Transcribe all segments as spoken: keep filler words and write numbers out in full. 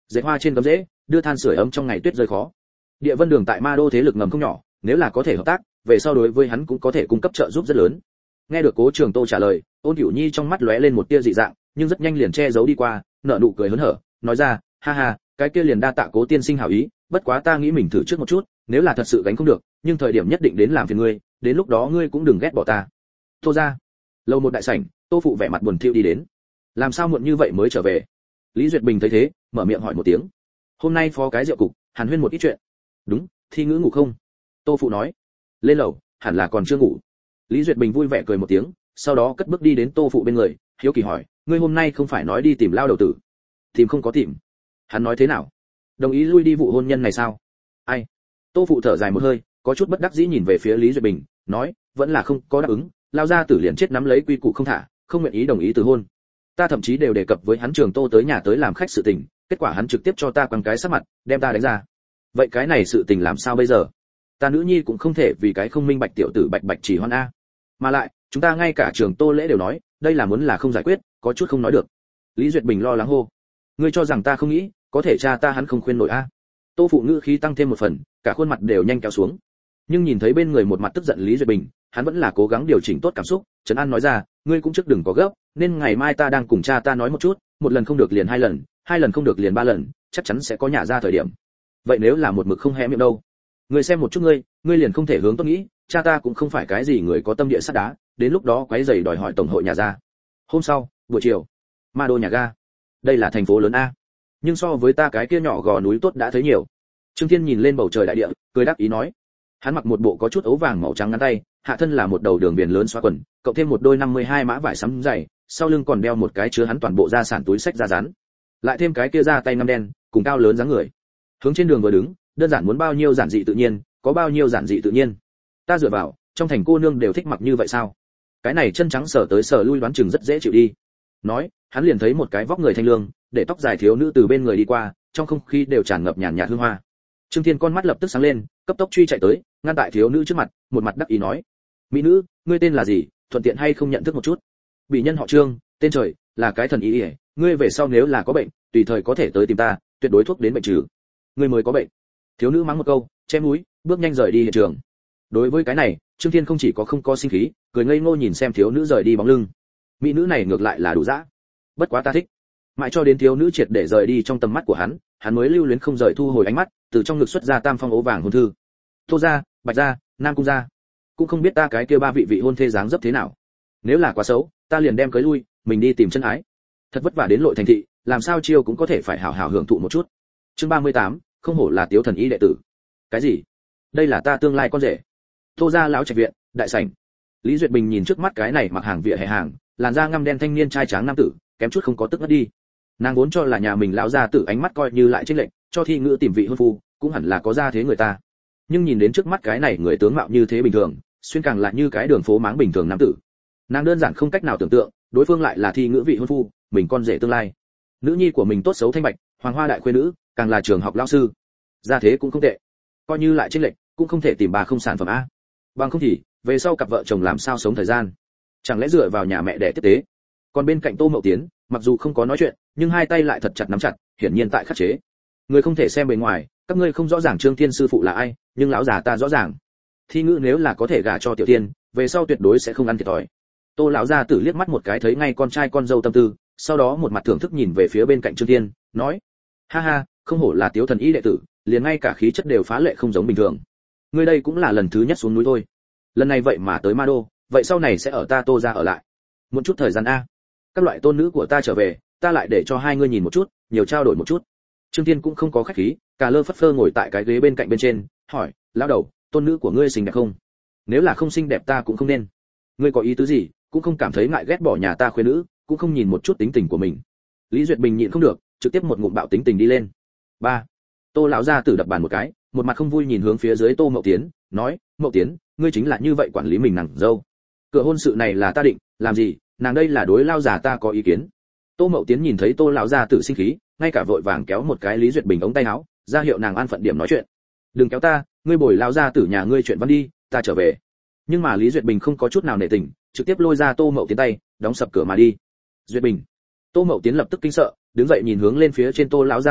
dệt hoa trên gấm rễ, đưa than sưởi ấm trong ngày tuyết rơi khó. Địa Vân Đường tại Ma Đô thế lực ngầm không nhỏ, nếu là có thể hợp tác, về sau đối với hắn cũng có thể cung cấp trợ giúp rất lớn. Nghe được Cố Trường Tô trả lời, Ôn Cửu Nhi trong mắt lóe lên một tia dị dạng, nhưng rất nhanh liền che giấu đi qua, nở nụ cười hớn hở, nói ra, ha ha, cái kia liền đa tạ Cố tiên sinh hảo ý, bất quá ta nghĩ mình thử trước một chút, nếu là thật sự gánh không được, nhưng thời điểm nhất định đến làm phiền ngươi, đến lúc đó ngươi cũng đừng ghét bỏ ta. Tô ra. Lầu một đại sảnh, Tô phụ vẻ mặt buồn thiu đi đến. Làm sao muộn như vậy mới trở về? Lý Duyệt Bình thấy thế, mở miệng hỏi một tiếng. Hôm nay phó cái rượu cục, hàn huyên một ít chuyện. Đúng, Thi Ngữ ngủ không? Tô phụ nói. Lên lầu, hẳn là còn chưa ngủ. Lý Duyệt Bình vui vẻ cười một tiếng, sau đó cất bước đi đến Tô phụ bên người, hiếu kỳ hỏi, ngươi hôm nay không phải nói đi tìm lao đầu tử? Tìm không có tìm. Hắn nói thế nào? Đồng ý lui đi vụ hôn nhân này sao? Ai? Tô phụ thở dài một hơi, có chút bất đắc dĩ nhìn về phía Lý Duyệt Bình, nói, vẫn là không có đáp ứng, lao ra tử liền chết nắm lấy quy củ không thả, không nguyện ý đồng ý từ hôn. Ta thậm chí đều đề cập với hắn Trường Tô tới nhà tới làm khách sự tình, kết quả hắn trực tiếp cho ta quăng cái sắc mặt, đem ta đánh ra. Vậy cái này sự tình làm sao bây giờ? Ta nữ nhi cũng không thể vì cái không minh bạch tiểu tử bạch bạch chỉ hoan a. Mà lại, chúng ta ngay cả Trường Tô lễ đều nói, đây là muốn là không giải quyết, có chút không nói được. Lý Duyệt Bình lo lắng hô, ngươi cho rằng ta không nghĩ, có thể cha ta hắn không khuyên nổi a. Tô phụ ngữ khí tăng thêm một phần, cả khuôn mặt đều nhanh kéo xuống. Nhưng nhìn thấy bên người một mặt tức giận Lý Duyệt Bình, hắn vẫn là cố gắng điều chỉnh tốt cảm xúc, trấn an nói ra, ngươi cũng trước đừng có gấp, nên ngày mai ta đang cùng cha ta nói một chút, một lần không được liền hai lần, hai lần không được liền ba lần, chắc chắn sẽ có nhả ra thời điểm. Vậy nếu là một mực không hé miệng đâu? Ngươi xem một chút ngươi, ngươi liền không thể hướng tốt nghĩ, cha ta cũng không phải cái gì người có tâm địa sắt đá, đến lúc đó quấy rầy đòi hỏi tổng hội nhà ra. Hôm sau, buổi chiều, Ma Đô nhà ga. Đây là thành phố lớn a, nhưng so với ta cái kia nhỏ gò núi tốt đã thấy nhiều. Trương Thiên nhìn lên bầu trời đại địa, cười đáp ý nói. Hắn mặc một bộ có chút ấu vàng màu trắng ngắn tay, hạ thân là một đầu đường viền lớn xóa quần, cộng thêm một đôi năm mươi hai mã vải sắm dày, sau lưng còn đeo một cái chứa hắn toàn bộ gia sản túi sách da rắn. Lại thêm cái kia da tay ngăm đen, cùng cao lớn dáng người. Hướng trên đường vừa đứng, đơn giản muốn bao nhiêu giản dị tự nhiên, có bao nhiêu giản dị tự nhiên. Ta dựa vào, trong thành cô nương đều thích mặc như vậy sao? Cái này chân trắng sở tới sở lui đoán chừng rất dễ chịu đi. Nói, hắn liền thấy một cái vóc người thanh lương, để tóc dài thiếu nữ từ bên người đi qua, trong không khí đều tràn ngập nhàn nhạt hương hoa. Trương Thiên con mắt lập tức sáng lên, cấp tốc truy chạy tới, ngăn tại thiếu nữ trước mặt, một mặt đắc ý nói: "Mỹ nữ, ngươi tên là gì, thuận tiện hay không nhận thức một chút?" Bị nhân họ Trương, tên trời, là cái thần ý, ý ngươi về sau nếu là có bệnh, tùy thời có thể tới tìm ta, tuyệt đối thuốc đến bệnh trừ. Ngươi mới có bệnh. Thiếu nữ mắng một câu, che mũi, bước nhanh rời đi hiện trường. Đối với cái này, Trương Thiên không chỉ có không có sinh khí, cười ngây ngô nhìn xem thiếu nữ rời đi bóng lưng. Mỹ nữ này ngược lại là đủ dã. Bất quá ta thích. Mãi cho đến thiếu nữ triệt để rời đi trong tầm mắt của hắn, hắn mới lưu luyến không rời thu hồi ánh mắt, từ trong ngực xuất ra tam phong ố vàng hôn thư. Tô gia, Bạch gia, Nam cung gia, cũng không biết ta cái kia ba vị vị hôn thê dáng dấp thế nào. Nếu là quá xấu, ta liền đem cưới lui, mình đi tìm chân ái. Thật vất vả đến lội thành thị, làm sao chiêu cũng có thể phải hảo hảo hưởng thụ một chút. Chương ba mươi tám, không hổ là Tiếu thần y đệ tử. Cái gì? Đây là ta tương lai con rể. Tô gia lão trạch viện, đại sảnh. Lý Duyệt Bình nhìn trước mắt cái này mặc hàng vỉa hè hàng, làn da ngăm đen thanh niên trai tráng nam tử, kém chút không có tức ngất đi. Nàng vốn cho là nhà mình lão gia tử ánh mắt coi như lại chênh lệch, cho Thi Ngữ tìm vị hôn phu, cũng hẳn là có gia thế người ta. Nhưng nhìn đến trước mắt cái này người tướng mạo như thế bình thường, xuyên càng lại như cái đường phố máng bình thường nam tử. Nàng đơn giản không cách nào tưởng tượng, đối phương lại là Thi Ngữ vị hôn phu, mình con rể tương lai. Nữ nhi của mình tốt xấu thanh bạch, hoàng hoa đại khuê nữ, càng là trường học lão sư. Gia thế cũng không tệ. Coi như lại chênh lệch, cũng không thể tìm bà không sản phẩm a. Bằng không thì, về sau cặp vợ chồng làm sao sống thời gian? Chẳng lẽ dựa vào nhà mẹ để tiếp tế? Còn bên cạnh Tô Mậu Tiến, mặc dù không có nói chuyện, nhưng hai tay lại thật chặt nắm chặt, hiển nhiên tại khắc chế. Người không thể xem bề ngoài, các ngươi không rõ ràng Trương Thiên sư phụ là ai, nhưng lão già ta rõ ràng. Thi Ngữ nếu là có thể gả cho Tiểu Tiên, về sau tuyệt đối sẽ không ăn thiệt thòi. Tô lão gia tử liếc mắt một cái thấy ngay con trai con dâu tâm tư, sau đó một mặt thưởng thức nhìn về phía bên cạnh Trương Thiên, nói: "Ha ha, không hổ là Tiếu thần y đệ tử, liền ngay cả khí chất đều phá lệ không giống bình thường. Ngươi đây cũng là lần thứ nhất xuống núi thôi. Lần này vậy mà tới Ma Đô, vậy sau này sẽ ở ta Tô gia ở lại. Một chút thời gian a. Các loại tôn nữ của ta trở về, ta lại để cho hai ngươi nhìn một chút, nhiều trao đổi một chút." Trương Thiên cũng không có khách khí, cả lơ phất phơ ngồi tại cái ghế bên cạnh bên trên, hỏi: "Lão đầu, tôn nữ của ngươi xinh đẹp không? Nếu là không xinh đẹp ta cũng không nên. Ngươi có ý tứ gì, cũng không cảm thấy ngại ghét bỏ nhà ta khuê nữ, cũng không nhìn một chút tính tình của mình." Lý Duyệt Bình nhịn không được, trực tiếp một ngụm bạo tính tình đi lên. Ba. Tô lão gia tử đập bàn một cái, một mặt không vui nhìn hướng phía dưới Tô Mậu Tiến, nói: "Mậu Tiến, ngươi chính là như vậy quản lý mình nàng dâu. Cửa hôn sự này là ta định, làm gì, nàng đây là đối lao già ta có ý kiến." Tô Mậu Tiến nhìn thấy Tô lão gia tử sinh khí, ngay cả vội vàng kéo một cái Lý Duyệt Bình ống tay áo, ra hiệu nàng an phận điểm nói chuyện. "Đừng kéo ta, ngươi bồi lao gia tử nhà ngươi chuyện văn đi, ta trở về." Nhưng mà Lý Duyệt Bình không có chút nào nể tình, trực tiếp lôi ra Tô Mậu Tiến tay, đóng sập cửa mà đi. "Duyệt Bình." Tô Mậu Tiến lập tức kinh sợ, đứng dậy nhìn hướng lên phía trên Tô lão gia tử,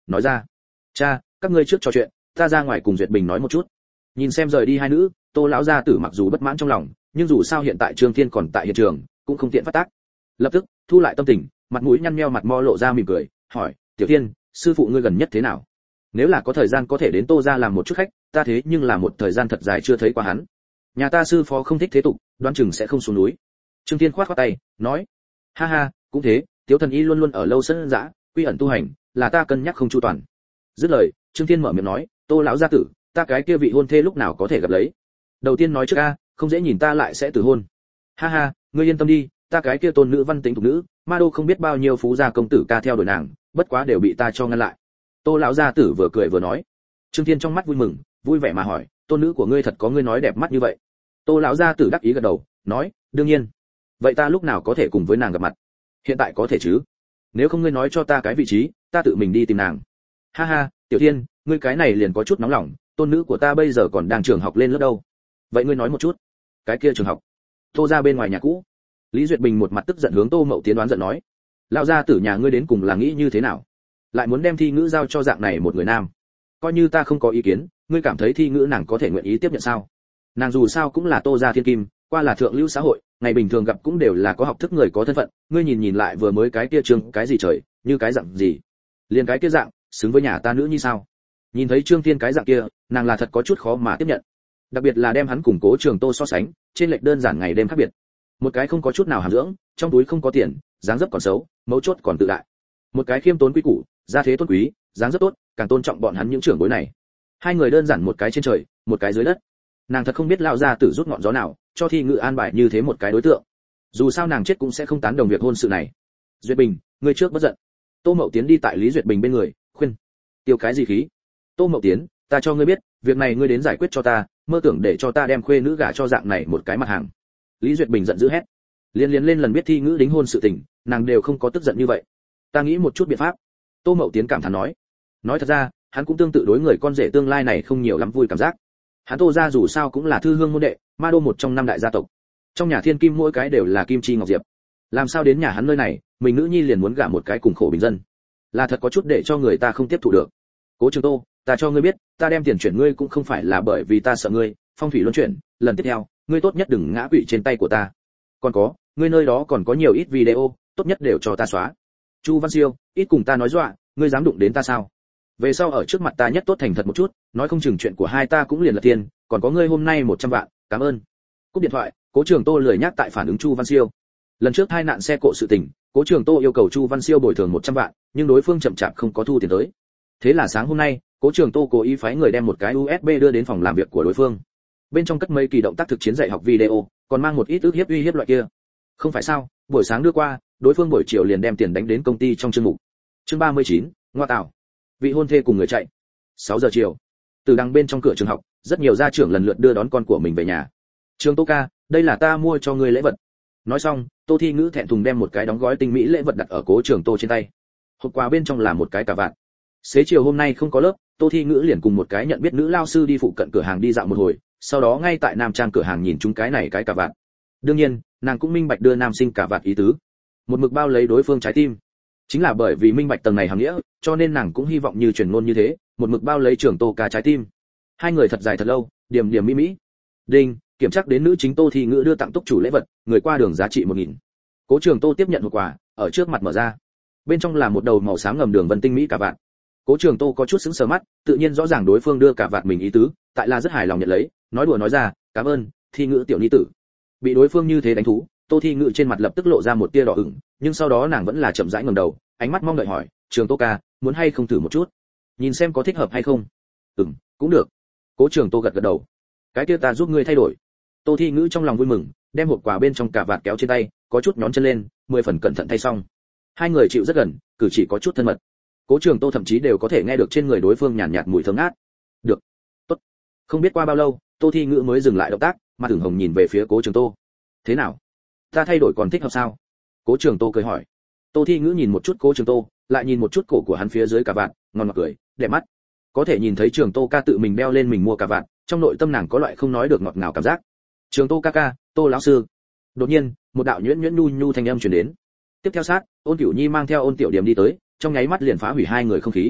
nói ra: cha, các ngươi trước trò chuyện, ta ra ngoài cùng Duyệt Bình nói một chút. Nhìn xem rời đi hai nữ, Tô lão gia tử mặc dù bất mãn trong lòng, nhưng dù sao hiện tại Trương Thiên còn tại hiện trường, cũng không tiện phát tác. Lập tức thu lại tâm tình, mặt mũi nhăn nheo mặt mo lộ ra mỉm cười, hỏi: tiểu Thiên, sư phụ ngươi gần nhất thế nào? Nếu là có thời gian có thể đến Tô gia làm một chút khách, ta thế nhưng là một thời gian thật dài chưa thấy qua hắn. Nhà ta sư phó không thích thế tục, đoán chừng sẽ không xuống núi. Trương Thiên khoát khoát tay, nói: ha ha, cũng thế, Tiếu thần y luôn luôn ở lâu sân dã, quy ẩn tu hành, là ta cân nhắc không chu toàn. Dứt lời, Trương Thiên mở miệng nói: Tô lão gia tử, ta cái kia vị hôn thê lúc nào có thể gặp lấy? Đầu tiên nói trước a, không dễ nhìn ta lại sẽ từ hôn. Ha ha, ngươi yên tâm đi, ta cái kia tôn nữ văn tính tục nữ, ma đô không biết bao nhiêu phú gia công tử ca theo đuổi nàng, bất quá đều bị ta cho ngăn lại. Tô lão gia tử vừa cười vừa nói. Trương Thiên trong mắt vui mừng, vui vẻ mà hỏi: tôn nữ của ngươi thật có ngươi nói đẹp mắt như vậy? Tô lão gia tử đắc ý gật đầu, nói: đương nhiên. Vậy ta lúc nào có thể cùng với nàng gặp mặt? Hiện tại có thể chứ? Nếu không ngươi nói cho ta cái vị trí, ta tự mình đi tìm nàng. Ha ha, Tiểu Thiên, ngươi cái này liền có chút nóng lòng, tôn nữ của ta bây giờ còn đang trường học lên lớp đâu. Vậy ngươi nói một chút. Cái kia trường học? Tô ra bên ngoài nhà cũ. Lý Duyệt Bình một mặt tức giận hướng Tô Mậu Tiến đoán giận nói: lão gia tử nhà ngươi đến cùng là nghĩ như thế nào? Lại muốn đem thi ngữ giao cho dạng này một người nam? Coi như ta không có ý kiến, ngươi cảm thấy thi ngữ nàng có thể nguyện ý tiếp nhận sao? Nàng dù sao cũng là Tô gia thiên kim, qua là thượng lưu xã hội, ngày bình thường gặp cũng đều là có học thức người có thân phận, ngươi nhìn nhìn lại vừa mới cái kia trường cái gì trời, như cái dạng gì? Liên cái kia dạng, xứng với nhà ta nữ như sao? Nhìn thấy Trương Thiên cái dạng kia, nàng là thật có chút khó mà tiếp nhận. Đặc biệt là đem hắn cùng Cố Trường Tô so sánh, trên lệch đơn giản ngày đêm khác biệt. Một cái không có chút nào hàm dưỡng, trong túi không có tiền, dáng dấp còn xấu, mấu chốt còn tự đại. Một cái khiêm tốn quý củ, gia thế tôn quý, dáng dấp tốt, càng tôn trọng bọn hắn những trưởng bối này. Hai người đơn giản một cái trên trời, một cái dưới đất. Nàng thật không biết lão gia tử rút ngọn gió nào, cho Thi Ngự an bài như thế một cái đối tượng. Dù sao nàng chết cũng sẽ không tán đồng việc hôn sự này. Duyệt Bình, ngươi trước bất giận. Tô Mậu Tiến đi tại Lý Duyệt Bình bên người, khuyên: tiêu cái gì khí? Tô Mậu Tiến, ta cho ngươi biết, việc này ngươi đến giải quyết cho ta, mơ tưởng để cho ta đem khuê nữ gả cho dạng này một cái mặt hàng. Lý Duyệt Bình giận dữ hét. Liên liên lên lần biết Thi Ngữ đính hôn sự tình, nàng đều không có tức giận như vậy. Ta nghĩ một chút biện pháp. Tô Mậu Tiến cảm thán nói. Nói thật ra, hắn cũng tương tự đối người con rể tương lai này không nhiều lắm vui cảm giác. Hắn Tô gia dù sao cũng là thư hương môn đệ, ma đô một trong năm đại gia tộc. Trong nhà thiên kim mỗi cái đều là kim chi ngọc diệp. Làm sao đến nhà hắn nơi này, mình nữ nhi liền muốn gả một cái cùng khổ bình dân. Là thật có chút để cho người ta không tiếp thụ được. Cố Trường Tô, ta cho ngươi biết, ta đem tiền chuyển ngươi cũng không phải là bởi vì ta sợ ngươi, phong thủy luân chuyển, lần tiếp theo, ngươi tốt nhất đừng ngã quỵ trên tay của ta. Còn có, ngươi nơi đó còn có nhiều ít video, tốt nhất đều cho ta xóa. Chu Văn Siêu, ít cùng ta nói dọa, ngươi dám đụng đến ta sao? Về sau ở trước mặt ta nhất tốt thành thật một chút, nói không chừng chuyện của hai ta cũng liền là tiền, còn có ngươi hôm nay một trăm vạn, cảm ơn. Cúp điện thoại, Cố Trường Tô lười nhắc tại phản ứng Chu Văn Siêu. Lần trước hai nạn xe cộ sự tình, Cố Trường Tô yêu cầu Chu Văn Siêu bồi thường một trăm vạn, nhưng đối phương chậm chạp không có thu tiền tới. Thế là sáng hôm nay, Cố Trường Tô cố ý phái người đem một cái u ét bê đưa đến phòng làm việc của đối phương. Bên trong cất mấy kỳ động tác thực chiến dạy học video, còn mang một ít ức hiếp uy hiếp loại kia. Không phải sao, buổi sáng đưa qua, đối phương buổi chiều liền đem tiền đánh đến công ty trong chương mục. Chương ba mươi chín, ngoa tạo. Vị hôn thê cùng người chạy. sáu giờ chiều. Từ đằng bên trong cửa trường học, rất nhiều gia trưởng lần lượt đưa đón con của mình về nhà. Trường Tô ca, đây là ta mua cho ngươi lễ vật. Nói xong, Tô Thi Ngữ thẹn thùng đem một cái đóng gói tinh mỹ lễ vật đặt ở Cố Trường Tô trên tay. Hộp quà bên trong là một cái cà vạt. Xế chiều hôm nay không có lớp, Tô Thi Ngữ liền cùng một cái nhận biết nữ lao sư đi phụ cận cửa hàng đi dạo một hồi, sau đó ngay tại nam trang cửa hàng nhìn chúng cái này cái cà vạt. Đương nhiên, nàng cũng minh bạch đưa nam sinh cà vạt ý tứ. Một mực bao lấy đối phương trái tim. Chính là bởi vì minh bạch tầng này hàm nghĩa, cho nên nàng cũng hy vọng như truyền ngôn như thế, một mực bao lấy Trường Tô ca trái tim. Hai người thật dài thật lâu, điểm điểm mỹ mỹ. Đinh, kiểm tra đến nữ chính Tô Thi Ngữ đưa tặng túc chủ lễ vật, người qua đường giá trị một nghìn. Cố Trường Tô tiếp nhận hộp quà, ở trước mặt mở ra. Bên trong là một đầu màu xám ngầm đường vân tinh mỹ cà vạt. Cố Trường Tô có chút sững sờ mắt, tự nhiên rõ ràng đối phương đưa cà vạt mình ý tứ, tại là rất hài lòng nhận lấy, nói đùa nói ra, "Cảm ơn, Thi Ngữ tiểu nhi tử." Bị đối phương như thế đánh thú, Tô Thi Ngữ trên mặt lập tức lộ ra một tia đỏ ửng, nhưng sau đó nàng vẫn là chậm rãi ngẩng đầu, ánh mắt mong đợi hỏi, "Trường Tô ca, muốn hay không thử một chút, nhìn xem có thích hợp hay không?" "Ừm, cũng được." Cố Trường Tô gật gật đầu. "Cái kia ta giúp ngươi thay đổi." Tô Thi Ngữ trong lòng vui mừng, đem hộp quà bên trong cà vạt kéo trên tay, có chút nhón chân lên, mười phần cẩn thận thay xong. Hai người chịu rất gần, cử chỉ có chút thân mật. Cố Trường Tô thậm chí đều có thể nghe được trên người đối phương nhàn nhạt, nhạt mùi thơm ngát. "Được, tốt." Không biết qua bao lâu, Tô Thi Ngữ mới dừng lại động tác, mặt ửng hồng nhìn về phía Cố Trường Tô. "Thế nào? Ta thay đổi còn thích hợp sao?" Cố Trường Tô cười hỏi. Tô Thi Ngữ nhìn một chút Cố Trường Tô, lại nhìn một chút cổ của hắn phía dưới cà vạt, ngon ngọt cười, đẹp mắt. Có thể nhìn thấy Trường Tô ca tự mình đeo lên mình mua cà vạt, trong nội tâm nàng có loại không nói được ngọt ngào cảm giác. "Trường Tô ca ca, Tô lão sư." Đột nhiên, một đạo nhuyễn nhuyễn nhu nhu thanh âm truyền đến. Tiếp theo sát, Ôn Cửu Nhi mang theo Ôn Tiểu Điểm đi tới, trong nháy mắt liền phá hủy hai người không khí.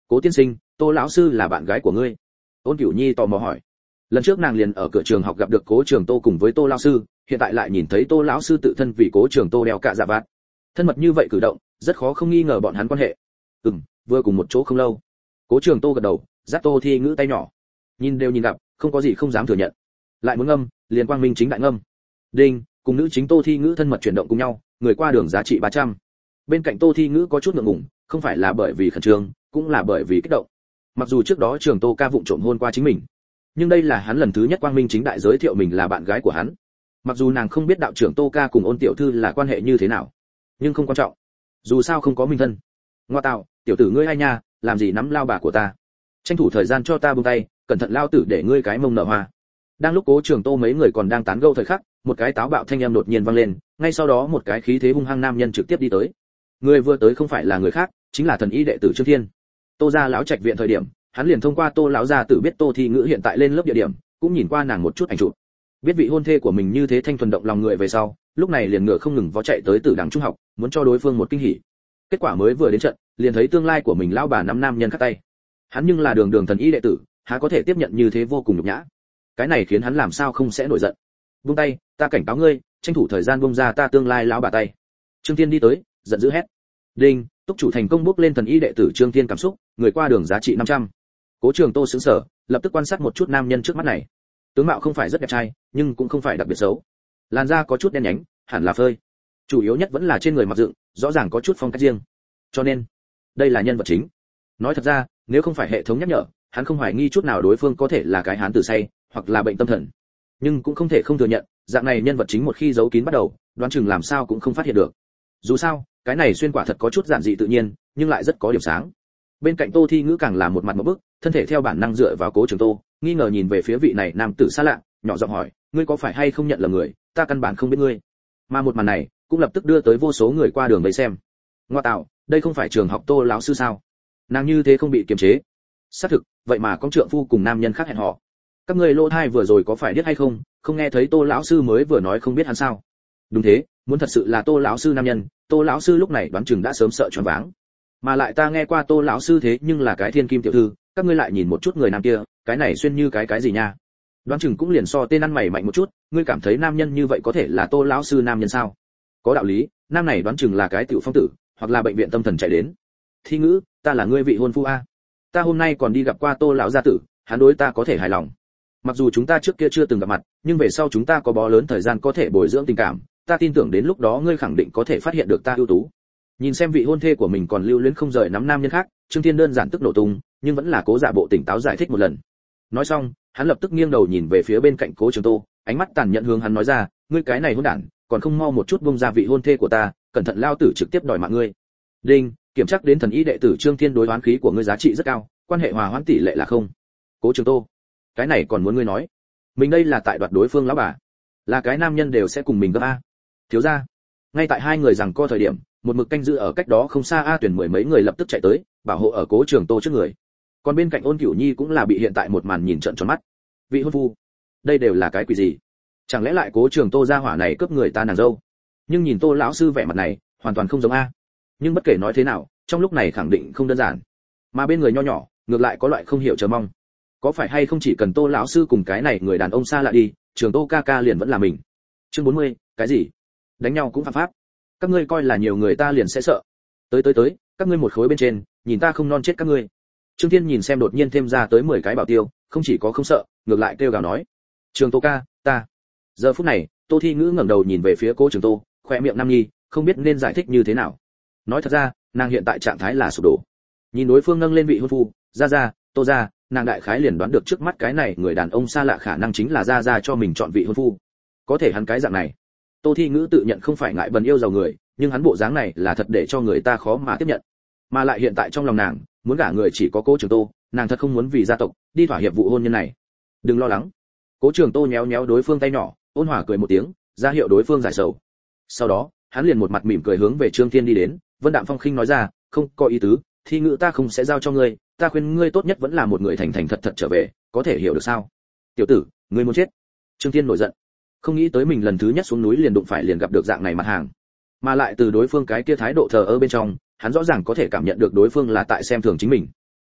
Cố tiên sinh, Tô lão sư là bạn gái của ngươi? Ôn Cửu Nhi tò mò hỏi. Lần trước nàng liền ở cửa trường học gặp được Cố Trường Tô cùng với Tô lão sư, hiện tại lại nhìn thấy Tô lão sư tự thân vì Cố Trường Tô đeo cả dạ vạt. Thân mật như vậy cử động, rất khó không nghi ngờ bọn hắn quan hệ. Ừm, vừa cùng một chỗ không lâu. Cố Trường Tô gật đầu, dắt Tô Thi Ngữ tay nhỏ. Nhìn đều nhìn gặp, không có gì không dám thừa nhận. Lại muốn ngâm, liền quang minh chính đại ngâm. Đinh, cùng nữ chính Tô Thi Ngữ thân mật chuyển động cùng nhau, người qua đường giá trị ba trăm. Bên cạnh Tô Thi Ngữ có chút ngượng ngùng, không phải là bởi vì khẩn trương, cũng là bởi vì kích động. Mặc dù trước đó Trường Tô ca vụng trộm hôn qua chính mình, nhưng đây là hắn lần thứ nhất quang minh chính đại giới thiệu mình là bạn gái của hắn. Mặc dù nàng không biết đạo trưởng Tô ca cùng Ôn tiểu thư là quan hệ như thế nào, nhưng không quan trọng. Dù sao không có minh thân. Ngoa tạo, tiểu tử ngươi ai nha, làm gì nắm lao bà của ta? Tranh thủ thời gian cho ta buông tay, cẩn thận lao tử để ngươi cái mông nở hoa. Đang lúc Cố Trường Tô mấy người còn đang tán gẫu thời khắc, một cái táo bạo thanh âm đột nhiên vang lên, ngay sau đó một cái khí thế hung hăng nam nhân trực tiếp đi tới. Người vừa tới không phải là người khác, chính là thần y đệ tử Trương Thiên. Tô gia lão trạch viện thời điểm, hắn liền thông qua Tô lão gia tử biết Tô Thi Ngữ hiện tại lên lớp địa điểm, cũng nhìn qua nàng một chút ảnh chụp. Biết vị hôn thê của mình như thế thanh thuần động lòng người về sau, lúc này liền ngựa không ngừng vó chạy tới Tử Đằng trung học, muốn cho đối phương một kinh hỉ. Kết quả mới vừa đến trận, liền thấy tương lai của mình lão bà năm nam nhân cắt tay. Hắn nhưng là đường đường thần y đệ tử, há có thể tiếp nhận như thế vô cùng nhục nhã. Cái này khiến hắn làm sao không sẽ nổi giận. Buông tay, ta cảnh cáo ngươi, tranh thủ thời gian buông ra ta tương lai lão bà tay. Trương Thiên đi tới, giận dữ hét. Đinh, túc chủ thành công bước lên thần y đệ tử Trương Thiên cảm xúc, người qua đường giá trị năm trăm. Cố Trường Tô sững sờ, lập tức quan sát một chút nam nhân trước mắt này. Tướng mạo không phải rất đẹp trai, nhưng cũng không phải đặc biệt xấu. Làn da có chút đen nhánh, hẳn là phơi. Chủ yếu nhất vẫn là trên người mặc dựng, rõ ràng có chút phong cách riêng. Cho nên, đây là nhân vật chính. Nói thật ra, nếu không phải hệ thống nhắc nhở, hắn không hoài nghi chút nào đối phương có thể là cái hán tử say, hoặc là bệnh tâm thần. Nhưng cũng không thể không thừa nhận, dạng này nhân vật chính một khi giấu kín bắt đầu, đoán chừng làm sao cũng không phát hiện được. Dù sao, cái này xuyên quả thật có chút giản dị tự nhiên, nhưng lại rất có điểm sáng. Bên cạnh Tô Thi Ngữ càng là một mặt một bức, thân thể theo bản năng dựa vào Cố Trường Tô, nghi ngờ nhìn về phía vị này nam tử xa lạ, nhỏ giọng hỏi, ngươi có phải hay không nhận là người, ta căn bản không biết ngươi. Mà một màn này, cũng lập tức đưa tới vô số người qua đường vây xem. Ngoa tạo, đây không phải trường học Tô lão sư sao? Nàng như thế không bị kiềm chế. Xác thực, vậy mà con trượng phu cùng nam nhân khác hẹn hò. Các ngươi lô thai vừa rồi có phải biết hay không, không nghe thấy Tô lão sư mới vừa nói không biết hắn sao? Đúng thế, muốn thật sự là Tô lão sư nam nhân, Tô lão sư lúc này đoán chừng đã sớm sợ choáng váng. Mà lại ta nghe qua Tô lão sư thế nhưng là cái thiên kim tiểu thư, các ngươi lại nhìn một chút người nam kia, cái này xuyên như cái cái gì nha? Đoán chừng cũng liền so tên ăn mày mạnh một chút, ngươi cảm thấy nam nhân như vậy có thể là Tô lão sư nam nhân sao? Có đạo lý, nam này đoán chừng là cái tiểu phong tử, hoặc là bệnh viện tâm thần chạy đến. Thi Ngữ, ta là ngươi vị hôn phu a. Ta hôm nay còn đi gặp qua Tô lão gia tử, hắn đối ta có thể hài lòng. Mặc dù chúng ta trước kia chưa từng gặp mặt, nhưng về sau chúng ta có bó lớn thời gian có thể bồi dưỡng tình cảm, ta tin tưởng đến lúc đó ngươi khẳng định có thể phát hiện được ta ưu tú. Nhìn xem vị hôn thê của mình còn lưu luyến không rời nắm nam nhân khác, Trương Thiên đơn giản tức nổ tung, nhưng vẫn là cố giả bộ tỉnh táo giải thích một lần. Nói xong, hắn lập tức nghiêng đầu nhìn về phía bên cạnh Cố Trường Tô, ánh mắt tàn nhẫn hướng hắn nói ra, ngươi cái này hỗn đản, còn không mau một chút buông ra vị hôn thê của ta, cẩn thận lao tử trực tiếp đòi mạng ngươi. Đinh, kiểm tra đến thần y đệ tử Trương Thiên đối oán khí của ngươi giá trị rất cao, quan hệ hòa hoãn tỷ lệ là không. Cố Trường Tô, cái này còn muốn ngươi nói? Mình đây là tại đoạt đối phương lão bà, là cái nam nhân đều sẽ cùng mình gấp a. Thiếu gia. Ngay tại hai người rằng co thời điểm, một mực canh giữ ở cách đó không xa a tuyển mười mấy người lập tức chạy tới, bảo hộ ở Cố Trường Tô trước người. Còn bên cạnh Ôn Cửu Nhi cũng là bị hiện tại một màn nhìn trợn tròn mắt. Vị hôn phu, đây đều là cái quỷ gì? Chẳng lẽ lại Cố Trường Tô gia hỏa này cướp người ta nàng dâu? Nhưng nhìn Tô lão sư vẻ mặt này, hoàn toàn không giống a. Nhưng bất kể nói thế nào, trong lúc này khẳng định không đơn giản. Mà bên người nho nhỏ, ngược lại có loại không hiểu chờ mong. Có phải hay không chỉ cần Tô lão sư cùng cái này người đàn ông xa lạ đi, Trường Tô ca ca liền vẫn là mình. Chương bốn mươi, cái gì? Đánh nhau cũng phạm pháp. Các ngươi coi là nhiều người ta liền sẽ sợ. Tới tới tới, các ngươi một khối bên trên, nhìn ta không non chết các ngươi. Trương Thiên nhìn xem đột nhiên thêm ra tới mười cái bảo tiêu, không chỉ có không sợ, ngược lại kêu gào nói: "Trường Tô ca, ta." Giờ phút này, Tô Thi Ngữ ngẩng đầu nhìn về phía Cố Trường Tô, khóe miệng năm nhi, không biết nên giải thích như thế nào. Nói thật ra, nàng hiện tại trạng thái là sụp đổ. Nhìn đối phương nâng lên vị hôn phu, ra ra, Tô gia, nàng đại khái liền đoán được trước mắt cái này người đàn ông xa lạ khả năng chính là ra ra cho mình chọn vị hôn phu. Có thể hắn cái dạng này. Tô Thi Ngữ tự nhận không phải ngại bần yêu giàu người, nhưng hắn bộ dáng này là thật để cho người ta khó mà tiếp nhận. Mà lại hiện tại trong lòng nàng, muốn gả người chỉ có Cố Trường Tô, nàng thật không muốn vì gia tộc đi thỏa hiệp vụ hôn nhân này. Đừng lo lắng. Cố Trường Tô nhéo nhéo đối phương tay nhỏ, ôn hòa cười một tiếng, ra hiệu đối phương giải sầu. Sau đó, hắn liền một mặt mỉm cười hướng về Trương Thiên đi đến, Vân Đạm Phong khinh nói ra, không có ý tứ, Thi Ngữ ta không sẽ giao cho ngươi, ta khuyên ngươi tốt nhất vẫn là một người thành thành thật thật trở về, có thể hiểu được sao? Tiểu tử, ngươi muốn chết. Trương Thiên nổi giận, không nghĩ tới mình lần thứ nhất xuống núi liền đụng phải liền gặp được dạng này mặt hàng, mà lại từ đối phương cái kia thái độ thờ ơ bên trong, hắn rõ ràng có thể cảm nhận được đối phương là tại xem thường chính mình.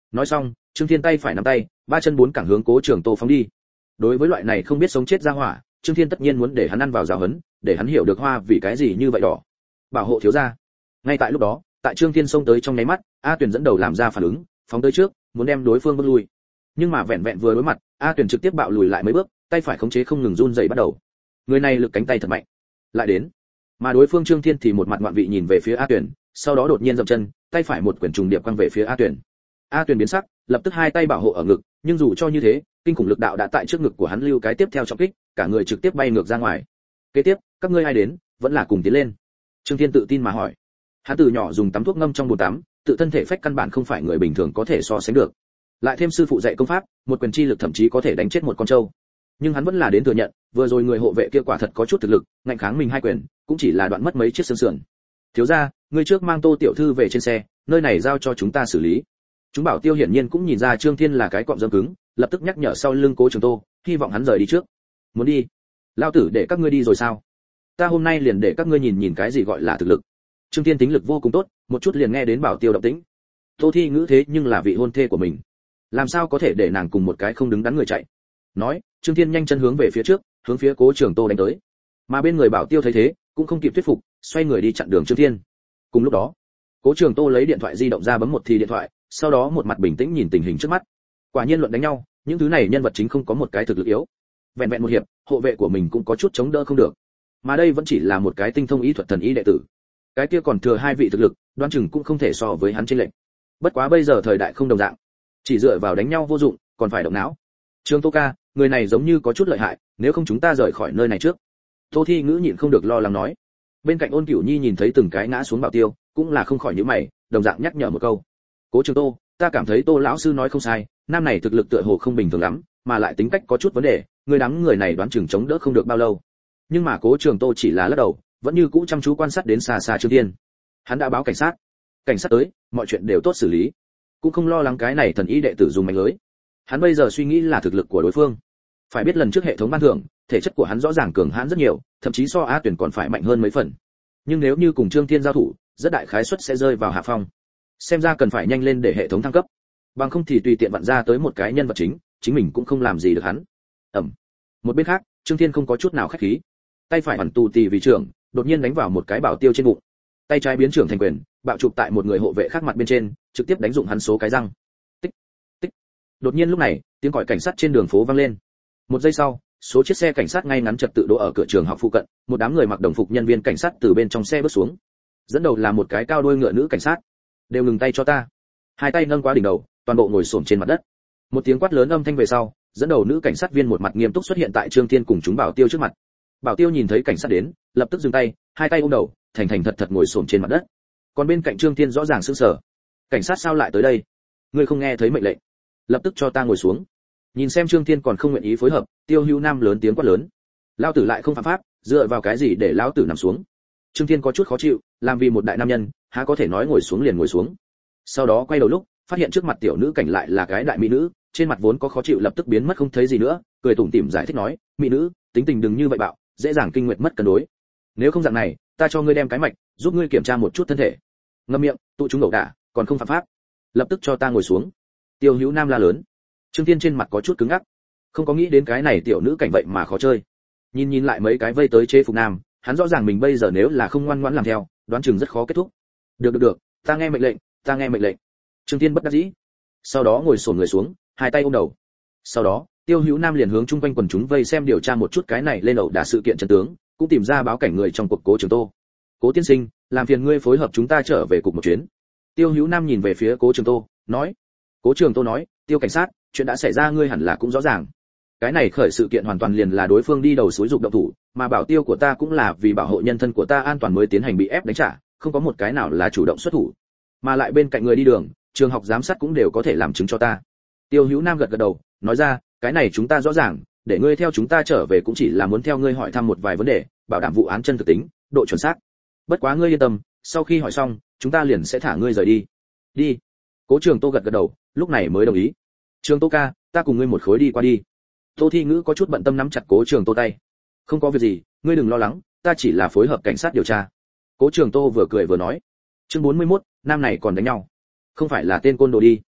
Nói xong, Trương Thiên tay phải nắm tay, ba chân bốn cẳng hướng Cố Trường Tô phóng đi. Đối với loại này không biết sống chết ra hỏa, Trương Thiên tất nhiên muốn để hắn ăn vào giáo hấn, để hắn hiểu được hoa vì cái gì như vậy đỏ. Bảo hộ thiếu gia. Ngay tại lúc đó, tại Trương Thiên xông tới trong nháy mắt, A Tuyền dẫn đầu làm ra phản ứng, phóng tới trước, muốn đem đối phương bước lui. Nhưng mà vẹn vẹn vừa đối mặt, A Tuyền trực tiếp bạo lùi lại mấy bước, tay phải khống chế không ngừng run rẩy bắt đầu. Người này lực cánh tay thật mạnh. Lại đến. Mà đối phương Trương Thiên thì một mặt ngoạn vị nhìn về phía A Tuyền, sau đó đột nhiên dậm chân, tay phải một quyển trùng điệp quăng về phía A Tuyền. A Tuyền biến sắc, lập tức hai tay bảo hộ ở ngực, nhưng dù cho như thế, kinh khủng lực đạo đã tại trước ngực của hắn lưu cái tiếp theo trọng kích, cả người trực tiếp bay ngược ra ngoài. Kế tiếp, các ngươi ai đến, vẫn là cùng tiến lên. Trương Thiên tự tin mà hỏi. Hắn từ nhỏ dùng tắm thuốc ngâm trong bồn tắm, tự thân thể phách căn bản không phải người bình thường có thể so sánh được. Lại thêm sư phụ dạy công pháp, một quyền chi lực thậm chí có thể đánh chết một con trâu. Nhưng hắn vẫn là đến thừa nhận, vừa rồi người hộ vệ kia quả thật có chút thực lực, ngạnh kháng mình hai quyền, cũng chỉ là đoạn mất mấy chiếc xương sườn. Thiếu gia, ngươi trước mang Tô tiểu thư về trên xe, nơi này giao cho chúng ta xử lý. Chúng bảo tiêu hiển nhiên cũng nhìn ra Trương Thiên là cái cọm dâm cứng, lập tức nhắc nhở sau lưng Cố Trường Tô, hy vọng hắn rời đi trước. Muốn đi? Lão tử để các ngươi đi rồi sao? Ta hôm nay liền để các ngươi nhìn nhìn cái gì gọi là thực lực. Trương Thiên tính lực vô cùng tốt, một chút liền nghe đến bảo tiêu động tĩnh. Tô Thi Ngữ thế nhưng là vị hôn thê của mình, làm sao có thể để nàng cùng một cái không đứng đắn người chạy? Nói, Trương Thiên nhanh chân hướng về phía trước, hướng phía Cố Trường Tô đánh tới. Mà bên người bảo tiêu thấy thế, cũng không kịp thuyết phục, xoay người đi chặn đường Trương Thiên. Cùng lúc đó, Cố Trường Tô lấy điện thoại di động ra bấm một thì điện thoại, sau đó một mặt bình tĩnh nhìn tình hình trước mắt. Quả nhiên luận đánh nhau, những thứ này nhân vật chính không có một cái thực lực yếu. Vẹn vẹn một hiệp, hộ vệ của mình cũng có chút chống đỡ không được. Mà đây vẫn chỉ là một cái tinh thông ý thuật thần ý đệ tử. Cái kia còn thừa hai vị thực lực, đoán chừng cũng không thể so với hắn trên lệnh. Bất quá bây giờ thời đại không đồng dạng, chỉ dựa vào đánh nhau vô dụng, còn phải động não. Trương Tô ca, người này giống như có chút lợi hại, nếu không chúng ta rời khỏi nơi này trước. Tô Thi Ngữ nhịn không được lo lắng nói. Bên cạnh Ôn Cửu Nhi nhìn thấy từng cái ngã xuống bảo tiêu, cũng là không khỏi nhíu mày, đồng dạng nhắc nhở một câu. Cố Trường Tô, ta cảm thấy Tô lão sư nói không sai, nam này thực lực tựa hồ không bình thường lắm, mà lại tính cách có chút vấn đề, người đám người này đoán chừng chống đỡ không được bao lâu. Nhưng mà Cố Trường Tô chỉ là lắc đầu, vẫn như cũ chăm chú quan sát đến xa xa Trương Thiên. Hắn đã báo cảnh sát, cảnh sát tới, mọi chuyện đều tốt xử lý, cũng không lo lắng cái này thần ý đệ tử dùng mánh lưới. Hắn bây giờ suy nghĩ là thực lực của đối phương. Phải biết lần trước hệ thống ban thưởng, thể chất của hắn rõ ràng cường hãn rất nhiều, thậm chí so A Tuyển còn phải mạnh hơn mấy phần. Nhưng nếu như cùng Trương Thiên giao thủ, rất đại khái suất sẽ rơi vào hạ phong. Xem ra cần phải nhanh lên để hệ thống thăng cấp, bằng không thì tùy tiện vặn ra tới một cái nhân vật chính, chính mình cũng không làm gì được hắn. Ẩm. Một bên khác, Trương Thiên không có chút nào khách khí, tay phải hoàn tù tì vì trưởng, đột nhiên đánh vào một cái bảo tiêu trên bụng. Tay trái biến trưởng thành quyền, bạo chụp tại một người hộ vệ khác mặt bên trên, trực tiếp đánh dụng hắn số cái răng. Tích, tích. Đột nhiên lúc này, tiếng còi cảnh sát trên đường phố vang lên. Một giây sau, số chiếc xe cảnh sát ngay ngắn trật tự đỗ ở cửa trường học phụ cận, một đám người mặc đồng phục nhân viên cảnh sát từ bên trong xe bước xuống. Dẫn đầu là một cái cao đuôi ngựa nữ cảnh sát. Đều ngừng tay cho ta. Hai tay nâng qua đỉnh đầu, toàn bộ ngồi xổm trên mặt đất. Một tiếng quát lớn âm thanh về sau, dẫn đầu nữ cảnh sát viên một mặt nghiêm túc xuất hiện tại Trương Thiên cùng chúng bảo tiêu trước mặt. Bảo tiêu nhìn thấy cảnh sát đến, lập tức dừng tay, hai tay ôm đầu, thành thành thật thật ngồi xổm trên mặt đất. Còn bên cạnh Trương Thiên rõ ràng sững sờ. Cảnh sát sao lại tới đây? Ngươi không nghe thấy mệnh lệnh? Lập tức cho ta ngồi xuống. Nhìn xem Trương Thiên còn không nguyện ý phối hợp, Tiêu Hữu Nam lớn tiếng quát lớn. Lão tử lại không phạm pháp, dựa vào cái gì để lão tử nằm xuống? Trương Thiên có chút khó chịu, làm vì một đại nam nhân, há có thể nói ngồi xuống liền ngồi xuống. Sau đó quay đầu lúc, phát hiện trước mặt tiểu nữ cảnh lại là cái đại mỹ nữ, trên mặt vốn có khó chịu lập tức biến mất không thấy gì nữa, cười tủm tỉm giải thích nói, mỹ nữ, tính tình đừng như vậy bạo, dễ dàng kinh nguyệt mất cân đối. Nếu không dạng này, ta cho ngươi đem cái mạch, giúp ngươi kiểm tra một chút thân thể. Ngậm miệng, tụ chúng ẩu đả, còn không phạm pháp. Lập tức cho ta ngồi xuống. Tiêu Hữu Nam la lớn. Trương Thiên trên mặt có chút cứng ngắc, không có nghĩ đến cái này tiểu nữ cảnh vậy mà khó chơi. Nhìn nhìn lại mấy cái vây tới chế phục nam, hắn rõ ràng mình bây giờ nếu là không ngoan ngoãn làm theo, đoán chừng rất khó kết thúc. Được được được, ta nghe mệnh lệnh, ta nghe mệnh lệnh. Trương Thiên bất đắc dĩ. Sau đó ngồi xổm người xuống, hai tay ôm đầu. Sau đó, Tiêu Hữu Nam liền hướng chung quanh quần chúng vây xem điều tra một chút cái này lên ẩu đả sự kiện chân tướng, cũng tìm ra báo cảnh người trong cuộc Cố Trường Tô. Cố tiên sinh, làm phiền ngươi phối hợp chúng ta trở về cục một chuyến. Tiêu Hữu Nam nhìn về phía Cố Trường Tô, nói. Cố Trường Tô nói, Tiêu cảnh sát, chuyện đã xảy ra ngươi hẳn là cũng rõ ràng. Cái này khởi sự kiện hoàn toàn liền là đối phương đi đầu xúi dục động thủ, mà bảo tiêu của ta cũng là vì bảo hộ nhân thân của ta an toàn mới tiến hành bị ép đánh trả, không có một cái nào là chủ động xuất thủ. Mà lại bên cạnh người đi đường, trường học giám sát cũng đều có thể làm chứng cho ta. Tiêu Hữu Nam gật gật đầu, nói ra, cái này chúng ta rõ ràng, để ngươi theo chúng ta trở về cũng chỉ là muốn theo ngươi hỏi thăm một vài vấn đề, bảo đảm vụ án chân thực tính, độ chuẩn xác. Bất quá ngươi yên tâm, sau khi hỏi xong, chúng ta liền sẽ thả ngươi rời đi. Đi. Cố Trường Tô gật gật đầu, lúc này mới đồng ý. Trường Tô ca, ta cùng ngươi một khối đi qua đi. Tô Thi Ngữ có chút bận tâm nắm chặt Cố Trường Tô tay. Không có việc gì, ngươi đừng lo lắng, ta chỉ là phối hợp cảnh sát điều tra. Cố Trường Tô vừa cười vừa nói. Chương bốn mươi mốt, nam này còn đánh nhau. Không phải là tên côn đồ đi.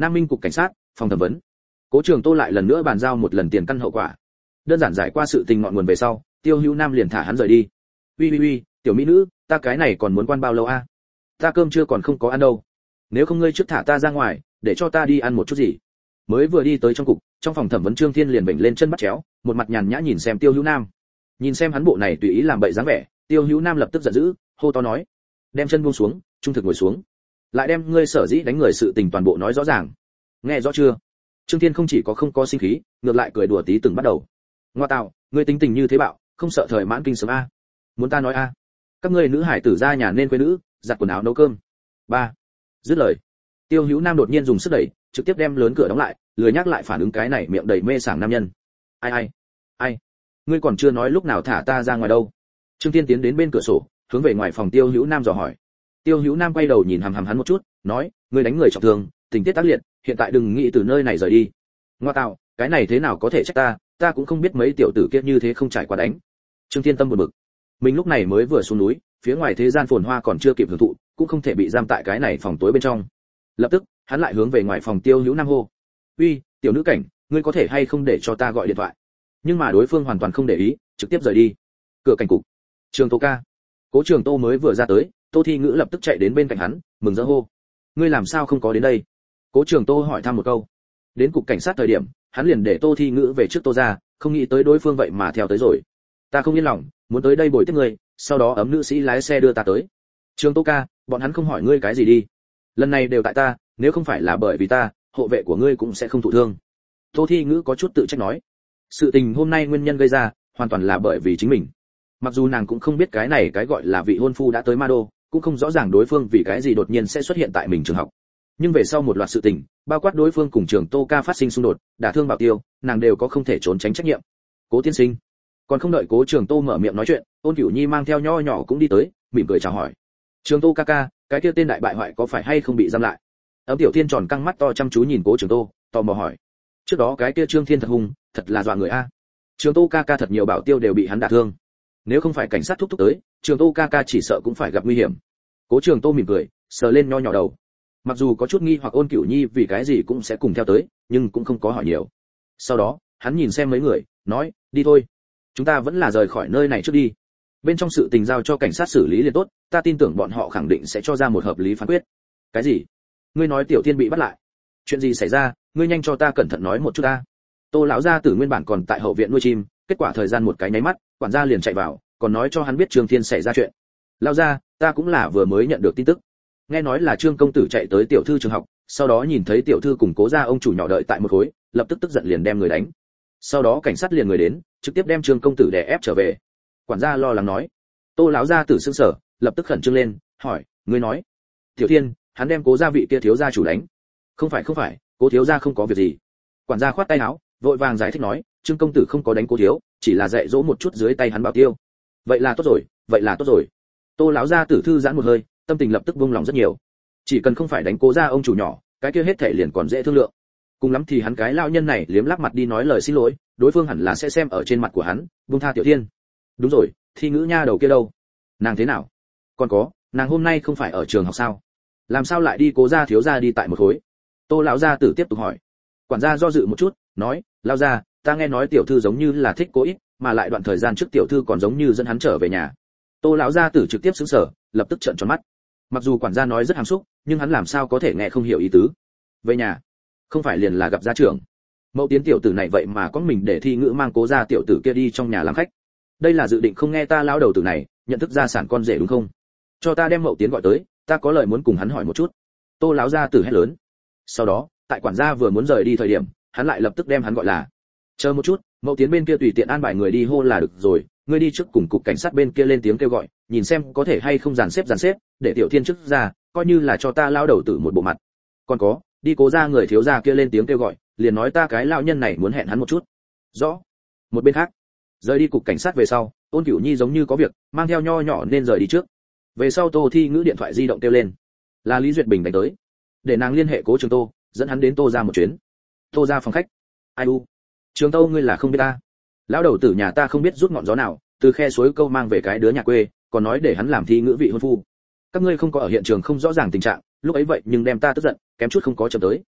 Nam Minh cục cảnh sát, phòng thẩm vấn. Cố Trường Tô lại lần nữa bàn giao một lần tiền căn hậu quả. Đơn giản giải qua sự tình ngọn nguồn về sau, Tiêu Hữu Nam liền thả hắn rời đi. Uy uy uy, tiểu mỹ nữ, ta cái này còn muốn quan bao lâu a? Ta cơm chưa còn không có ăn đâu. Nếu không ngươi trước thả ta ra ngoài, để cho ta đi ăn một chút gì. Mới vừa đi tới trong cục, trong phòng thẩm vấn Trương Thiên liền bệnh lên chân bắt chéo, một mặt nhàn nhã nhìn xem Tiêu Hữu Nam. Nhìn xem hắn bộ này tùy ý làm bậy dáng vẻ, Tiêu Hữu Nam lập tức giận dữ, hô to nói: "Đem chân buông xuống, trung thực ngồi xuống. Lại đem ngươi sở dĩ đánh người sự tình toàn bộ nói rõ ràng. Nghe rõ chưa?" Trương Thiên không chỉ có không có sinh khí, ngược lại cười đùa tí từng bắt đầu. "Ngoa tạo, ngươi tính tình như thế bạo, không sợ thời mãn kinh sớm a? Muốn ta nói a? Các ngươi nữ hải tử ra nhà nên quê nữ, giặt quần áo nấu cơm." Ba. Dứt lời, Tiêu Hữu Nam đột nhiên dùng sức đẩy, trực tiếp đem lớn cửa đóng lại, lười nhắc lại phản ứng cái này miệng đầy mê sảng nam nhân. "Ai ai? Ai? Ngươi còn chưa nói lúc nào thả ta ra ngoài đâu?" Trương Thiên tiến đến bên cửa sổ, hướng về ngoài phòng Tiêu Hữu Nam dò hỏi. Tiêu Hữu Nam quay đầu nhìn hằm hằm hắn một chút, nói: "Ngươi đánh người trọng thương, tình tiết tác liệt, hiện tại đừng nghĩ từ nơi này rời đi." "Ngoa tạo, cái này thế nào có thể trách ta, ta cũng không biết mấy tiểu tử kia như thế không trải qua đánh." Trương Thiên tâm buồn bực. Mình lúc này mới vừa xuống núi, phía ngoài thế gian phồn hoa còn chưa kịp hưởng thụ, cũng không thể bị giam tại cái này phòng tối bên trong. Lập tức, hắn lại hướng về ngoài phòng Tiêu Hữu Nam hô: "Uy, tiểu nữ cảnh, ngươi có thể hay không để cho ta gọi điện thoại?" Nhưng mà đối phương hoàn toàn không để ý, trực tiếp rời đi. Cửa cảnh cục. Trường Tô ca. Cố Trường Tô mới vừa ra tới, Tô Thi Ngữ lập tức chạy đến bên cạnh hắn, mừng rỡ hô: "Ngươi làm sao không có đến đây?" Cố Trường Tô hỏi thăm một câu. Đến cục cảnh sát thời điểm, hắn liền để Tô Thi Ngữ về trước Tô ra, không nghĩ tới đối phương vậy mà theo tới rồi. "Ta không yên lòng, muốn tới đây bồi tiếp ngươi, sau đó ấm nữ sĩ lái xe đưa ta tới." "Trường Tô ca, bọn hắn không hỏi ngươi cái gì đi. Lần này đều tại ta, nếu không phải là bởi vì ta, hộ vệ của ngươi cũng sẽ không thụ thương." Tô Thi Ngữ có chút tự trách nói. Sự tình hôm nay nguyên nhân gây ra, hoàn toàn là bởi vì chính mình. Mặc dù nàng cũng không biết cái này cái gọi là vị hôn phu đã tới Ma Đô, cũng không rõ ràng đối phương vì cái gì đột nhiên sẽ xuất hiện tại mình trường học. Nhưng về sau một loạt sự tình, bao quát đối phương cùng Trường Tô ca phát sinh xung đột, đả thương Bảo Tiêu, nàng đều có không thể trốn tránh trách nhiệm. "Cố tiên sinh." Còn không đợi Cố Trường Tô mở miệng nói chuyện, Ôn Cửu Nhi mang theo nho nhỏ cũng đi tới, mỉm cười chào hỏi. "Trường Tô ca ca, cái kia tên đại bại hoại có phải hay không bị giam lại?" Ấm Tiểu Thiên tròn căng mắt to chăm chú nhìn Cố Trường Tô, tò mò hỏi. "Trước đó cái kia Trương Thiên thật hung, thật là dọa người a. Trường Tô ca ca thật nhiều bảo tiêu đều bị hắn đả thương. Nếu không phải cảnh sát thúc thúc tới, Trường Tô ca ca chỉ sợ cũng phải gặp nguy hiểm." Cố Trường Tô mỉm cười, sờ lên nho nhỏ đầu. Mặc dù có chút nghi hoặc Ôn Cửu Nhi vì cái gì cũng sẽ cùng theo tới, nhưng cũng không có hỏi nhiều. Sau đó, hắn nhìn xem mấy người, nói: "Đi thôi, chúng ta vẫn là rời khỏi nơi này trước đi. Bên trong sự tình giao cho cảnh sát xử lý liền tốt, ta tin tưởng bọn họ khẳng định sẽ cho ra một hợp lý phán quyết." "Cái gì? Ngươi nói Tiểu Thiên bị bắt lại? Chuyện gì xảy ra, ngươi nhanh cho ta cẩn thận nói một chút ta." Tô lão gia tử nguyên bản còn tại hậu viện nuôi chim, kết quả thời gian một cái nháy mắt, quản gia liền chạy vào, còn nói cho hắn biết Trương Thiên xảy ra chuyện. "Lão gia, ta cũng là vừa mới nhận được tin tức. Nghe nói là Trương công tử chạy tới tiểu thư trường học, sau đó nhìn thấy tiểu thư cùng Cố gia ông chủ nhỏ đợi tại một khối, lập tức tức giận liền đem người đánh. Sau đó cảnh sát liền người đến, trực tiếp đem Trương công tử đè ép trở về." Quản gia lo lắng nói. Tô lão gia tử sững sờ, lập tức khẩn trương lên, hỏi: "Ngươi nói, Tiểu Thiên, hắn đem Cố gia vị kia thiếu gia chủ đánh?" "Không phải không phải, Cố thiếu gia không có việc gì." Quản gia khoát tay áo, vội vàng giải thích nói: "Trương công tử không có đánh Cố thiếu, chỉ là dạy dỗ một chút dưới tay hắn Bảo Tiêu." "Vậy là tốt rồi, vậy là tốt rồi." Tô lão gia tử thư giãn một hơi, tâm tình lập tức buông lòng rất nhiều. Chỉ cần không phải đánh Cố gia ông chủ nhỏ, cái kia hết thể liền còn dễ thương lượng. Cùng lắm thì hắn cái lão nhân này liếm láp mặt đi nói lời xin lỗi, đối phương hẳn là sẽ xem ở trên mặt của hắn, buông tha Tiểu Thiên. Đúng rồi, Thi Ngữ nha đầu kia đâu? Nàng thế nào? Còn có, nàng hôm nay không phải ở trường học sao? Làm sao lại đi Cố gia thiếu gia đi tại một khối? Tô lão gia tử tiếp tục hỏi. Quản gia do dự một chút, nói: "Lão gia, ta nghe nói tiểu thư giống như là thích Cố ít, mà lại đoạn thời gian trước tiểu thư còn giống như dẫn hắn trở về nhà." Tô lão gia tử trực tiếp sững sờ, lập tức trợn tròn mắt. Mặc dù quản gia nói rất hàm xúc, nhưng hắn làm sao có thể nghe không hiểu ý tứ. Về nhà? Không phải liền là gặp gia trưởng? Mẫu Tiến tiểu tử này vậy mà có mình để Thi Ngữ mang Cố gia tiểu tử kia đi trong nhà làm khách. Đây là dự định không nghe ta lão đầu tử này, nhận thức gia sản con rể đúng không? Cho ta đem Mậu Tiến gọi tới, ta có lời muốn cùng hắn hỏi một chút. Tô lão gia tử hét lớn. Sau đó, tại quản gia vừa muốn rời đi thời điểm, hắn lại lập tức đem hắn gọi là. "Chờ một chút, Mậu Tiến bên kia tùy tiện an bài người đi hô là được rồi, ngươi đi trước cùng cục cảnh sát bên kia lên tiếng kêu gọi, nhìn xem có thể hay không dàn xếp dàn xếp, để Tiểu Thiên trước ra, coi như là cho ta lão đầu tử một bộ mặt. Còn có, đi Cố gia người thiếu gia kia lên tiếng kêu gọi, liền nói ta cái lão nhân này muốn hẹn hắn một chút." "Rõ." Một bên khác, rời đi cục cảnh sát về sau, Ôn Cửu Nhi giống như có việc, mang theo nho nhỏ nên rời đi trước. Về sau Tô Thi Ngữ điện thoại di động kêu lên, là Lý Duyệt Bình đánh tới, để nàng liên hệ Cố Trường Tô, dẫn hắn đến Tô gia một chuyến. Tô gia phòng khách. "Ai u, Trường Tô ngươi là không biết ta? Lão đầu tử nhà ta không biết rút ngọn gió nào, từ khe suối câu mang về cái đứa nhà quê, còn nói để hắn làm Thi Ngữ vị hôn phu. Các ngươi không có ở hiện trường không rõ ràng tình trạng, lúc ấy vậy nhưng đem ta tức giận, kém chút không có chậm tới.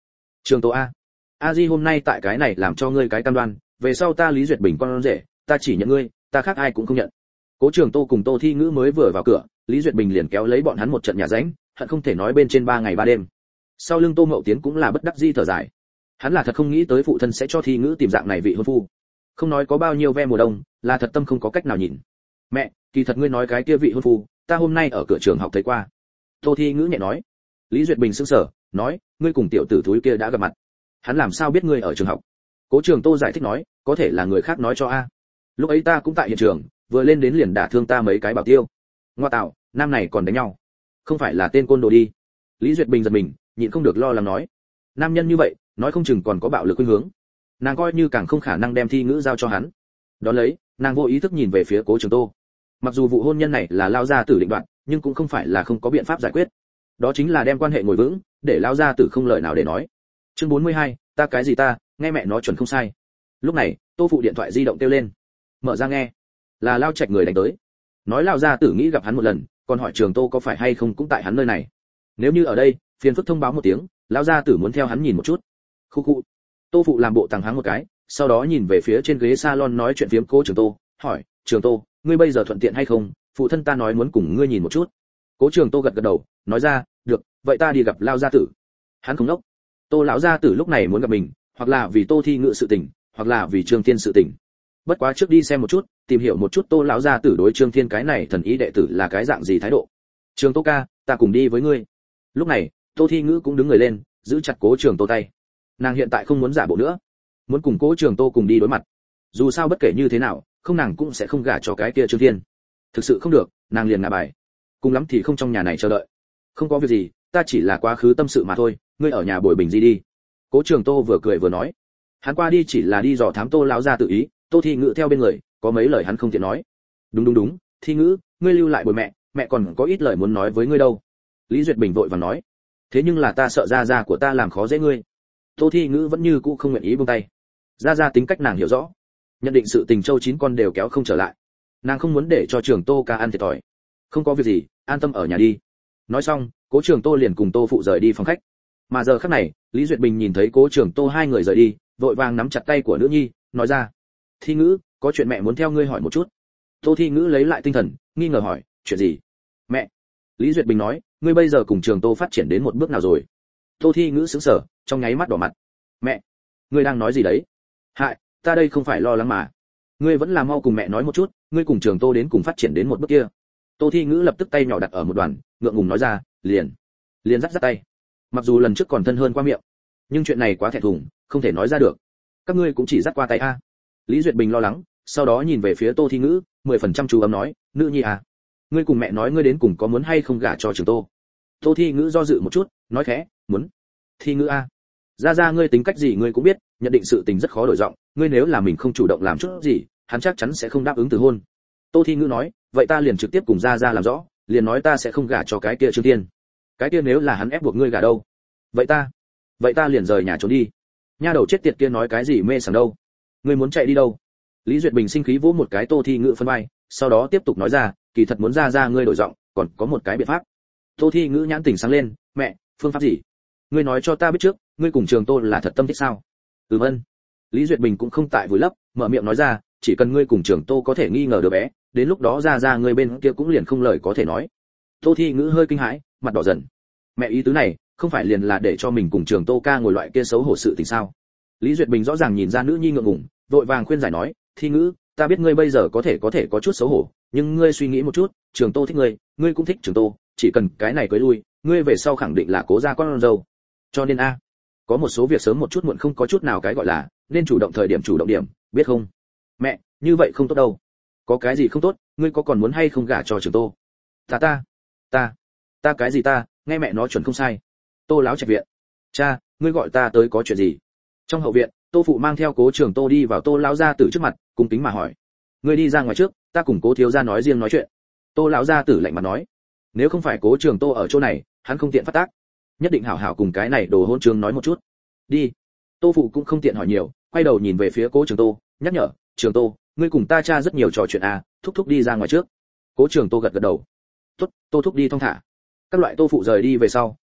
Trường Tô a, a di hôm nay tại cái này làm cho ngươi cái cam đoan, về sau ta Lý Duyệt Bình con rể, ta chỉ nhận ngươi, ta khác ai cũng không nhận. Cố Trường Tô cùng Tô Thi Ngữ mới vừa vào cửa, Lý Duyệt Bình liền kéo lấy bọn hắn một trận nhà ránh, hận không thể nói bên trên ba ngày ba đêm. Sau lưng Tô Mậu Tiến cũng là bất đắc dĩ thở dài. Hắn là thật không nghĩ tới phụ thân sẽ cho Thi Ngữ tìm dạng này vị hôn phu. Không nói có bao nhiêu ve mùa đông, là thật tâm không có cách nào nhìn. Mẹ, kỳ thật ngươi nói cái kia vị hôn phu, ta hôm nay ở cửa trường học thấy qua. Tô Thi Ngữ nhẹ nói. Lý Duyệt Bình sững sờ, nói, ngươi cùng tiểu tử thúi kia đã gặp mặt. Hắn làm sao biết ngươi ở trường học? Cố Trường Tô giải thích nói, có thể là người khác nói cho a. Lúc ấy ta cũng tại hiện trường, vừa lên đến liền đả thương ta mấy cái bảo tiêu. Ngoa tạo, nam này còn đánh nhau. Không phải là tên côn đồ đi. Lý Duyệt Bình giật mình, nhịn không được lo lắng nói. Nam nhân như vậy, nói không chừng còn có bạo lực khuynh hướng. Nàng coi như càng không khả năng đem Thi Ngữ giao cho hắn. Đón lấy, nàng vô ý thức nhìn về phía Cố Trường Tô. Mặc dù vụ hôn nhân này là lao gia tử định đoạt, nhưng cũng không phải là không có biện pháp giải quyết. Đó chính là đem quan hệ ngồi vững, để lao gia tử không lời nào để nói. Chương bốn mươi hai, ta cái gì ta, nghe mẹ nói chuẩn không sai. Lúc này, Tô phụ điện thoại di động kêu lên. Mở ra nghe. Là Lao Trạch người đánh tới. Nói lao gia tử nghĩ gặp hắn một lần, còn hỏi Trường Tô có phải hay không cũng tại hắn nơi này. Nếu như ở đây, phiền phức thông báo một tiếng, lão gia tử muốn theo hắn nhìn một chút. Khu khu. Tô phụ làm bộ tàng háng một cái, sau đó nhìn về phía trên ghế salon nói chuyện phiếm Cố Trường Tô, hỏi, Trường Tô, ngươi bây giờ thuận tiện hay không? Phụ thân ta nói muốn cùng ngươi nhìn một chút. Cố Trường Tô gật gật đầu, nói ra, được, vậy ta đi gặp lao gia tử. Hắn không đốc. Tô lão gia tử lúc này muốn gặp mình, hoặc là vì Tô Thi Ngữ sự tình, hoặc là vì Trương Thiên sự tình. Bất quá trước đi xem một chút, tìm hiểu một chút Tô lão gia tử đối Trương Thiên cái này thần ý đệ tử là cái dạng gì thái độ. Trường Tô ca, ta cùng đi với ngươi. Lúc này, Tô Thi Ngữ cũng đứng người lên, giữ chặt Cố Trường Tô tay. Nàng hiện tại không muốn giả bộ nữa, muốn cùng Cố Trường Tô cùng đi đối mặt. Dù sao bất kể như thế nào, không nàng cũng sẽ không gả cho cái kia Trương Thiên. Thực sự không được, nàng liền ngả bài. Cùng lắm thì không trong nhà này chờ đợi. Không có việc gì, ta chỉ là quá khứ tâm sự mà thôi, ngươi ở nhà bồi bình gì đi. Cố Trường Tô vừa cười vừa nói. Hắn qua đi chỉ là đi dò thám Tô lão gia tự ý, Tô Thi Ngữ theo bên người, có mấy lời hắn không tiện nói. Đúng đúng đúng, Thi Ngữ, ngươi lưu lại bồi mẹ, mẹ còn có ít lời muốn nói với ngươi đâu. Lý Duyệt Bình vội vàng nói. Thế nhưng là ta sợ gia gia của ta làm khó dễ ngươi. Tô Thi Ngữ vẫn như cũ không nguyện ý buông tay. Gia gia tính cách nàng hiểu rõ, nhận định sự tình châu chín con đều kéo không trở lại. Nàng không muốn để cho Trường Tô ca ăn thiệt thòi. Không có việc gì, an tâm ở nhà đi. Nói xong, Cố Trường Tô liền cùng Tô phụ rời đi phòng khách. Mà giờ khắc này, Lý Duyệt Bình nhìn thấy Cố Trường Tô hai người rời đi, vội vàng nắm chặt tay của nữ nhi, nói ra: Thi Ngữ, có chuyện mẹ muốn theo ngươi hỏi một chút. Tô Thi Ngữ lấy lại tinh thần, nghi ngờ hỏi: chuyện gì? Mẹ. Lý Duyệt Bình nói: ngươi bây giờ cùng Trường Tô phát triển đến một bước nào rồi? Tô Thi Ngữ sững sờ, trong nháy mắt đỏ mặt. Mẹ, ngươi đang nói gì đấy? Hại, ta đây không phải lo lắng mà. Ngươi vẫn là mau cùng mẹ nói một chút, ngươi cùng Trường Tô đến cùng phát triển đến một bước kia. Tô Thi Ngữ lập tức tay nhỏ đặt ở một đoàn, ngượng ngùng nói ra: liền, liền dắt dắt tay. Mặc dù lần trước còn thân hơn qua miệng, nhưng chuyện này quá thẹn thùng, không thể nói ra được. Các ngươi cũng chỉ dắt qua tay a. Lý Duyệt Bình lo lắng, sau đó nhìn về phía Tô Thi Ngữ, mười phần trăm chú ấm nói: nữ nhi à, ngươi cùng mẹ nói ngươi đến cùng có muốn hay không gả cho Trường Tô. Tô Thi Ngữ do dự một chút, nói khẽ: muốn. Thi Ngữ a, ra ra ngươi tính cách gì ngươi cũng biết, nhận định sự tình rất khó đổi giọng, ngươi nếu là mình không chủ động làm chút gì, hắn chắc chắn sẽ không đáp ứng từ hôn. Tô Thi Ngữ nói: vậy ta liền trực tiếp cùng ra ra làm rõ, liền nói ta sẽ không gả cho cái kia Trương Thiên. Cái kia nếu là hắn ép buộc ngươi gả đâu? Vậy ta, vậy ta liền rời nhà trốn đi. Nha đầu chết tiệt kia nói cái gì mê sảng đâu? Ngươi muốn chạy đi đâu? Lý Duyệt Bình sinh khí vỗ một cái Tô Thi Ngữ phân vai, sau đó tiếp tục nói ra: kỳ thật muốn ra ra ngươi đổi giọng, còn có một cái biện pháp. Tô Thi Ngữ nhãn tỉnh sáng lên: mẹ, phương pháp gì? Ngươi nói cho ta biết trước, ngươi cùng Trường Tô là thật tâm thích sao? Ừm ân. Lý Duyệt Bình cũng không tại vùi lấp, mở miệng nói ra: chỉ cần ngươi cùng Trường Tô có thể nghi ngờ đứa bé, đến lúc đó ra ra ngươi bên kia cũng liền không lời có thể nói. Tô Thi Ngữ hơi kinh hãi, mặt đỏ dần. Mẹ ý tứ này, không phải liền là để cho mình cùng Trường Tô ca ngồi loại kia xấu hổ sự tình sao? Lý Duyệt Bình rõ ràng nhìn ra nữ nhi ngượng ngùng, vội vàng khuyên giải nói: Thi Ngữ, ta biết ngươi bây giờ có thể có thể có chút xấu hổ, nhưng ngươi suy nghĩ một chút, Trường Tô thích ngươi, ngươi cũng thích Trường Tô, chỉ cần cái này cưới lui, ngươi về sau khẳng định là cố gia con dâu. Cho nên a, có một số việc sớm một chút muộn không có chút nào cái gọi là, nên chủ động thời điểm chủ động điểm, biết không? Mẹ, như vậy không tốt đâu. Có cái gì không tốt, ngươi có còn muốn hay không gả cho Trường Tô? Ta ta, ta, ta cái gì ta, nghe mẹ nói chuẩn không sai. Tô láo Trạch viện. Cha, ngươi gọi ta tới có chuyện gì? Trong hậu viện, Tô phụ mang theo Cố Trường Tô đi vào Tô lão gia tử trước mặt, cung kính mà hỏi: ngươi đi ra ngoài trước, ta cùng Cố thiếu gia nói riêng nói chuyện. Tô lão gia tử lạnh mặt nói: nếu không phải Cố Trường Tô ở chỗ này, hắn không tiện phát tác, nhất định hảo hảo cùng cái này đồ hôn trường nói một chút. Đi. Tô phụ cũng không tiện hỏi nhiều, quay đầu nhìn về phía Cố Trường Tô, nhắc nhở: Trường Tô, ngươi cùng ta cha rất nhiều trò chuyện à, thúc thúc đi ra ngoài trước. Cố Trường Tô gật gật đầu. Tốt, Tô thúc đi thong thả. Các loại Tô phụ rời đi về sau,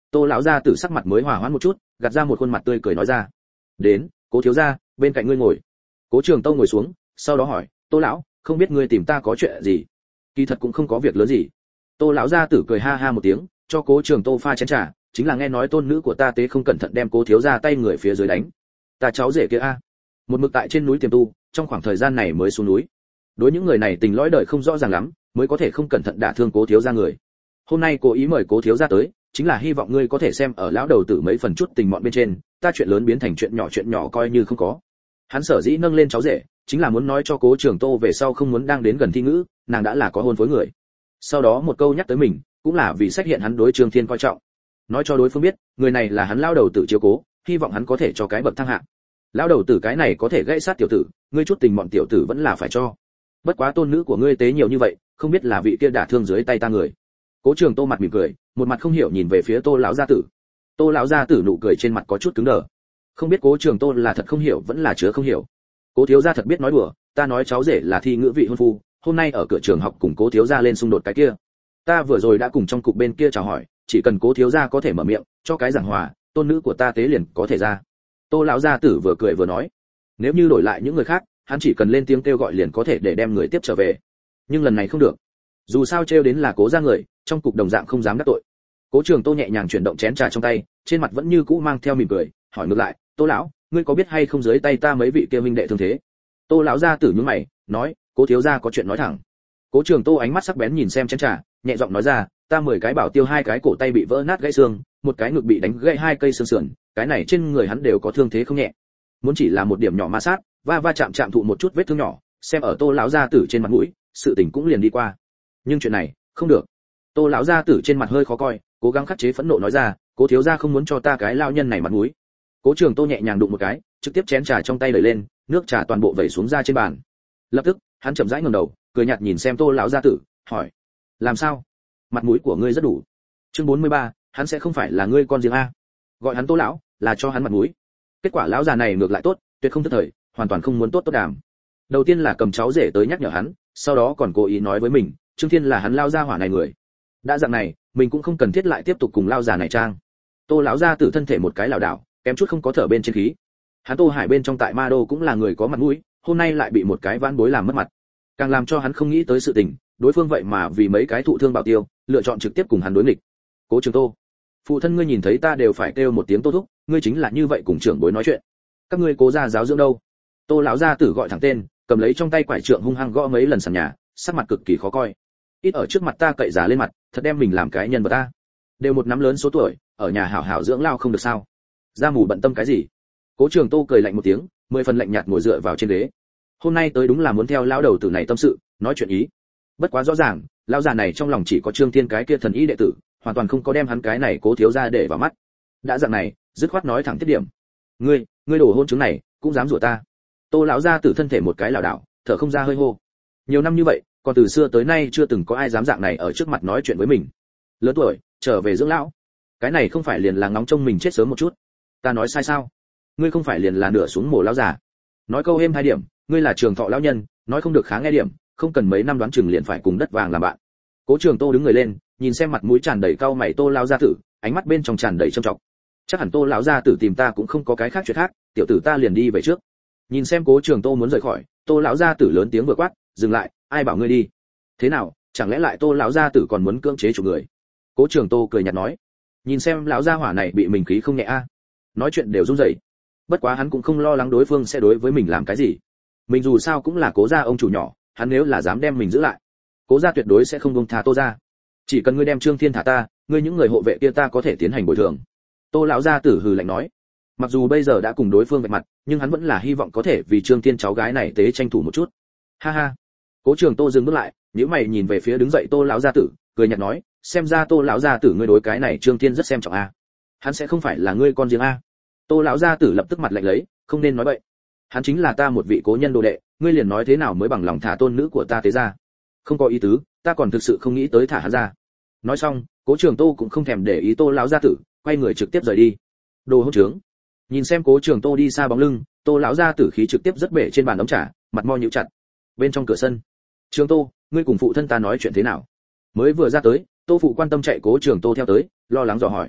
Tô lão gia tử sắc mặt mới hòa hoãn một chút, gạt ra một khuôn mặt tươi cười nói ra: "Đến, Cố thiếu gia, bên cạnh ngươi ngồi." Cố Trường Tâu ngồi xuống, sau đó hỏi: "Tô lão, không biết ngươi tìm ta có chuyện gì?" "Kỳ thật cũng không có việc lớn gì." Tô lão gia tử cười ha ha một tiếng, cho Cố Trường Tâu pha chén trà, chính là nghe nói tôn nữ của ta tế không cẩn thận đem Cố thiếu gia tay người phía dưới đánh. Ta cháu rể kia a, một mực tại trên núi tiềm tu, trong khoảng thời gian này mới xuống núi. Đối những người này tình lõi đời không rõ ràng lắm, mới có thể không cẩn thận đả thương Cố thiếu gia người. Hôm nay cố ý mời Cố thiếu gia tới, chính là hy vọng ngươi có thể xem ở lão đầu tử mấy phần chút tình mọn bên trên, ta chuyện lớn biến thành chuyện nhỏ chuyện nhỏ coi như không có. Hắn sở dĩ nâng lên cháu rể, chính là muốn nói cho Cố Trường Tô về sau không muốn đang đến gần Thi Ngữ, nàng đã là có hôn phối người. Sau đó một câu nhắc tới mình, cũng là vì xác hiện hắn đối Trương Thiên coi trọng. Nói cho đối phương biết, người này là hắn lão đầu tử chiếu cố, hy vọng hắn có thể cho cái bậc thang hạng. Lão đầu tử cái này có thể gãy sát tiểu tử, ngươi chút tình mọn tiểu tử vẫn là phải cho. Bất quá tôn nữ của ngươi tế nhiều như vậy, không biết là vị kia đả thương dưới tay ta người. Cố Trường Tô mặt mỉm cười, một mặt không hiểu nhìn về phía Tô lão gia tử. Tô lão gia tử nụ cười trên mặt có chút cứng đờ. Không biết Cố Trường Tô là thật không hiểu vẫn là chứa không hiểu. Cố thiếu gia thật biết nói đùa, ta nói cháu rể là Thi Ngữ vị hôn phu, hôm nay ở cửa trường học cùng Cố thiếu gia lên xung đột cái kia. Ta vừa rồi đã cùng trong cục bên kia chào hỏi, chỉ cần Cố thiếu gia có thể mở miệng, cho cái giảng hòa, tôn nữ của ta tế liền có thể ra. Tô lão gia tử vừa cười vừa nói, nếu như đổi lại những người khác, hắn chỉ cần lên tiếng kêu gọi liền có thể để đem người tiếp trở về. Nhưng lần này không được. Dù sao trêu đến là Cố gia người, trong cục đồng dạng không dám đắc tội. Cố Trường Tô nhẹ nhàng chuyển động chén trà trong tay, trên mặt vẫn như cũ mang theo mỉm cười, hỏi ngược lại: "Tô lão, ngươi có biết hay không dưới tay ta mấy vị kia huynh đệ thương thế?" Tô lão gia tử nhướng mày, nói: "Cố thiếu gia có chuyện nói thẳng." Cố Trường Tô ánh mắt sắc bén nhìn xem chén trà, nhẹ giọng nói ra: "Ta mười cái bảo tiêu hai cái cổ tay bị vỡ nát gãy xương, một cái ngực bị đánh gãy hai cây xương sườn, cái này trên người hắn đều có thương thế không nhẹ. Muốn chỉ là một điểm nhỏ ma sát, va va chạm chạm thụ một chút vết thương nhỏ, xem ở Tô lão gia tử trên mặt mũi, sự tình cũng liền đi qua. Nhưng chuyện này, không được." Tô lão gia tử trên mặt hơi khó coi, cố gắng khắc chế phẫn nộ nói ra: "Cố thiếu gia không muốn cho ta cái lao nhân này mặt mũi." Cố Trường Tô nhẹ nhàng đụng một cái, trực tiếp chén trà trong tay đẩy lên, nước trà toàn bộ vẩy xuống ra trên bàn. Lập tức, hắn chậm rãi ngẩng đầu, cười nhạt nhìn xem Tô lão gia tử, hỏi: "Làm sao? Mặt mũi của ngươi rất đủ." Chương bốn mươi ba, hắn sẽ không phải là ngươi con riêng a. Gọi hắn Tô lão, là cho hắn mặt mũi. Kết quả lão già này ngược lại tốt, tuyệt không thất thời, hoàn toàn không muốn tốt tốt đàm. Đầu tiên là cầm cháu rể tới nhắc nhở hắn, sau đó còn cố ý nói với mình, Trương Thiên là hắn lao gia hỏa này người. Đã dạng này, mình cũng không cần thiết lại tiếp tục cùng lao già này trang. Tô lão gia tử thân thể một cái lảo đảo, kém chút không có thở bên trên khí. Hắn Tô Hải bên trong tại Ma Đô cũng là người có mặt mũi, hôm nay lại bị một cái vãn bối làm mất mặt. Càng làm cho hắn không nghĩ tới sự tình, đối phương vậy mà vì mấy cái thụ thương bảo tiêu, lựa chọn trực tiếp cùng hắn đối nghịch. Cố Trường Tô, phụ thân ngươi nhìn thấy ta đều phải kêu một tiếng Tô thúc, ngươi chính là như vậy cùng trưởng bối nói chuyện. Các ngươi Cố gia giáo dưỡng đâu? Tô lão gia tử gọi thẳng tên, cầm lấy trong tay quải trượng hung hăng gõ mấy lần sàn nhà, sắc mặt cực kỳ khó coi. Ít ở trước mặt ta cậy giả lên mặt, thật đem mình làm cái nhân vật ta. Đều một năm lớn số tuổi, ở nhà hảo hảo dưỡng lao không được sao? Ra mù bận tâm cái gì? Cố Trường Tô cười lạnh một tiếng, mười phần lạnh nhạt ngồi dựa vào trên ghế. Hôm nay tới đúng là muốn theo lão đầu tử này tâm sự, nói chuyện ý. Bất quá rõ ràng, lão già này trong lòng chỉ có Trương Thiên cái kia thần ý đệ tử, hoàn toàn không có đem hắn cái này Cố thiếu gia để vào mắt. Đã dạng này, dứt khoát nói thẳng tiết điểm. Ngươi, ngươi đổ hôn chứng này, cũng dám rủa ta? Tô lão gia tử thân thể một cái lảo đảo, thở không ra hơi hô. Nhiều năm như vậy, còn từ xưa tới nay chưa từng có ai dám dạng này ở trước mặt nói chuyện với mình. Lớn tuổi, trở về dưỡng lão. Cái này không phải liền là ngóng trông mình chết sớm một chút. Ta nói sai sao? Ngươi không phải liền là nửa xuống mồ lão già. Nói câu êm hai điểm, ngươi là trường thọ lão nhân, nói không được khá nghe điểm, không cần mấy năm đoán chừng liền phải cùng đất vàng làm bạn. Cố Trường Tô đứng người lên, nhìn xem mặt mũi tràn đầy cau mày Tô lão gia tử, ánh mắt bên trong tràn đầy trầm trọng. Chắc hẳn Tô lão gia tử tìm ta cũng không có cái khác chuyện khác, tiểu tử ta liền đi về trước. Nhìn xem Cố Trường Tô muốn rời khỏi, Tô lão gia tử lớn tiếng vừa quát, dừng lại, ai bảo ngươi đi? Thế nào, chẳng lẽ lại Tô lão gia tử còn muốn cưỡng chế chủ người? Cố Trường Tô cười nhạt nói, nhìn xem lão gia hỏa này bị mình khí không nhẹ a, nói chuyện đều run rẩy. Bất quá hắn cũng không lo lắng đối phương sẽ đối với mình làm cái gì. Mình dù sao cũng là Cố gia ông chủ nhỏ, hắn nếu là dám đem mình giữ lại, Cố gia tuyệt đối sẽ không buông tha Tô gia. Chỉ cần ngươi đem Trương Thiên thả ta, ngươi những người hộ vệ kia ta có thể tiến hành bồi thường. Tô lão gia tử hừ lạnh nói. Mặc dù bây giờ đã cùng đối phương vạch mặt, nhưng hắn vẫn là hy vọng có thể vì Trương Thiên cháu gái này tế tranh thủ một chút. Ha ha. Cố Trường Tô dừng bước lại, nhíu mày nhìn về phía đứng dậy Tô lão gia tử, cười nhạt nói, xem ra Tô lão gia tử ngươi đối cái này Trương Thiên rất xem trọng a. Hắn sẽ không phải là ngươi con riêng a? Tô lão gia tử lập tức mặt lạnh lấy, không nên nói bậy. Hắn chính là ta một vị cố nhân đồ đệ, ngươi liền nói thế nào mới bằng lòng thả tôn nữ của ta tế ra? Không có ý tứ, ta còn thực sự không nghĩ tới thả hắn ra. Nói xong, Cố Trường Tô cũng không thèm để ý Tô lão gia tử, quay người trực tiếp rời đi. Đồ hỗn trướng. Nhìn xem Cố Trường Tô đi xa bóng lưng, Tô lão gia tử khí trực tiếp rất bể trên bàn ấm trà, mặt mo nhíu chặt. Bên trong cửa sân, Trường Tô, ngươi cùng phụ thân ta nói chuyện thế nào? Mới vừa ra tới, Tô phụ quan tâm chạy Cố Trường Tô theo tới, lo lắng dò hỏi.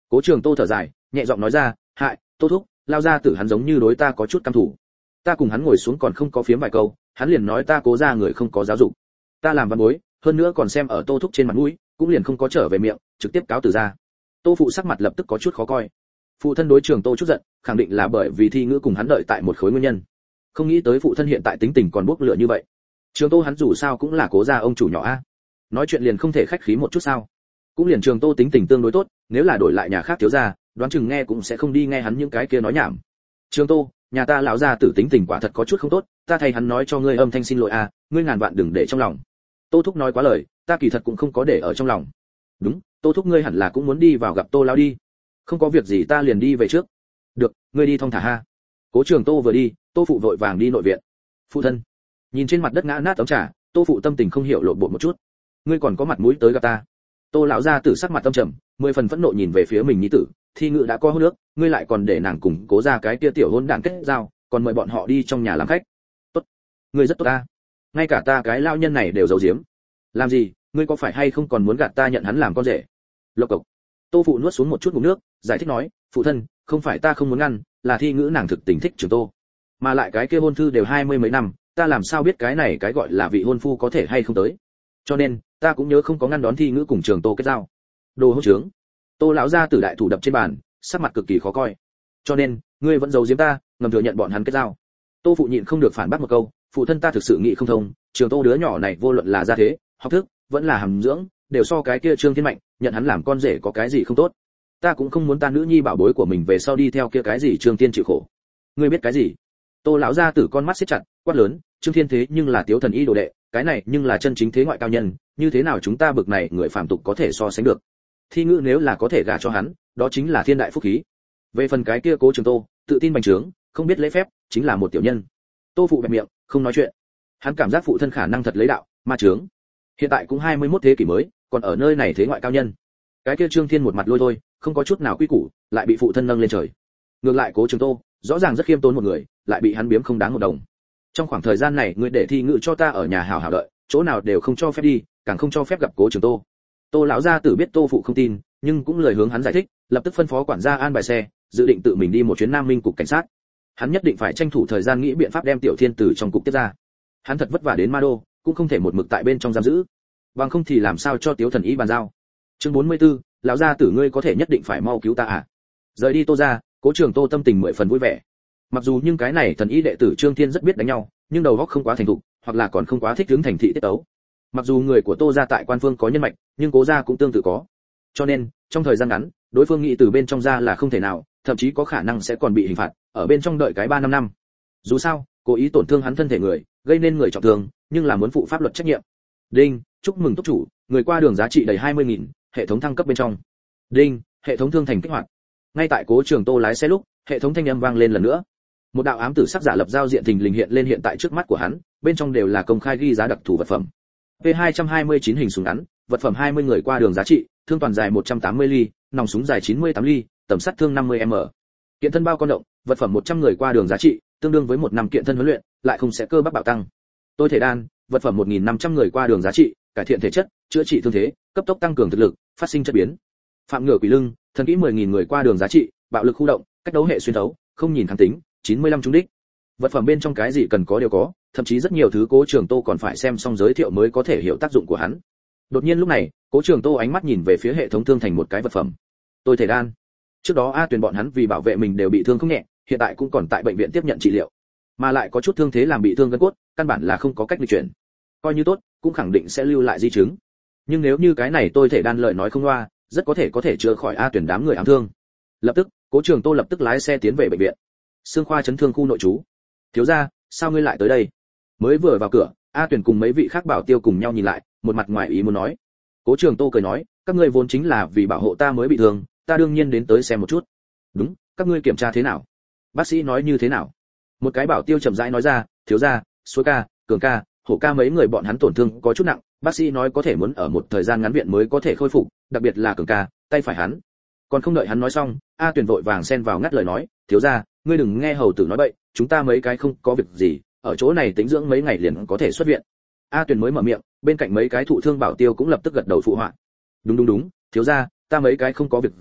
Cố Trường Tô thở dài, nhẹ giọng nói ra, hại, Tô thúc, lao ra tử hắn giống như đối ta có chút căm thù. Ta cùng hắn ngồi xuống còn không có phiếm vài câu, hắn liền nói ta Cố gia người không có giáo dục. Ta làm văn bối, hơn nữa còn xem ở Tô thúc trên mặt mũi, cũng liền không có trở về miệng, trực tiếp cáo từ ra. Tô phụ sắc mặt lập tức có chút khó coi. Phụ thân đối Trường Tô chút giận, khẳng định là bởi vì Thi Ngữ cùng hắn đợi tại một khối nguyên nhân. Không nghĩ tới phụ thân hiện tại tính tình còn bốc lửa như vậy. Trường Tô hắn dù sao cũng là Cố gia ông chủ nhỏ a. Nói chuyện liền không thể khách khí một chút sao? Cũng liền Trường Tô tính tình tương đối tốt, nếu là đổi lại nhà khác thiếu gia, đoán chừng nghe cũng sẽ không đi nghe hắn những cái kia nói nhảm. Trường Tô, nhà ta lão gia tử tính tình quả thật có chút không tốt, ta thay hắn nói cho ngươi âm thanh xin lỗi a, ngươi ngàn vạn đừng để trong lòng. Tô thúc nói quá lời, ta kỳ thật cũng không có để ở trong lòng. Đúng, Tô thúc ngươi hẳn là cũng muốn đi vào gặp Tô lão đi. Không có việc gì ta liền đi về trước. Được, ngươi đi thong thả ha. Cố Trường Tô vừa đi, Tô phụ vội vàng đi nội viện. Phụ thân, nhìn trên mặt đất ngã nát ống trà, Tô phụ tâm tình không hiểu lộn bột một chút. Ngươi còn có mặt mũi tới gặp ta? Tô lão gia tử sắc mặt tâm trầm, mười phần phẫn nộ nhìn về phía mình nhi tử, Thi Ngữ đã có hôn nước, ngươi lại còn để nàng cùng Cố gia cái kia tiểu hôn đản kết giao, còn mời bọn họ đi trong nhà làm khách. Tốt, ngươi rất tốt ta. Ngay cả ta cái lao nhân này đều giấu giếm. Làm gì, ngươi có phải hay không còn muốn gạt ta nhận hắn làm con rể? Lộc cộc. Tô phụ nuốt xuống một chút ngụm nước, giải thích nói, phụ thân, không phải ta không muốn ngăn, là Thi Ngữ nàng thực tình thích Trường Tô. Mà lại cái kia hôn thư đều hai mươi mấy năm, ta làm sao biết cái này cái gọi là vị hôn phu có thể hay không tới. Cho nên, ta cũng nhớ không có ngăn đón Thi Ngữ cùng Trường Tô kết giao. Đồ hỗn trướng. Tô lão gia tử đại thủ đập trên bàn, sắc mặt cực kỳ khó coi. Cho nên, ngươi vẫn giấu giếm ta, ngầm thừa nhận bọn hắn kết giao. Tô phụ nhịn không được phản bác một câu, phụ thân ta thực sự nghĩ không thông, Trường Tô đứa nhỏ này vô luận là gia thế, học thức, vẫn là hàm dưỡng, đều so cái kia Trương Thiên Mạnh, nhận hắn làm con rể có cái gì không tốt. Ta cũng không muốn ta nữ nhi bảo bối của mình về sau đi theo kia cái gì Trương Tiên chịu khổ. Ngươi biết cái gì? Tô lão gia tử con mắt siết chặt, quát lớn, Trương Thiên thế nhưng là Tiếu thần y đồ đệ, cái này nhưng là chân chính thế ngoại cao nhân, như thế nào chúng ta bực này người phàm tục có thể so sánh được? Thi Ngữ nếu là có thể gả cho hắn, đó chính là thiên đại phúc khí. Về phần cái kia Cố Trường Tô, tự tin bành trướng, không biết lễ phép, chính là một tiểu nhân. Tô phụ bẹp miệng, không nói chuyện. Hắn cảm giác phụ thân khả năng thật lấy đạo, ma trướng. Hiện tại cũng hai mươi mốt thế kỷ mới, còn ở nơi này thế ngoại cao nhân. Cái kia Trương Thiên một mặt lôi thôi, không có chút nào quy củ, lại bị phụ thân nâng lên trời. Ngược lại Cố Trường Tô, rõ ràng rất khiêm tốn một người, lại bị hắn biếm không đáng một đồng. Trong khoảng thời gian này ngươi để Thi Ngữ cho ta ở nhà hảo hảo đợi, chỗ nào đều không cho phép đi, càng không cho phép gặp Cố Trường Tô. Tô lão gia tử biết Tô phụ không tin, nhưng cũng lời hướng hắn giải thích, lập tức phân phó quản gia an bài xe, dự định tự mình đi một chuyến Nam Minh cục cảnh sát. Hắn nhất định phải tranh thủ thời gian nghĩ biện pháp đem Tiểu Thiên từ trong cục tiếp ra. Hắn thật vất vả đến Ma Đô, cũng không thể một mực tại bên trong giam giữ, bằng không thì làm sao cho Tiếu thần ý bàn giao. Chương bốn mươi tư, lão gia tử ngươi có thể nhất định phải mau cứu ta à? Rời đi Tô gia, Cố Trường Tô tâm tình mười phần vui vẻ. Mặc dù nhưng cái này thần ý đệ tử Trương Thiên rất biết đánh nhau, nhưng đầu óc không quá thành thục, hoặc là còn không quá thích ứng thành thị tiết tấu. Mặc dù người của Tô gia tại quan phương có nhân mạch, nhưng Cố gia cũng tương tự có. Cho nên, trong thời gian ngắn, đối phương nghĩ từ bên trong ra là không thể nào, thậm chí có khả năng sẽ còn bị hình phạt, ở bên trong đợi cái ba năm năm. Dù sao, cố ý tổn thương hắn thân thể người, gây nên người trọng thương, nhưng là muốn phụ pháp luật trách nhiệm. Đinh, chúc mừng túc chủ, người qua đường giá trị đầy hai mươi nghìn, hệ thống thăng cấp bên trong. Đinh, hệ thống thương thành kích hoạt. Ngay tại Cố Trường Tô lái xe lúc, hệ thống thanh âm vang lên lần nữa. Một đạo ám tử sắc giả lập giao diện thình lình hiện lên hiện tại trước mắt của hắn, bên trong đều là công khai ghi giá đặc thù vật phẩm. P hai trăm hai mươi chín hình súng ngắn, vật phẩm hai mươi người qua đường giá trị, thương toàn dài một trăm tám mươi ly, nòng súng dài chín mươi tám ly, tầm sát thương năm mươi m. Kiện thân bao con động, vật phẩm một trăm người qua đường giá trị, tương đương với một năm kiện thân huấn luyện, lại không sẽ cơ bắp bạo tăng. Tôi thể đan, vật phẩm một nghìn năm trăm người qua đường giá trị, cải thiện thể chất, chữa trị thương thế, cấp tốc tăng cường thực lực, phát sinh chất biến. Phạm ngựa quỷ lưng, thần kỹ mười nghìn người qua đường giá trị, bạo lực khu động, cách đấu hệ xuyên thấu, không nhìn kháng tính, chín mươi lăm trúng đích. Vật phẩm bên trong cái gì cần có đều có, thậm chí rất nhiều thứ Cố Trường Tô còn phải xem xong giới thiệu mới có thể hiểu tác dụng của hắn. Đột nhiên lúc này, Cố Trường Tô ánh mắt nhìn về phía hệ thống thương thành một cái vật phẩm. Tôi thể đan. Trước đó A Tuyền bọn hắn vì bảo vệ mình đều bị thương không nhẹ, hiện tại cũng còn tại bệnh viện tiếp nhận trị liệu, mà lại có chút thương thế làm bị thương gân cốt, căn bản là không có cách di chuyển. Coi như tốt, cũng khẳng định sẽ lưu lại di chứng. Nhưng nếu như cái này tôi thể đan lợi nói không loa, rất có thể có thể chữa khỏi A Tuyền đám người ám thương. Lập tức, Cố Trường Tô lập tức lái xe tiến về bệnh viện. Xương khoa chấn thương khu nội trú. Thiếu gia, sao ngươi lại tới đây? Mới vừa vào cửa, A Tuyền cùng mấy vị khác bảo tiêu cùng nhau nhìn lại, một mặt ngoài ý muốn nói. Cố Trường Tô cười nói, các ngươi vốn chính là vì bảo hộ ta mới bị thương, ta đương nhiên đến tới xem một chút. Đúng, các ngươi kiểm tra thế nào? Bác sĩ nói như thế nào? Một cái bảo tiêu chậm rãi nói ra, thiếu gia, Suối ca, Cường ca, Hổ ca mấy người bọn hắn tổn thương có chút nặng, bác sĩ nói có thể muốn ở một thời gian ngắn viện mới có thể khôi phục, đặc biệt là Cường ca, tay phải hắn. Còn không đợi hắn nói xong, A Tuyền vội vàng xen vào ngắt lời nói, thiếu gia, ngươi đừng nghe hầu tử nói bậy, chúng ta mấy cái không có việc gì, ở chỗ này tĩnh dưỡng mấy ngày liền có thể xuất viện. A Tuyền mới mở miệng, bên cạnh mấy cái thụ thương bảo tiêu cũng lập tức gật đầu phụ họa. Đúng đúng đúng, thiếu gia, ta mấy cái không có việc gì,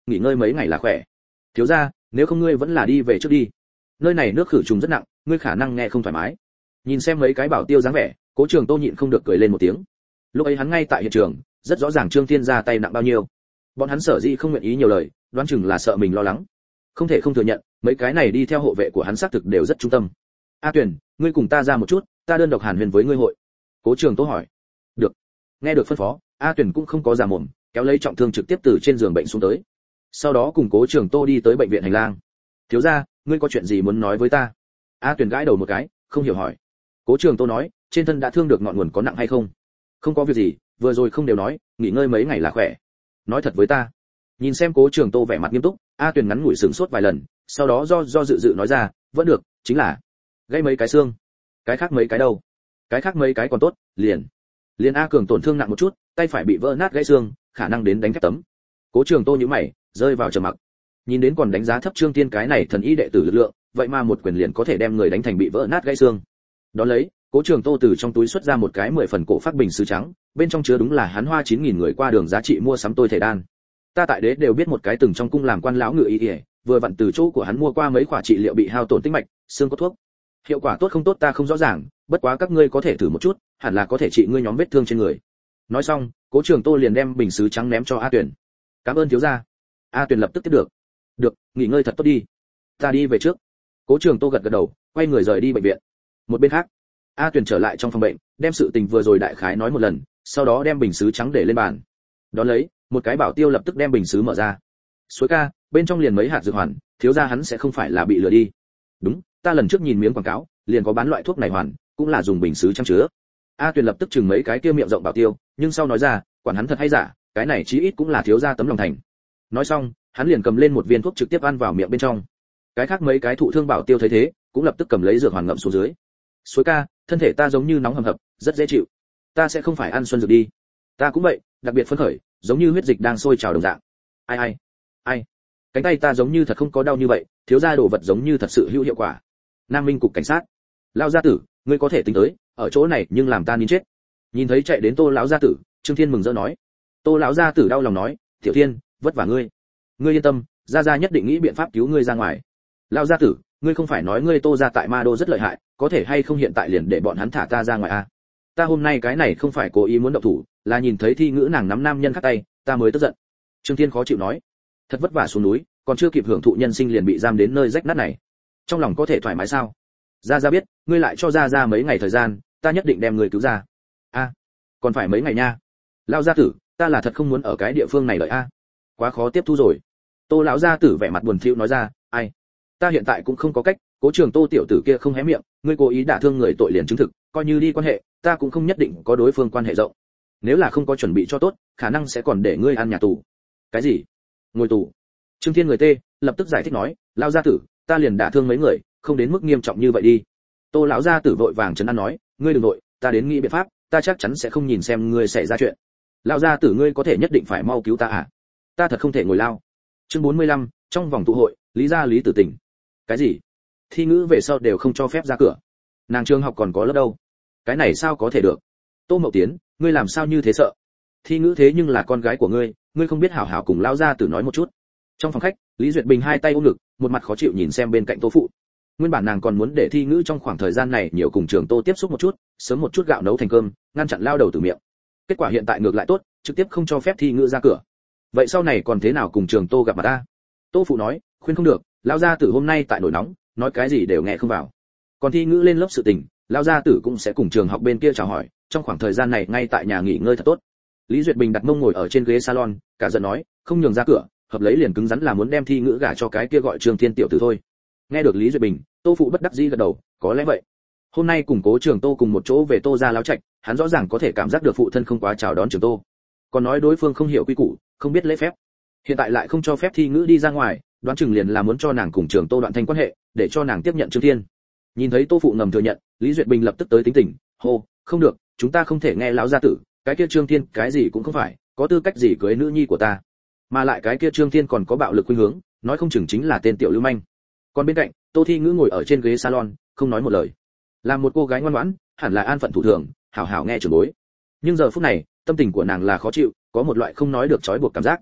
nghỉ ngơi mấy ngày là khỏe. Thiếu gia, nếu không ngươi vẫn là đi về trước đi, nơi này nước khử trùng rất nặng, ngươi khả năng nghe không thoải mái. Nhìn xem mấy cái bảo tiêu dáng vẻ, Cố Trường Tô nhịn không được cười lên một tiếng. Lúc ấy hắn ngay tại hiện trường, rất rõ ràng Trương Thiên ra tay nặng bao nhiêu. Bọn hắn sở dĩ không nguyện ý nhiều lời, đoán chừng là sợ mình lo lắng. Không thể không thừa nhận, mấy cái này đi theo hộ vệ của hắn xác thực đều rất trung tâm. A Tuyền, ngươi cùng ta ra một chút, ta đơn độc hàn huyền với ngươi hội. Cố Trường Tô hỏi. Được. Nghe được phân phó, A Tuyền cũng không có giả mồm, kéo lấy trọng thương trực tiếp từ trên giường bệnh xuống tới. Sau đó cùng Cố Trường Tô đi tới bệnh viện hành lang. Thiếu gia, ngươi có chuyện gì muốn nói với ta? A Tuyền gãi đầu một cái, không hiểu hỏi. Cố Trường Tô nói, trên thân đã thương được ngọn nguồn có nặng hay không? Không có việc gì, vừa rồi không đều nói, nghỉ ngơi mấy ngày là khỏe. Nói thật với ta. Nhìn xem Cố Trường Tô vẻ mặt nghiêm túc, A Tuyền ngắn ngủi sửng sốt vài lần, sau đó do do dự dự nói ra, vẫn được, chính là gãy mấy cái xương. Cái khác mấy cái đâu? Cái khác mấy cái còn tốt, liền liền A Cường tổn thương nặng một chút, tay phải bị vỡ nát gãy xương, khả năng đến đánh thép tấm. Cố Trường Tô nhíu mày, rơi vào trầm mặc. Nhìn đến còn đánh giá thấp Trương Tiên cái này thần y đệ tử lực lượng, vậy mà một quyền liền có thể đem người đánh thành bị vỡ nát gãy xương. Đó lấy, Cố Trường Tô từ trong túi xuất ra một cái mười phần cổ phát bình sứ trắng, bên trong chứa đúng là hắn hoa chín nghìn người qua đường giá trị mua sắm tôi thể đan. Ta tại đế đều biết một cái từng trong cung làm quan lão ngự y y, vừa vặn từ chỗ của hắn mua qua mấy khỏa trị liệu bị hao tổn tĩnh mạch, xương có thuốc. Hiệu quả tốt không tốt ta không rõ ràng, bất quá các ngươi có thể thử một chút, hẳn là có thể trị ngươi nhóm vết thương trên người. Nói xong, Cố Trường Tô liền đem bình sứ trắng ném cho A Tuyền. Cảm ơn thiếu gia. A Tuyền lập tức tiếp được. Được, nghỉ ngơi thật tốt đi. Ta đi về trước. Cố Trường Tô gật gật đầu, quay người rời đi bệnh viện. Một bên khác, A Tuyền trở lại trong phòng bệnh, đem sự tình vừa rồi đại khái nói một lần, sau đó đem bình sứ trắng để lên bàn. Đón lấy, một cái bảo tiêu lập tức đem bình sứ mở ra. Suối ca, bên trong liền mấy hạt dược hoàn, thiếu gia hắn sẽ không phải là bị lừa đi. Đúng, ta lần trước nhìn miếng quảng cáo, liền có bán loại thuốc này hoàn, cũng là dùng bình sứ trang chứa. A Tuyền lập tức chừng mấy cái kia miệng rộng bảo tiêu, nhưng sau nói ra, quản hắn thật hay giả, cái này chí ít cũng là thiếu gia tấm lòng thành. Nói xong, hắn liền cầm lên một viên thuốc trực tiếp ăn vào miệng bên trong. Cái khác mấy cái thụ thương bảo tiêu thấy thế, cũng lập tức cầm lấy dược hoàn ngậm xuống dưới. Suối ca, thân thể ta giống như nóng hầm hập, rất dễ chịu. Ta sẽ không phải ăn xuân dược đi. Ta cũng vậy, đặc biệt phấn khởi, giống như huyết dịch đang sôi trào đồng dạng. Ai ai, ai, cánh tay ta giống như thật không có đau như vậy, thiếu gia đồ vật giống như thật sự hữu hiệu quả. Nam Minh cục cảnh sát. Lão gia tử, ngươi có thể tính tới, ở chỗ này nhưng làm ta nín chết. Nhìn thấy chạy đến Tô lão gia tử, Trương Thiên mừng rỡ nói. Tô lão gia tử đau lòng nói, Tiểu Thiên, vất vả ngươi. Ngươi yên tâm, gia gia nhất định nghĩ biện pháp cứu ngươi ra ngoài. Lão gia tử, ngươi không phải nói ngươi Tô gia tại Ma Đô rất lợi hại, có thể hay không hiện tại liền để bọn hắn thả ta ra ngoài à? Ta hôm nay cái này không phải cố ý muốn động thủ, là nhìn thấy Thi Ngữ nàng nắm nam nhân khác tay, ta mới tức giận. Trương Thiên khó chịu nói, thật vất vả xuống núi, còn chưa kịp hưởng thụ nhân sinh liền bị giam đến nơi rách nát này, trong lòng có thể thoải mái sao? Gia Gia biết, ngươi lại cho Gia Gia mấy ngày thời gian, ta nhất định đem ngươi cứu ra. A, à, còn phải mấy ngày nha? Lão gia tử, ta là thật không muốn ở cái địa phương này đợi a, quá khó tiếp thu rồi. Tô lão gia tử vẻ mặt buồn thiu nói ra, ai, ta hiện tại cũng không có cách, Cố Trường Tô tiểu tử kia không hé miệng, ngươi cố ý đả thương người tội liền chứng thực, coi như đi quan hệ, ta cũng không nhất định có đối phương quan hệ rộng. Nếu là không có chuẩn bị cho tốt, khả năng sẽ còn để ngươi ăn nhà tù. Cái gì? Ngồi tù? Trương Thiên người tê, lập tức giải thích nói, lão gia tử, ta liền đả thương mấy người, không đến mức nghiêm trọng như vậy đi. Tô lão gia tử vội vàng trấn an nói, ngươi đừng nội, ta đến nghĩ biện pháp, ta chắc chắn sẽ không nhìn xem ngươi xảy ra chuyện. Lão gia tử ngươi có thể nhất định phải mau cứu ta à? Ta thật không thể ngồi lao. Chương bốn mươi lăm, trong vòng tụ hội, Lý gia Lý Tử Tình. Cái gì? Thi Ngữ về sau đều không cho phép ra cửa. Nàng trường học còn có lớp đâu? Cái này sao có thể được? Tô Mậu Tiến, ngươi làm sao như thế sợ? Thi Ngữ thế nhưng là con gái của ngươi, ngươi không biết hảo hảo cùng lão gia tử nói một chút. Trong phòng khách, Lý Duyệt Bình hai tay ôm ngực, một mặt khó chịu nhìn xem bên cạnh Tô phụ. Nguyên bản nàng còn muốn để Thi Ngữ trong khoảng thời gian này nhiều cùng Trường Tô tiếp xúc một chút, sớm một chút gạo nấu thành cơm, ngăn chặn lao đầu từ miệng. Kết quả hiện tại ngược lại tốt, trực tiếp không cho phép Thi Ngữ ra cửa. Vậy sau này còn thế nào cùng Trường Tô gặp mặt ta? Tô phụ nói, khuyên không được, lão gia tử hôm nay tại nổi nóng, nói cái gì đều nghe không vào. Còn Thi Ngữ lên lớp sự tình, lão gia tử cũng sẽ cùng trường học bên kia chào hỏi, trong khoảng thời gian này ngay tại nhà nghỉ ngơi thật tốt. Lý Duyệt Bình đặt mông ngồi ở trên ghế salon, cả giận nói, không nhường ra cửa, hợp lấy liền cứng rắn là muốn đem Thi Ngữ gả cho cái kia gọi Trương Thiên tiểu tử thôi. Nghe được Lý Duyệt Bình, Tô phụ bất đắc dĩ gật đầu, có lẽ vậy. Hôm nay cùng Cố Trường Tô cùng một chỗ về Tô gia láo trạch, hắn rõ ràng có thể cảm giác được phụ thân không quá chào đón Trường Tô, còn nói đối phương không hiểu quy củ, không biết lễ phép. Hiện tại lại không cho phép Thi Ngữ đi ra ngoài, đoán chừng liền là muốn cho nàng cùng Trường Tô đoạn thành quan hệ, để cho nàng tiếp nhận Trương Thiên. Nhìn thấy Tô phụ ngầm thừa nhận, Lý Duyệt Bình lập tức tới tính tình, hô, không được, chúng ta không thể nghe lão gia tử, cái kia Trương Thiên cái gì cũng không phải, có tư cách gì cưới nữ nhi của ta, mà lại cái kia Trương Thiên còn có bạo lực khuynh hướng, nói không chừng chính là tên tiểu lưu manh. Còn bên cạnh, Tô Thi Ngữ ngồi ở trên ghế salon, không nói một lời. Là một cô gái ngoan ngoãn, hẳn là an phận thủ thường, hảo hảo nghe trưởng bối. Nhưng giờ phút này, tâm tình của nàng là khó chịu, có một loại không nói được trói buộc cảm giác.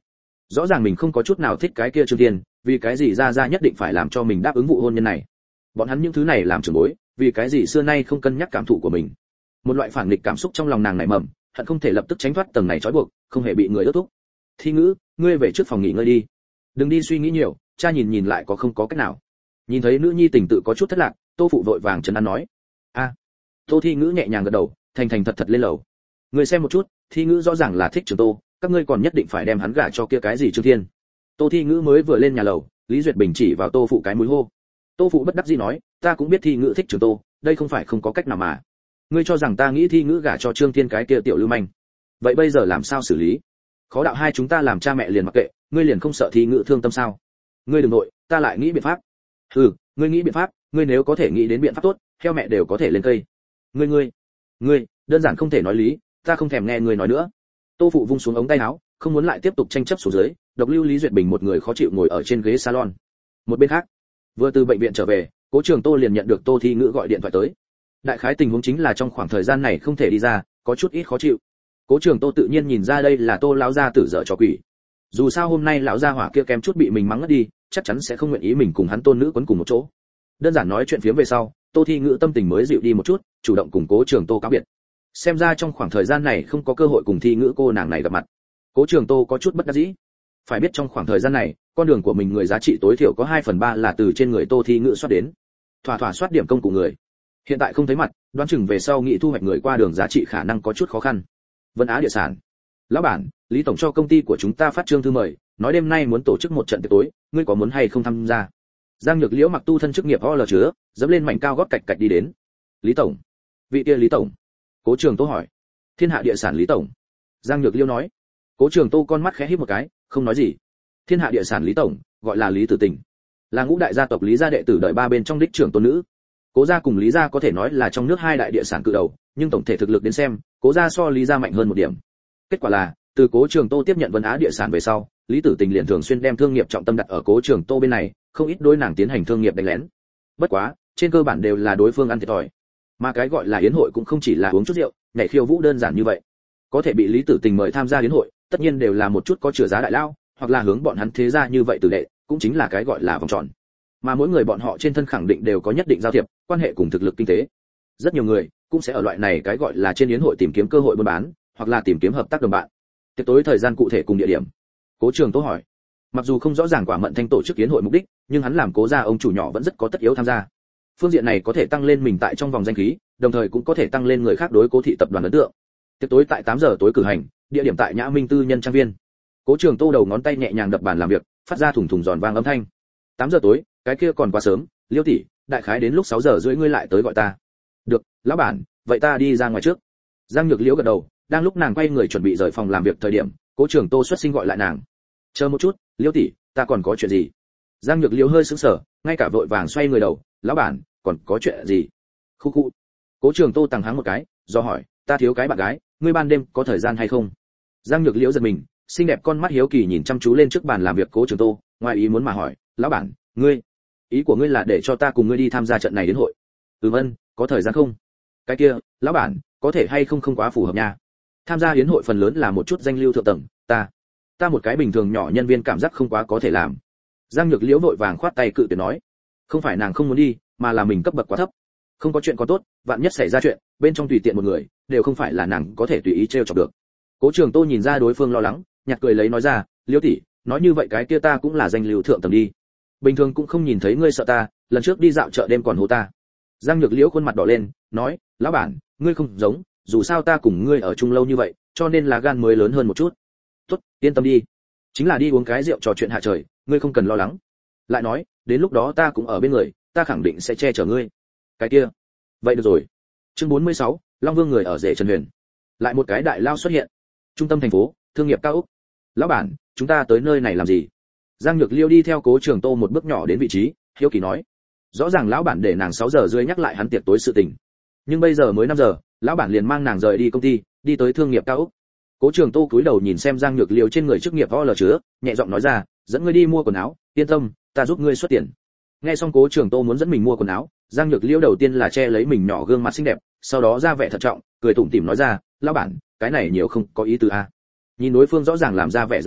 Rõ ràng mình không có chút nào thích cái kia Trương Thiên, vì cái gì ra ra nhất định phải làm cho mình đáp ứng vụ hôn nhân này. Bọn hắn những thứ này làm trưởng bối, vì cái gì xưa nay không cân nhắc cảm thụ của mình. Một loại phản nghịch cảm xúc trong lòng nàng nảy mầm, hận không thể lập tức tránh thoát tầng này trói buộc, không hề bị người ước thúc. Thi Ngữ, ngươi về trước phòng nghỉ ngơi đi. Đừng đi suy nghĩ nhiều, cha nhìn nhìn lại có không có cách nào. Nhìn thấy nữ nhi tình tự có chút thất lạc, Tô phụ vội vàng trấn an nói. A. Tô Thi Ngữ nhẹ nhàng gật đầu, thành thành thật thật lên lầu. Ngươi xem một chút, Thi Ngữ rõ ràng là thích Trường Tô, các ngươi còn nhất định phải đem hắn gả cho kia cái gì Trương Thiên. Tô Thi Ngữ mới vừa lên nhà lầu, Lý Duyệt Bình chỉ vào Tô phụ cái mũi hô. Tô phụ bất đắc dĩ nói, ta cũng biết Thi Ngữ thích Trường Tô, đây không phải không có cách nào mà. Ngươi cho rằng ta nghĩ Thi Ngữ gả cho Trương Thiên cái kia tiểu lưu manh. Vậy bây giờ làm sao xử lý? Khó đạo hai chúng ta làm cha mẹ liền mặc kệ, ngươi liền không sợ Thi Ngữ thương tâm sao? Ngươi đừng nội, ta lại nghĩ biện pháp. Ừ, ngươi nghĩ biện pháp, ngươi nếu có thể nghĩ đến biện pháp tốt, theo mẹ đều có thể lên cây. Ngươi ngươi, ngươi, đơn giản không thể nói lý, ta không thèm nghe ngươi nói nữa. Tô phụ vung xuống ống tay áo, không muốn lại tiếp tục tranh chấp xuống dưới, độc lưu Lý Duyệt Bình một người khó chịu ngồi ở trên ghế salon. Một bên khác, vừa từ bệnh viện trở về, Cố Trường Tô liền nhận được Tô Thi Ngữ gọi điện thoại tới. Đại khái tình huống chính là trong khoảng thời gian này không thể đi ra, có chút ít khó chịu. Cố Trường Tô tự nhiên nhìn ra đây là Tô lão gia tử dở trò quỷ. Dù sao hôm nay lão gia hỏa kia kém chút bị mình mắng ngất đi, chắc chắn sẽ không nguyện ý mình cùng hắn tôn nữ quấn cùng một chỗ. Đơn giản nói chuyện phiếm về sau, Tô Thi Ngữ tâm tình mới dịu đi một chút, chủ động cùng Cố Trường Tô cáo biệt. Xem ra trong khoảng thời gian này không có cơ hội cùng Thi Ngữ cô nàng này gặp mặt. Cố Trường Tô có chút bất đắc dĩ. Phải biết trong khoảng thời gian này, con đường của mình người giá trị tối thiểu có hai phần ba là từ trên người Tô Thi Ngữ soát đến. Thỏa thỏa soát điểm công của người. Hiện tại không thấy mặt, đoán chừng về sau nghị thu hoạch người qua đường giá trị khả năng có chút khó khăn. Vân Á địa sản. Lão bản, Lý tổng cho công ty của chúng ta phát trương thư mời, nói đêm nay muốn tổ chức một trận tiệc tối, ngươi có muốn hay không tham gia? Giang Nhược Liễu mặc tu thân chức nghiệp ho lờ chứa, dẫm lên mảnh cao gót cạch cạch đi đến. Lý tổng. Vị kia Lý tổng. Cố Trường Tô hỏi. Thiên Hạ địa sản Lý tổng. Giang Nhược Liễu nói. Cố Trường Tô con mắt khẽ híp một cái, không nói gì. Thiên Hạ địa sản Lý tổng, gọi là Lý Tử Tình, là ngũ đại gia tộc Lý gia đệ tử đợi ba bên trong đích trưởng tôn nữ. Cố gia cùng Lý gia có thể nói là trong nước hai đại địa sản cự đầu, nhưng tổng thể thực lực đến xem, Cố gia so Lý gia mạnh hơn một điểm. Kết quả là, từ Cố Trường Tô tiếp nhận Vân Á địa sản về sau, Lý Tử Tình liền thường xuyên đem thương nghiệp trọng tâm đặt ở Cố Trường Tô bên này, không ít đối nàng tiến hành thương nghiệp đánh lén. Bất quá, trên cơ bản đều là đối phương ăn thiệt thòi. Mà cái gọi là yến hội cũng không chỉ là uống chút rượu, nhảy khiêu vũ đơn giản như vậy. Có thể bị Lý Tử Tình mời tham gia yến hội, tất nhiên đều là một chút có chữa giá đại lao, hoặc là hướng bọn hắn thế gia như vậy tử đệ, cũng chính là cái gọi là vòng tròn. Mà mỗi người bọn họ trên thân khẳng định đều có nhất định giao thiệp, quan hệ cùng thực lực kinh tế. Rất nhiều người cũng sẽ ở loại này cái gọi là trên yến hội tìm kiếm cơ hội buôn bán, hoặc là tìm kiếm hợp tác đồng bạn. Tiệc tối thời gian cụ thể cùng địa điểm. Cố Trường Tô hỏi. Mặc dù không rõ ràng Quả Mận Thanh tổ chức yến hội mục đích, nhưng hắn làm Cố gia ông chủ nhỏ vẫn rất có tất yếu tham gia. Phương diện này có thể tăng lên mình tại trong vòng danh khí, đồng thời cũng có thể tăng lên người khác đối Cố thị tập đoàn ấn tượng. Tiệc tối tại tám giờ tối cử hành, địa điểm tại Nhã Minh tư nhân trang viên. Cố Trường Tô đầu ngón tay nhẹ nhàng đập bàn làm việc, phát ra thùng thùng giòn vang âm thanh. tám giờ tối, cái kia còn quá sớm, Liêu tỷ, đại khái đến lúc sáu giờ rưỡi ngươi lại tới gọi ta. Được, lão bản, vậy ta đi ra ngoài trước. Giang Nhược Liễu gật đầu, đang lúc nàng quay người chuẩn bị rời phòng làm việc thời điểm, Cố Trường Tô xuất sinh gọi lại nàng. Chờ một chút, Liêu tỷ, ta còn có chuyện gì? Giang Nhược Liễu hơi sững sờ, ngay cả vội vàng xoay người đầu, lão bản, còn có chuyện gì? Khu khu. Cố Trường Tô tằng hắng một cái, do hỏi, ta thiếu cái bạn gái, ngươi ban đêm có thời gian hay không? Giang Nhược Liễu giật mình, xinh đẹp con mắt hiếu kỳ nhìn chăm chú lên trước bàn làm việc Cố Trường Tô, ngoài ý muốn mà hỏi, lão bản, ngươi, ý của ngươi là để cho ta cùng ngươi đi tham gia trận này đến hội? Ừ vâng, có thời gian không? Cái kia, lão bản, có thể hay không không quá phù hợp nha. Tham gia yến hội phần lớn là một chút danh lưu thượng tầng, ta, ta một cái bình thường nhỏ nhân viên cảm giác không quá có thể làm. Giang Nhược Liễu vội vàng khoát tay cự tuyệt nói, không phải nàng không muốn đi, mà là mình cấp bậc quá thấp. Không có chuyện có tốt, vạn nhất xảy ra chuyện, bên trong tùy tiện một người, đều không phải là nàng có thể tùy ý trêu chọc được. Cố Trường Tô nhìn ra đối phương lo lắng, nhặt cười lấy nói ra, Liễu tỷ, nói như vậy cái kia ta cũng là danh lưu thượng tầng đi. Bình thường cũng không nhìn thấy ngươi sợ ta, lần trước đi dạo chợ đêm còn hố ta. Giang Nhược Liễu khuôn mặt đỏ lên, nói, lão bản, ngươi không giống, dù sao ta cùng ngươi ở chung lâu như vậy, cho nên là gan mới lớn hơn một chút. Tốt, yên tâm đi, chính là đi uống cái rượu trò chuyện hạ trời, ngươi không cần lo lắng. Lại nói, đến lúc đó ta cũng ở bên người, ta khẳng định sẽ che chở ngươi. Cái kia, vậy được rồi. Chương bốn mươi sáu, Long Vương người ở rể Trần Huyền. Lại một cái đại lao xuất hiện. Trung tâm thành phố, thương nghiệp cao ốc. Lão bản, chúng ta tới nơi này làm gì? Giang Nhược Liêu đi theo Cố Trường Tô một bước nhỏ đến vị trí, hiếu kỳ nói. Rõ ràng lão bản để nàng sáu giờ rưỡi nhắc lại hắn tiệc tối sự tình. Nhưng bây giờ mới năm giờ, lão bản liền mang nàng rời đi công ty, đi tới thương nghiệp cao ốc. Cố Trường Tô cúi đầu nhìn xem Giang Nhược Liêu trên người chức nghiệp o lờ chứa, nhẹ giọng nói ra, dẫn ngươi đi mua quần áo, yên tâm, ta giúp ngươi xuất tiền. Nghe xong Cố Trường Tô muốn dẫn mình mua quần áo, Giang Nhược Liêu đầu tiên là che lấy mình nhỏ gương mặt xinh đẹp, sau đó ra vẻ thận trọng, cười tủm tỉm nói ra, lão bản, cái này nhiều không có ý tứ a. Nhìn đối phương rõ ràng làm ra vẻ dáng vẻ,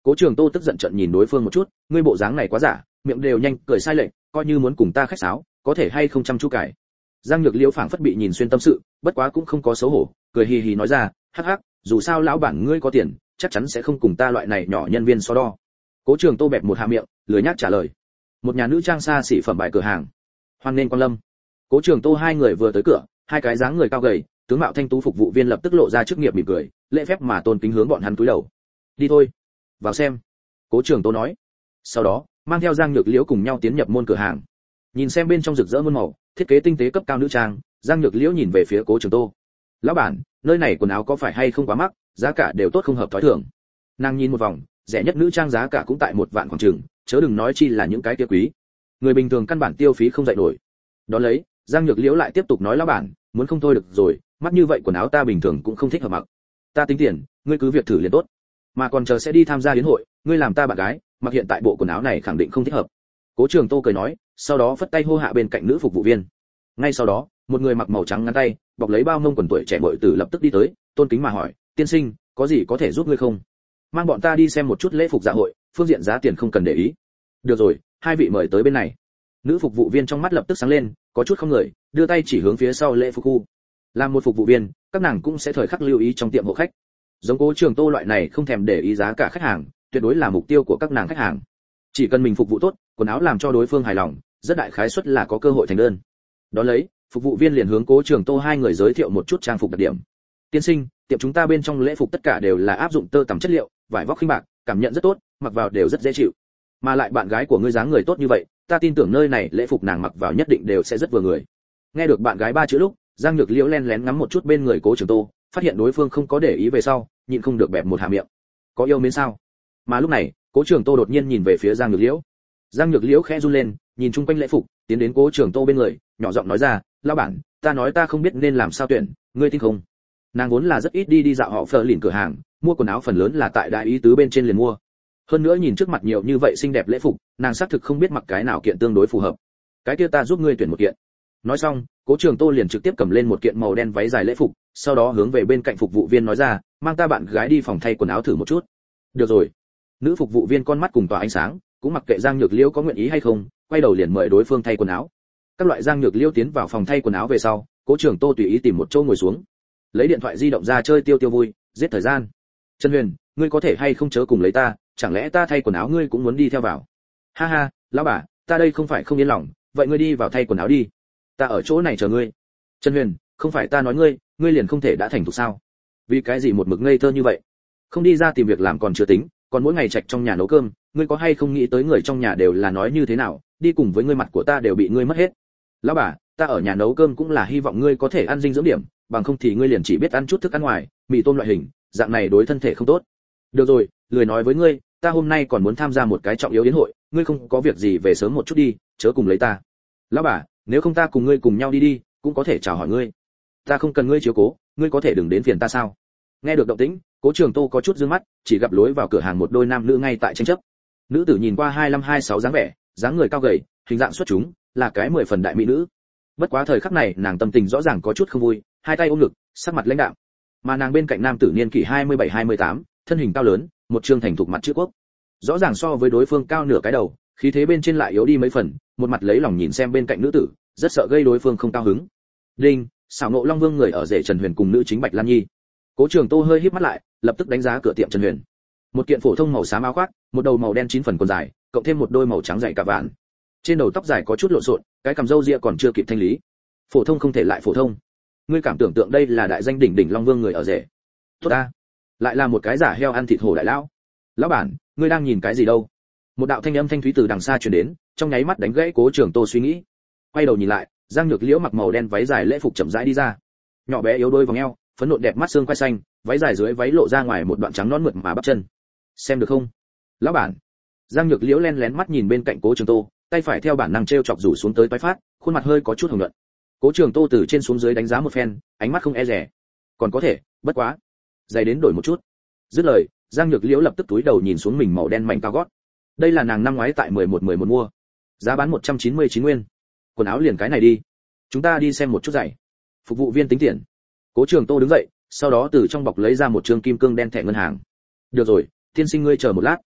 Cố Trường Tô tức giận trợn nhìn đối phương một chút, ngươi bộ dáng này quá giả, miệng đều nhanh cười sai lệch, coi như muốn cùng ta khách sáo, có thể hay không chăm chú cải. Giang Nhược Liễu phảng phất bị nhìn xuyên tâm sự, bất quá cũng không có xấu hổ, cười hì hì nói ra, hắc hắc, dù sao lão bản ngươi có tiền, chắc chắn sẽ không cùng ta loại này nhỏ nhân viên so đo. Cố Trường Tô bẹp một hạ miệng, lười nhác trả lời. Một nhà nữ trang xa xỉ phẩm bài cửa hàng. Hoan nên quan lâm. Cố Trường Tô hai người vừa tới cửa, hai cái dáng người cao gầy, tướng mạo thanh tú phục vụ viên lập tức lộ ra chức nghiệp mỉm cười, lễ phép mà tôn kính hướng bọn hắn cúi đầu. Đi thôi, vào xem. Cố Trường Tô nói. Sau đó, mang theo Giang Nhược Liễu cùng nhau tiến nhập môn cửa hàng. Nhìn xem bên trong rực rỡ muôn màu, thiết kế tinh tế cấp cao nữ trang, Giang Nhược Liễu nhìn về phía Cố Trường Tô. Lão bản, nơi này quần áo có phải hay không quá mắc, giá cả đều tốt không hợp thói thường. Nàng nhìn một vòng, rẻ nhất nữ trang giá cả cũng tại một vạn khoảng chừng, chớ đừng nói chi là những cái kia quý. Người bình thường căn bản tiêu phí không dậy nổi. Đó lấy, Giang Nhược Liễu lại tiếp tục nói lão bản, muốn không thôi được rồi, mắt như vậy quần áo ta bình thường cũng không thích hợp mặc. Ta tính tiền, ngươi cứ việc thử liền tốt. Mà còn chờ sẽ đi tham gia yến hội, ngươi làm ta bạn gái, mặc hiện tại bộ quần áo này khẳng định không thích hợp. Cố Trường Tô cười nói, sau đó phất tay hô hạ bên cạnh nữ phục vụ viên. Ngay sau đó, một người mặc màu trắng ngắn tay, bọc lấy bao mông quần tuổi trẻ muội tử lập tức đi tới, tôn kính mà hỏi, tiên sinh, có gì có thể giúp ngươi không? Mang bọn ta đi xem một chút lễ phục dạ hội, phương diện giá tiền không cần để ý. Được rồi, hai vị mời tới bên này. Nữ phục vụ viên trong mắt lập tức sáng lên, có chút không người, đưa tay chỉ hướng phía sau lễ phục khu. Làm một phục vụ viên, các nàng cũng sẽ thời khắc lưu ý trong tiệm hộ khách. Giống Cố Trường Tô loại này không thèm để ý giá cả khách hàng, tuyệt đối là mục tiêu của các nàng khách hàng. Chỉ cần mình phục vụ tốt, quần áo làm cho đối phương hài lòng, rất đại khái suất là có cơ hội thành đơn. Đó lấy, phục vụ viên liền hướng Cố Trường Tô hai người giới thiệu một chút trang phục đặc điểm. Tiên sinh, tiệm chúng ta bên trong lễ phục tất cả đều là áp dụng tơ tằm chất liệu, vải vóc khinh bạc, cảm nhận rất tốt, mặc vào đều rất dễ chịu. Mà lại bạn gái của ngươi dáng người tốt như vậy, ta tin tưởng nơi này lễ phục nàng mặc vào nhất định đều sẽ rất vừa người. Nghe được bạn gái ba chữ lúc, Giang Nhược Liễu len lén ngắm một chút bên người Cố Trường Tô, phát hiện đối phương không có để ý về sau, nhịn không được bẹp một hạ miệng. Có yêu mến sao? Mà lúc này, Cố Trường Tô đột nhiên nhìn về phía Giang Nhược Liễu. Giang Nhược Liễu khẽ run lên, nhìn chung quanh lễ phục, tiến đến Cố Trường Tô bên người, nhỏ giọng nói ra, lão bản, ta nói ta không biết nên làm sao tuyển, ngươi tin không? Nàng vốn là rất ít đi đi dạo họ phở lìn cửa hàng, mua quần áo phần lớn là tại đại ý tứ bên trên liền mua. Hơn nữa nhìn trước mặt nhiều như vậy xinh đẹp lễ phục, nàng xác thực không biết mặc cái nào kiện tương đối phù hợp. Cái kia ta giúp ngươi tuyển một kiện. Nói xong, Cố Trường Tô liền trực tiếp cầm lên một kiện màu đen váy dài lễ phục, sau đó hướng về bên cạnh phục vụ viên nói ra, mang ta bạn gái đi phòng thay quần áo thử một chút. Được rồi. Nữ phục vụ viên con mắt cùng tỏa ánh sáng, cũng mặc kệ Giang Nhược Liễu có nguyện ý hay không, quay đầu liền mời đối phương thay quần áo. Các loại Giang Nhược Liễu tiến vào phòng thay quần áo về sau, Cố Trường Tô tùy ý tìm một chỗ ngồi xuống, lấy điện thoại di động ra chơi tiêu tiêu vui, giết thời gian. Trần Huyền, ngươi có thể hay không chớ cùng lấy ta, chẳng lẽ ta thay quần áo ngươi cũng muốn đi theo vào? Ha ha, lão bà, ta đây không phải không yên lòng, vậy ngươi đi vào thay quần áo đi, ta ở chỗ này chờ ngươi. Trần Huyền, không phải ta nói ngươi, ngươi liền không thể đã thành thục sao? Vì cái gì một mực ngây thơ như vậy? Không đi ra tìm việc làm còn chưa tính, còn mỗi ngày trạch trong nhà nấu cơm, ngươi có hay không nghĩ tới người trong nhà đều là nói như thế nào, đi cùng với ngươi mặt của ta đều bị ngươi mất hết. Lão bà, ta ở nhà nấu cơm cũng là hy vọng ngươi có thể ăn dinh dưỡng điểm, bằng không thì ngươi liền chỉ biết ăn chút thức ăn ngoài, mì tôm loại hình, dạng này đối thân thể không tốt. Được rồi, lười nói với ngươi, ta hôm nay còn muốn tham gia một cái trọng yếu yến hội, ngươi không có việc gì về sớm một chút đi, chớ cùng lấy ta. Lão bà, nếu không ta cùng ngươi cùng nhau đi đi, cũng có thể chào hỏi ngươi. Ta không cần ngươi chiếu cố, ngươi có thể đừng đến phiền ta sao? Nghe được động tĩnh, Cố Trường Tô có chút dương mắt, chỉ gặp lối vào cửa hàng một đôi nam nữ ngay tại tranh chấp. Nữ tử nhìn qua hai lăm hai sáu dáng vẻ, dáng người cao gầy, hình dạng xuất chúng, là cái mười phần đại mỹ nữ. Bất quá thời khắc này, nàng tâm tình rõ ràng có chút không vui, hai tay ôm ngực, sắc mặt lãnh đạm. Mà nàng bên cạnh nam tử niên kỷ hai mươi bảy hai mươi tám, thân hình cao lớn, một trương thành thục mặt chữ quốc. Rõ ràng so với đối phương cao nửa cái đầu, khí thế bên trên lại yếu đi mấy phần, một mặt lấy lòng nhìn xem bên cạnh nữ tử, rất sợ gây đối phương không cao hứng. Đinh, xảo ngộ Long Vương người ở rể Trần Huyền cùng nữ chính Bạch Lan Nhi. Cố Trường Tô hơi híp mắt lại, lập tức đánh giá cửa tiệm Trần Huyền. Một kiện phổ thông màu xám áo khoác, một đầu màu đen chín phần quần dài, cộng thêm một đôi màu trắng dày cả vạn. Trên đầu tóc dài có chút lộn xộn, cái cằm râu ria còn chưa kịp thanh lý. Phổ thông không thể lại phổ thông. Ngươi cảm tưởng tượng đây là đại danh đỉnh đỉnh Long Vương người ở rể. Tốt ta, lại là một cái giả heo ăn thịt hổ đại lão. Lão bản, ngươi đang nhìn cái gì đâu? Một đạo thanh âm thanh thúy từ đằng xa truyền đến, trong nháy mắt đánh gãy Cố Trường Tô suy nghĩ. Quay đầu nhìn lại, Giang Nhược Liễu mặc màu đen váy dài lễ phục chậm rãi đi ra. Nhỏ bé yếu đôi vòng eo, phấn nộn đẹp mắt xương quai xanh, váy dài dưới váy lộ ra ngoài một đoạn trắng nõn mượt mà bắp chân. Xem được không? Lão bản. Giang Nhược Liễu len lén mắt nhìn bên cạnh Cố Trường Tô, tay phải theo bản năng treo chọc rủ xuống tới toái phát, khuôn mặt hơi có chút hồng nhuận. Cố Trường Tô từ trên xuống dưới đánh giá một phen, ánh mắt không e dè. Còn có thể, bất quá, giày đến đổi một chút. Dứt lời, Giang Nhược Liễu lập tức túi đầu nhìn xuống mình màu đen mảnh cao gót. Đây là nàng năm ngoái tại mười một mười một mua, giá bán một trăm chín mươi chín nguyên. Quần áo liền cái này đi, chúng ta đi xem một chút giày. Phục vụ viên tính tiền. Cố Trường Tô đứng dậy, sau đó từ trong bọc lấy ra một trương kim cương đen thẻ ngân hàng. Được rồi, tiên sinh ngươi chờ một lát.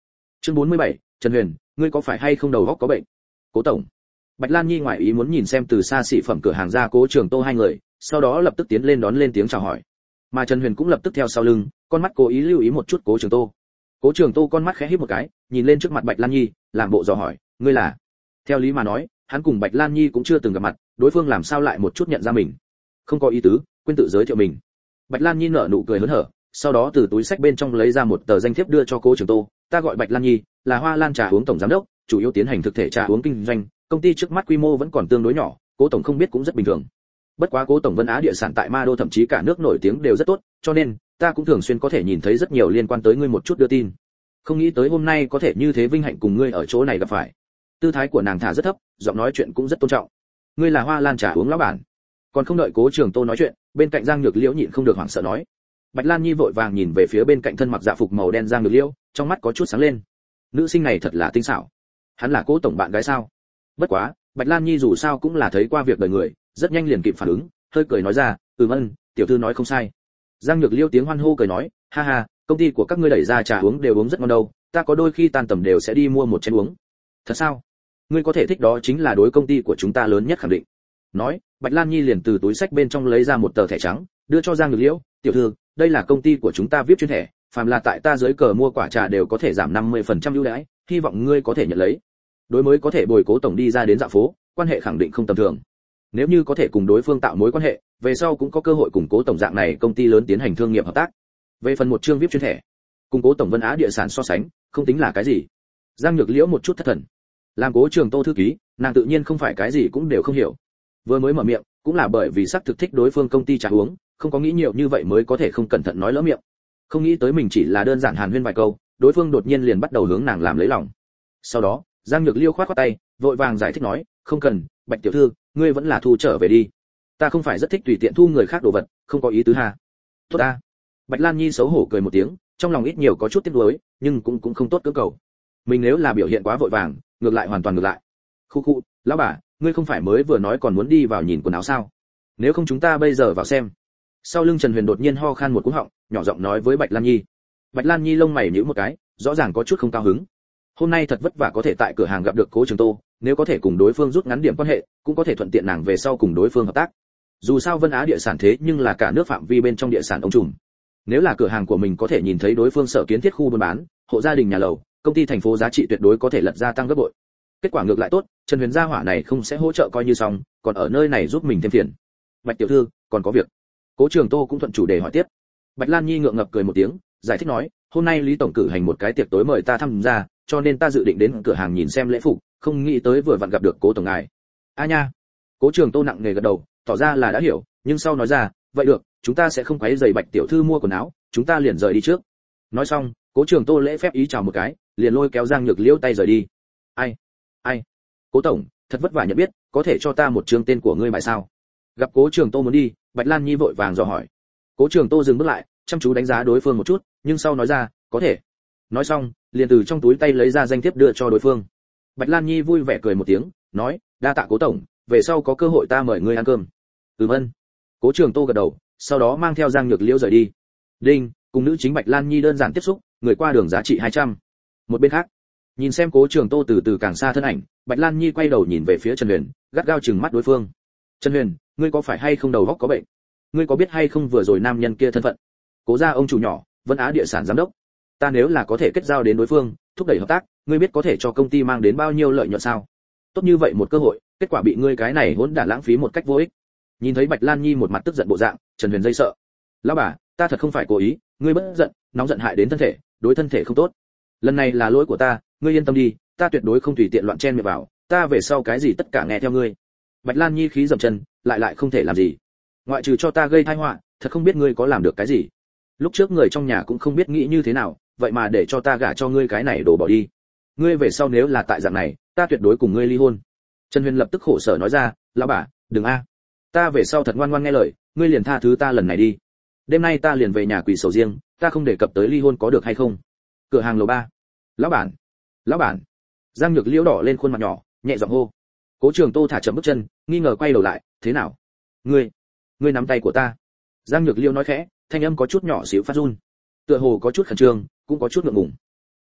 Chương bốn mươi bảy, Trần Huyền, ngươi có phải hay không đầu óc có bệnh? Cố tổng. Bạch Lan Nhi ngoại ý muốn nhìn xem từ xa xỉ phẩm cửa hàng ra Cố Trường Tô hai người, sau đó lập tức tiến lên đón lên tiếng chào hỏi. Mà Trần Huyền cũng lập tức theo sau lưng, con mắt cố ý lưu ý một chút Cố Trường Tô. Cố Trường Tô con mắt khẽ híp một cái, nhìn lên trước mặt Bạch Lan Nhi, làm bộ dò hỏi, ngươi là? Theo lý mà nói, hắn cùng Bạch Lan Nhi cũng chưa từng gặp mặt, đối phương làm sao lại một chút nhận ra mình? Không có ý tứ, quên tự giới thiệu mình. Bạch Lan Nhi nở nụ cười hớn hở, sau đó từ túi sách bên trong lấy ra một tờ danh thiếp đưa cho Cố Trường Tô, ta gọi Bạch Lan Nhi, là Hoa Lan trà uống tổng giám đốc, chủ yếu tiến hành thực thể trà uống kinh doanh, công ty trước mắt quy mô vẫn còn tương đối nhỏ, Cố tổng không biết cũng rất bình thường. Bất quá Cố tổng Vân Á địa sản tại Ma Đô thậm chí cả nước nổi tiếng đều rất tốt, cho nên ta cũng thường xuyên có thể nhìn thấy rất nhiều liên quan tới ngươi một chút đưa tin. Không nghĩ tới hôm nay có thể như thế vinh hạnh cùng ngươi ở chỗ này gặp phải. Tư thái của nàng thả rất thấp, giọng nói chuyện cũng rất tôn trọng. Ngươi là Hoa Lan trà uống lão bản. Còn không đợi Cố Trường Tô nói chuyện, bên cạnh Giang Nhược Liễu nhịn không được hoảng sợ nói. Bạch Lan Nhi vội vàng nhìn về phía bên cạnh thân mặc dạ phục màu đen Giang Nhược Liễu, trong mắt có chút sáng lên. Nữ sinh này thật là tinh xảo. Hắn là Cố tổng bạn gái sao? Bất quá, Bạch Lan Nhi dù sao cũng là thấy qua việc đời người, rất nhanh liền kịp phản ứng, hơi cười nói ra, "Ừm ân, tiểu thư nói không sai." Giang Nhược Liễu tiếng hoan hô cười nói, "Ha ha, công ty của các ngươi đẩy ra trà uống đều uống rất ngon đâu, ta có đôi khi tan tầm đều sẽ đi mua một chén uống." "Thật sao? Ngươi có thể thích đó chính là đối công ty của chúng ta lớn nhất khẳng định." Nói, Bạch Lan Nhi liền từ túi sách bên trong lấy ra một tờ thẻ trắng, đưa cho Giang Nhược Liễu, "Tiểu thư, đây là công ty của chúng ta vê i pê chuyên thẻ, phàm là tại ta dưới cờ mua quả trà đều có thể giảm năm mươi phần trăm ưu đãi, hy vọng ngươi có thể nhận lấy." Đối mới có thể bồi Cố tổng đi ra đến dạo phố, quan hệ khẳng định không tầm thường. Nếu như có thể cùng đối phương tạo mối quan hệ, về sau cũng có cơ hội cùng Cố tổng dạng này công ty lớn tiến hành thương nghiệp hợp tác. Về phần một chương vê i pê chuyên thẻ, cùng Cố tổng Vân Á địa sản so sánh, không tính là cái gì. Giang Nhược Liễu một chút thất thần. Làm Cố Trường Tô thư ký, nàng tự nhiên không phải cái gì cũng đều không hiểu. Vừa mới mở miệng, cũng là bởi vì xác thực thích đối phương công ty trà uống, không có nghĩ nhiều như vậy mới có thể không cẩn thận nói lỡ miệng. Không nghĩ tới mình chỉ là đơn giản hàn huyên vài câu, đối phương đột nhiên liền bắt đầu hướng nàng làm lấy lòng. Sau đó, Giang Nhược Liêu khoát khoát tay, vội vàng giải thích nói, "Không cần, Bạch tiểu thư, ngươi vẫn là thu trở về đi. Ta không phải rất thích tùy tiện thu người khác đồ vật, không có ý tứ ha." "Tốt ta." Bạch Lan Nhi xấu hổ cười một tiếng, trong lòng ít nhiều có chút tiếc nuối, nhưng cũng cũng không tốt cưỡng cầu. Mình nếu là biểu hiện quá vội vàng, ngược lại hoàn toàn ngược lại. "Khu khu, lão bà, ngươi không phải mới vừa nói còn muốn đi vào nhìn quần áo sao? Nếu không chúng ta bây giờ vào xem." Sau lưng Trần Huyền đột nhiên ho khan một cú họng, nhỏ giọng nói với Bạch Lan Nhi. Bạch Lan Nhi lông mày nhíu một cái, rõ ràng có chút không cao hứng. Hôm nay thật vất vả có thể tại cửa hàng gặp được Cố Trường Tô, nếu có thể cùng đối phương rút ngắn điểm quan hệ, cũng có thể thuận tiện nàng về sau cùng đối phương hợp tác. Dù sao Vân Á địa sản thế nhưng là cả nước phạm vi bên trong địa sản ông trùm. Nếu là cửa hàng của mình có thể nhìn thấy đối phương sở kiến thiết khu buôn bán, hộ gia đình nhà lầu, công ty thành phố giá trị tuyệt đối có thể lật ra tăng gấp bội. Kết quả ngược lại tốt, Trần Huyền gia hỏa này không sẽ hỗ trợ coi như xong, còn ở nơi này giúp mình thêm phiền. "Bạch tiểu thư, còn có việc." Cố Trường Tô cũng thuận chủ đề hỏi tiếp. Bạch Lan Nhi ngượng ngập cười một tiếng, giải thích nói, "Hôm nay Lý tổng cử hành một cái tiệc tối mời ta tham gia, cho nên ta dự định đến cửa hàng nhìn xem lễ phục, không nghĩ tới vừa vặn gặp được Cố tổng ngài." "A nha." Cố Trường Tô nặng nề gật đầu, tỏ ra là đã hiểu, nhưng sau nói ra, "Vậy được, chúng ta sẽ không quấy rầy Bạch tiểu thư mua quần áo, chúng ta liền rời đi trước." Nói xong, Cố Trường Tô lễ phép ý chào một cái, liền lôi kéo Giang Nhược Liễu tay rời đi. "Ai? Ai? Cố tổng, thật vất vả nhận biết, có thể cho ta một chương tên của ngươi bài sao?" Gặp Cố Trường Tô muốn đi, Bạch Lan Nhi vội vàng dò hỏi. Cố Trường Tô dừng bước lại, chăm chú đánh giá đối phương một chút, nhưng sau nói ra, "Có thể." Nói xong, liền từ trong túi tay lấy ra danh thiếp đưa cho đối phương. Bạch Lan Nhi vui vẻ cười một tiếng, nói, "Đa tạ Cố tổng, về sau có cơ hội ta mời ngươi ăn cơm." "Ừm ân." Cố Trường Tô gật đầu, sau đó mang theo Giang Nhược Liễu rời đi. Đinh, cùng nữ chính Bạch Lan Nhi đơn giản tiếp xúc, người qua đường giá trị hai trăm. Một bên khác, nhìn xem Cố Trường Tô từ từ càng xa thân ảnh, Bạch Lan Nhi quay đầu nhìn về phía Trần Huyền, gắt gao trừng mắt đối phương. "Trần Huyền, ngươi có phải hay không đầu óc có bệnh? Ngươi có biết hay không vừa rồi nam nhân kia thân phận? Cố gia ông chủ nhỏ, Vân Á địa sản giám đốc. Ta nếu là có thể kết giao đến đối phương, thúc đẩy hợp tác, ngươi biết có thể cho công ty mang đến bao nhiêu lợi nhuận sao? Tốt như vậy một cơ hội, kết quả bị ngươi cái này hỗn đản lãng phí một cách vô ích." Nhìn thấy Bạch Lan Nhi một mặt tức giận bộ dạng, Trần Huyền dây sợ. "Lão bà, ta thật không phải cố ý, ngươi bất giận, nóng giận hại đến thân thể, đối thân thể không tốt. Lần này là lỗi của ta, ngươi yên tâm đi, ta tuyệt đối không tùy tiện loạn chen miệng vào, ta về sau cái gì tất cả nghe theo ngươi." Bạch Lan Nhi khí dậm chân, lại lại không thể làm gì. "Ngoại trừ cho ta gây tai họa, thật không biết ngươi có làm được cái gì. Lúc trước người trong nhà cũng không biết nghĩ như thế nào, vậy mà để cho ta gả cho ngươi cái này đổ bỏ đi. Ngươi về sau nếu là tại dạng này, ta tuyệt đối cùng ngươi ly hôn." Trần Huyền lập tức khổ sở nói ra, "Lão bà, đừng a. Ta về sau thật ngoan ngoan nghe lời, ngươi liền tha thứ ta lần này đi. Đêm nay ta liền về nhà quỳ sầu riêng, ta không đề cập tới ly hôn có được hay không?" Cửa hàng lầu ba. "Lão bản, lão bản." Giang Nhược Liễu đỏ lên khuôn mặt nhỏ, nhẹ giọng hô. Cố Trường Tô thả chậm bước chân, nghi ngờ quay đầu lại, "Thế nào? Ngươi, ngươi nắm tay của ta." Giang Nhược Liễu nói khẽ, thanh âm có chút nhỏ xíu phát run, tựa hồ có chút khẩn trương, cũng có chút ngượng ngùng.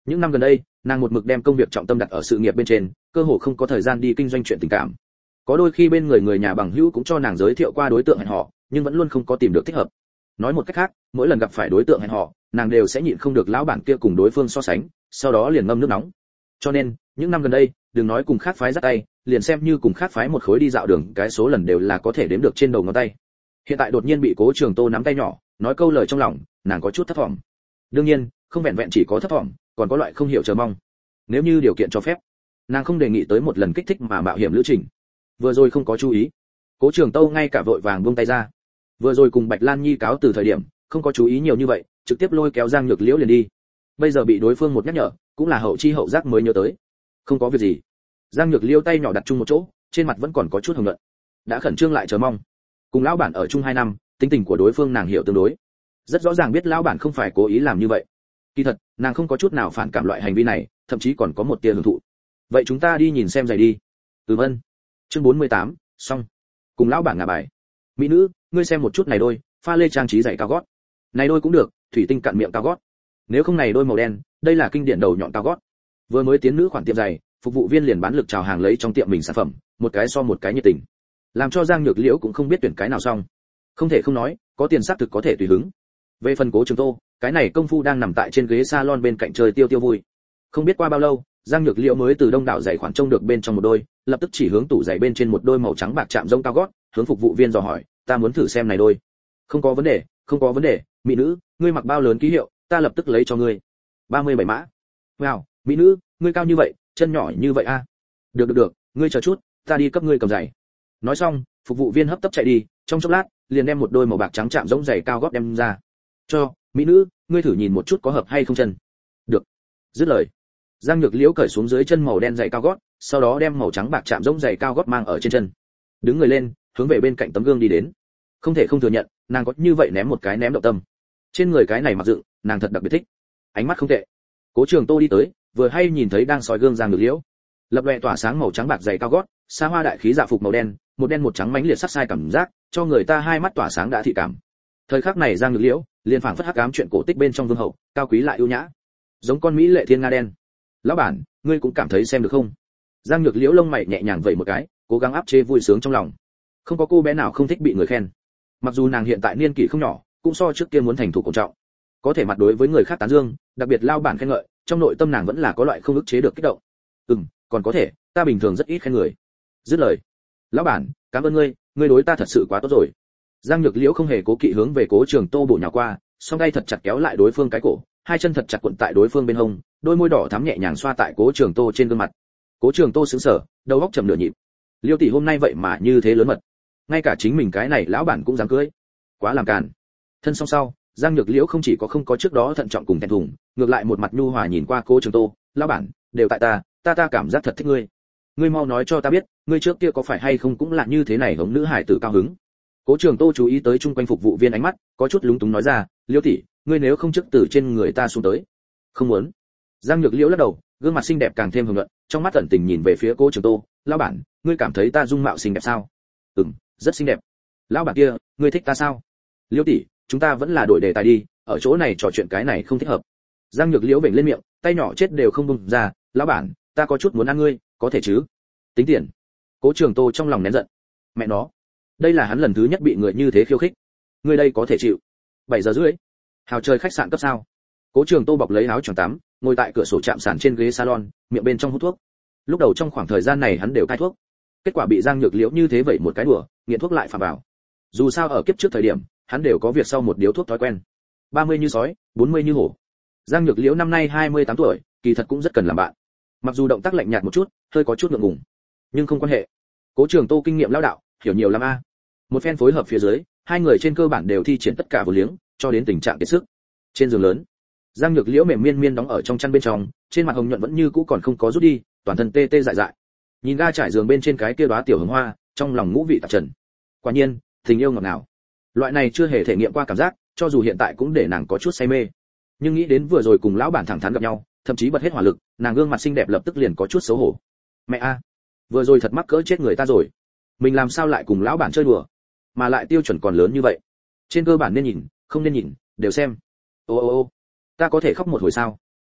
Những năm gần đây, nàng một mực đem công việc trọng tâm đặt ở sự nghiệp bên trên, cơ hồ không có thời gian đi kinh doanh chuyện tình cảm. Có đôi khi bên người người nhà bằng hữu cũng cho nàng giới thiệu qua đối tượng hẹn hò, nhưng vẫn luôn không có tìm được thích hợp. Nói một cách khác, mỗi lần gặp phải đối tượng hẹn hò, nàng đều sẽ nhịn không được lão bản kia cùng đối phương so sánh, sau đó liền ngâm nước nóng. Cho nên, những năm gần đây, đừng nói cùng khác phái dắt tay, liền xem như cùng khác phái một khối đi dạo đường, cái số lần đều là có thể đếm được trên đầu ngón tay. Hiện tại đột nhiên bị Cố Trường Tô nắm tay nhỏ, nói câu lời trong lòng, nàng có chút thất vọng. Đương nhiên, không vẹn vẹn chỉ có thất vọng, còn có loại không hiểu chờ mong. Nếu như điều kiện cho phép, nàng không đề nghị tới một lần kích thích mà mạo hiểm lữ trình. Vừa rồi không có chú ý, Cố Trường Tô ngay cả vội vàng buông tay ra. Vừa rồi cùng Bạch Lan Nhi cáo từ thời điểm, không có chú ý nhiều như vậy, trực tiếp lôi kéo Giang Nhược Liễu liền đi. Bây giờ bị đối phương một nhắc nhở, cũng là hậu chi hậu giác mới nhớ tới. Không có việc gì. Giang Nhược Liễu tay nhỏ đặt chung một chỗ, trên mặt vẫn còn có chút hồng nhuận. Đã khẩn trương lại chờ mong. Cùng lão bản ở chung hai năm, tính tình của đối phương nàng hiểu tương đối. Rất rõ ràng biết lão bản không phải cố ý làm như vậy. Kỳ thật, nàng không có chút nào phản cảm loại hành vi này, thậm chí còn có một tia hưởng thụ. Vậy chúng ta đi nhìn xem giày đi. Ừm ân. Chương bốn mươi tám, xong. Cùng lão bản ngả bài. Mỹ nữ, ngươi xem một chút này đôi, pha lê trang trí giày cao gót. Này đôi cũng được, thủy tinh cạn miệng cao gót. Nếu không này đôi màu đen, đây là kinh điển đầu nhọn cao gót. Vừa mới tiến nữ khoản tiệm giày, phục vụ viên liền bán lực chào hàng lấy trong tiệm mình sản phẩm, một cái so một cái nhiệt tình. Làm cho Giang Nhược Liễu cũng không biết tuyển cái nào xong. Không thể không nói, có tiền xác thực có thể tùy hứng. Về phần Cố Trường Tô, cái này công phu đang nằm tại trên ghế salon bên cạnh chơi tiêu tiêu vui. Không biết qua bao lâu, Giang Nhược Liễu mới từ đông đảo giày khoản trông được bên trong một đôi, lập tức chỉ hướng tủ giày bên trên một đôi màu trắng bạc chạm rông cao gót, hướng phục vụ viên dò hỏi, ta muốn thử xem này đôi. Không có vấn đề, không có vấn đề, mỹ nữ, ngươi mặc bao lớn ký hiệu, ta lập tức lấy cho ngươi. ba mươi bảy mã. Wow, mỹ nữ, ngươi cao như vậy, chân nhỏ như vậy a. À? Được được được, ngươi chờ chút, ta đi cấp ngươi cầm giày. Nói xong, phục vụ viên hấp tấp chạy đi, trong chốc lát, liền đem một đôi màu bạc trắng chạm rỗng giày cao gót đem ra. Cho, mỹ nữ, ngươi thử nhìn một chút có hợp hay không chân. Được. Dứt lời, Giang Nhược Liễu cởi xuống dưới chân màu đen giày cao gót, sau đó đem màu trắng bạc chạm rỗng giày cao gót mang ở trên chân. Đứng người lên, hướng về bên cạnh tấm gương đi đến. Không thể không thừa nhận, nàng có như vậy ném một cái ném động tâm. Trên người cái này mặc dựng, nàng thật đặc biệt thích. Ánh mắt không tệ. Cố Trường Tô đi tới, vừa hay nhìn thấy đang soi gương Giang Nhược Liễu. Lập lòe tỏa sáng màu trắng bạc giày cao gót, xa hoa đại khí dạ phục màu đen, một đen một trắng mánh liệt sắc sai cảm giác, cho người ta hai mắt tỏa sáng đã thị cảm. Thời khắc này Giang Nhược Liễu, liền phảng phất hắc ám chuyện cổ tích bên trong vương hậu, cao quý lại ưu nhã, giống con mỹ lệ thiên nga đen. Lão bản, ngươi cũng cảm thấy xem được không? Giang Nhược Liễu lông mày nhẹ nhàng vẩy một cái, cố gắng áp chế vui sướng trong lòng. Không có cô bé nào không thích bị người khen. Mặc dù nàng hiện tại niên kỷ không nhỏ, cũng so trước kia muốn thành thục cổ trọng. Có thể mặt đối với người khác tán dương, đặc biệt lao bản khen ngợi, trong nội tâm nàng vẫn là có loại không ức chế được kích động. Ừm, còn có thể, ta bình thường rất ít khen người. Dứt lời, lão bản, cảm ơn ngươi, ngươi đối ta thật sự quá tốt rồi. Giang Nhược Liễu không hề cố kỵ hướng về Cố Trường Tô bổ nhào qua, song tay thật chặt kéo lại đối phương cái cổ, hai chân thật chặt cuộn tại đối phương bên hông, đôi môi đỏ thắm nhẹ nhàng xoa tại Cố Trường Tô trên gương mặt. Cố Trường Tô sững sờ, đầu óc chầm nửa nhịp. Liêu tỷ hôm nay vậy mà như thế lớn mật, ngay cả chính mình cái này lão bản cũng dám cưới, quá làm càn. Thân song sau, Giang Nhược Liễu không chỉ có không có trước đó thận trọng cùng thẹn thùng, ngược lại một mặt nhu hòa nhìn qua Cố Trường Tô, lão bản, đều tại ta, ta ta cảm giác thật thích ngươi. Ngươi mau nói cho ta biết, ngươi trước kia có phải hay không cũng là như thế này hống nữ hải tử cao hứng. Cố Trường Tô chú ý tới chung quanh phục vụ viên ánh mắt, có chút lúng túng nói ra, Liễu tỷ, ngươi nếu không trước từ trên người ta xuống tới. Không muốn. Giang Nhược Liễu lắc đầu, gương mặt xinh đẹp càng thêm hồng nhuận, trong mắt tận tình nhìn về phía Cố Trường Tô, lão bản, ngươi cảm thấy ta dung mạo xinh đẹp sao? Ừm, rất xinh đẹp. Lão bản kia, ngươi thích ta sao? Liễu tỷ, chúng ta vẫn là đổi đề tài đi, ở chỗ này trò chuyện cái này không thích hợp. Giang Nhược Liễu vểnh lên miệng, tay nhỏ chết đều không buông ra, lão bản, ta có chút muốn ăn ngươi, có thể chứ? Tính tiền. Cố Trường Tô trong lòng nén giận. Mẹ nó, đây là hắn lần thứ nhất bị người như thế khiêu khích. Ngươi đây có thể chịu? Bảy giờ rưỡi. Hào chơi khách sạn cấp sao? Cố Trường Tô bọc lấy áo choàng tắm, ngồi tại cửa sổ chạm sàn trên ghế salon, miệng bên trong hút thuốc. Lúc đầu trong khoảng thời gian này hắn đều cai thuốc, kết quả bị Giang Nhược Liễu như thế vậy một cái đùa, nghiện thuốc lại phạm vào. Dù sao ở kiếp trước thời điểm, hắn đều có việc sau một điếu thuốc thói quen. ba mươi như sói, bốn mươi như hổ. Giang Nhược Liễu năm nay hai mươi tám tuổi, kỳ thật cũng rất cần làm bạn. Mặc dù động tác lạnh nhạt một chút, hơi có chút ngượng ngùng, nhưng không quan hệ. Cố Trường Tô kinh nghiệm lão đạo, hiểu nhiều lắm a. Một phen phối hợp phía dưới, hai người trên cơ bản đều thi triển tất cả vô liếng, cho đến tình trạng kiệt sức. Trên giường lớn, Giang Nhược Liễu mềm miên miên đóng ở trong chăn bên trong, trên mặt hồng nhuận vẫn như cũ còn không có rút đi, toàn thân tê tê dại dại. Nhìn ga trải giường bên trên cái kia đóa tiểu hồng hoa, trong lòng ngũ vị tạp trần. Quả nhiên, tình yêu ngọt ngào. Loại này chưa hề thể nghiệm qua cảm giác, cho dù hiện tại cũng để nàng có chút say mê. Nhưng nghĩ đến vừa rồi cùng lão bản thẳng thắn gặp nhau, thậm chí bật hết hỏa lực, nàng gương mặt xinh đẹp lập tức liền có chút xấu hổ. Mẹ a, vừa rồi thật mắc cỡ chết người ta rồi. Mình làm sao lại cùng lão bản chơi đùa, mà lại tiêu chuẩn còn lớn như vậy. Trên cơ bản nên nhìn, không nên nhìn, đều xem. Ô ô ô, ta có thể khóc một hồi sao?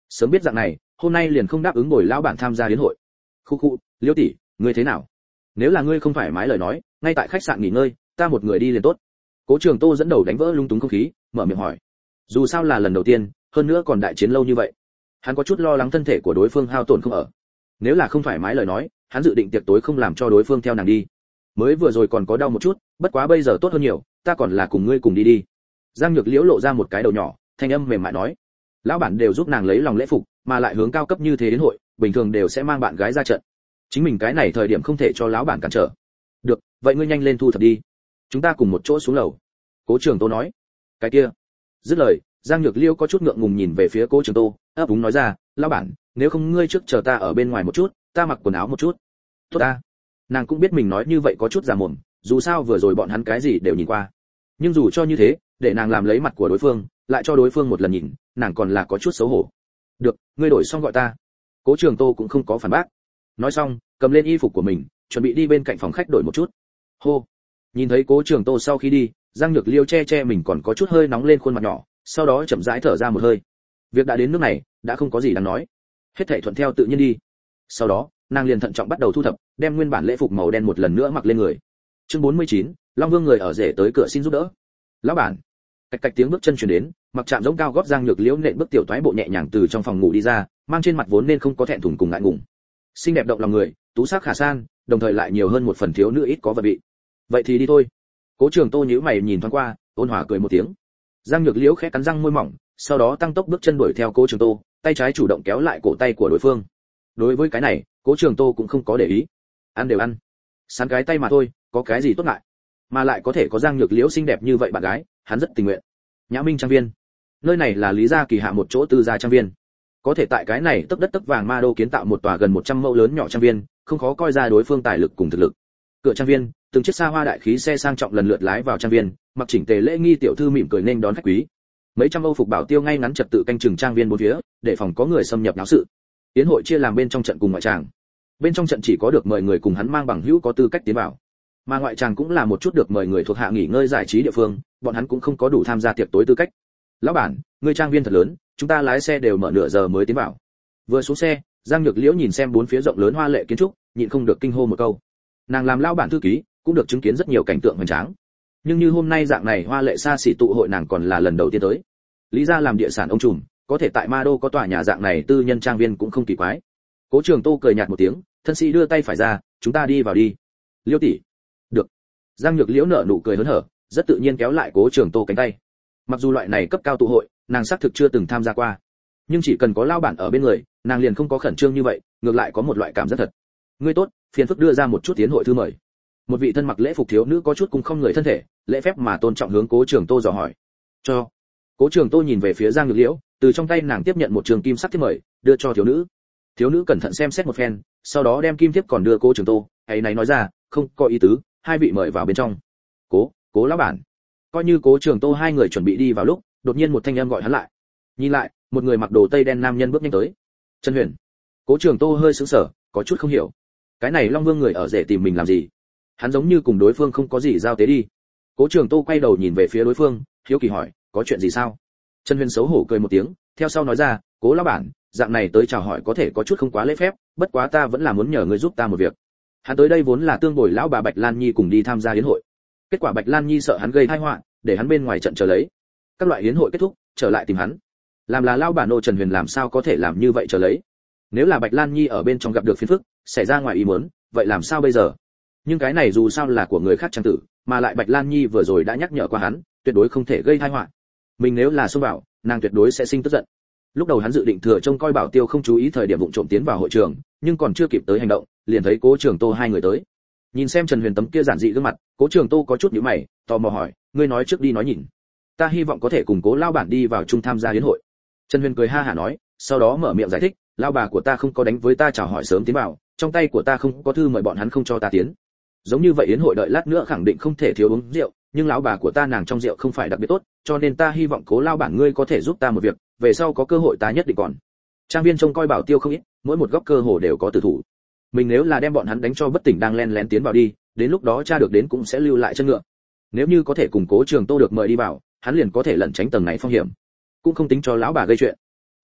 Sớm biết dạng này, hôm nay liền không đáp ứng bồi lão bản tham gia yến hội. Khu khu, Liêu tỷ, ngươi thế nào? Nếu là ngươi không thoải mái lời nói, ngay tại khách sạn nghỉ ngơi, ta một người đi liền tốt. Cố Trường Tô dẫn đầu đánh vỡ lung túng không khí, mở miệng hỏi. Dù sao là lần đầu tiên, hơn nữa còn đại chiến lâu như vậy, hắn có chút lo lắng thân thể của đối phương hao tổn không ở. Nếu là không thoải mái lời nói, hắn dự định tiệc tối không làm cho đối phương theo nàng đi. Mới vừa rồi còn có đau một chút, bất quá bây giờ tốt hơn nhiều, ta còn là cùng ngươi cùng đi đi. Giang Nhược Liễu lộ ra một cái đầu nhỏ, thanh âm mềm mại nói. Lão bản đều giúp nàng lấy lòng lễ phục, mà lại hướng cao cấp như thế đến hội, bình thường đều sẽ mang bạn gái ra trận. Chính mình cái này thời điểm không thể cho lão bản cản trở. Được, vậy ngươi nhanh lên thu thập đi. Chúng ta cùng một chỗ xuống lầu. Cố Trường Tô nói. Cái kia. Dứt lời, Giang Nhược Liễu có chút ngượng ngùng nhìn về phía Cố Trường Tô, ấp úng nói ra, lão bản, nếu không ngươi trước chờ ta ở bên ngoài một chút, ta mặc quần áo một chút. Tốt ta. Nàng cũng biết mình nói như vậy có chút già mồm, dù sao vừa rồi bọn hắn cái gì đều nhìn qua. Nhưng dù cho như thế, để nàng làm lấy mặt của đối phương, lại cho đối phương một lần nhìn, nàng còn là có chút xấu hổ. Được, ngươi đổi xong gọi ta. Cố Trường Tô cũng không có phản bác. Nói xong, cầm lên y phục của mình, chuẩn bị đi bên cạnh phòng khách đổi một chút. Hô. Nhìn thấy Cố Trường Tô sau khi đi, Giang Nhược Liêu che che mình còn có chút hơi nóng lên khuôn mặt nhỏ, sau đó chậm rãi thở ra một hơi. Việc đã đến nước này, đã không có gì đáng nói. Hết thảy thuận theo tự nhiên đi. Sau đó, nàng liền thận trọng bắt đầu thu thập, đem nguyên bản lễ phục màu đen một lần nữa mặc lên người. Chương bốn mươi chín, Long Vương người ở rể tới cửa xin giúp đỡ. Lão bản. Cạch cạch tiếng bước chân truyền đến, mặc chạm giống cao gót Giang Nhược Liễu nện bước tiểu toái bộ nhẹ nhàng từ trong phòng ngủ đi ra, mang trên mặt vốn nên không có thẹn thùng cùng ngại ngùng. Xinh đẹp động lòng người, tú sắc khả san, đồng thời lại nhiều hơn một phần thiếu nữ ít có vật vị. Vậy thì đi thôi. Cố Trường Tô nhíu mày nhìn thoáng qua, ôn hòa cười một tiếng. Giang Nhược Liễu khẽ cắn răng môi mỏng, sau đó tăng tốc bước chân đuổi theo Cố Trường Tô, tay trái chủ động kéo lại cổ tay của đối phương. Đối với cái này, Cố Trường Tô cũng không có để ý. Ăn đều ăn, sán cái tay mà thôi, có cái gì tốt ngại. Mà lại có thể có Giang Nhược Liễu xinh đẹp như vậy bạn gái, hắn rất tình nguyện. Nhã Minh trang viên, nơi này là Lý Gia Kỳ hạ một chỗ tư gia trang viên. Có thể tại cái này tấp đất tấp vàng ma đô kiến tạo một tòa gần một trăm mẫu lớn nhỏ trang viên, không khó coi ra đối phương tài lực cùng thực lực. Cửa trang viên, từng chiếc xa hoa đại khí xe sang trọng lần lượt lái vào trang viên, mặc chỉnh tề lễ nghi tiểu thư mỉm cười nên đón khách quý. Mấy trăm Âu phục bảo tiêu ngay ngắn trật tự canh chừng trang viên bốn phía, để phòng có người xâm nhập náo sự. Tiến hội chia làm bên trong trận cùng ngoại tràng. Bên trong trận chỉ có được mời người cùng hắn mang bằng hữu có tư cách tiến vào, mà ngoại tràng cũng là một chút được mời người thuộc hạ nghỉ ngơi giải trí địa phương, bọn hắn cũng không có đủ tham gia tiệc tối tư cách. Lão bản, người trang viên thật lớn, chúng ta lái xe đều mở nửa giờ mới tiến vào. Vừa xuống xe, Giang Nhược Liễu nhìn xem bốn phía rộng lớn hoa lệ kiến trúc, nhịn không được kinh hô một câu. Nàng làm lão bản thư ký, cũng được chứng kiến rất nhiều cảnh tượng hoành tráng, nhưng như hôm nay dạng này hoa lệ xa xỉ tụ hội nàng còn là lần đầu tiên tới. Lý gia làm địa sản ông trùm, có thể tại Ma Đô có tòa nhà dạng này tư nhân trang viên cũng không kỳ quái. Cố Trường Tô cười nhạt một tiếng, thân sĩ đưa tay phải ra, chúng ta đi vào đi. Liêu tỷ. Được. Giang Nhược Liễu nở nụ cười hớn hở, rất tự nhiên kéo lại Cố Trường Tô cánh tay. Mặc dù loại này cấp cao tụ hội, nàng xác thực chưa từng tham gia qua, nhưng chỉ cần có lao bản ở bên người, nàng liền không có khẩn trương như vậy, ngược lại có một loại cảm giác thật. Ngươi tốt, phiền phức đưa ra một chút tiến hội thư mời. Một vị thân mặc lễ phục thiếu nữ có chút cùng không người thân thể, lễ phép mà tôn trọng hướng Cố Trường Tô dò hỏi. Cho. Cố Trường Tô nhìn về phía Giang Nhược Liễu, từ trong tay nàng tiếp nhận một trường kim sắc thiếp mời, đưa cho thiếu nữ. Thiếu nữ cẩn thận xem xét một phen, sau đó đem kim thiếp còn đưa Cố Trường Tô, ấy này nói ra, không có ý tứ, hai vị mời vào bên trong. Cố, Cố lão bản. Coi như Cố Trường Tô hai người chuẩn bị đi vào lúc, đột nhiên một thanh âm gọi hắn lại. Nhìn lại, một người mặc đồ tây đen nam nhân bước nhanh tới. Trần Huyền. Cố Trường Tô hơi sững sờ, có chút không hiểu. Cái này Long Vương người ở rể tìm mình làm gì? Hắn giống như cùng đối phương không có gì giao tế đi. Cố Trường Tô quay đầu nhìn về phía đối phương, hiếu kỳ hỏi, có chuyện gì sao? Trần Huyền xấu hổ cười một tiếng, theo sau nói ra, Cố lão bản, dạng này tới chào hỏi có thể có chút không quá lễ phép, bất quá ta vẫn là muốn nhờ ngươi giúp ta một việc. Hắn tới đây vốn là tương bồi lão bà Bạch Lan Nhi cùng đi tham gia yến hội. Kết quả Bạch Lan Nhi sợ hắn gây tai họa, để hắn bên ngoài trận chờ lấy. Các loại yến hội kết thúc, trở lại tìm hắn. Làm là lão bà nô Trần Huyền làm sao có thể làm như vậy chờ lấy? Nếu là Bạch Lan Nhi ở bên trong gặp được phiền phức, xảy ra ngoài ý muốn, vậy làm sao bây giờ? Nhưng cái này dù sao là của người khác trang tử, mà lại Bạch Lan Nhi vừa rồi đã nhắc nhở qua hắn, tuyệt đối không thể gây tai họa. Mình nếu là xông vào, nàng tuyệt đối sẽ sinh tức giận. Lúc đầu hắn dự định thừa trông coi bảo tiêu không chú ý thời điểm vụng trộm tiến vào hội trường, nhưng còn chưa kịp tới hành động, liền thấy Cố Trường Tô hai người tới. Nhìn xem Trần Huyền tấm kia giản dị gương mặt, Cố Trường Tô có chút nhíu mày, tò mò hỏi, ngươi nói trước đi nói nhìn. Ta hy vọng có thể cùng Cố lão bản đi vào chung tham gia yến hội. Trần Huyền cười ha hả nói, sau đó mở miệng giải thích, lão bà của ta không có đánh với ta chào hỏi sớm tiến vào, trong tay của ta không có thư mời bọn hắn không cho ta tiến. Giống như vậy yến hội đợi lát nữa khẳng định không thể thiếu uống rượu, nhưng lão bà của ta nàng trong rượu không phải đặc biệt tốt, cho nên ta hy vọng Cố lão bản ngươi có thể giúp ta một việc, về sau có cơ hội ta nhất định còn. Trang viên trông coi bảo tiêu không ít, mỗi một góc cơ hồ đều có tử thủ. Mình nếu là đem bọn hắn đánh cho bất tỉnh đang len lén tiến vào đi, đến lúc đó tra được đến cũng sẽ lưu lại chân ngựa. Nếu như có thể cùng Cố Trường Tô được mời đi vào, hắn liền có thể lẩn tránh tầng này phong hiểm, cũng không tính cho lão bà gây chuyện.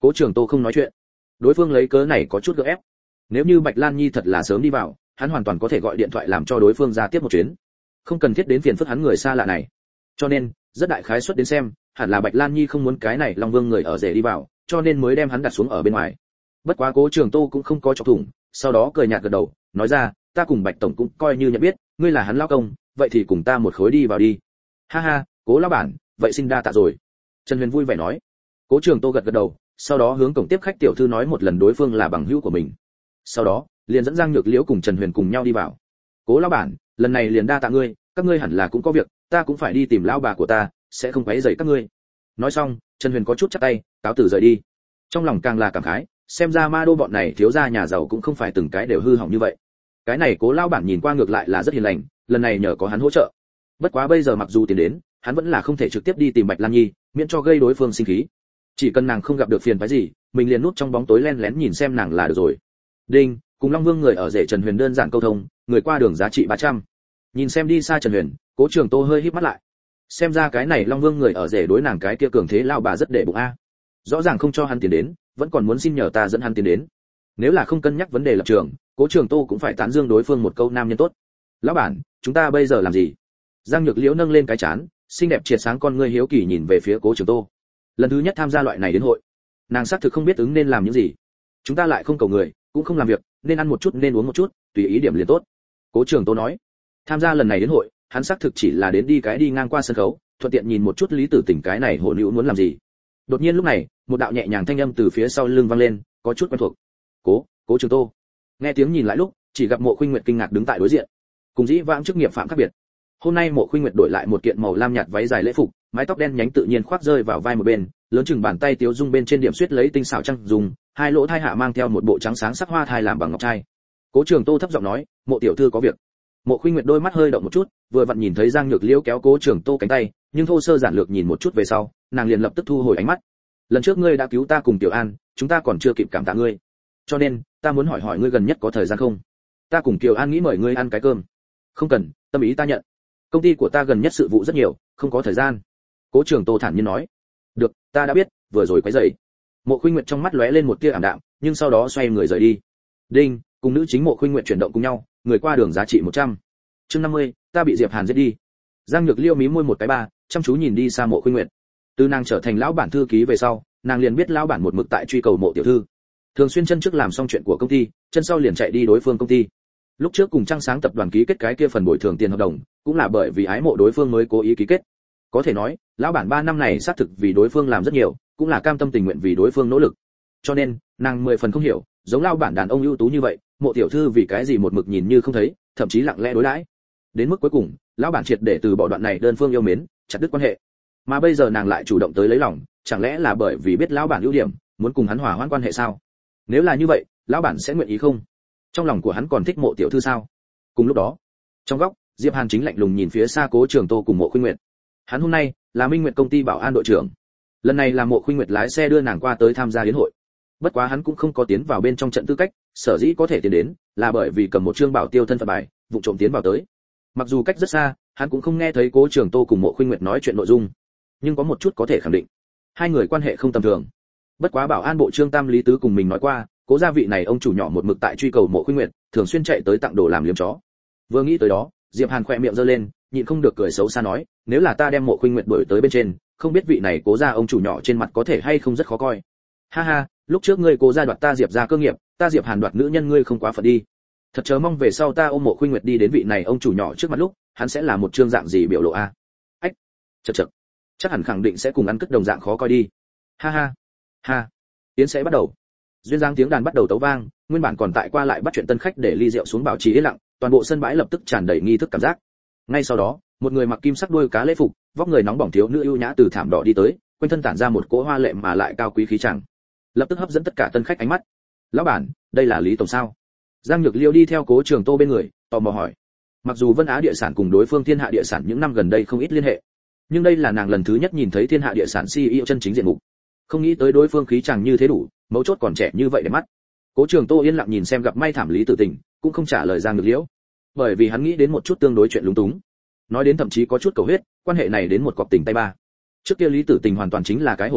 Cố Trường Tô không nói chuyện. Đối phương lấy cớ này có chút gượng ép. Nếu như Bạch Lan Nhi thật là sớm đi vào, hắn hoàn toàn có thể gọi điện thoại làm cho đối phương ra tiếp một chuyến. Không cần thiết đến phiền phức hắn người xa lạ này. Cho nên, rất đại khái suất đến xem, hẳn là Bạch Lan Nhi không muốn cái này Long Vương người ở rể đi vào, cho nên mới đem hắn đặt xuống ở bên ngoài. Bất quá Cố Trường Tô cũng không có chọc thủng, sau đó cười nhạt gật đầu, nói ra, ta cùng Bạch tổng cũng coi như nhận biết, ngươi là hắn lão công, vậy thì cùng ta một khối đi vào đi. Ha ha, Cố lão bản, vậy xin đa tạ rồi. Trần Huyền vui vẻ nói. Cố Trường Tô gật gật đầu, sau đó hướng cổng tiếp khách tiểu thư nói một lần đối phương là bằng hữu của mình. Sau đó, liền dẫn Giang Nhược Liễu cùng Trần Huyền cùng nhau đi vào. Cố lão bản, lần này liền đa tạ ngươi, các ngươi hẳn là cũng có việc, ta cũng phải đi tìm lão bà của ta, sẽ không quấy rầy các ngươi. Nói xong, Trần Huyền có chút chắp tay, cáo từ rời đi. Trong lòng càng là cảm khái, xem ra ma đô bọn này thiếu gia nhà giàu cũng không phải từng cái đều hư hỏng như vậy. Cái này Cố lão bản nhìn qua ngược lại là rất hiền lành, lần này nhờ có hắn hỗ trợ. Bất quá bây giờ mặc dù tiền đến, hắn vẫn là không thể trực tiếp đi tìm Bạch Lan Nhi, miễn cho gây đối phương sinh khí. Chỉ cần nàng không gặp được phiền phức gì, mình liền núp trong bóng tối len lén nhìn xem nàng là được rồi. Đinh, cùng Long Vương người ở rể Trần Huyền đơn giản câu thông, người qua đường giá trị ba trăm. Nhìn xem đi xa Trần Huyền, Cố Trường Tô hơi híp mắt lại. Xem ra cái này Long Vương người ở rể đối nàng cái kia cường thế lao bà rất để bụng a. Rõ ràng không cho hắn tiền đến, vẫn còn muốn xin nhờ ta dẫn hắn tiền đến. Nếu là không cân nhắc vấn đề lập trường, Cố Trường Tô cũng phải tán dương đối phương một câu nam nhân tốt. Lão bản, chúng ta bây giờ làm gì? Giang Nhược Liễu nâng lên cái chán, xinh đẹp triệt sáng con ngươi hiếu kỳ nhìn về phía Cố Trường Tô. Lần thứ nhất tham gia loại này đến hội, nàng xác thực không biết ứng nên làm những gì. Chúng ta lại không cầu người, cũng không làm việc, nên ăn một chút nên uống một chút, tùy ý điểm liền tốt. Cố Trường Tô nói. Tham gia lần này đến hội, hắn xác thực chỉ là đến đi cái đi ngang qua sân khấu, thuận tiện nhìn một chút Lý Tử Tình cái này hộ nữ muốn làm gì. Đột nhiên lúc này, một đạo nhẹ nhàng thanh âm từ phía sau lưng vang lên, có chút quen thuộc. Cố, Cố Trường Tô. Nghe tiếng nhìn lại lúc, chỉ gặp Mộ Khuynh Nguyệt kinh ngạc đứng tại đối diện. Cùng dĩ vãng chức nghiệp phạm khác biệt. Hôm nay Mộ Khuynh Nguyệt đổi lại một kiện màu lam nhạt váy dài lễ phục, mái tóc đen nhánh tự nhiên khoác rơi vào vai một bên, lớn chừng bàn tay tiếu dung bên trên điểm xuyết lấy tinh xảo trăng dùng, hai lỗ thai hạ mang theo một bộ trắng sáng sắc hoa thai làm bằng ngọc trai. Cố Trường Tô thấp giọng nói, Mộ tiểu thư có việc. Mộ Khuynh Nguyệt đôi mắt hơi động một chút, vừa vặn nhìn thấy Giang Nhược Liễu kéo Cố Trường Tô cánh tay, nhưng thô sơ giản lược nhìn một chút về sau, nàng liền lập tức thu hồi ánh mắt. Lần trước ngươi đã cứu ta cùng Tiểu An, chúng ta còn chưa kịp cảm tạ ngươi. Cho nên, ta muốn hỏi hỏi ngươi gần nhất có thời gian không? Ta cùng Kiều An nghĩ mời ngươi ăn cái cơm. Không cần, tâm ý ta nhận. Công ty của ta gần nhất sự vụ rất nhiều, không có thời gian. Cố Trường Tô thản nhiên nói. Được, ta đã biết, vừa rồi quấy rầy. Mộ Khuynh Nguyệt trong mắt lóe lên một tia ảm đạm, nhưng sau đó xoay người rời đi. Đinh, cùng nữ chính Mộ Khuynh Nguyệt chuyển động cùng nhau, người qua đường giá trị một trăm. Chương năm mươi, ta bị Diệp Hàn giết đi. Giang Nhược Liêu mí môi một cái ba, chăm chú nhìn đi xa Mộ Khuynh Nguyệt. Từ nàng trở thành lão bản thư ký về sau, nàng liền biết lão bản một mực tại truy cầu Mộ tiểu thư. Thường xuyên chân trước làm xong chuyện của công ty, chân sau liền chạy đi đối phương công ty. Lúc trước cùng Trăng Sáng tập đoàn ký kết cái kia phần bồi thường tiền hợp đồng, cũng là bởi vì ái mộ đối phương mới cố ý ký kết. Có thể nói, lão bản ba năm này xác thực vì đối phương làm rất nhiều, cũng là cam tâm tình nguyện vì đối phương nỗ lực. Cho nên, nàng mười phần không hiểu, giống lão bản đàn ông ưu tú như vậy, Mộ tiểu thư vì cái gì một mực nhìn như không thấy, thậm chí lặng lẽ đối đãi. Đến mức cuối cùng, lão bản triệt để từ bỏ đoạn này đơn phương yêu mến, chặt đứt quan hệ. Mà bây giờ nàng lại chủ động tới lấy lòng, chẳng lẽ là bởi vì biết lão bản ưu điểm, muốn cùng hắn hòa hoãn quan hệ sao? Nếu là như vậy, lão bản sẽ nguyện ý không? Trong lòng của hắn còn thích Mộ tiểu thư sao? Cùng lúc đó, trong góc, Diệp Hàn chính lạnh lùng nhìn phía xa Cố Trường Tô cùng Mộ Khuynh Nguyệt. Hắn hôm nay là Minh Nguyệt công ty bảo an đội trưởng. Lần này là Mộ Khuynh Nguyệt lái xe đưa nàng qua tới tham gia yến hội. Bất quá hắn cũng không có tiến vào bên trong trận tư cách, sở dĩ có thể tiến đến, là bởi vì cầm một chương bảo tiêu thân phận bài, vụ trộm tiến vào tới. Mặc dù cách rất xa, hắn cũng không nghe thấy Cố Trường Tô cùng Mộ Khuynh Nguyệt nói chuyện nội dung, nhưng có một chút có thể khẳng định, hai người quan hệ không tầm thường. Bất quá bảo an bộ Trương Tam Lý Tứ cùng mình nói qua, Cố gia vị này ông chủ nhỏ một mực tại truy cầu Mộ Khuynh Nguyệt, thường xuyên chạy tới tặng đồ làm liếm chó. Vừa nghĩ tới đó, Diệp Hàn khỏe miệng giơ lên, nhịn không được cười xấu xa nói, nếu là ta đem Mộ Khuynh Nguyệt đuổi tới bên trên, không biết vị này Cố gia ông chủ nhỏ trên mặt có thể hay không rất khó coi. Ha ha, lúc trước ngươi Cố gia đoạt ta Diệp gia cơ nghiệp, ta Diệp Hàn đoạt nữ nhân ngươi không quá phận đi. Thật chờ mong về sau ta ôm Mộ Khuynh Nguyệt đi đến vị này ông chủ nhỏ trước mặt lúc, hắn sẽ là một trương dạng gì biểu lộ a? À? Ách, chậc chậc, chắc hẳn khẳng định sẽ cùng ăn cất đồng dạng khó coi đi. Ha ha, ha, tiến sẽ bắt đầu. Duyên dáng tiếng đàn bắt đầu tấu vang, nguyên bản còn tại qua lại bắt chuyện tân khách để ly rượu xuống bảo trì yên lặng, toàn bộ sân bãi lập tức tràn đầy nghi thức cảm giác. Ngay sau đó, một người mặc kim sắc đuôi cá lễ phục, vóc người nóng bỏng thiếu nữ ưu nhã từ thảm đỏ đi tới, quanh thân tản ra một cỗ hoa lệ mà lại cao quý khí chàng, lập tức hấp dẫn tất cả tân khách ánh mắt. Lão bản, đây là Lý tổng sao? Giang Nhược Liêu đi theo Cố Trường Tô bên người, tò mò hỏi. Mặc dù Vân Á địa sản cùng đối phương Thiên Hạ địa sản những năm gần đây không ít liên hệ, nhưng đây là nàng lần thứ nhất nhìn thấy Thiên Hạ địa sản xê e ô chân chính diện mục. Không nghĩ tới đối phương khí chàng như thế đủ, mấu chốt còn trẻ như vậy để mắt. Cố Trường Tô yên lặng nhìn xem gặp may thảm Lý Tử Tình, cũng không trả lời Giang Nhược Liễu, bởi vì hắn nghĩ đến một chút tương đối chuyện lúng túng. Nói đến thậm chí có chút cầu huyết, quan hệ này đến một cọc tình tay ba. Trước kia Lý Tử Tình hoàn toàn chính là cái hổ lưu,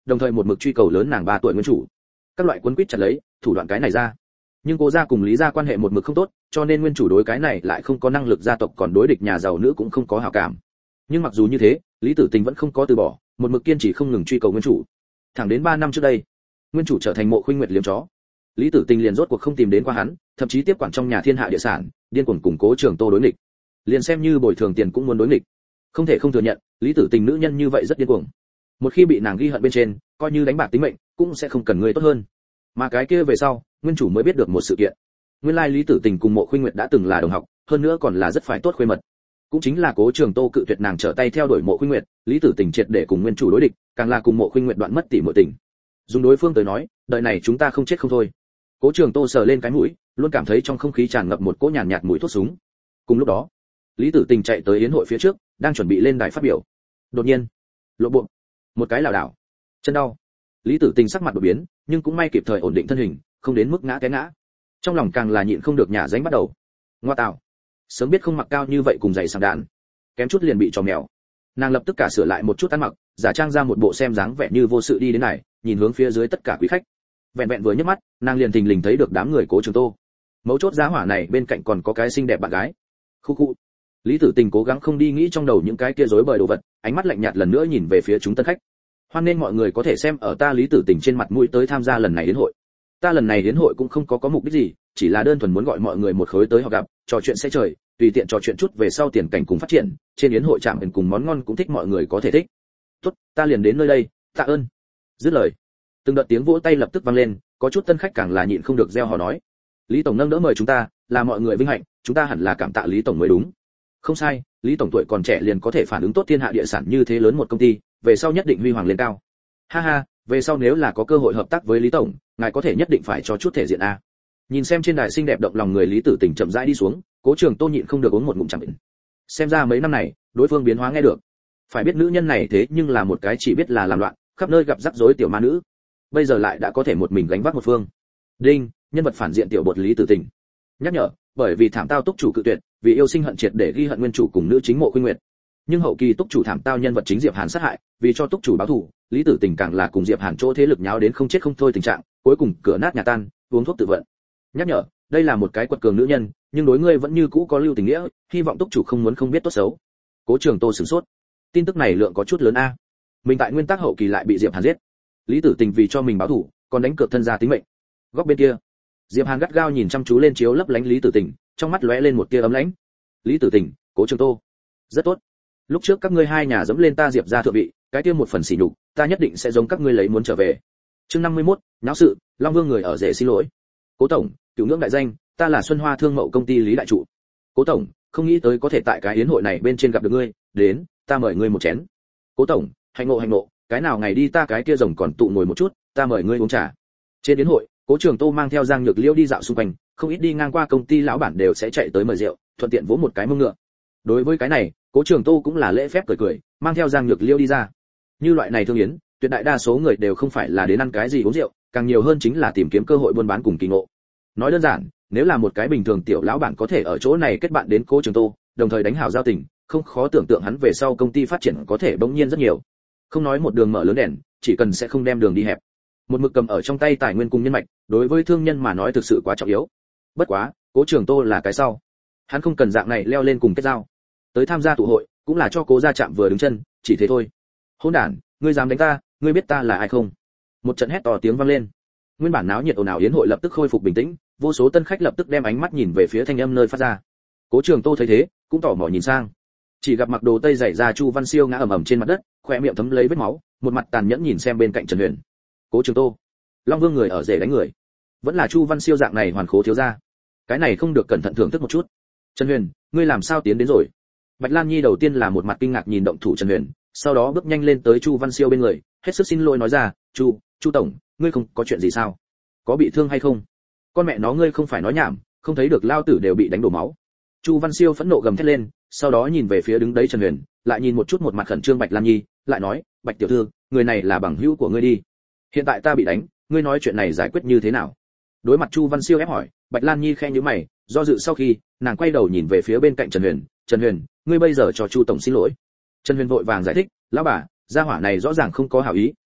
đồng thời một mực truy cầu lớn nàng ba tuổi nguyên chủ. Các loại quấn quýt chặt lấy, thủ đoạn cái này ra. Nhưng cố gia cùng Lý gia quan hệ một mực không tốt, cho nên nguyên chủ đối cái này lại không có năng lực gia tộc, còn đối địch nhà giàu nữ cũng không có hảo cảm. Nhưng mặc dù như thế, Lý Tử Tình vẫn không có từ bỏ, một mực kiên trì không ngừng truy cầu nguyên chủ. Thẳng đến ba năm trước đây, nguyên chủ trở thành Mộ Khuynh Nguyệt liếm chó. Lý Tử Tình liền rốt cuộc không tìm đến qua hắn, thậm chí tiếp quản trong nhà thiên hạ địa sản, điên cuồng củng cố Trường Tô đối nghịch. Liền xem như bồi thường tiền cũng muốn đối nghịch. Không thể không thừa nhận, Lý Tử Tình nữ nhân như vậy rất điên cuồng. Một khi bị nàng ghi hận bên trên, coi như đánh bạc tính mệnh, cũng sẽ không cần người tốt hơn. Mà cái kia về sau, nguyên chủ mới biết được một sự kiện. Nguyên lai Lý Tử Tình cùng Mộ Khuynh Nguyệt đã từng là đồng học, hơn nữa còn là rất phải tốt khuê mật. Cũng chính là Cố Trường Tô cự tuyệt nàng trở tay theo đuổi Mộ Khuynh Nguyệt, Lý Tử Tình triệt để cùng nguyên chủ đối địch, càng là cùng Mộ Khuynh Nguyệt đoạn mất tỉ muội tình. Dùng đối phương tới nói, đời này chúng ta không chết không thôi. Cố Trường Tô sờ lên cái mũi, luôn cảm thấy trong không khí tràn ngập một cỗ nhàn nhạt, nhạt mùi thuốc súng. Cùng lúc đó, Lý Tử Tình chạy tới yến hội phía trước, đang chuẩn bị lên đài phát biểu. Đột nhiên, lộ bộ, một cái lảo đảo, chân đau. Lý Tử Tình sắc mặt đổi biến, nhưng cũng may kịp thời ổn định thân hình, không đến mức ngã té ngã. Trong lòng càng là nhịn không được nhả dánh bắt đầu. Ngoa tạo, sớm biết không mặc cao như vậy cùng giày sàng đạn, kém chút liền bị trò mèo. Nàng lập tức cả sửa lại một chút ăn mặc, giả trang ra một bộ xem dáng vẻ như vô sự đi đến này, nhìn hướng phía dưới tất cả quý khách. Vẹn vẹn vừa nhấc mắt, nàng liền thình lình thấy được đám người Cố Trường Tô. Mấu chốt giá hỏa này bên cạnh còn có cái xinh đẹp bạn gái. Khu khu. Lý Tử Tình cố gắng không đi nghĩ trong đầu những cái kia rối bời đồ vật, ánh mắt lạnh nhạt lần nữa nhìn về phía chúng tân khách. Hoan nên mọi người có thể xem ở ta Lý Tử Tình trên mặt mũi tới tham gia lần này đến hội. Ta lần này đến hội cũng không có có mục đích gì, chỉ là đơn thuần muốn gọi mọi người một khối tới họ gặp, trò chuyện sẽ trời, tùy tiện trò chuyện chút về sau tiền cảnh cùng phát triển, trên yến hội chạm đến cùng món ngon cũng thích mọi người có thể thích. Tốt, ta liền đến nơi đây, tạ ơn. Dứt lời, từng đợt tiếng vỗ tay lập tức vang lên, có chút tân khách càng là nhịn không được reo hò nói: Lý tổng nâng đỡ mời chúng ta, là mọi người vinh hạnh, chúng ta hẳn là cảm tạ Lý tổng mới đúng. Không sai, Lý tổng tuổi còn trẻ liền có thể phản ứng tốt thiên hạ địa sản như thế lớn một công ty, về sau nhất định huy hoàng lên cao. Ha ha, về sau nếu là có cơ hội hợp tác với Lý tổng, ngài có thể nhất định phải cho chút thể diện a. Nhìn xem trên đài xinh đẹp động lòng người Lý Tử Tình chậm rãi đi xuống, Cố Trường Tô nhịn không được uống một ngụm trà bình. Xem ra mấy năm này, đối phương biến hóa nghe được. Phải biết nữ nhân này thế nhưng là một cái chỉ biết là làm loạn, khắp nơi gặp rắc rối tiểu ma nữ. Bây giờ lại đã có thể một mình gánh vác một phương. Đinh, nhân vật phản diện tiểu bột Lý Tử Tình. Nhắc nhở, bởi vì thảm tao túc chủ cự tuyệt, vì yêu sinh hận triệt để ghi hận nguyên chủ cùng nữ chính Mộ Khuynh Nguyệt. Nhưng hậu kỳ túc chủ thảm tao nhân vật chính Diệp Hàn sát hại, vì cho túc chủ báo thù, Lý Tử Tình càng là cùng Diệp Hàn chỗ thế lực nháo đến không chết không thôi tình trạng, cuối cùng cửa nát nhà tan, uống thuốc tự vận. Nhắc nhở, đây là một cái quật cường nữ nhân, nhưng đối ngươi vẫn như cũ có lưu tình nghĩa, hy vọng túc chủ không muốn không biết tốt xấu. Cố Trường Tô sửng sốt. Tin tức này lượng có chút lớn a. Mình tại nguyên tắc hậu kỳ lại bị Diệp Hàn giết. Lý Tử Tình vì cho mình báo thù, còn đánh cược thân gia tính mệnh. Góc bên kia, Diệp Hàn gắt gao nhìn chăm chú lên chiếu lấp lánh Lý Tử Tình, trong mắt lóe lên một tia ấm lãnh. Lý Tử Tình, Cố Trường Tô, rất tốt. Lúc trước các ngươi hai nhà dẫm lên ta Diệp gia thượng vị, cái kia một phần sỉ nhục, ta nhất định sẽ giống các ngươi lấy muốn trở về. Chương năm mươi mốt, náo sự, Long Vương người ở rể xin lỗi. Cố tổng, cửu ngưỡng đại danh, ta là Xuân Hoa Thương Mậu công ty Lý đại trụ. Cố tổng, không nghĩ tới có thể tại cái yến hội này bên trên gặp được ngươi, đến, ta mời ngươi một chén. Cố tổng, hạnh ngộ hạnh ngộ, cái nào ngày đi ta cái kia rồng còn tụ ngồi một chút, ta mời ngươi uống trà. Trên yến hội, Cố Trường Tô mang theo Giang Nhược Liễu đi dạo xung quanh, không ít đi ngang qua công ty lão bản đều sẽ chạy tới mời rượu, thuận tiện vỗ một cái mông ngựa. Đối với cái này, Cố Trường Tô cũng là lễ phép cười cười, mang theo Giang Nhược Liễu đi ra. Như loại này thương yến, tuyệt đại đa số người đều không phải là đến ăn cái gì uống rượu, càng nhiều hơn chính là tìm kiếm cơ hội buôn bán cùng kỳ ngộ. Nói đơn giản, nếu là một cái bình thường tiểu lão bản có thể ở chỗ này kết bạn đến Cố Trường Tô, đồng thời đánh hảo giao tình, không khó tưởng tượng hắn về sau công ty phát triển có thể bỗng nhiên rất nhiều. Không nói một đường mở lớn đèn, chỉ cần sẽ không đem đường đi hẹp. Một mực cầm ở trong tay tài nguyên cùng nhân mạch, đối với thương nhân mà nói thực sự quá trọng yếu. Bất quá, Cố Trường Tô là cái sau. Hắn không cần dạng này leo lên cùng kết giao. Tới tham gia tụ hội, cũng là cho Cố gia chạm vừa đứng chân, chỉ thế thôi. Hỗn đản, ngươi dám đánh ta, ngươi biết ta là ai không? Một trận hét to tiếng vang lên. Nguyên bản náo nhiệt ồn ào yến hội lập tức khôi phục bình tĩnh, vô số tân khách lập tức đem ánh mắt nhìn về phía thanh âm nơi phát ra. Cố Trường Tô thấy thế, cũng tỏ mò nhìn sang. Chỉ gặp mặc đồ tây dày ra Chu Văn Siêu ngã ầm ầm trên mặt đất, khóe miệng thấm lấy vết máu, một mặt tàn nhẫn nhìn xem bên cạnh Trần Huyền. Cố Trường Tô, Long Vương người ở rể đánh người, vẫn là Chu Văn Siêu dạng này hoàn khố thiếu gia. Cái này không được cẩn thận thưởng thức một chút. Trần Huyền, ngươi làm sao tiến đến rồi? Bạch Lan Nhi đầu tiên là một mặt kinh ngạc nhìn động thủ Trần Huyền, sau đó bước nhanh lên tới Chu Văn Siêu bên người, hết sức xin lỗi nói ra, "Chu, Chu tổng, ngươi không có chuyện gì sao? Có bị thương hay không? Con mẹ nó ngươi không phải nói nhảm, không thấy được lao tử đều bị đánh đổ máu." Chu Văn Siêu phẫn nộ gầm thét lên, sau đó nhìn về phía đứng đấy Trần Huyền, lại nhìn một chút một mặt khẩn trương Bạch Lan Nhi, lại nói, "Bạch tiểu thư, người này là bằng hữu của ngươi đi. Hiện tại ta bị đánh, ngươi nói chuyện này giải quyết như thế nào?" Đối mặt Chu Văn Siêu ép hỏi, Bạch Lan Nhi khẽ nhíu mày, do dự sau khi, nàng quay đầu nhìn về phía bên cạnh Trần Huyền, "Trần Huyền, ngươi bây giờ cho Chu tổng xin lỗi." Trần Huyền vội vàng giải thích, "Lão bà, gia hỏa này rõ ràng không có hảo ý,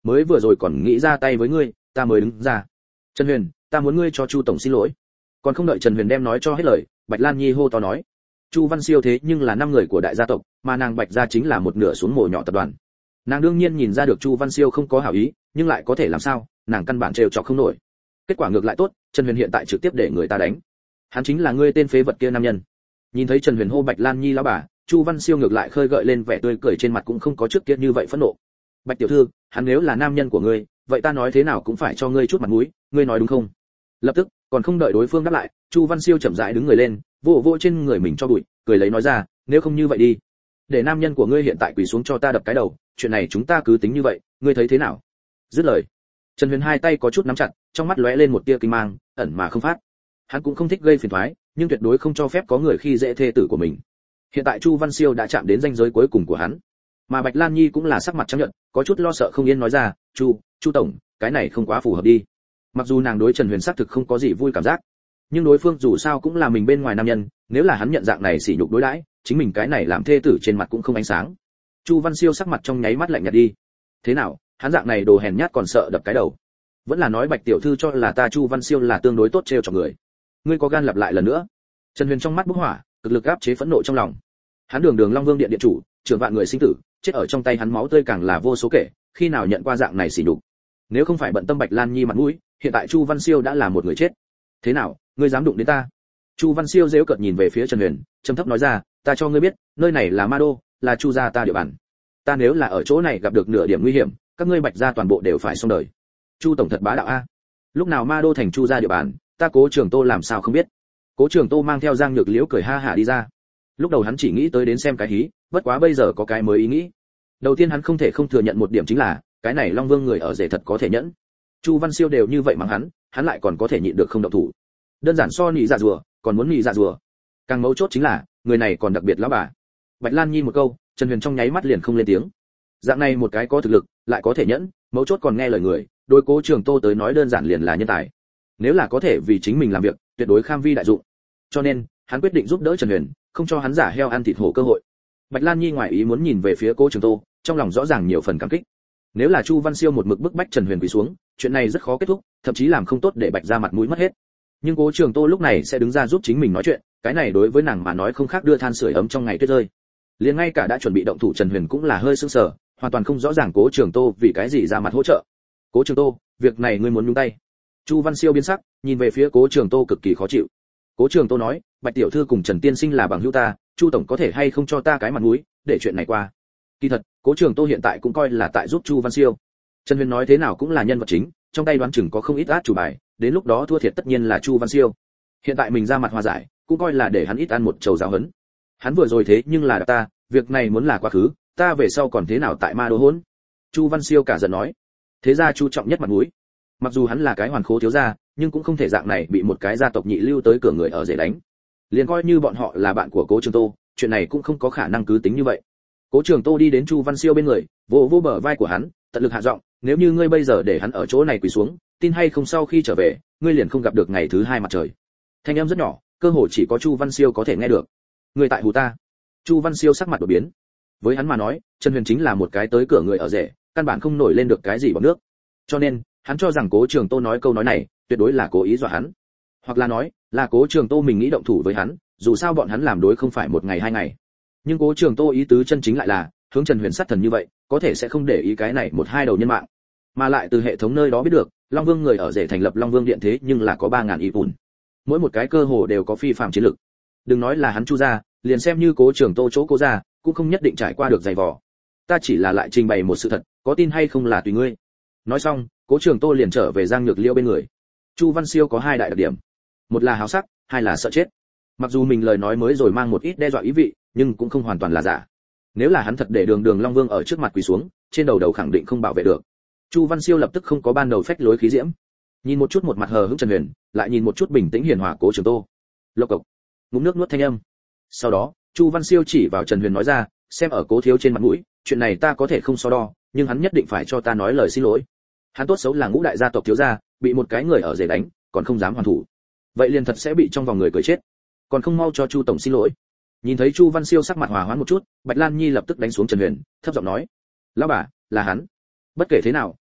mới vừa rồi còn nghĩ ra tay với ngươi, ta mới đứng ra. Trần Huyền, ta muốn ngươi cho Chu tổng xin lỗi. Còn không đợi Trần Huyền đem nói cho hết lời, Bạch Lan Nhi hô to nói, Chu Văn Siêu thế nhưng là năm người của đại gia tộc, mà nàng Bạch gia chính là một nửa xuống mồ nhỏ tập đoàn. Nàng đương nhiên nhìn ra được Chu Văn Siêu không có hảo ý, nhưng lại có thể làm sao, nàng căn bản trêu chọc không nổi. Kết quả ngược lại tốt, Trần Huyền hiện tại trực tiếp để người ta đánh. Hắn chính là ngươi tên phế vật kia nam nhân. Nhìn thấy Trần Huyền hô Bạch Lan Nhi lão bà, Chu Văn Siêu ngược lại khơi gợi lên vẻ tươi cười trên mặt cũng không có trước kia như vậy phẫn nộ. Bạch tiểu thư, hắn nếu là nam nhân của ngươi, vậy ta nói thế nào cũng phải cho ngươi chút mặt mũi, ngươi nói đúng không? Lập tức, còn không đợi đối phương đáp lại, Chu Văn Siêu chậm rãi đứng người lên, vỗ vỗ trên người mình cho bụi, cười lấy nói ra, nếu không như vậy đi, để nam nhân của ngươi hiện tại quỳ xuống cho ta đập cái đầu, chuyện này chúng ta cứ tính như vậy, ngươi thấy thế nào? Dứt lời, Trần Huyền hai tay có chút nắm chặt, trong mắt lóe lên một tia kinh mang, ẩn mà không phát. Hắn cũng không thích gây phiền toái, nhưng tuyệt đối không cho phép có người khi dễ thê tử của mình. Hiện tại Chu Văn Siêu đã chạm đến ranh giới cuối cùng của hắn, mà Bạch Lan Nhi cũng là sắc mặt trắng nhợt, có chút lo sợ không yên nói ra, "Chu, Chu tổng, cái này không quá phù hợp đi." Mặc dù nàng đối Trần Huyền xác thực không có gì vui cảm giác, nhưng đối phương dù sao cũng là mình bên ngoài nam nhân, nếu là hắn nhận dạng này sỉ nhục đối đãi, chính mình cái này làm thê tử trên mặt cũng không ánh sáng. Chu Văn Siêu sắc mặt trong nháy mắt lạnh nhạt đi. Thế nào, hắn dạng này đồ hèn nhát còn sợ đập cái đầu? Vẫn là nói Bạch tiểu thư cho là ta Chu Văn Siêu là tương đối tốt trêu cho người. Ngươi có gan lặp lại lần nữa? Trần Huyền trong mắt bốc hỏa, cực lực áp chế phẫn nộ trong lòng. Hắn Đường Đường Long Vương điện điện chủ, trưởng vạn người sinh tử, chết ở trong tay hắn máu tươi càng là vô số kể, khi nào nhận qua dạng này sỉ nhục. Nếu không phải bận tâm Bạch Lan Nhi mặt mũi, hiện tại Chu Văn Siêu đã là một người chết. Thế nào, ngươi dám đụng đến ta? Chu Văn Siêu giễu cợt nhìn về phía Trần Huyền, trầm thấp nói ra, ta cho ngươi biết, nơi này là Ma Đô, là Chu gia ta địa bàn. Ta nếu là ở chỗ này gặp được nửa điểm nguy hiểm, các ngươi Bạch gia toàn bộ đều phải xong đời. Chu tổng thật bá đạo a. Lúc nào Ma Đô thành Chu gia địa bàn, ta Cố Trường Tô làm sao không biết. Cố Trường Tô mang theo Giang Nhược Liễu cười ha hả đi ra. Lúc đầu hắn chỉ nghĩ tới đến xem cái hí, bất quá bây giờ có cái mới ý nghĩ. Đầu tiên hắn không thể không thừa nhận một điểm chính là, cái này Long Vương người ở rể thật có thể nhẫn. Chu Văn Siêu đều như vậy mắng hắn, hắn lại còn có thể nhịn được không động thủ. Đơn giản so nị dạ rùa, còn muốn nị dạ rùa. Càng mấu chốt chính là, người này còn đặc biệt lão bà. Bạch Lan Nhi một câu, Trần Huyền trong nháy mắt liền không lên tiếng. Dạng này một cái có thực lực, lại có thể nhẫn, mấu chốt còn nghe lời người, đối Cố Trường Tô tới nói đơn giản liền là nhân tài. Nếu là có thể vì chính mình làm việc, tuyệt đối kham vi đại dụng. Cho nên, hắn quyết định giúp đỡ Trần Huyền, không cho hắn giả heo ăn thịt hổ cơ hội. Bạch Lan Nhi ngoài ý muốn nhìn về phía Cố Trường Tô, trong lòng rõ ràng nhiều phần cảm kích. Nếu là Chu Văn Siêu một mực bức bách Trần Huyền quỳ xuống, chuyện này rất khó kết thúc, thậm chí làm không tốt để Bạch ra mặt mũi mất hết. Nhưng Cố Trường Tô lúc này sẽ đứng ra giúp chính mình nói chuyện, cái này đối với nàng mà nói không khác đưa than sưởi ấm trong ngày tuyết rơi. Liền ngay cả đã chuẩn bị động thủ Trần Huyền cũng là hơi sững sờ, hoàn toàn không rõ ràng Cố Trường Tô vì cái gì ra mặt hỗ trợ. Cố Trường Tô, việc này ngươi muốn nhúng tay? Chu Văn Siêu biến sắc, nhìn về phía Cố Trường Tô cực kỳ khó chịu. Cố Trường Tô nói, Bạch tiểu thư cùng Trần tiên sinh là bằng hữu ta, Chu tổng có thể hay không cho ta cái mặt mũi, để chuyện này qua. Kỳ thật, Cố Trường Tô hiện tại cũng coi là tại giúp Chu Văn Siêu. Trần Huyền nói thế nào cũng là nhân vật chính, trong tay đoán chừng có không ít át chủ bài, đến lúc đó thua thiệt tất nhiên là Chu Văn Siêu. Hiện tại mình ra mặt hòa giải, cũng coi là để hắn ít ăn một trầu giáo huấn. Hắn vừa rồi thế nhưng là đạp ta, việc này muốn là quá khứ, ta về sau còn thế nào tại Ma Đô hỗn? Chu Văn Siêu cả giận nói. Thế ra chú trọng nhất mặt mũi. Mặc dù hắn là cái hoàn khố thiếu gia, nhưng cũng không thể dạng này bị một cái gia tộc nhị lưu tới cửa người ở rể đánh. Liền coi như bọn họ là bạn của Cố Trường Tô, chuyện này cũng không có khả năng cứ tính như vậy. Cố Trường Tô đi đến Chu Văn Siêu bên người, vỗ vỗ bờ vai của hắn, tận lực hạ giọng, nếu như ngươi bây giờ để hắn ở chỗ này quỳ xuống, tin hay không sau khi trở về, ngươi liền không gặp được ngày thứ hai mặt trời. Thanh âm rất nhỏ, cơ hồ chỉ có Chu Văn Siêu có thể nghe được. Ngươi tại hù ta? Chu Văn Siêu sắc mặt đổi biến. Với hắn mà nói, Trần Huyền chính là một cái tới cửa người ở rể, căn bản không nổi lên được cái gì bằng nước. Cho nên, hắn cho rằng Cố Trường Tô nói câu nói này, tuyệt đối là cố ý dọa hắn. Hoặc là nói, là Cố Trường Tô mình nghĩ động thủ với hắn, dù sao bọn hắn làm đối không phải một ngày hai ngày. Nhưng Cố Trường Tô ý tứ chân chính lại là, hướng Trần Huyền sát thần như vậy, có thể sẽ không để ý cái này một hai đầu nhân mạng. Mà lại từ hệ thống nơi đó biết được, Long Vương người ở rể thành lập Long Vương điện thế nhưng là có ba ngàn y ủn. Mỗi một cái cơ hồ đều có phi phàm chiến lực. Đừng nói là hắn Chu gia, liền xem như Cố Trường Tô chỗ Cố gia, cũng không nhất định trải qua được dày vò. Ta chỉ là lại trình bày một sự thật, có tin hay không là tùy ngươi. Nói xong, Cố Trường Tô liền trở về Giang Nhược Liêu bên người. Chu Văn Siêu có hai đại đặc điểm, một là háo sắc, hai là sợ chết. Mặc dù mình lời nói mới rồi mang một ít đe dọa ý vị, nhưng cũng không hoàn toàn là giả. Nếu là hắn thật để Đường Đường Long Vương ở trước mặt quỳ xuống, trên đầu đầu khẳng định không bảo vệ được. Chu Văn Siêu lập tức không có ban đầu phách lối khí diễm, nhìn một chút một mặt hờ hững Trần Huyền, lại nhìn một chút bình tĩnh hiền hòa Cố Trường Tô. Lộc cộc, ngụm nước nuốt thanh âm. Sau đó, Chu Văn Siêu chỉ vào Trần Huyền nói ra, xem ở Cố thiếu trên mặt mũi, chuyện này ta có thể không so đo, nhưng hắn nhất định phải cho ta nói lời xin lỗi. Hắn tốt xấu là ngũ đại gia tộc thiếu gia, bị một cái người ở rể đánh, còn không dám hoàn thủ. Vậy liền thật sẽ bị trong vòng người cười chết. Còn không mau cho Chu tổng xin lỗi. Nhìn thấy Chu Văn Siêu sắc mặt hòa hoãn một chút, Bạch Lan Nhi lập tức đánh xuống Trần Huyền, thấp giọng nói: "Lão bà, là hắn. Bất kể thế nào,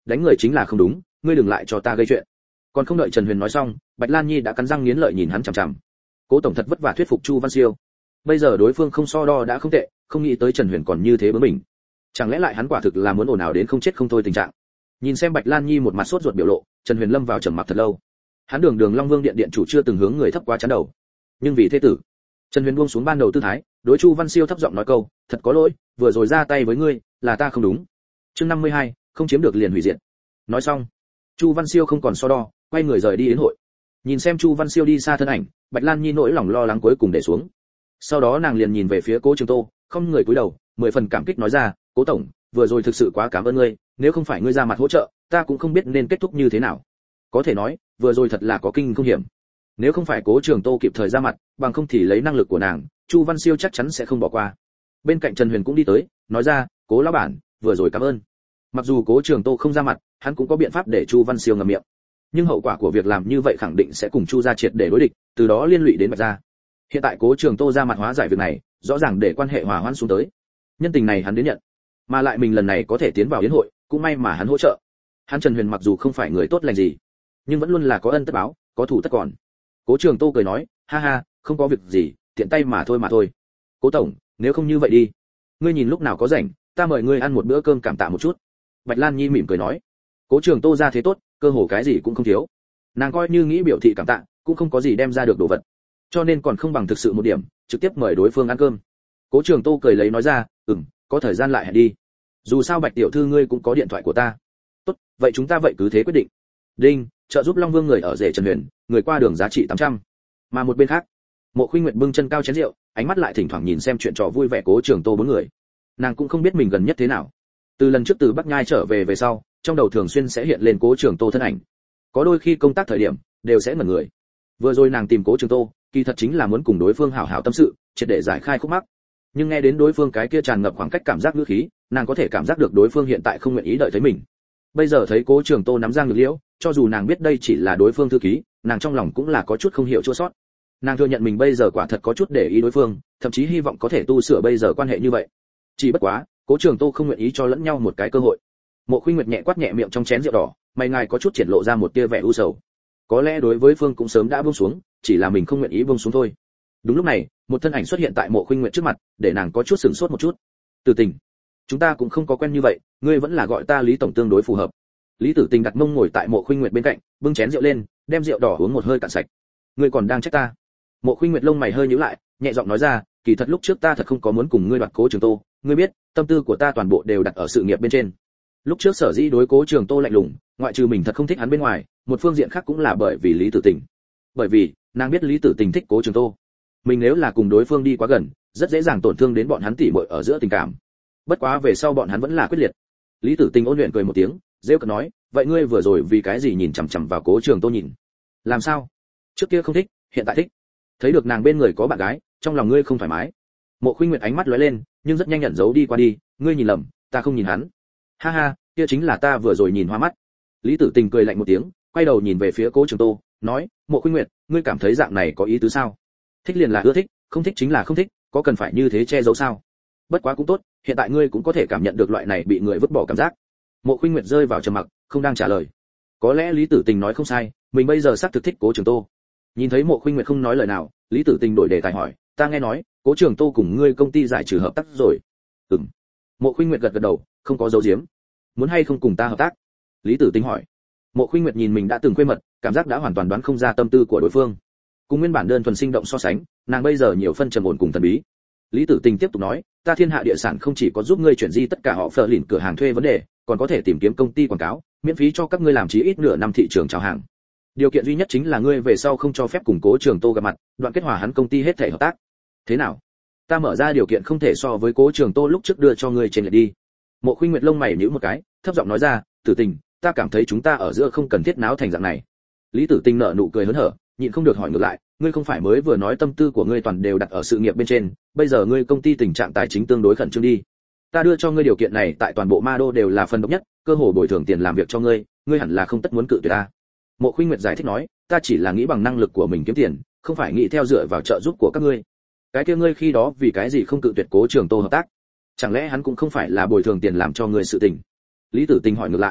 đánh người chính là không đúng, ngươi đừng lại cho ta gây chuyện. Còn không đợi Trần Huyền nói xong, Bạch Lan Nhi đã cắn răng nghiến lợi nhìn hắn chằm chằm. Cố tổng thật vất vả thuyết phục Chu Văn Siêu. Bây giờ đối phương không so đo đã không tệ, không nghĩ tới Trần Huyền còn như thế bướng mình. Chẳng lẽ lại hắn quả thực là muốn ồn ào đến không chết không thôi tình trạng. Nhìn xem Bạch Lan Nhi một mặt sốt ruột biểu lộ, Trần Huyền lâm vào trầm mặc thật lâu. Hắn đường đường Long Vương điện điện chủ chưa từng hướng người thấp quá chán đầu. Nhưng vì thế tử, Trần Huyền buông xuống ban đầu tư thái, đối Chu Văn Siêu thấp giọng nói câu, thật có lỗi, vừa rồi ra tay với ngươi, là ta không đúng. Chương năm mươi hai, không chiếm được liền hủy diệt. Nói xong, Chu Văn Siêu không còn so đo, quay người rời đi đến hội. Nhìn xem Chu Văn Siêu đi xa thân ảnh, Bạch Lan Nhi nỗi lòng lo lắng cuối cùng để xuống. Sau đó nàng liền nhìn về phía Cố Trường Tô, không người cúi đầu, mười phần cảm kích nói ra, Cố tổng, vừa rồi thực sự quá cảm ơn ngươi, nếu không phải ngươi ra mặt hỗ trợ, ta cũng không biết nên kết thúc như thế nào. Có thể nói, vừa rồi thật là có kinh không hiểm. Nếu không phải Cố Trường Tô kịp thời ra mặt, bằng không thì lấy năng lực của nàng, Chu Văn Siêu chắc chắn sẽ không bỏ qua. Bên cạnh Trần Huyền cũng đi tới, nói ra, Cố lão bản, vừa rồi cảm ơn. Mặc dù Cố Trường Tô không ra mặt, hắn cũng có biện pháp để Chu Văn Siêu ngậm miệng. Nhưng hậu quả của việc làm như vậy khẳng định sẽ cùng Chu gia triệt để đối địch, từ đó liên lụy đến Bạch gia. Hiện tại Cố Trường Tô ra mặt hóa giải việc này, rõ ràng để quan hệ hòa hoãn xuống tới. Nhân tình này hắn đến nhận, mà lại mình lần này có thể tiến vào yến hội, cũng may mà hắn hỗ trợ. Hắn Trần Huyền mặc dù không phải người tốt lành gì, nhưng vẫn luôn là có ân tất báo, có thù tất còn. Cố Trường Tô cười nói, ha ha, không có việc gì, tiện tay mà thôi mà thôi. Cố tổng, nếu không như vậy đi, ngươi nhìn lúc nào có rảnh, ta mời ngươi ăn một bữa cơm cảm tạ một chút. Bạch Lan Nhi mỉm cười nói. Cố Trường Tô ra thế tốt, cơ hồ cái gì cũng không thiếu. Nàng coi như nghĩ biểu thị cảm tạ, cũng không có gì đem ra được đồ vật, cho nên còn không bằng thực sự một điểm, trực tiếp mời đối phương ăn cơm. Cố Trường Tô cười lấy nói ra, ừm, có thời gian lại hẹn đi. Dù sao Bạch tiểu thư ngươi cũng có điện thoại của ta. Tốt, vậy chúng ta vậy cứ thế quyết định. Đinh, trợ giúp Long Vương người ở rể Trần Huyền, người qua đường giá trị tám trăm. Mà một bên khác, Mộ Khuynh Nguyệt bưng chân cao chén rượu, ánh mắt lại thỉnh thoảng nhìn xem chuyện trò vui vẻ Cố Trường Tô bốn người. Nàng cũng không biết mình gần nhất thế nào. Từ lần trước từ Bắc Nhai trở về về sau, trong đầu thường xuyên sẽ hiện lên Cố Trường Tô thân ảnh. Có đôi khi công tác thời điểm, đều sẽ ngẩn người. Vừa rồi nàng tìm Cố Trường Tô, kỳ thật chính là muốn cùng đối phương hảo hảo tâm sự, triệt để giải khai khúc mắc. Nhưng nghe đến đối phương cái kia tràn ngập khoảng cách cảm giác ngữ khí, nàng có thể cảm giác được đối phương hiện tại không nguyện ý đợi thấy mình. Bây giờ thấy Cố Trường Tô nắm giang được liễu, cho dù nàng biết đây chỉ là đối phương thư ký, nàng trong lòng cũng là có chút không hiểu chua sót. Nàng thừa nhận mình bây giờ quả thật có chút để ý đối phương, thậm chí hy vọng có thể tu sửa bây giờ quan hệ như vậy. Chỉ bất quá, Cố Trường Tô không nguyện ý cho lẫn nhau một cái cơ hội. Mộ Khuynh Nguyệt nhẹ quát nhẹ miệng trong chén rượu đỏ, mày ngài có chút triển lộ ra một tia vẻ u sầu. Có lẽ đối với phương cũng sớm đã buông xuống, chỉ là mình không nguyện ý buông xuống thôi. Đúng lúc này, một thân ảnh xuất hiện tại Mộ Khuynh Nguyệt trước mặt, để nàng có chút sửng sốt một chút. Tử Tình, chúng ta cũng không có quen như vậy, ngươi vẫn là gọi ta Lý tổng tương đối phù hợp. Lý Tử Tình đặt mông ngồi tại Mộ Khuynh Nguyệt bên cạnh, bưng chén rượu lên, đem rượu đỏ uống một hơi cạn sạch. Ngươi còn đang trách ta? Mộ Khuynh Nguyệt lông mày hơi nhíu lại, nhẹ giọng nói ra, kỳ thật lúc trước ta thật không có muốn cùng ngươi đoạt Cố Trường Tô, ngươi biết, tâm tư của ta toàn bộ đều đặt ở sự nghiệp bên trên. Lúc trước sở dĩ đối Cố Trường Tô lạnh lùng, ngoại trừ mình thật không thích hắn bên ngoài, một phương diện khác cũng là bởi vì Lý Tử Tình. Bởi vì, nàng biết Lý Tử Tình thích Cố Trường Tô. Mình nếu là cùng đối phương đi quá gần, rất dễ dàng tổn thương đến bọn hắn tỉ muội ở giữa tình cảm. Bất quá về sau bọn hắn vẫn là quyết liệt. Lý Tử Tình ôn luyện cười một tiếng, rêu cợt nói, vậy ngươi vừa rồi vì cái gì nhìn chằm chằm vào Cố Trường Tô nhìn? Làm sao? Trước kia không thích, hiện tại thích. Thấy được nàng bên người có bạn gái, trong lòng ngươi không thoải mái. Mộ Khuynh Nguyệt ánh mắt lóe lên, nhưng rất nhanh nhận dấu đi qua đi, ngươi nhìn lầm, ta không nhìn hắn. Ha ha, kia chính là ta vừa rồi nhìn hoa mắt. Lý Tử Tình cười lạnh một tiếng, quay đầu nhìn về phía Cố Trường Tô, nói, Mộ Khuynh Nguyệt, ngươi cảm thấy dạng này có ý tứ sao? Thích liền là ưa thích, không thích chính là không thích, có cần phải như thế che giấu sao? Bất quá cũng tốt, hiện tại ngươi cũng có thể cảm nhận được loại này bị người vứt bỏ cảm giác. Mộ Khuynh Nguyệt rơi vào trầm mặc, không đang trả lời. Có lẽ Lý Tử Tình nói không sai, mình bây giờ xác thực thích Cố Trường Tô. Nhìn thấy Mộ Khuynh Nguyệt không nói lời nào, Lý Tử Tình đổi đề tài hỏi, ta nghe nói, Cố Trường Tô cùng ngươi công ty giải trừ hợp tác rồi. Ừm. Mộ Khuynh Nguyệt gật gật đầu, không có dấu diếm. Muốn hay không cùng ta hợp tác? Lý Tử Tình hỏi. Mộ Khuynh Nguyệt nhìn mình đã từng quê mật, cảm giác đã hoàn toàn đoán không ra tâm tư của đối phương. Cùng nguyên bản đơn thuần sinh động so sánh, nàng bây giờ nhiều phân trầm ổn cùng thần bí. Lý Tử Tình tiếp tục nói, ta Thiên Hạ Địa Sản không chỉ có giúp ngươi chuyển di tất cả họ phờ lìn cửa hàng thuê vấn đề, còn có thể tìm kiếm công ty quảng cáo, miễn phí cho các ngươi làm chí ít nửa năm thị trường chào hàng. Điều kiện duy nhất chính là ngươi về sau không cho phép cùng Cố Trường Tô gặp mặt, đoạn kết hòa hắn công ty hết thể hợp tác. Thế nào? Ta mở ra điều kiện không thể so với Cố Trường Tô lúc trước đưa cho ngươi trên lệch đi. Mộ Khuynh Nguyệt lông mày nhíu một cái, thấp giọng nói ra, Tử Tình, ta cảm thấy chúng ta ở giữa không cần thiết náo thành dạng này. Lý Tử Tình nở nụ cười hớn hở, nhịn không được hỏi ngược lại, ngươi không phải mới vừa nói tâm tư của ngươi toàn đều đặt ở sự nghiệp bên trên, bây giờ ngươi công ty tình trạng tài chính tương đối khẩn trương đi. Ta đưa cho ngươi điều kiện này tại toàn bộ Ma Đô đều là phần độc nhất, cơ hồ bồi thường tiền làm việc cho ngươi, ngươi hẳn là không tất muốn cự tuyệt ta. Mộ Khuynh Nguyệt giải thích nói, ta chỉ là nghĩ bằng năng lực của mình kiếm tiền, không phải nghĩ theo dựa vào trợ giúp của các ngươi. Cái kia ngươi khi đó vì cái gì không cự tuyệt Cố Trường Tô hợp tác? Chẳng lẽ hắn cũng không phải là bồi thường tiền làm cho ngươi sự tình? Lý Tử Tình hỏi ngược lại.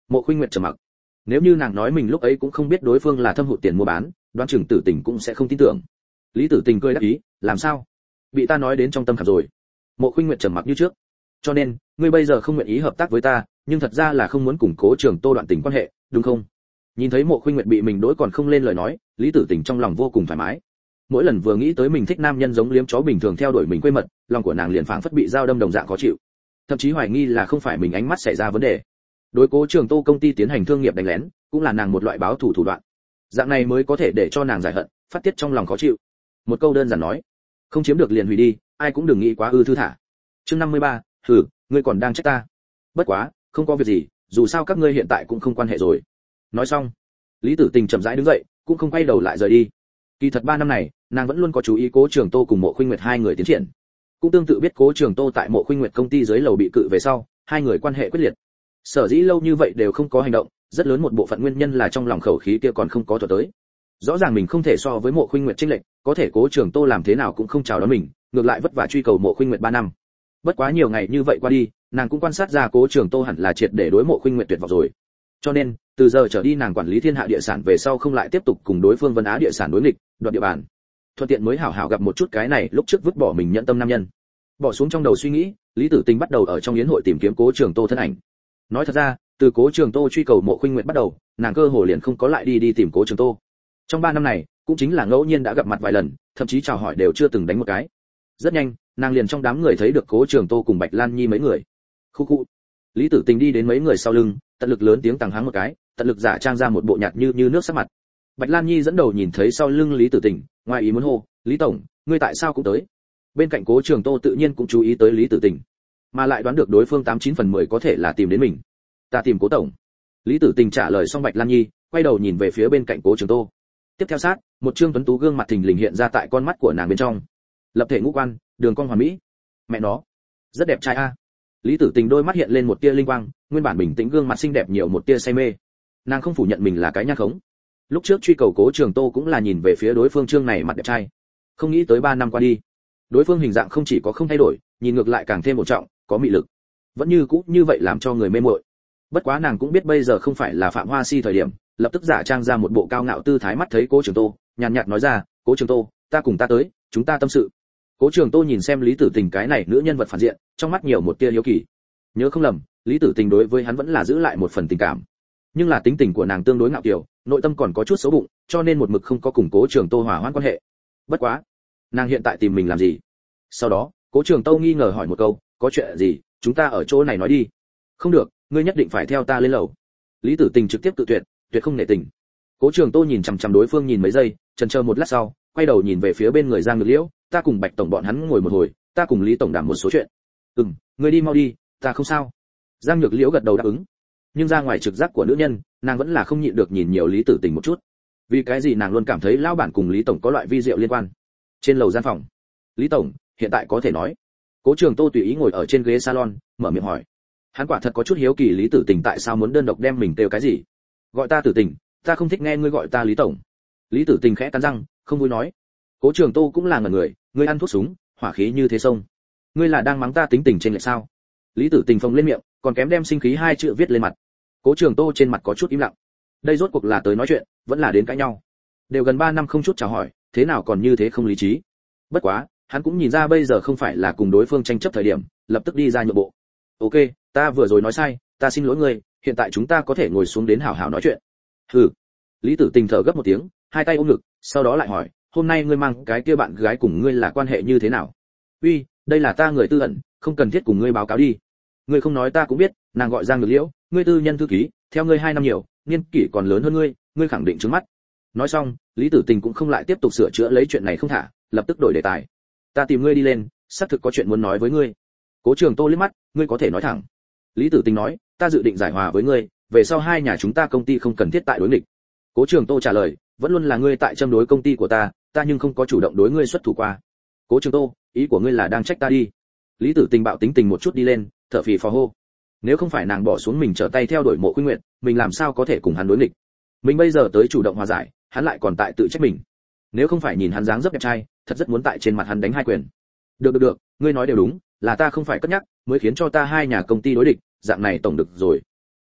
Mộ Khuynh Nguyệt trầm mặc. Nếu như nàng nói mình lúc ấy cũng không biết đối phương là thâm hụt tiền mua bán, đoán chừng Tử Tình cũng sẽ không tin tưởng. Lý Tử Tình cười đáp ý, làm sao? Bị ta nói đến trong tâm khảm rồi. Mộ Khuynh Nguyệt trầm mặc như trước. Cho nên, ngươi bây giờ không nguyện ý hợp tác với ta, nhưng thật ra là không muốn củng cố Trường Tô đoạn tình quan hệ, đúng không? Nhìn thấy Mộ Khuynh Nguyệt bị mình đối còn không lên lời nói, Lý Tử Tình trong lòng vô cùng thoải mái. Mỗi lần vừa nghĩ tới mình thích nam nhân giống liếm chó bình thường theo đuổi mình quê mật, lòng của nàng liền phảng phất bị dao đâm đồng dạng khó chịu. Thậm chí hoài nghi là không phải mình ánh mắt xảy ra vấn đề. Đối cố Trường Tô công ty tiến hành thương nghiệp đánh lén, cũng là nàng một loại báo thù thủ đoạn. Dạng này mới có thể để cho nàng giải hận, phát tiết trong lòng khó chịu. Một câu đơn giản nói, không chiếm được liền hủy đi, ai cũng đừng nghĩ quá ư thư thả. Chương năm mươi ba, hừ, ngươi còn đang trách ta. Bất quá, không có việc gì, dù sao các ngươi hiện tại cũng không quan hệ rồi. Nói xong, Lý Tử Tình chậm rãi đứng dậy, cũng không quay đầu lại rời đi. Kỳ thật ba năm này, nàng vẫn luôn có chú ý Cố Trường Tô cùng Mộ Khuynh Nguyệt hai người tiến triển. Cũng tương tự biết Cố Trường Tô tại Mộ Khuynh Nguyệt công ty dưới lầu bị cự về sau, hai người quan hệ quyết liệt. Sở dĩ lâu như vậy đều không có hành động, rất lớn một bộ phận nguyên nhân là trong lòng khẩu khí kia còn không có thuật tới. Rõ ràng mình không thể so với Mộ Khuynh Nguyệt chênh lệch, có thể Cố Trường Tô làm thế nào cũng không chào đón mình, ngược lại vất vả truy cầu Mộ Khuynh Nguyệt ba năm. Bất quá nhiều ngày như vậy qua đi, nàng cũng quan sát ra Cố Trường Tô hẳn là triệt để đối Mộ Khuynh Nguyệt tuyệt vọng rồi. Cho nên, từ giờ trở đi nàng quản lý Thiên Hạ địa sản về sau không lại tiếp tục cùng đối phương Vân Á địa sản đối nghịch, đoạt địa bàn. Thuận tiện mới hảo hảo gặp một chút cái này lúc trước vứt bỏ mình nhẫn tâm nam nhân. Bỏ xuống trong đầu suy nghĩ, Lý Tử Tình bắt đầu ở trong yến hội tìm kiếm Cố Trường Tô thân ảnh. Nói thật ra, từ Cố Trường Tô truy cầu Mộ Khuynh Nguyệt bắt đầu, nàng cơ hồ liền không có lại đi đi tìm Cố Trường Tô. Trong ba năm này, cũng chính là ngẫu nhiên đã gặp mặt vài lần, thậm chí chào hỏi đều chưa từng đánh một cái. Rất nhanh, nàng liền trong đám người thấy được Cố Trường Tô cùng Bạch Lan Nhi mấy người. Khu khu. Lý Tử Tình đi đến mấy người sau lưng, tận lực lớn tiếng tằng hắng một cái, tận lực giả trang ra một bộ nhạt như như nước sắc mặt. Bạch Lan Nhi dẫn đầu nhìn thấy sau lưng Lý Tử Tình, ngoài ý muốn hô, "Lý tổng, ngươi tại sao cũng tới?" Bên cạnh Cố Trường Tô tự nhiên cũng chú ý tới Lý Tử Tình, mà lại đoán được đối phương tám chín phần mười có thể là tìm đến mình. "Ta tìm Cố tổng." Lý Tử Tình trả lời xong Bạch Lan Nhi, quay đầu nhìn về phía bên cạnh Cố Trường Tô. Tiếp theo sát, một trương tuấn tú gương mặt thình lình hiện ra tại con mắt của nàng bên trong. Lập thể ngũ quan, đường cong hoàn mỹ. Mẹ nó, rất đẹp trai a. Lý Tử Tình đôi mắt hiện lên một tia linh quang, nguyên bản bình tĩnh gương mặt xinh đẹp nhiều một tia say mê. Nàng không phủ nhận mình là cái nha khống. Lúc trước truy cầu Cố Trường Tô cũng là nhìn về phía đối phương trương này mặt đẹp trai. Không nghĩ tới ba năm qua đi, đối phương hình dạng không chỉ có không thay đổi, nhìn ngược lại càng thêm một trọng, có mị lực. Vẫn như cũ như vậy làm cho người mê muội. Bất quá nàng cũng biết bây giờ không phải là Phạm Hoa Si thời điểm, lập tức giả trang ra một bộ cao ngạo tư thái mắt thấy Cố Trường Tô, nhàn nhạt nói ra, "Cố Trường Tô, ta cùng ta tới, chúng ta tâm sự." Cố Trường Tô nhìn xem Lý Tử Tình cái này nữ nhân vật phản diện, trong mắt nhiều một tia hiếu kỳ. Nhớ không lầm, Lý Tử Tình đối với hắn vẫn là giữ lại một phần tình cảm. Nhưng là tính tình của nàng tương đối ngạo kiều, nội tâm còn có chút xấu bụng, cho nên một mực không có cùng Cố Trường Tô hòa hoãn quan hệ. Bất quá, nàng hiện tại tìm mình làm gì? Sau đó, Cố Trường Tô nghi ngờ hỏi một câu, "Có chuyện gì, chúng ta ở chỗ này nói đi." "Không được, ngươi nhất định phải theo ta lên lầu." Lý Tử Tình trực tiếp tự tuyệt, tuyệt không nể tình. Cố Trường Tô nhìn chằm chằm đối phương nhìn mấy giây, chần chờ một lát sau, quay đầu nhìn về phía bên người Giang Nhược Liễu, "Ta cùng Bạch tổng bọn hắn ngồi một hồi, ta cùng Lý tổng đàm một số chuyện." "Ừm, ngươi đi mau đi, ta không sao." Giang Nhược Liễu gật đầu đáp ứng. Nhưng ra ngoài trực giác của nữ nhân, nàng vẫn là không nhịn được nhìn nhiều Lý Tử Tình một chút. Vì cái gì nàng luôn cảm thấy lão bản cùng Lý tổng có loại vi diệu liên quan. Trên lầu gian phòng, "Lý tổng, hiện tại có thể nói." Cố Trường Tô tùy ý ngồi ở trên ghế salon, mở miệng hỏi. Hắn quả thật có chút hiếu kỳ Lý Tử Tình tại sao muốn đơn độc đem mình kêu cái gì. "Gọi ta Tử Tình, ta không thích nghe ngươi gọi ta Lý tổng." Lý Tử Tình khẽ cắn răng, không vui nói. Cố Trường Tô cũng là ngẩn người, "Ngươi ăn thuốc súng, hỏa khí như thế sông. Ngươi là đang mắng ta tính tình trên lệch sao?" Lý Tử Tình phồng lên miệng, còn kém đem sinh khí hai chữ viết lên mặt. Cố Trường Tô trên mặt có chút im lặng. Đây rốt cuộc là tới nói chuyện, vẫn là đến cãi nhau. Đều gần ba năm không chút chào hỏi, thế nào còn như thế không lý trí. Bất quá, hắn cũng nhìn ra bây giờ không phải là cùng đối phương tranh chấp thời điểm, lập tức đi ra nhượng bộ. "Ok, ta vừa rồi nói sai, ta xin lỗi ngươi, hiện tại chúng ta có thể ngồi xuống đến hảo hảo nói chuyện." "Hừ." Lý Tử Tình thở gấp một tiếng, hai tay ôm ngực, sau đó lại hỏi, "Hôm nay ngươi mang cái kia bạn gái cùng ngươi là quan hệ như thế nào?" "Uy, đây là ta người tư ẩn, không cần thiết cùng ngươi báo cáo đi." "Ngươi không nói ta cũng biết, nàng gọi Giang Nhược Liễu, ngươi tư nhân thư ký, theo ngươi hai năm nhiều, niên kỷ còn lớn hơn ngươi, ngươi khẳng định trướng mắt." Nói xong, Lý Tử Tình cũng không lại tiếp tục sửa chữa lấy chuyện này không thả, lập tức đổi đề tài. "Ta tìm ngươi đi lên, xác thực có chuyện muốn nói với ngươi." Cố Trường Tô liếc mắt, "Ngươi có thể nói thẳng." Lý Tử Tình nói, "Ta dự định giải hòa với ngươi, về sau hai nhà chúng ta công ty không cần thiết tại đối nghịch." Cố Trường Tô trả lời, "Vẫn luôn là ngươi tại châm đối công ty của ta, ta nhưng không có chủ động đối ngươi xuất thủ qua." "Cố Trường Tô, ý của ngươi là đang trách ta đi?" Lý Tử Tình bạo tính tình một chút đi lên, thở phì phò hô. Nếu không phải nàng bỏ xuống mình trở tay theo đuổi Mộ Khuynh Nguyệt, mình làm sao có thể cùng hắn đối nghịch? Mình bây giờ tới chủ động hòa giải, hắn lại còn tại tự trách mình. Nếu không phải nhìn hắn dáng dấp đẹp trai, thật rất muốn tại trên mặt hắn đánh hai quyền. "Được được được, ngươi nói đều đúng, là ta không phải cất nhắc, mới khiến cho ta hai nhà công ty đối địch, dạng này tổng được rồi."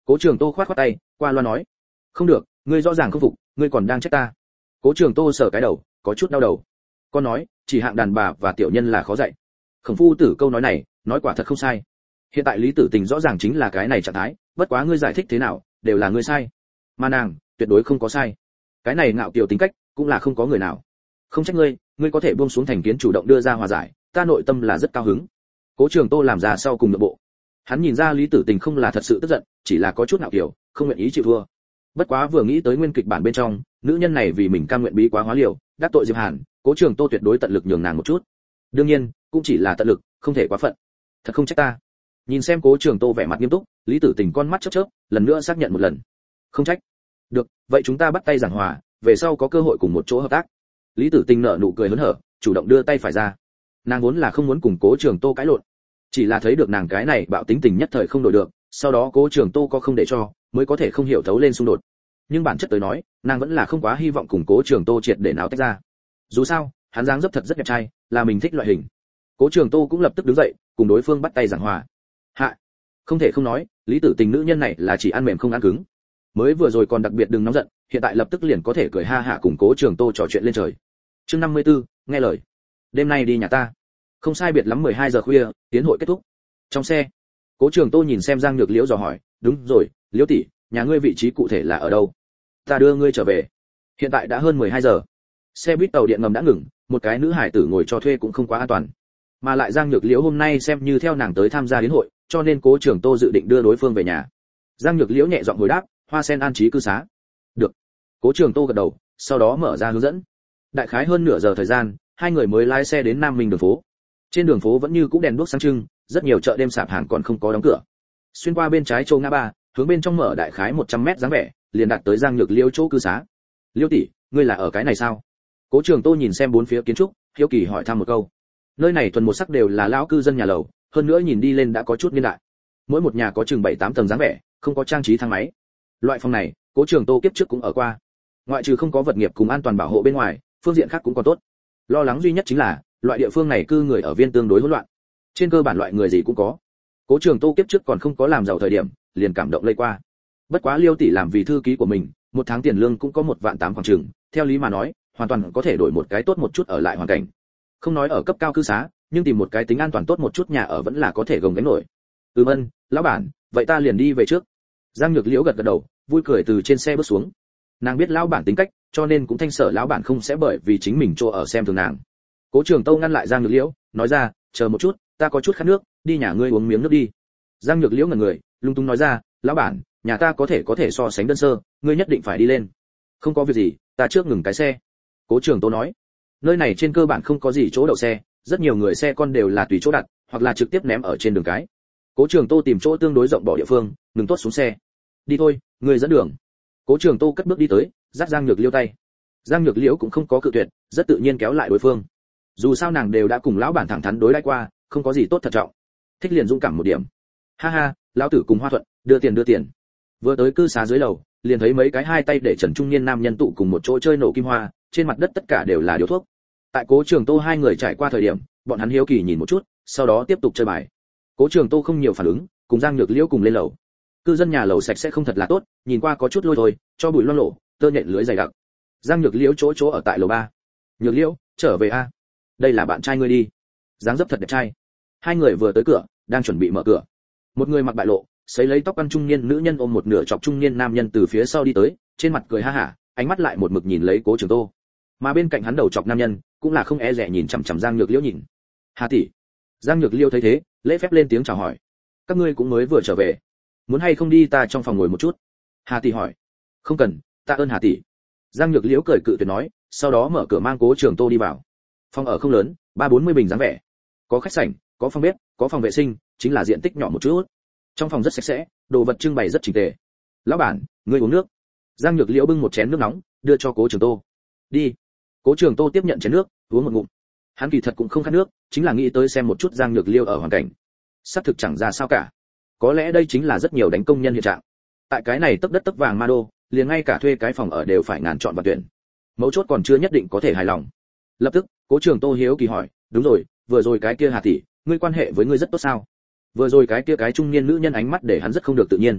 Cố Trường Tô khoát khoát tay, qua loa nói, không được, ngươi rõ ràng không phục, ngươi còn đang trách ta. Cố Trường Tô sờ cái đầu, có chút đau đầu. Con nói, chỉ hạng đàn bà và tiểu nhân là khó dạy. Khổng phu tử câu nói này, nói quả thật không sai. Hiện tại Lý Tử Tình rõ ràng chính là cái này trạng thái, bất quá ngươi giải thích thế nào, đều là ngươi sai. Mà nàng, tuyệt đối không có sai. Cái này ngạo kiều tính cách, cũng là không có người nào. Không trách ngươi, ngươi có thể buông xuống thành kiến chủ động đưa ra hòa giải, ta nội tâm là rất cao hứng. Cố Trường Tô làm ra sau cùng nội bộ. Hắn nhìn ra Lý Tử Tình không là thật sự tức giận, chỉ là có chút ngạo kiều, không nguyện ý chịu thua. Bất quá vừa nghĩ tới nguyên kịch bản bên trong, nữ nhân này vì mình cam nguyện bí quá hóa liều, đắc tội Diệp Hàn, Cố Trường Tô tuyệt đối tận lực nhường nàng một chút. Đương nhiên, cũng chỉ là tận lực, không thể quá phận. Thật không trách ta. Nhìn xem Cố Trường Tô vẻ mặt nghiêm túc, Lý Tử Tình con mắt chớp chớp, lần nữa xác nhận một lần. Không trách. Được, vậy chúng ta bắt tay giảng hòa, về sau có cơ hội cùng một chỗ hợp tác. Lý Tử Tình nở nụ cười hớn hở, chủ động đưa tay phải ra. Nàng vốn là không muốn cùng Cố Trường Tô cãi lộn, chỉ là thấy được nàng cái này bạo tính tình nhất thời không đổi được, sau đó Cố Trường Tô có không để cho, mới có thể không hiểu thấu lên xung đột. Nhưng bản chất tới nói, nàng vẫn là không quá hy vọng cùng Cố Trường Tô triệt để náo tách ra. Dù sao, hắn dáng dấp thật rất đẹp trai, là mình thích loại hình. Cố Trường Tô cũng lập tức đứng dậy, cùng đối phương bắt tay giảng hòa. Hạ, không thể không nói, Lý Tử Tình nữ nhân này là chỉ ăn mềm không ăn cứng. Mới vừa rồi còn đặc biệt đừng nóng giận, hiện tại lập tức liền có thể cười ha hả cùng Cố Trường Tô trò chuyện lên trời. Chương năm mươi tư, nghe lời. Đêm nay đi nhà ta. Không sai biệt lắm mười hai giờ khuya, tiến hội kết thúc. Trong xe, Cố Trường Tô nhìn xem Giang Nhược Liễu dò hỏi, "Đúng rồi, Liễu tỷ, nhà ngươi vị trí cụ thể là ở đâu? Ta đưa ngươi trở về." Hiện tại đã hơn mười hai giờ. Xe buýt tàu điện ngầm đã ngừng, một cái nữ hải tử ngồi cho thuê cũng không quá an toàn. Mà lại Giang Nhược Liễu hôm nay xem như theo nàng tới tham gia đến hội, cho nên Cố Trường Tô dự định đưa đối phương về nhà. Giang Nhược Liễu nhẹ giọng hồi đáp, "Hoa sen an trí cư xá." "Được." Cố Trường Tô gật đầu, sau đó mở ra hướng dẫn. Đại khái hơn nửa giờ thời gian, hai người mới lái xe đến Nam Minh đường phố. Trên đường phố vẫn như cũ đèn đuốc sáng trưng, rất nhiều chợ đêm sạp hàng còn không có đóng cửa. Xuyên qua bên trái châu ngã ba, hướng bên trong mở đại khái một trăm mét dáng vẻ, liền đạt tới Giang Nhược Liễu chỗ cư xá. "Liễu tỷ, ngươi là ở cái này sao?" Cố Trường Tô nhìn xem bốn phía kiến trúc, hiếu kỳ hỏi thăm một câu. Nơi này thuần một sắc đều là lão cư dân nhà lầu, hơn nữa nhìn đi lên đã có chút niên đại. Mỗi một nhà có chừng bảy tám tầng dáng vẻ, không có trang trí thang máy. Loại phòng này, Cố Trường Tô kiếp trước cũng ở qua. Ngoại trừ không có vật nghiệp cùng an toàn bảo hộ bên ngoài, phương diện khác cũng còn tốt. Lo lắng duy nhất chính là, loại địa phương này cư người ở viên tương đối hỗn loạn. Trên cơ bản loại người gì cũng có. Cố Trường Tô kiếp trước còn không có làm giàu thời điểm, liền cảm động lây qua. Bất quá Liêu tỷ làm vì thư ký của mình, một tháng tiền lương cũng có một vạn tám khoảng chừng, theo lý mà nói, hoàn toàn có thể đổi một cái tốt một chút ở lại hoàn cảnh. Không nói ở cấp cao cư xá, nhưng tìm một cái tính an toàn tốt một chút nhà ở vẫn là có thể gồng gánh nổi. "Ừm ân, lão bản, vậy ta liền đi về trước." Giang Nhược Liễu gật gật đầu, vui cười từ trên xe bước xuống. Nàng biết lão bản tính cách, cho nên cũng thanh sở lão bản không sẽ bởi vì chính mình chỗ ở xem thường nàng. Cố Trường Tô ngăn lại Giang Nhược Liễu, nói ra, "Chờ một chút, ta có chút khát nước, đi nhà ngươi uống miếng nước đi." Giang Nhược Liễu ngẩn người, lung tung nói ra, "Lão bản, nhà ta có thể có thể so sánh đơn sơ, ngươi nhất định phải đi lên." "Không có việc gì, ta trước ngừng cái xe." Cố Trường Tô nói. Nơi này trên cơ bản không có gì chỗ đậu xe, rất nhiều người xe con đều là tùy chỗ đặt, hoặc là trực tiếp ném ở trên đường cái. Cố Trường Tô tìm chỗ tương đối rộng bỏ địa phương, ngừng tốt xuống xe. "Đi thôi, ngươi dẫn đường." Cố Trường Tô cất bước đi tới, dắt Giang Nhược Liễu tay. Giang Nhược Liễu cũng không có cự tuyệt, rất tự nhiên kéo lại đối phương. Dù sao nàng đều đã cùng lão bản thẳng thắn đối đãi qua, không có gì tốt thật trọng. Thích liền dũng cảm một điểm. "Ha ha, lão tử cùng Hoa Thuận, đưa tiền đưa tiền." Vừa tới cư xá dưới lầu, liền thấy mấy cái hai tay để trần trung niên nam nhân tụ cùng một chỗ chơi nổ kim hoa, trên mặt đất tất cả đều là điếu thuốc. Tại Cố Trường Tô hai người trải qua thời điểm, bọn hắn hiếu kỳ nhìn một chút, sau đó tiếp tục chơi bài. Cố Trường Tô không nhiều phản ứng, cùng Giang Nhược Liễu cùng lên lầu. Cư dân nhà lầu sạch sẽ không thật là tốt, nhìn qua có chút lôi thôi, cho bụi loang lổ, tơ nhện lưới dày đặc. Giang Nhược Liễu chỗ chỗ ở tại lầu ba. "Nhược Liễu, trở về a. Đây là bạn trai ngươi đi." Dáng dấp thật đẹp trai. Hai người vừa tới cửa, đang chuẩn bị mở cửa. Một người mặc bại lộ, sấy lấy tóc ăn trung niên nữ nhân ôm một nửa chọc trung niên nam nhân từ phía sau đi tới, trên mặt cười ha hả, ánh mắt lại một mực nhìn lấy Cố Trường Tô. Mà bên cạnh hắn đầu chọc nam nhân, cũng là không e dè nhìn chằm chằm Giang Nhược Liễu nhìn. "Hà tỷ." Giang Nhược Liễu thấy thế, lễ phép lên tiếng chào hỏi. "Các ngươi cũng mới vừa trở về, muốn hay không đi ta trong phòng ngồi một chút?" Hà tỷ hỏi. "Không cần, tạ ơn Hà tỷ." Giang Nhược Liễu cười cự tuyệt nói, sau đó mở cửa mang Cố Trường Tô đi vào. Phòng ở không lớn, ba bốn mươi bình dáng vẻ. Có khách sảnh, có phòng bếp, có phòng vệ sinh, chính là diện tích nhỏ một chút. Trong phòng rất sạch sẽ, đồ vật trưng bày rất chỉnh tề. "Lão bản, ngươi uống nước." Giang Nhược Liễu bưng một chén nước nóng, đưa cho Cố Trường Tô. "Đi." Cố Trường Tô tiếp nhận chén nước, uống một ngụm. Hắn kỳ thật cũng không khát nước, chính là nghĩ tới xem một chút Giang Nhược Liễu ở hoàn cảnh. Sắp thực chẳng ra sao cả. Có lẽ đây chính là rất nhiều đánh công nhân hiện trạng. Tại cái này tấp đất tấp vàng ma đô, liền ngay cả thuê cái phòng ở đều phải ngàn chọn và tuyển. Mấu chốt còn chưa nhất định có thể hài lòng. Lập tức, Cố Trường Tô hiếu kỳ hỏi, "Đúng rồi, vừa rồi cái kia Hà tỷ, ngươi quan hệ với ngươi rất tốt sao?" Vừa rồi cái kia cái trung niên nữ nhân ánh mắt để hắn rất không được tự nhiên.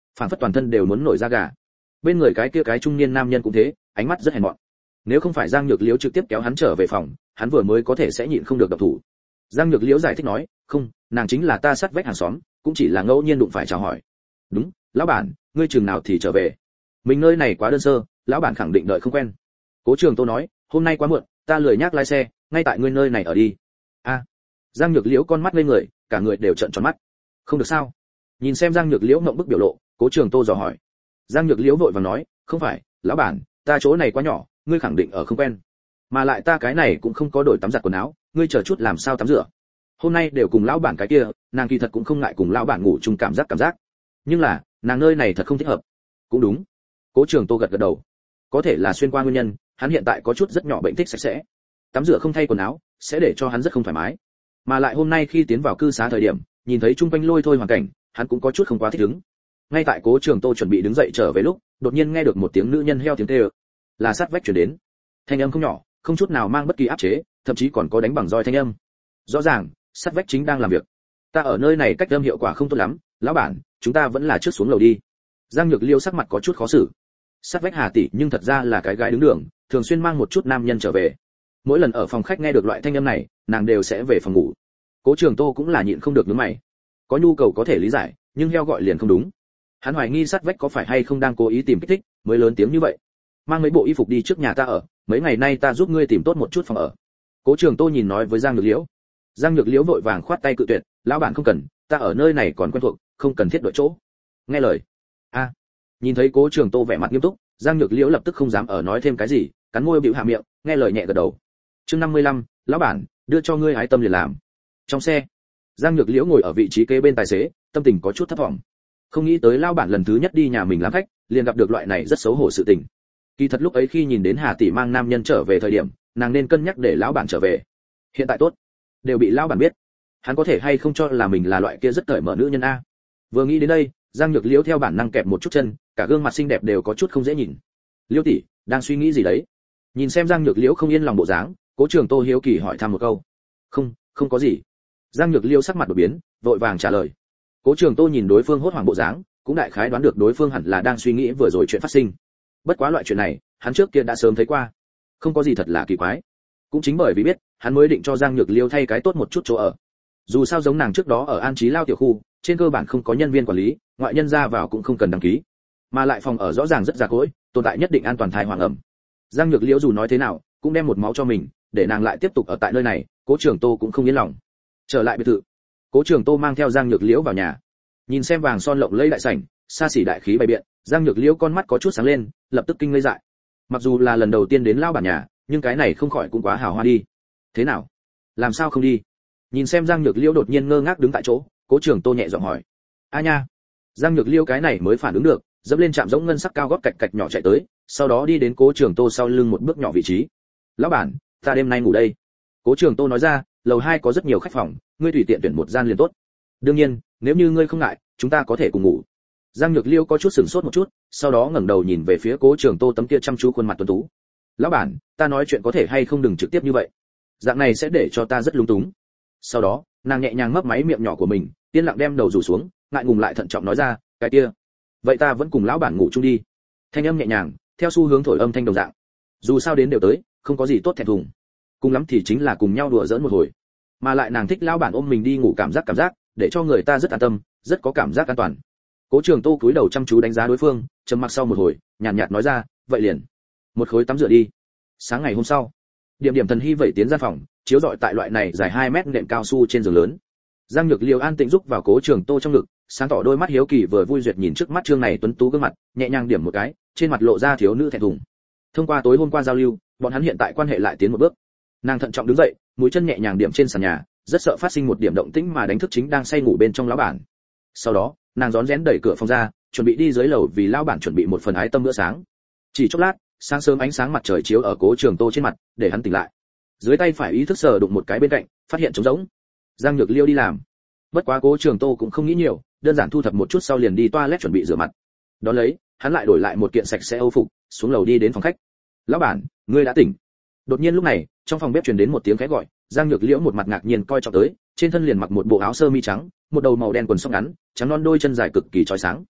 phảng phất toàn thân đều muốn nổi da gà. Bên người cái kia cái trung niên nam nhân cũng thế, ánh mắt rất hèn mọn. Nếu không phải Giang Nhược Liễu trực tiếp kéo hắn trở về phòng, hắn vừa mới có thể sẽ nhịn không được động thủ. Giang Nhược Liễu giải thích nói, không, nàng chính là ta sát vách hàng xóm, cũng chỉ là ngẫu nhiên đụng phải chào hỏi. Đúng, lão bản, ngươi chừng nào thì trở về? Mình nơi này quá đơn sơ, lão bản khẳng định đợi không quen. Cố Trường Tô nói, hôm nay quá muộn, ta lười nhác lái xe, ngay tại ngươi nơi này ở đi. A. Giang Nhược Liễu con mắt lên người, cả người đều trợn tròn mắt. Không được sao? Nhìn xem Giang Nhược Liễu ngậm bức biểu lộ, Cố Trường Tô dò hỏi. Giang Nhược Liễu vội vàng nói, không phải, lão bản, ta chỗ này quá nhỏ, ngươi khẳng định ở không quen. Mà lại ta cái này cũng không có đổi tắm giặt quần áo, ngươi chờ chút làm sao tắm rửa? Hôm nay đều cùng lão bản cái kia, nàng kỳ thật cũng không ngại cùng lão bản ngủ chung cảm giác cảm giác. Nhưng là, nàng nơi này thật không thích hợp. Cũng đúng. Cố Trường Tô gật gật đầu. Có thể là xuyên qua nguyên nhân, hắn hiện tại có chút rất nhỏ bệnh thích sạch sẽ. Tắm rửa không thay quần áo, sẽ để cho hắn rất không thoải mái. Mà lại hôm nay khi tiến vào cư xá thời điểm, nhìn thấy chung quanh lôi thôi hoàn cảnh, hắn cũng có chút không quá thích ứng. Ngay tại Cố Trường Tô chuẩn bị đứng dậy trở về lúc, đột nhiên nghe được một tiếng nữ nhân heo tiếng kêu, là sát vách truyền đến. Thanh âm không nhỏ, không chút nào mang bất kỳ áp chế, thậm chí còn có đánh bằng roi thanh âm. Rõ ràng, sát vách chính đang làm việc. Ta ở nơi này cách âm hiệu quả không tốt lắm, lão bản, chúng ta vẫn là trước xuống lầu đi. Giang Nhược Liêu sắc mặt có chút khó xử. Sát vách Hà tỷ nhưng thật ra là cái gái đứng đường, thường xuyên mang một chút nam nhân trở về. Mỗi lần ở phòng khách nghe được loại thanh âm này, nàng đều sẽ về phòng ngủ. Cố Trường Tô cũng là nhịn không được nhướng mày. Có nhu cầu có thể lý giải, nhưng heo gọi liền không đúng. Hắn hoài nghi sát vách có phải hay không đang cố ý tìm kích thích, mới lớn tiếng như vậy. Mang mấy bộ y phục đi trước nhà ta ở, mấy ngày nay ta giúp ngươi tìm tốt một chút phòng ở. Cố Trường Tô nhìn nói với Giang Nhược Liễu. Giang Nhược Liễu vội vàng khoát tay cự tuyệt, lão bản không cần, ta ở nơi này còn quen thuộc, không cần thiết đổi chỗ. Nghe lời. A. À. Nhìn thấy Cố Trường Tô vẻ mặt nghiêm túc, Giang Nhược Liễu lập tức không dám ở nói thêm cái gì, cắn môi bĩu hạ miệng, nghe lời nhẹ gật đầu. Chương năm mươi lăm, lão bản, đưa cho ngươi hái tâm liền làm. Trong xe, Giang Nhược Liễu ngồi ở vị trí kế bên tài xế, tâm tình có chút thấp vọng. Không nghĩ tới lão bản lần thứ nhất đi nhà mình làm khách, liền gặp được loại này rất xấu hổ sự tình. Kỳ thật lúc ấy khi nhìn đến Hà tỷ mang nam nhân trở về thời điểm, nàng nên cân nhắc để lão bản trở về. Hiện tại tốt, đều bị lão bản biết. Hắn có thể hay không cho là mình là loại kia rất cởi mở nữ nhân a. Vừa nghĩ đến đây, Giang Nhược Liễu theo bản năng kẹp một chút chân, cả gương mặt xinh đẹp đều có chút không dễ nhìn. Liễu tỷ, đang suy nghĩ gì đấy? Nhìn xem Giang Nhược Liễu không yên lòng bộ dáng, Cố Trường Tô hiếu kỳ hỏi thăm một câu. Không, không có gì. Giang Nhược Liễu sắc mặt đổi biến, vội vàng trả lời. Cố Trường Tô nhìn đối phương hốt hoảng bộ dáng, cũng đại khái đoán được đối phương hẳn là đang suy nghĩ vừa rồi chuyện phát sinh. Bất quá loại chuyện này, hắn trước kia đã sớm thấy qua, không có gì thật là kỳ quái. Cũng chính bởi vì biết, hắn mới định cho Giang Nhược Liễu thay cái tốt một chút chỗ ở. Dù sao giống nàng trước đó ở An Chí Lao tiểu khu, trên cơ bản không có nhân viên quản lý, ngoại nhân ra vào cũng không cần đăng ký, mà lại phòng ở rõ ràng rất già cỗi, tồn tại nhất định an toàn thai hoàng ẩm. Giang Nhược Liễu dù nói thế nào, cũng đem một máu cho mình, để nàng lại tiếp tục ở tại nơi này, Cố Trường Tô cũng không yên lòng. Trở lại biệt thự, Cố Trường Tô mang theo Giang Nhược Liễu vào nhà, nhìn xem vàng son lộng lẫy đại sảnh, xa xỉ đại khí bày biện, Giang Nhược Liễu con mắt có chút sáng lên, lập tức kinh ngây dại. Mặc dù là lần đầu tiên đến lao bản nhà, nhưng cái này không khỏi cũng quá hào hoa đi. Thế nào? Làm sao không đi? Nhìn xem Giang Nhược Liễu đột nhiên ngơ ngác đứng tại chỗ, Cố Trường Tô nhẹ giọng hỏi. A nha. Giang Nhược Liễu cái này mới phản ứng được, dẫm lên chạm rỗng ngân sắc cao gót cạch cạch nhỏ chạy tới, sau đó đi đến Cố Trường Tô sau lưng một bước nhỏ vị trí. Lão bản, ta đêm nay ngủ đây. Cố Trường Tô nói ra, lầu hai có rất nhiều khách phòng, ngươi tùy tiện tuyển một gian liền tốt. Đương nhiên, nếu như ngươi không ngại, chúng ta có thể cùng ngủ. Giang Nhược Liễu có chút sửng sốt một chút, sau đó ngẩng đầu nhìn về phía Cố Trường Tô tấm kia chăm chú khuôn mặt tuấn tú. Lão bản, ta nói chuyện có thể hay không đừng trực tiếp như vậy, dạng này sẽ để cho ta rất lúng túng. Sau đó, nàng nhẹ nhàng mấp máy miệng nhỏ của mình, yên lặng đem đầu rủ xuống, ngại ngùng lại thận trọng nói ra, cái kia, vậy ta vẫn cùng lão bản ngủ chung đi. Thanh âm nhẹ nhàng, theo xu hướng thổi âm thanh đồng dạng. Dù sao đến đều tới, không có gì tốt thẹn thùng. Cùng lắm thì chính là cùng nhau đùa giỡn một hồi. Mà lại nàng thích lão bản ôm mình đi ngủ cảm giác cảm giác, để cho người ta rất an tâm, rất có cảm giác an toàn. Cố Trường Tô cúi đầu chăm chú đánh giá đối phương, trầm mặc sau một hồi, nhàn nhạt, nhạt nói ra, vậy liền, một khối tắm rửa đi. Sáng ngày hôm sau, Điểm Điểm Thần Hy vẩy tiến gian phòng, chiếu rọi tại loại này dài hai mét nệm cao su trên giường lớn. Giang Nhược Liễu an tĩnh rúc vào Cố Trường Tô trong ngực, sáng tỏ đôi mắt hiếu kỳ vừa vui duyệt nhìn trước mắt trương này tuấn tú gương mặt, nhẹ nhàng điểm một cái, trên mặt lộ ra thiếu nữ thẹn thùng. Thông qua tối hôm qua giao lưu, bọn hắn hiện tại quan hệ lại tiến một bước. Nàng thận trọng đứng dậy, mũi chân nhẹ nhàng điểm trên sàn nhà, rất sợ phát sinh một điểm động tĩnh mà đánh thức chính đang say ngủ bên trong lão bản. Sau đó, nàng rón rén đẩy cửa phòng ra, chuẩn bị đi dưới lầu vì lão bản chuẩn bị một phần ái tâm bữa sáng. Chỉ chốc lát, sáng sớm ánh sáng mặt trời chiếu ở Cố Trường Tô trên mặt, để hắn tỉnh lại. Dưới tay phải ý thức sờ đụng một cái bên cạnh, phát hiện trống rỗng. Giang Nhược Liễu đi làm. Bất quá Cố Trường Tô cũng không nghĩ nhiều, đơn giản thu thập một chút sau liền đi toilet chuẩn bị rửa mặt. Đón lấy, hắn lại đổi lại một kiện sạch sẽ âu phục, xuống lầu đi đến phòng khách. "Lão bản, ngươi đã tỉnh." Đột nhiên lúc này, trong phòng bếp truyền đến một tiếng khẽ gọi, Giang Nhược Liễu một mặt ngạc nhiên coi trọng tới, trên thân liền mặc một bộ áo sơ mi trắng, một đầu màu đen quần sóc ngắn, trắng non đôi chân dài cực kỳ chói sáng.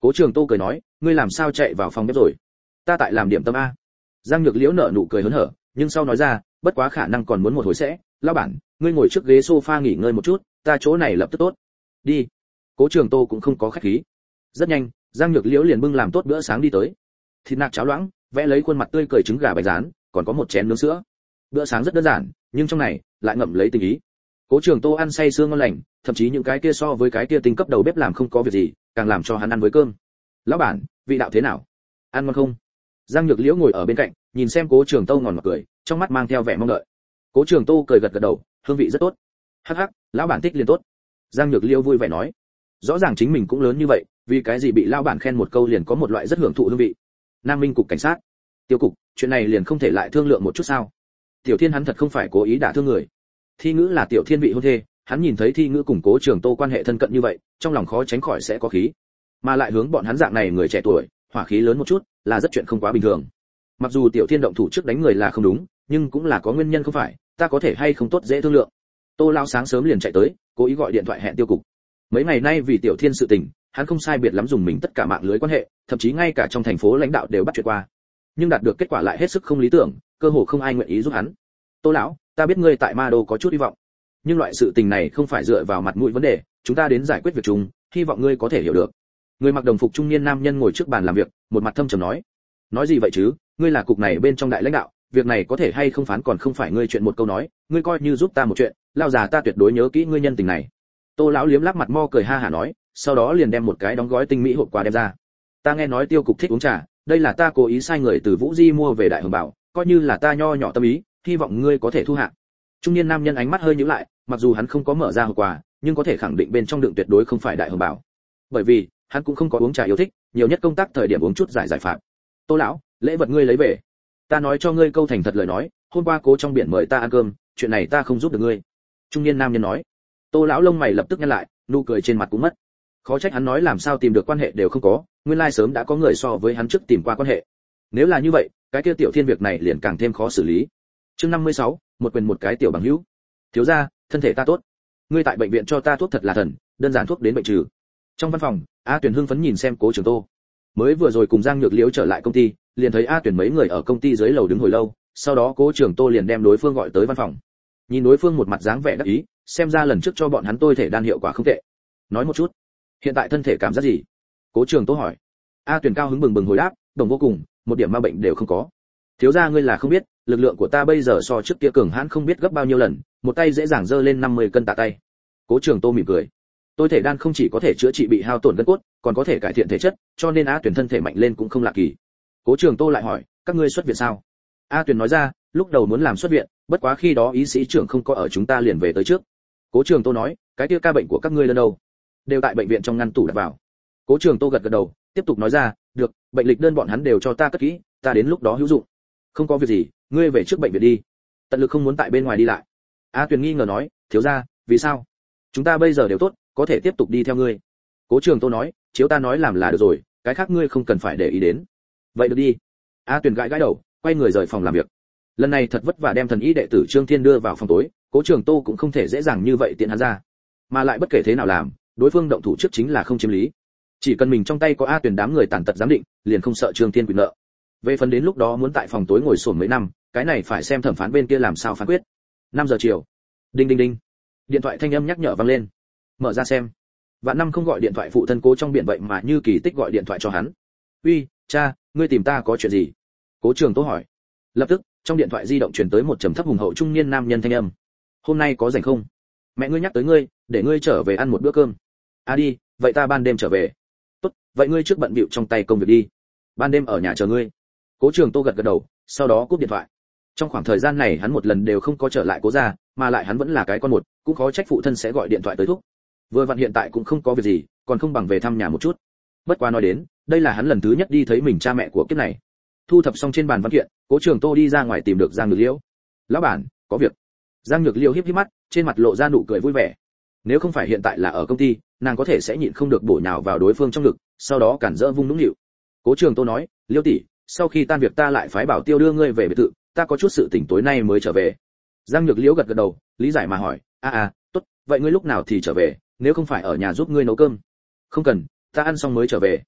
Cố Trường Tô cười nói, ngươi làm sao chạy vào phòng bếp rồi? Ta tại làm điểm tâm a. Giang Nhược Liễu nở nụ cười hớn hở, nhưng sau nói ra, bất quá khả năng còn muốn một hồi sẽ, lão bản, ngươi ngồi trước ghế sofa nghỉ ngơi một chút, ta chỗ này lập tức tốt. Đi. Cố Trường Tô cũng không có khách khí. Rất nhanh, Giang Nhược Liễu liền bưng làm tốt bữa sáng đi tới. Thịt nạc cháo loãng, vẽ lấy khuôn mặt tươi cười trứng gà bánh rán, còn có một chén nướng sữa. Bữa sáng rất đơn giản, nhưng trong này lại ngậm lấy tình ý. Cố Trường Tô ăn say sưa ngon lành, thậm chí những cái kia so với cái kia tinh cấp đầu bếp làm không có việc gì, càng làm cho hắn ăn với cơm. Lão bản, vị đạo thế nào? Ăn ngon không? Giang Nhược Liễu ngồi ở bên cạnh, nhìn xem Cố Trường Tô ngòn ngọt cười, trong mắt mang theo vẻ mong đợi. Cố Trường Tô cười gật gật đầu, hương vị rất tốt. Hắc hắc, lão bản thích liền tốt. Giang Nhược Liễu vui vẻ nói, rõ ràng chính mình cũng lớn như vậy, vì cái gì bị lão bản khen một câu liền có một loại rất hưởng thụ hương vị. Nam Minh cục cảnh sát, Tiêu cục, chuyện này liền không thể lại thương lượng một chút sao? Tiểu Thiên hắn thật không phải cố ý đả thương người. Thi Ngữ là Tiểu Thiên vị hôn thê, hắn nhìn thấy Thi Ngữ cùng Cố Trường Tô quan hệ thân cận như vậy, trong lòng khó tránh khỏi sẽ có khí. Mà lại hướng bọn hắn dạng này người trẻ tuổi, hỏa khí lớn một chút, là rất chuyện không quá bình thường. Mặc dù Tiểu Thiên động thủ trước đánh người là không đúng, nhưng cũng là có nguyên nhân không phải, ta có thể hay không tốt dễ thương lượng. Tô lão sáng sớm liền chạy tới, cố ý gọi điện thoại hẹn Tiêu cục. Mấy ngày nay vì Tiểu Thiên sự tình, hắn không sai biệt lắm dùng mình tất cả mạng lưới quan hệ, thậm chí ngay cả trong thành phố lãnh đạo đều bắt chuyện qua. Nhưng đạt được kết quả lại hết sức không lý tưởng, cơ hồ không ai nguyện ý giúp hắn. Tô lão, ta biết ngươi tại Ma Đô có chút hy vọng, nhưng loại sự tình này không phải dựa vào mặt mũi vấn đề, chúng ta đến giải quyết việc chung, hy vọng ngươi có thể hiểu được. Người mặc đồng phục trung niên nam nhân ngồi trước bàn làm việc, một mặt thâm trầm nói. Nói gì vậy chứ, ngươi là cục này bên trong đại lãnh đạo, việc này có thể hay không phán còn không phải ngươi chuyện một câu nói, ngươi coi như giúp ta một chuyện, lão già ta tuyệt đối nhớ kỹ ngươi nhân tình này. Tô lão liếm láp mặt mo cười ha hả nói, sau đó liền đem một cái đóng gói tinh mỹ hộp quà đem ra. Ta nghe nói Tiêu cục thích uống trà, đây là ta cố ý sai người từ Vũ Di mua về Đại Hồng Bảo, coi như là ta nho nhỏ tâm ý, hy vọng ngươi có thể thu hạ. Trung niên nam nhân ánh mắt hơi nhíu lại, mặc dù hắn không có mở ra hộp quà, nhưng có thể khẳng định bên trong đựng tuyệt đối không phải Đại Hồng Bảo. Bởi vì, hắn cũng không có uống trà yêu thích, nhiều nhất công tác thời điểm uống chút giải giải phạm. Tô lão, lễ vật ngươi lấy về. Ta nói cho ngươi câu thành thật lời nói, hôm qua Cố trong biển mời ta ăn cơm, chuyện này ta không giúp được ngươi. Trung niên nam nhân nói. Tô lão lông mày lập tức nhăn lại, nụ cười trên mặt cũng mất. Khó trách hắn nói làm sao tìm được quan hệ đều không có, nguyên lai sớm đã có người so với hắn trước tìm qua quan hệ. Nếu là như vậy, cái kia Tiểu Thiên việc này liền càng thêm khó xử lý. Chương năm mươi sáu, một quyền một cái tiểu bằng hữu. Thiếu gia, thân thể ta tốt. Ngươi tại bệnh viện cho ta thuốc thật là thần, đơn giản thuốc đến bệnh trừ. Trong văn phòng, A Tuyển hưng phấn nhìn xem Cố Trường Tô. Mới vừa rồi cùng Giang Nhược Liễu trở lại công ty, liền thấy A Tuyển mấy người ở công ty dưới lầu đứng hồi lâu, sau đó Cố Trường Tô liền đem đối phương gọi tới văn phòng. Nhìn đối phương một mặt dáng vẻ đắc ý, xem ra lần trước cho bọn hắn tôi thể đan hiệu quả không tệ. Nói một chút, hiện tại thân thể cảm giác gì? Cố Trường Tô hỏi. A Tuyển cao hứng bừng bừng hồi đáp, đồng vô cùng, một điểm ma bệnh đều không có. Thiếu gia ngươi là không biết, lực lượng của ta bây giờ so trước kia cường hãn không biết gấp bao nhiêu lần, một tay dễ dàng giơ lên năm mươi cân tạ tay. Cố Trường Tô mỉm cười. Tôi thể đan không chỉ có thể chữa trị bị hao tổn gân cốt, còn có thể cải thiện thể chất, cho nên A Tuyển thân thể mạnh lên cũng không lạ kỳ. Cố Trường Tô lại hỏi, các ngươi xuất viện sao? A Tuyển nói ra, lúc đầu muốn làm xuất viện, bất quá khi đó ý sĩ trưởng không có ở chúng ta liền về tới trước. Cố Trường Tô nói, cái kia ca bệnh của các ngươi lần đâu? Đều tại bệnh viện trong ngăn tủ đặt vào. Cố Trường Tô gật gật đầu, tiếp tục nói ra, được, bệnh lịch đơn bọn hắn đều cho ta cất kỹ, ta đến lúc đó hữu dụng. Không có việc gì, ngươi về trước bệnh viện đi. Tận lực không muốn tại bên ngoài đi lại. A Tuyền nghi ngờ nói, thiếu gia, vì sao? Chúng ta bây giờ đều tốt, có thể tiếp tục đi theo ngươi. Cố Trường Tô nói, chiếu ta nói làm là được rồi, cái khác ngươi không cần phải để ý đến. Vậy được đi. A Tuyền gãi gãi đầu, quay người rời phòng làm việc. Lần này thật vất vả đem thần y đệ tử Trương Thiên đưa vào phòng tối, Cố Trường Tô cũng không thể dễ dàng như vậy tiện hắn ra. Mà lại bất kể thế nào làm, đối phương động thủ trước chính là không chiếm lý. Chỉ cần mình trong tay có A Tuyền đám người tàn tật giám định, liền không sợ Trương Thiên quyền nợ. Về phần đến lúc đó muốn tại phòng tối ngồi xổm mấy năm, cái này phải xem thẩm phán bên kia làm sao phán quyết. năm giờ chiều. Đinh đinh đinh. Điện thoại thanh âm nhắc nhở vang lên. Mở ra xem. Vạn năm không gọi điện thoại phụ thân Cố trong biển vậy mà như kỳ tích gọi điện thoại cho hắn. "Uy, cha, ngươi tìm ta có chuyện gì?" Cố Trường Tô hỏi. Lập tức, trong điện thoại di động truyền tới một trầm thấp hùng hậu trung niên nam nhân thanh âm. "Hôm nay có rảnh không? Mẹ ngươi nhắc tới ngươi, để ngươi trở về ăn một bữa cơm." "À đi, vậy ta ban đêm trở về." "Tốt, vậy ngươi trước bận bịu trong tay công việc đi. Ban đêm ở nhà chờ ngươi." Cố Trường Tô gật gật đầu, sau đó cúp điện thoại. Trong khoảng thời gian này hắn một lần đều không có trở lại Cố gia, mà lại hắn vẫn là cái con một, cũng khó trách phụ thân sẽ gọi điện thoại tới thúc. Vừa vặn hiện tại cũng không có việc gì, còn không bằng về thăm nhà một chút. Bất quá nói đến, đây là hắn lần thứ nhất đi thấy mình cha mẹ của kiếp này. Thu thập xong trên bàn văn kiện, Cố Trường Tô đi ra ngoài tìm được Giang Nhược Liễu. "Lão bản, có việc." Giang Nhược Liễu híp híp mắt, trên mặt lộ ra nụ cười vui vẻ. Nếu không phải hiện tại là ở công ty, nàng có thể sẽ nhịn không được bổ nhào vào đối phương trong ngực, sau đó cản rỡ vung nũng nịu. Cố Trường Tô nói, "Liễu tỷ, sau khi tan việc ta lại phái bảo tiêu đưa ngươi về biệt thự, ta có chút sự tỉnh tối nay mới trở về." Giang Nhược Liễu gật gật đầu, lý giải mà hỏi, "A a, tốt, vậy ngươi lúc nào thì trở về, nếu không phải ở nhà giúp ngươi nấu cơm?" "Không cần, ta ăn xong mới trở về."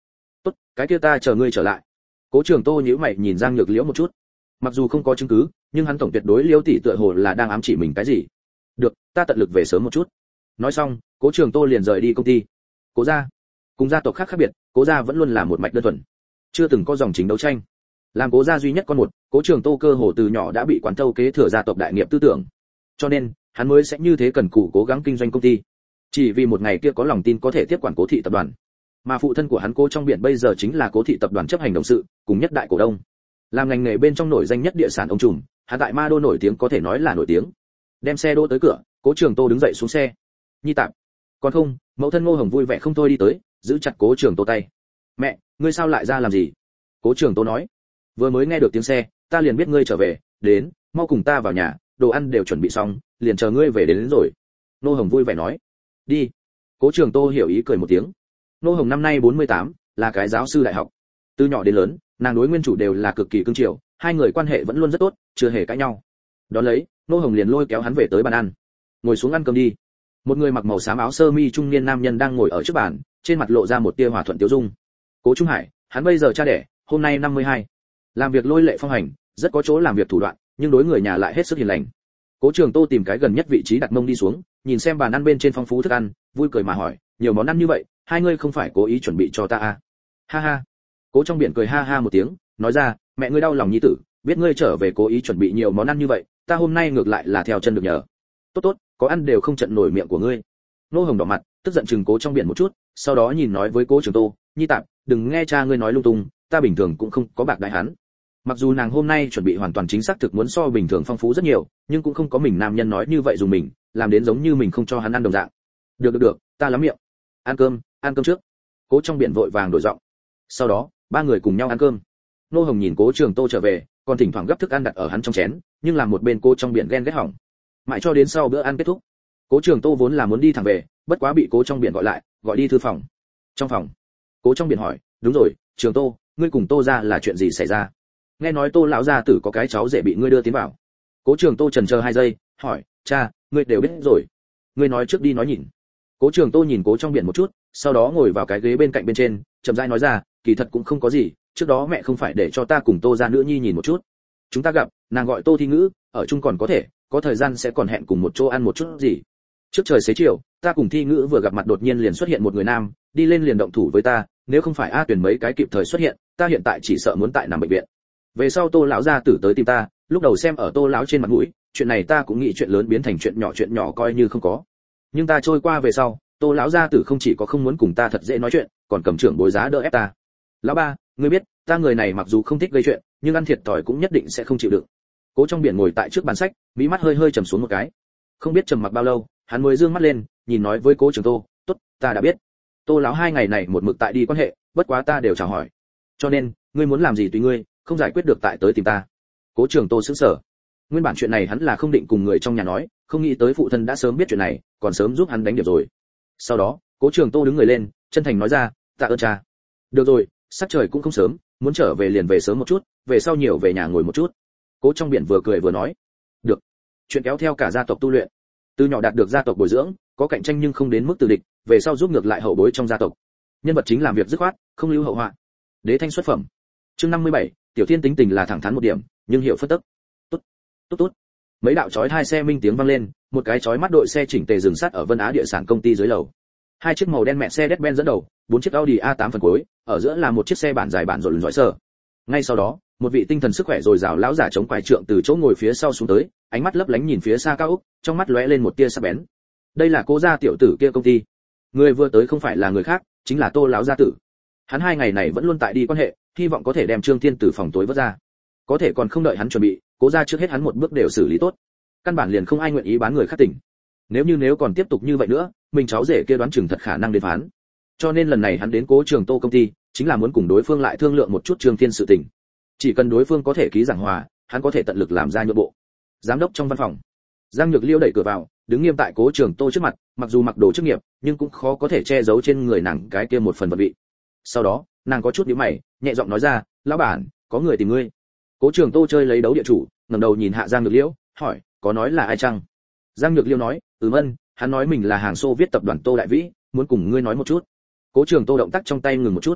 tốt, cái kia ta chờ ngươi trở lại. Cố Trường Tô nhíu mày nhìn Giang Nhược Liễu một chút. Mặc dù không có chứng cứ, nhưng hắn tổng tuyệt đối Liễu tỷ tựa hồ là đang ám chỉ mình cái gì. Được, ta tận lực về sớm một chút. Nói xong, Cố Trường Tô liền rời đi công ty. Cố gia, cùng gia tộc khác khác biệt, Cố gia vẫn luôn là một mạch đơn thuần, chưa từng có dòng chính đấu tranh. Làm Cố gia duy nhất con một, Cố Trường Tô cơ hồ từ nhỏ đã bị quán thâu kế thừa gia tộc đại nghiệp tư tưởng. Cho nên, hắn mới sẽ như thế cần cù cố gắng kinh doanh công ty. Chỉ vì một ngày kia có lòng tin có thể tiếp quản Cố thị tập đoàn. Mà phụ thân của hắn Cố Trong Biển bây giờ chính là Cố thị tập đoàn chấp hành董sự, cùng nhất đại cổ đông. Làm ngành nghề bên trong nổi danh nhất địa sản ông trùm, hắn tại Ma Đô nổi tiếng có thể nói là nổi tiếng. Đem xe đỗ tới cửa, Cố Trường Tô đứng dậy xuống xe. Nhi tạm. Còn không, mẫu thân Ngô Hồng vui vẻ không thôi đi tới, giữ chặt Cố Trường Tô tay. Mẹ, ngươi sao lại ra làm gì? Cố Trường Tô nói. Vừa mới nghe được tiếng xe, ta liền biết ngươi trở về, đến, mau cùng ta vào nhà, đồ ăn đều chuẩn bị xong, liền chờ ngươi về đến, đến rồi. Ngô Hồng vui vẻ nói. Đi. Cố Trường Tô hiểu ý cười một tiếng. Ngô Hồng năm nay bốn mươi tám, là cái giáo sư đại học. Từ nhỏ đến lớn, nàng đối nguyên chủ đều là cực kỳ cưng chiều, hai người quan hệ vẫn luôn rất tốt, chưa hề cãi nhau. Đón lấy, Ngô Hồng liền lôi kéo hắn về tới bàn ăn. Ngồi xuống ăn cơm đi. Một người mặc màu xám áo sơ mi trung niên nam nhân đang ngồi ở trước bàn, trên mặt lộ ra một tia hòa thuận tiêu dung. Cố Trung Hải, hắn bây giờ cha đẻ, hôm nay năm mươi hai. Làm việc lôi lệ phong hành, rất có chỗ làm việc thủ đoạn, nhưng đối người nhà lại hết sức hiền lành. Cố Trường Tô tìm cái gần nhất vị trí đặt mông đi xuống, nhìn xem bàn ăn bên trên phong phú thức ăn, vui cười mà hỏi, nhiều món ăn như vậy, hai ngươi không phải cố ý chuẩn bị cho ta à? Ha ha. Cố Trong Biển cười ha ha một tiếng, nói ra, mẹ ngươi đau lòng nhi tử, biết ngươi trở về cố ý chuẩn bị nhiều món ăn như vậy, ta hôm nay ngược lại là theo chân được nhờ. Tốt tốt, có ăn đều không trận nổi miệng của ngươi. Nô Hồng đỏ mặt, tức giận chừng Cố Trong Biển một chút, sau đó nhìn nói với Cố Trường Tô, nhi tạm, đừng nghe cha ngươi nói lung tung, ta bình thường cũng không có bạc đại hắn. Mặc dù nàng hôm nay chuẩn bị hoàn toàn chính xác thực muốn so bình thường phong phú rất nhiều, nhưng cũng không có mình nam nhân nói như vậy dùng mình, làm đến giống như mình không cho hắn ăn đồng dạng. Được được được, ta lắm miệng. Ăn cơm, ăn cơm trước. Cố Trong Biển vội vàng đổi giọng. Sau đó, ba người cùng nhau ăn cơm. Nô Hồng nhìn Cố Trường Tô trở về, còn thỉnh thoảng gấp thức ăn đặt ở hắn trong chén, nhưng làm một bên Cố Trong Biển ghen ghét hỏng. Mãi cho đến sau bữa ăn kết thúc, Cố Trường Tô vốn là muốn đi thẳng về, bất quá bị Cố Trong Biển gọi lại, gọi đi thư phòng. Trong phòng, Cố Trong Biển hỏi, đúng rồi, Trường Tô, ngươi cùng Tô gia là chuyện gì xảy ra? Nghe nói Tô lão gia tử có cái cháu rể bị ngươi đưa tiến vào. Cố Trường Tô chần chờ hai giây, hỏi, cha, ngươi đều biết rồi. Ngươi nói trước đi nói nhìn. Cố Trường Tô nhìn Cố Trong Biển một chút, sau đó ngồi vào cái ghế bên cạnh bên trên, chậm rãi nói ra, kỳ thật cũng không có gì, trước đó mẹ không phải để cho ta cùng Tô gia nữ nhi nhìn một chút. Chúng ta gặp, nàng gọi Tô Thi Ngữ, ở chung còn có thể, có thời gian sẽ còn hẹn cùng một chỗ ăn một chút gì. Trước trời xế chiều, ta cùng Thi Ngữ vừa gặp mặt đột nhiên liền xuất hiện một người nam, đi lên liền động thủ với ta, nếu không phải A Tuyển mấy cái kịp thời xuất hiện, ta hiện tại chỉ sợ muốn tại nằm bệnh viện. Về sau Tô lão gia tử tới tìm ta, lúc đầu xem ở Tô lão trên mặt mũi, chuyện này ta cũng nghĩ chuyện lớn biến thành chuyện nhỏ chuyện nhỏ coi như không có. Nhưng ta trôi qua về sau, Tô lão gia tử không chỉ có không muốn cùng ta thật dễ nói chuyện, còn cầm trưởng bối giá đỡ ép ta. Lão ba, ngươi biết, ta người này mặc dù không thích gây chuyện, nhưng ăn thiệt thòi cũng nhất định sẽ không chịu đựng. Cố Trong Biển ngồi tại trước bàn sách, mí mắt hơi hơi trầm xuống một cái. Không biết trầm mặc bao lâu, hắn mới dương mắt lên, nhìn nói với Cố Trường Tô, "Tốt, ta đã biết. Tô lão hai ngày này một mực tại đi quan hệ, bất quá ta đều chào hỏi. Cho nên, ngươi muốn làm gì tùy ngươi, không giải quyết được tại tới tìm ta." Cố Trường Tô sững sờ. Nguyên bản chuyện này hắn là không định cùng người trong nhà nói, không nghĩ tới phụ thân đã sớm biết chuyện này, còn sớm giúp hắn đánh điểm rồi. Sau đó, Cố Trường Tô đứng người lên, chân thành nói ra, "Tạ ơn cha." "Được rồi, sắp trời cũng không sớm, muốn trở về liền về sớm một chút, về sau nhiều về nhà ngồi một chút." Cố Trong Biển vừa cười vừa nói. "Được." Chuyện kéo theo cả gia tộc tu luyện. Từ nhỏ đạt được gia tộc bồi dưỡng, có cạnh tranh nhưng không đến mức từ địch, về sau giúp ngược lại hậu bối trong gia tộc. Nhân vật chính làm việc dứt khoát, không lưu hậu họa. Đế thanh xuất phẩm. Chương năm mươi bảy, Tiểu Thiên tính tình là thẳng thắn một điểm, nhưng hiệu phất tức. Tốt, tốt tốt. Mấy đạo chói hai xe minh tiếng vang lên, một cái chói mắt đội xe chỉnh tề dừng sát ở Vân Á địa sản công ty dưới lầu. Hai chiếc màu đen mẹ xe Mercedes-Benz dẫn đầu, bốn chiếc Audi a tám phần cuối, ở giữa là một chiếc xe bản dài bản rộn rõi sờ. Ngay sau đó, một vị tinh thần sức khỏe dồi dào lão giả chống quải trượng từ chỗ ngồi phía sau xuống tới, ánh mắt lấp lánh nhìn phía xa cao ốc, trong mắt lóe lên một tia sắc bén. Đây là Cố gia tiểu tử kia công ty. Người vừa tới không phải là người khác, chính là Tô lão gia tử. Hắn hai ngày này vẫn luôn tại đi quan hệ, hy vọng có thể đem Trương Thiên từ phòng tối vớt ra. Có thể còn không đợi hắn chuẩn bị, Cố gia trước hết hắn một bước đều xử lý tốt. Căn bản liền không ai nguyện ý bán người khác tỉnh. Nếu như nếu còn tiếp tục như vậy nữa, mình cháu rể kia đoán chừng thật khả năng đến phán. Cho nên lần này hắn đến Cố Trường Tô công ty, chính là muốn cùng đối phương lại thương lượng một chút Trương Thiên sự tình. Chỉ cần đối phương có thể ký giảng hòa, hắn có thể tận lực làm ra nhượng bộ. Giám đốc trong văn phòng, Giang Nhược Liêu đẩy cửa vào, đứng nghiêm tại Cố Trường Tô trước mặt, mặc dù mặc đồ chức nghiệp, nhưng cũng khó có thể che giấu trên người nàng cái kia một phần vật vị. Sau đó, nàng có chút nhíu mày, nhẹ giọng nói ra, "Lão bản, có người tìm ngươi." Cố Trường Tô chơi lấy đấu địa chủ, ngẩng đầu nhìn hạ Giang Nhược Liêu, hỏi, "Có nói là ai chăng?" Giang Nhược Liêu nói, "Ừm ân, hắn nói mình là hàng Xô viết tập đoàn Tô Đại Vĩ, muốn cùng ngươi nói một chút." Cố Trường Tô động tác trong tay ngừng một chút.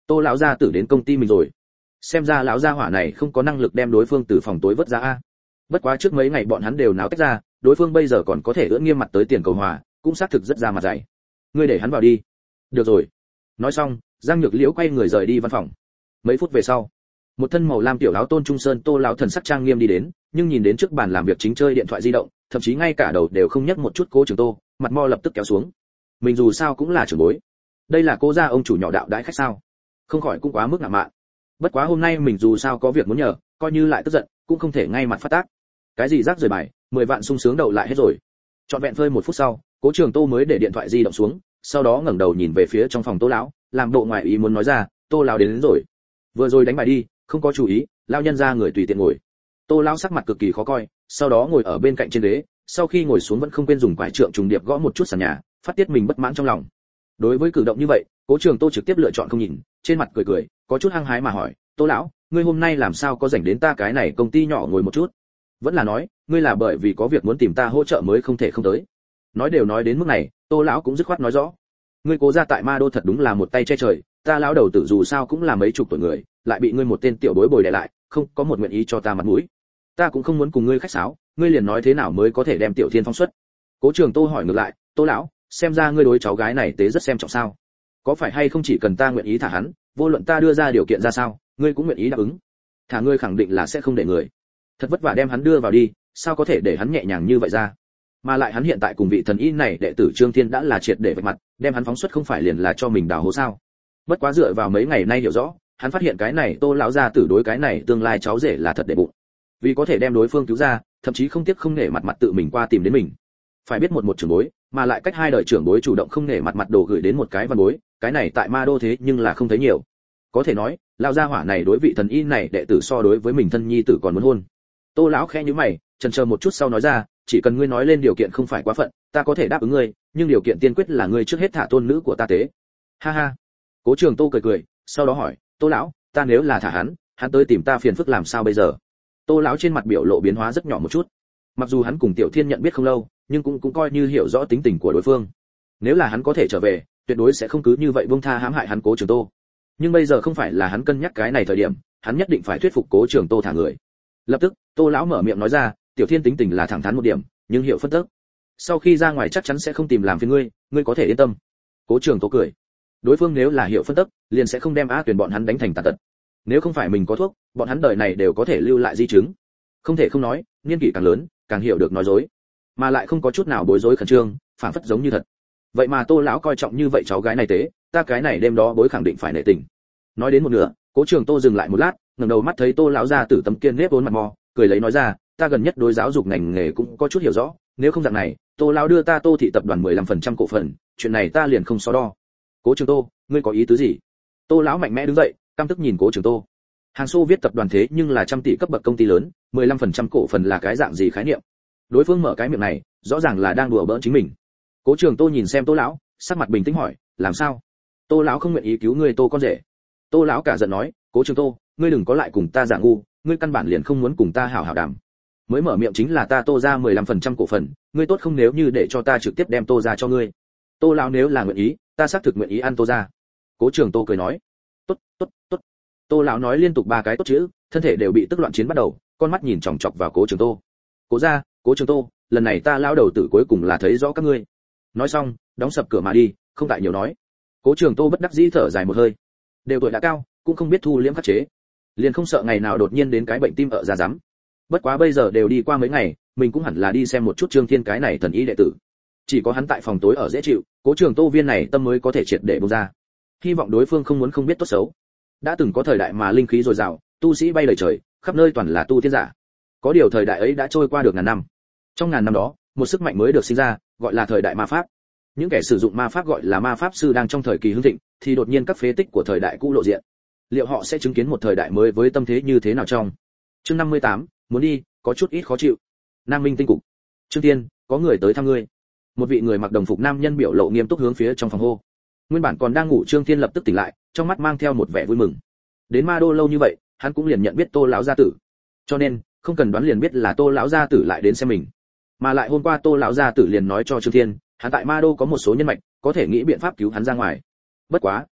Tô lão gia tử đến công ty mình rồi. Xem ra lão gia hỏa này không có năng lực đem đối phương từ phòng tối vớt ra a. Bất quá trước mấy ngày bọn hắn đều náo tách ra, đối phương bây giờ còn có thể ưỡn nghiêm mặt tới tiền cầu hòa, cũng xác thực rất ra mặt dày. Ngươi để hắn vào đi. Được rồi. Nói xong, Giang Nhược Liễu quay người rời đi văn phòng. Mấy phút về sau, một thân màu lam tiểu áo Tôn Trung Sơn Tô lão thần sắc trang nghiêm đi đến, nhưng nhìn đến trước bàn làm việc chính chơi điện thoại di động, thậm chí ngay cả đầu đều không nhấc một chút. Cố Trường Tô, mặt mo lập tức kéo xuống. Mình dù sao cũng là trưởng bối. Đây là Cố gia ông chủ nhỏ đạo đãi khách sao? Không khỏi cũng quá mức ngạo mạn. Bất quá hôm nay mình dù sao có việc muốn nhờ, coi như lại tức giận, cũng không thể ngay mặt phát tác. Cái gì rác rời bài, mười vạn sung sướng đậu lại hết rồi. Trọn vẹn phơi một phút sau, Cố Trường Tô mới để điện thoại di động xuống, sau đó ngẩng đầu nhìn về phía trong phòng Tô lão, làm bộ ngoài ý muốn nói ra, Tô lão đến, đến rồi. Vừa rồi đánh bài đi, không có chú ý, lão nhân ra người tùy tiện ngồi. Tô lão sắc mặt cực kỳ khó coi, sau đó ngồi ở bên cạnh trên ghế, sau khi ngồi xuống vẫn không quên dùng quải trượng trùng điệp gõ một chút sàn nhà, phát tiết mình bất mãn trong lòng. Đối với cử động như vậy, Cố Trường Tô trực tiếp lựa chọn không nhìn, trên mặt cười cười, có chút hăng hái mà hỏi, Tô lão, ngươi hôm nay làm sao có rảnh đến ta cái này công ty nhỏ ngồi một chút? Vẫn là nói, ngươi là bởi vì có việc muốn tìm ta hỗ trợ mới không thể không tới? Nói đều nói đến mức này, Tô lão cũng dứt khoát nói rõ. Ngươi Cố gia tại Ma Đô thật đúng là một tay che trời, ta lão đầu tử dù sao cũng là mấy chục tuổi người, lại bị ngươi một tên tiểu bối bồi đè lại, không có một nguyện ý cho ta mặt mũi. Ta cũng không muốn cùng ngươi khách sáo, ngươi liền nói thế nào mới có thể đem Tiểu Thiên phóng xuất? Cố Trường Tô hỏi ngược lại, Tô lão, xem ra ngươi đối cháu gái này tế rất xem trọng sao? Có phải hay không chỉ cần ta nguyện ý thả hắn, vô luận ta đưa ra điều kiện ra sao, ngươi cũng nguyện ý đáp ứng? Thả ngươi khẳng định là sẽ không để người. Thật vất vả đem hắn đưa vào đi, sao có thể để hắn nhẹ nhàng như vậy ra? Mà lại hắn hiện tại cùng vị thần y này đệ tử Trương Thiên đã là triệt để vạch mặt, đem hắn phóng xuất không phải liền là cho mình đào hố sao? Bất quá dựa vào mấy ngày nay hiểu rõ, hắn phát hiện cái này Tô lão gia tử đối cái này tương lai cháu rể là thật để bụng. Vì có thể đem đối phương cứu ra, thậm chí không tiếc không nể mặt mặt tự mình qua tìm đến mình. Phải biết một một trưởng bối, mà lại cách hai đời trưởng bối chủ động không nể mặt mặt đồ gửi đến một cái văn bối, cái này tại Ma Đô thế nhưng là không thấy nhiều. Có thể nói, lão gia hỏa này đối vị thần y này đệ tử so đối với mình thân nhi tử còn muốn hôn. Tô lão khẽ nhíu mày, chần chờ một chút sau nói ra, chỉ cần ngươi nói lên điều kiện không phải quá phận, ta có thể đáp ứng ngươi, nhưng điều kiện tiên quyết là ngươi trước hết thả tôn nữ của ta tế. Ha ha. Cố Trường Tô cười cười, sau đó hỏi, Tô lão, ta nếu là thả hắn, hắn tới tìm ta phiền phức làm sao bây giờ? Tô lão trên mặt biểu lộ biến hóa rất nhỏ một chút. Mặc dù hắn cùng Tiểu Thiên nhận biết không lâu, nhưng cũng cũng coi như hiểu rõ tính tình của đối phương. Nếu là hắn có thể trở về, tuyệt đối sẽ không cứ như vậy buông tha hãm hại hắn Cố Trường Tô. Nhưng bây giờ không phải là hắn cân nhắc cái này thời điểm, hắn nhất định phải thuyết phục Cố Trường Tô thả người. Lập tức, Tô lão mở miệng nói ra, Tiểu Thiên tính tình là thẳng thắn một điểm, nhưng hiểu phân tức. Sau khi ra ngoài chắc chắn sẽ không tìm làm phiền ngươi, ngươi có thể yên tâm. Cố Trường Tô cười. Đối phương nếu là hiểu phân tức, liền sẽ không đem Á Tuyền bọn hắn đánh thành tàn tật. Nếu không phải mình có thuốc, bọn hắn đời này đều có thể lưu lại di chứng. Không thể không nói, niên kỷ càng lớn, càng hiểu được nói dối, mà lại không có chút nào bối rối khẩn trương, phản phất giống như thật. Vậy mà Tô lão coi trọng như vậy cháu gái này tế, ta cái này đêm đó bối khẳng định phải nể tình. Nói đến một nửa, Cố Trường Tô dừng lại một lát, ngẩng đầu mắt thấy Tô lão gia tử tấm kiên nếp vốn mặt mò, cười lấy nói ra, ta gần nhất đối giáo dục ngành nghề cũng có chút hiểu rõ, nếu không dạng này, Tô lão đưa ta Tô thị tập đoàn mười lăm phần trăm cổ phần, chuyện này ta liền không so đo. Cố Trường Tô, ngươi có ý tứ gì? Tô lão mạnh mẽ đứng dậy, căm tức nhìn Cố Trường Tô. Hàng Xô viết tập đoàn thế nhưng là trăm tỷ cấp bậc công ty lớn, mười lăm phần trăm cổ phần là cái dạng gì khái niệm? Đối phương mở cái miệng này, rõ ràng là đang đùa bỡn chính mình. Cố Trường Tô nhìn xem Tô lão, sắc mặt bình tĩnh hỏi, làm sao? Tô lão không nguyện ý cứu ngươi Tô con rể. Tô lão cả giận nói, Cố Trường Tô, ngươi đừng có lại cùng ta giả ngu, ngươi căn bản liền không muốn cùng ta hảo hảo đàm. Mới mở miệng chính là ta Tô ra mười lăm phần trăm cổ phần, ngươi tốt không nếu như để cho ta trực tiếp đem Tô ra cho ngươi. Tô lão nếu là nguyện ý, ta xác thực nguyện ý ăn Tô ra. Cố Trường Tô cười nói, tốt, tốt, tốt. Tô lão nói liên tục ba cái tốt chữ, thân thể đều bị tức loạn chiến bắt đầu, con mắt nhìn chòng chọc vào Cố Trường Tô. Cố gia, Cố Trường Tô, lần này ta lão đầu tử cuối cùng là thấy rõ các ngươi. Nói xong, đóng sập cửa mà đi, không tại nhiều nói. Cố Trường Tô bất đắc dĩ thở dài một hơi. Đều tuổi đã cao, cũng không biết thu liễm khắc chế, liền không sợ ngày nào đột nhiên đến cái bệnh tim ở ra rắm. Bất quá bây giờ đều đi qua mấy ngày, mình cũng hẳn là đi xem một chút Trương Thiên cái này thần y đệ tử. Chỉ có hắn tại phòng tối ở dễ chịu, Cố Trường Tô viên này tâm mới có thể triệt để bung ra. Hy vọng đối phương không muốn không biết tốt xấu. Đã từng có thời đại mà linh khí dồi dào, tu sĩ bay lời trời, khắp nơi toàn là tu tiên giả. Có điều thời đại ấy đã trôi qua được ngàn năm. Trong ngàn năm đó, một sức mạnh mới được sinh ra, gọi là thời đại ma pháp. Những kẻ sử dụng ma pháp gọi là ma pháp sư đang trong thời kỳ hưng thịnh, thì đột nhiên các phế tích của thời đại cũ lộ diện. Liệu họ sẽ chứng kiến một thời đại mới với tâm thế như thế nào trong? Chương năm mươi tám, muốn đi, có chút ít khó chịu. Nam Minh tinh cục. Trương Tiên, có người tới thăm ngươi. Một vị người mặc đồng phục nam nhân biểu lộ nghiêm túc hướng phía trong phòng hô. Nguyên bản còn đang ngủ Trương Thiên lập tức tỉnh lại, trong mắt mang theo một vẻ vui mừng. Đến Ma Đô lâu như vậy, hắn cũng liền nhận biết Tô lão gia tử. Cho nên, không cần đoán liền biết là Tô lão gia tử lại đến xem mình. Mà lại hôm qua Tô lão gia tử liền nói cho Trương Thiên, hắn tại Ma Đô có một số nhân mạch, có thể nghĩ biện pháp cứu hắn ra ngoài. Bất quá,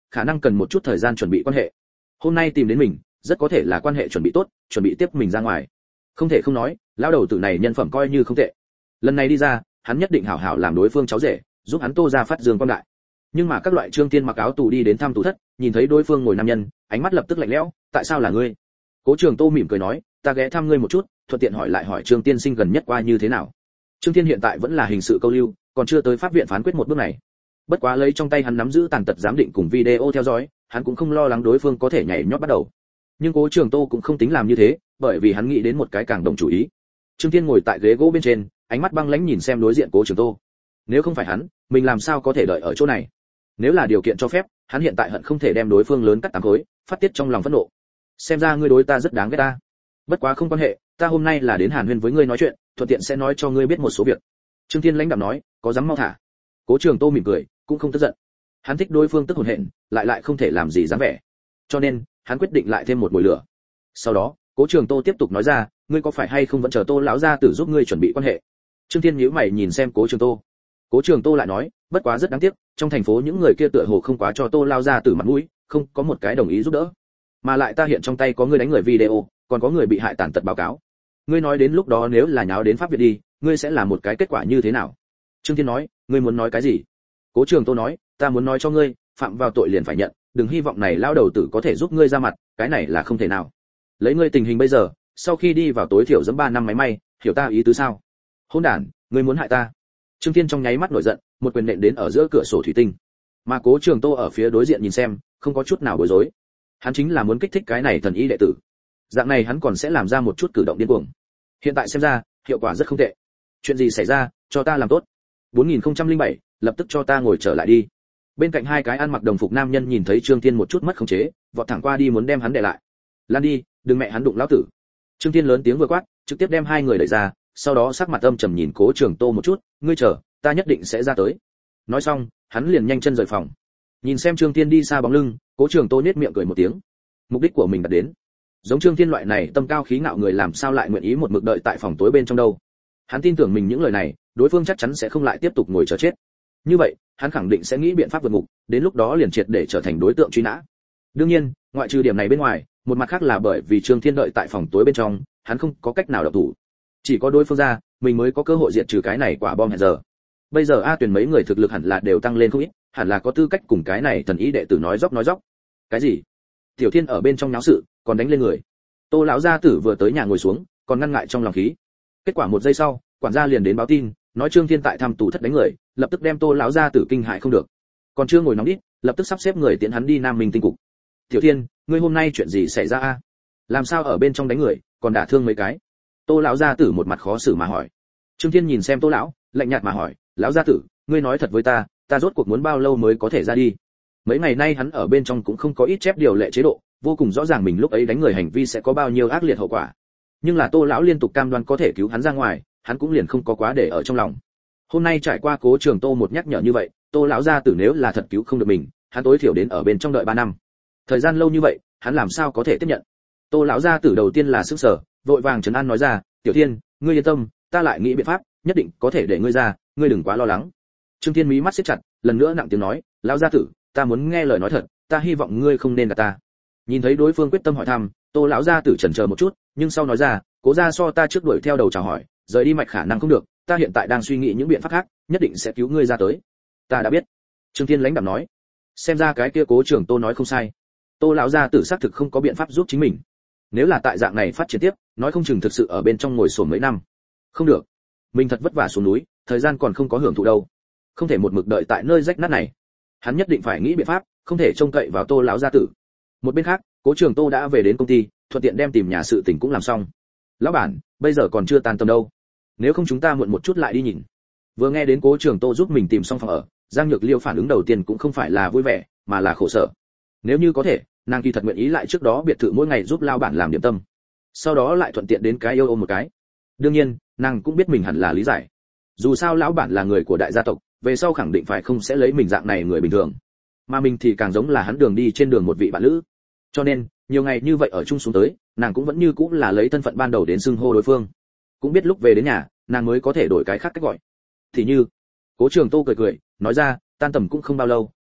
khả năng cần một chút thời gian chuẩn bị quan hệ. Hôm nay tìm đến mình, rất có thể là quan hệ chuẩn bị tốt, chuẩn bị tiếp mình ra ngoài. Không thể không nói, lão đầu tử này nhân phẩm coi như không tệ. Lần này đi ra, hắn nhất định hảo hảo làm đối phương cháu rể, giúp hắn Tô gia phát dương quang đại. Nhưng mà các loại Trương Tiên mặc áo tù đi đến thăm tù thất, nhìn thấy đối phương ngồi nam nhân, ánh mắt lập tức lạnh lẽo, tại sao là ngươi? Cố Trường Tô mỉm cười nói, ta ghé thăm ngươi một chút, thuận tiện hỏi lại hỏi Trương tiên sinh gần nhất qua như thế nào. Trương Tiên hiện tại vẫn là hình sự câu lưu, còn chưa tới pháp viện phán quyết một bước này. Bất quá lấy trong tay hắn nắm giữ tàn tật giám định cùng video theo dõi, hắn cũng không lo lắng đối phương có thể nhảy nhót bắt đầu. Nhưng Cố Trường Tô cũng không tính làm như thế, bởi vì hắn nghĩ đến một cái càng đồng chủ ý. Trương Tiên ngồi tại ghế gỗ bên trên, ánh mắt băng lãnh nhìn xem đối diện Cố Trường Tô. Nếu không phải hắn, mình làm sao có thể đợi ở chỗ này? Nếu là điều kiện cho phép, hắn hiện tại hận không thể đem đối phương lớn cắt tám khối, phát tiết trong lòng phẫn nộ. Xem ra ngươi đối ta rất đáng ghét ta. Bất quá không quan hệ, ta hôm nay là đến Hàn Huyên với ngươi nói chuyện, thuận tiện sẽ nói cho ngươi biết một số việc. Trương Thiên lãnh đạm nói, có dám mau thả. Cố Trường Tô mỉm cười, cũng không tức giận. Hắn thích đối phương tức hồn hện, lại lại không thể làm gì dám vẻ. Cho nên, hắn quyết định lại thêm một mùi lửa. Sau đó, Cố Trường Tô tiếp tục nói ra, ngươi có phải hay không vẫn chờ Tô lão gia tử giúp ngươi chuẩn bị quan hệ. Trương Thiên nhíu mày nhìn xem Cố Trường Tô. Cố Trường Tô lại nói, bất quá rất đáng tiếc, trong thành phố những người kia tựa hồ không quá cho Tô lao gia tử mặt mũi, không có một cái đồng ý giúp đỡ. Mà lại ta hiện trong tay có người đánh người video, còn có người bị hại tàn tật báo cáo. Ngươi nói đến lúc đó nếu là nháo đến pháp viện đi, ngươi sẽ làm một cái kết quả như thế nào? Trương Thiên nói, ngươi muốn nói cái gì? Cố Trường Tô nói, ta muốn nói cho ngươi, phạm vào tội liền phải nhận, đừng hy vọng này lao đầu tử có thể giúp ngươi ra mặt, cái này là không thể nào. Lấy ngươi tình hình bây giờ, sau khi đi vào tối thiểu dẫm ba năm máy may, hiểu ta ý tứ sao? Hỗn đản, ngươi muốn hại ta? Trương Thiên trong nháy mắt nổi giận, một quyền nện đến ở giữa cửa sổ thủy tinh. Mà Cố Trường Tô ở phía đối diện nhìn xem, không có chút nào bối rối. Hắn chính là muốn kích thích cái này thần y đệ tử. Dạng này hắn còn sẽ làm ra một chút cử động điên cuồng. Hiện tại xem ra, hiệu quả rất không tệ. Chuyện gì xảy ra, cho ta làm tốt. bốn nghìn không trăm lẻ bảy, lập tức cho ta ngồi trở lại đi. Bên cạnh hai cái ăn mặc đồng phục nam nhân nhìn thấy Trương Thiên một chút mất khống chế, vọt thẳng qua đi muốn đem hắn đè lại. Lan đi, đừng mẹ hắn đụng lão tử. Trương Thiên lớn tiếng vừa quát, trực tiếp đem hai người đẩy ra, sau đó sắc mặt âm trầm nhìn Cố Trường Tô một chút, ngươi chờ, ta nhất định sẽ ra tới. Nói xong, hắn liền nhanh chân rời phòng. Nhìn xem Trương Thiên đi xa bóng lưng, Cố Trường Tô nhếch miệng cười một tiếng. Mục đích của mình đạt đến. Giống Trương Thiên loại này tâm cao khí ngạo người làm sao lại nguyện ý một mực đợi tại phòng tối bên trong đâu? Hắn tin tưởng mình những lời này, đối phương chắc chắn sẽ không lại tiếp tục ngồi chờ chết. Như vậy, hắn khẳng định sẽ nghĩ biện pháp vượt ngục, đến lúc đó liền triệt để trở thành đối tượng truy nã. Đương nhiên, ngoại trừ điểm này bên ngoài, một mặt khác là bởi vì Trương Thiên đợi tại phòng tối bên trong, hắn không có cách nào động thủ. Chỉ có đối phương ra, mình mới có cơ hội diệt trừ cái này quả bom hẹn giờ. Bây giờ A Tuyền mấy người thực lực hẳn là đều tăng lên không ít, hẳn là có tư cách cùng cái này thần ý đệ tử nói dốc nói dốc. Cái gì? Tiểu Thiên ở bên trong náo sự, còn đánh lên người. Tô lão gia tử vừa tới nhà ngồi xuống, còn ngăn ngại trong lòng khí. Kết quả một giây sau, quản gia liền đến báo tin, nói Trương Thiên tại thăm tù thất đánh người, lập tức đem Tô lão gia tử kinh hại không được. Còn chưa ngồi nóng đít, lập tức sắp xếp người tiễn hắn đi Nam Minh tinh cục. Tiểu Thiên, ngươi hôm nay chuyện gì xảy ra a? Làm sao ở bên trong đánh người, còn đả thương mấy cái? Tô lão gia tử một mặt khó xử mà hỏi. Trương Thiên nhìn xem Tô lão, lạnh nhạt mà hỏi, lão gia tử, ngươi nói thật với ta, ta rốt cuộc muốn bao lâu mới có thể ra đi? Mấy ngày nay hắn ở bên trong cũng không có ít chép điều lệ chế độ, vô cùng rõ ràng mình lúc ấy đánh người hành vi sẽ có bao nhiêu ác liệt hậu quả. Nhưng là Tô lão liên tục cam đoan có thể cứu hắn ra ngoài, hắn cũng liền không có quá để ở trong lòng. Hôm nay trải qua Cố Trường Tô một nhắc nhở như vậy, Tô lão gia tử nếu là thật cứu không được mình, hắn tối thiểu đến ở bên trong đợi ba năm. Thời gian lâu như vậy, hắn làm sao có thể tiếp nhận? Tô lão gia tử đầu tiên là sững sờ, vội vàng trấn an nói ra, "Tiểu Thiên, ngươi yên tâm, ta lại nghĩ biện pháp, nhất định có thể để ngươi ra, ngươi đừng quá lo lắng." Trương Thiên mí mắt siết chặt, lần nữa nặng tiếng nói, "Lão gia tử, ta muốn nghe lời nói thật, ta hy vọng ngươi không nên gạt ta." Nhìn thấy đối phương quyết tâm hỏi thăm, Tô lão gia tử chần chờ một chút, nhưng sau nói ra, "Cố gia so ta trước đuổi theo đầu chào hỏi, rời đi mạch khả năng không được, ta hiện tại đang suy nghĩ những biện pháp khác, nhất định sẽ cứu ngươi ra tới." "Ta đã biết." Trương Thiên lãnh đạm nói. Xem ra cái kia Cố Trường Tô nói không sai. Tô lão gia tử xác thực không có biện pháp giúp chính mình. Nếu là tại dạng này phát triển tiếp, nói không chừng thực sự ở bên trong ngồi sồn mấy năm. Không được, mình thật vất vả xuống núi, thời gian còn không có hưởng thụ đâu, không thể một mực đợi tại nơi rách nát này. Hắn nhất định phải nghĩ biện pháp, không thể trông cậy vào Tô lão gia tử. Một bên khác, Cố Trường Tô đã về đến công ty, thuận tiện đem tìm nhà sự tình cũng làm xong. "Lão bản, bây giờ còn chưa tan tầm đâu, nếu không chúng ta muộn một chút lại đi nhìn." Vừa nghe đến Cố Trường Tô giúp mình tìm xong phòng ở, Giang Nhược Liêu phản ứng đầu tiên cũng không phải là vui vẻ, mà là khổ sở. Nếu như có thể, nàng kỳ thật nguyện ý lại trước đó biệt thự mỗi ngày giúp lao bản làm điểm tâm, sau đó lại thuận tiện đến cái yêu ôm một cái. Đương nhiên, nàng cũng biết mình hẳn là lý giải. Dù sao lão bản là người của đại gia tộc, về sau khẳng định phải không sẽ lấy mình dạng này người bình thường, mà mình thì càng giống là hắn đường đi trên đường một vị bạn lữ. Cho nên, nhiều ngày như vậy ở chung xuống tới, nàng cũng vẫn như cũng là lấy thân phận ban đầu đến xưng hô đối phương. Cũng biết lúc về đến nhà, nàng mới có thể đổi cái khác cách gọi. Thì như, Cố Trường Tô cười cười, nói ra, tan tầm cũng không bao lâu,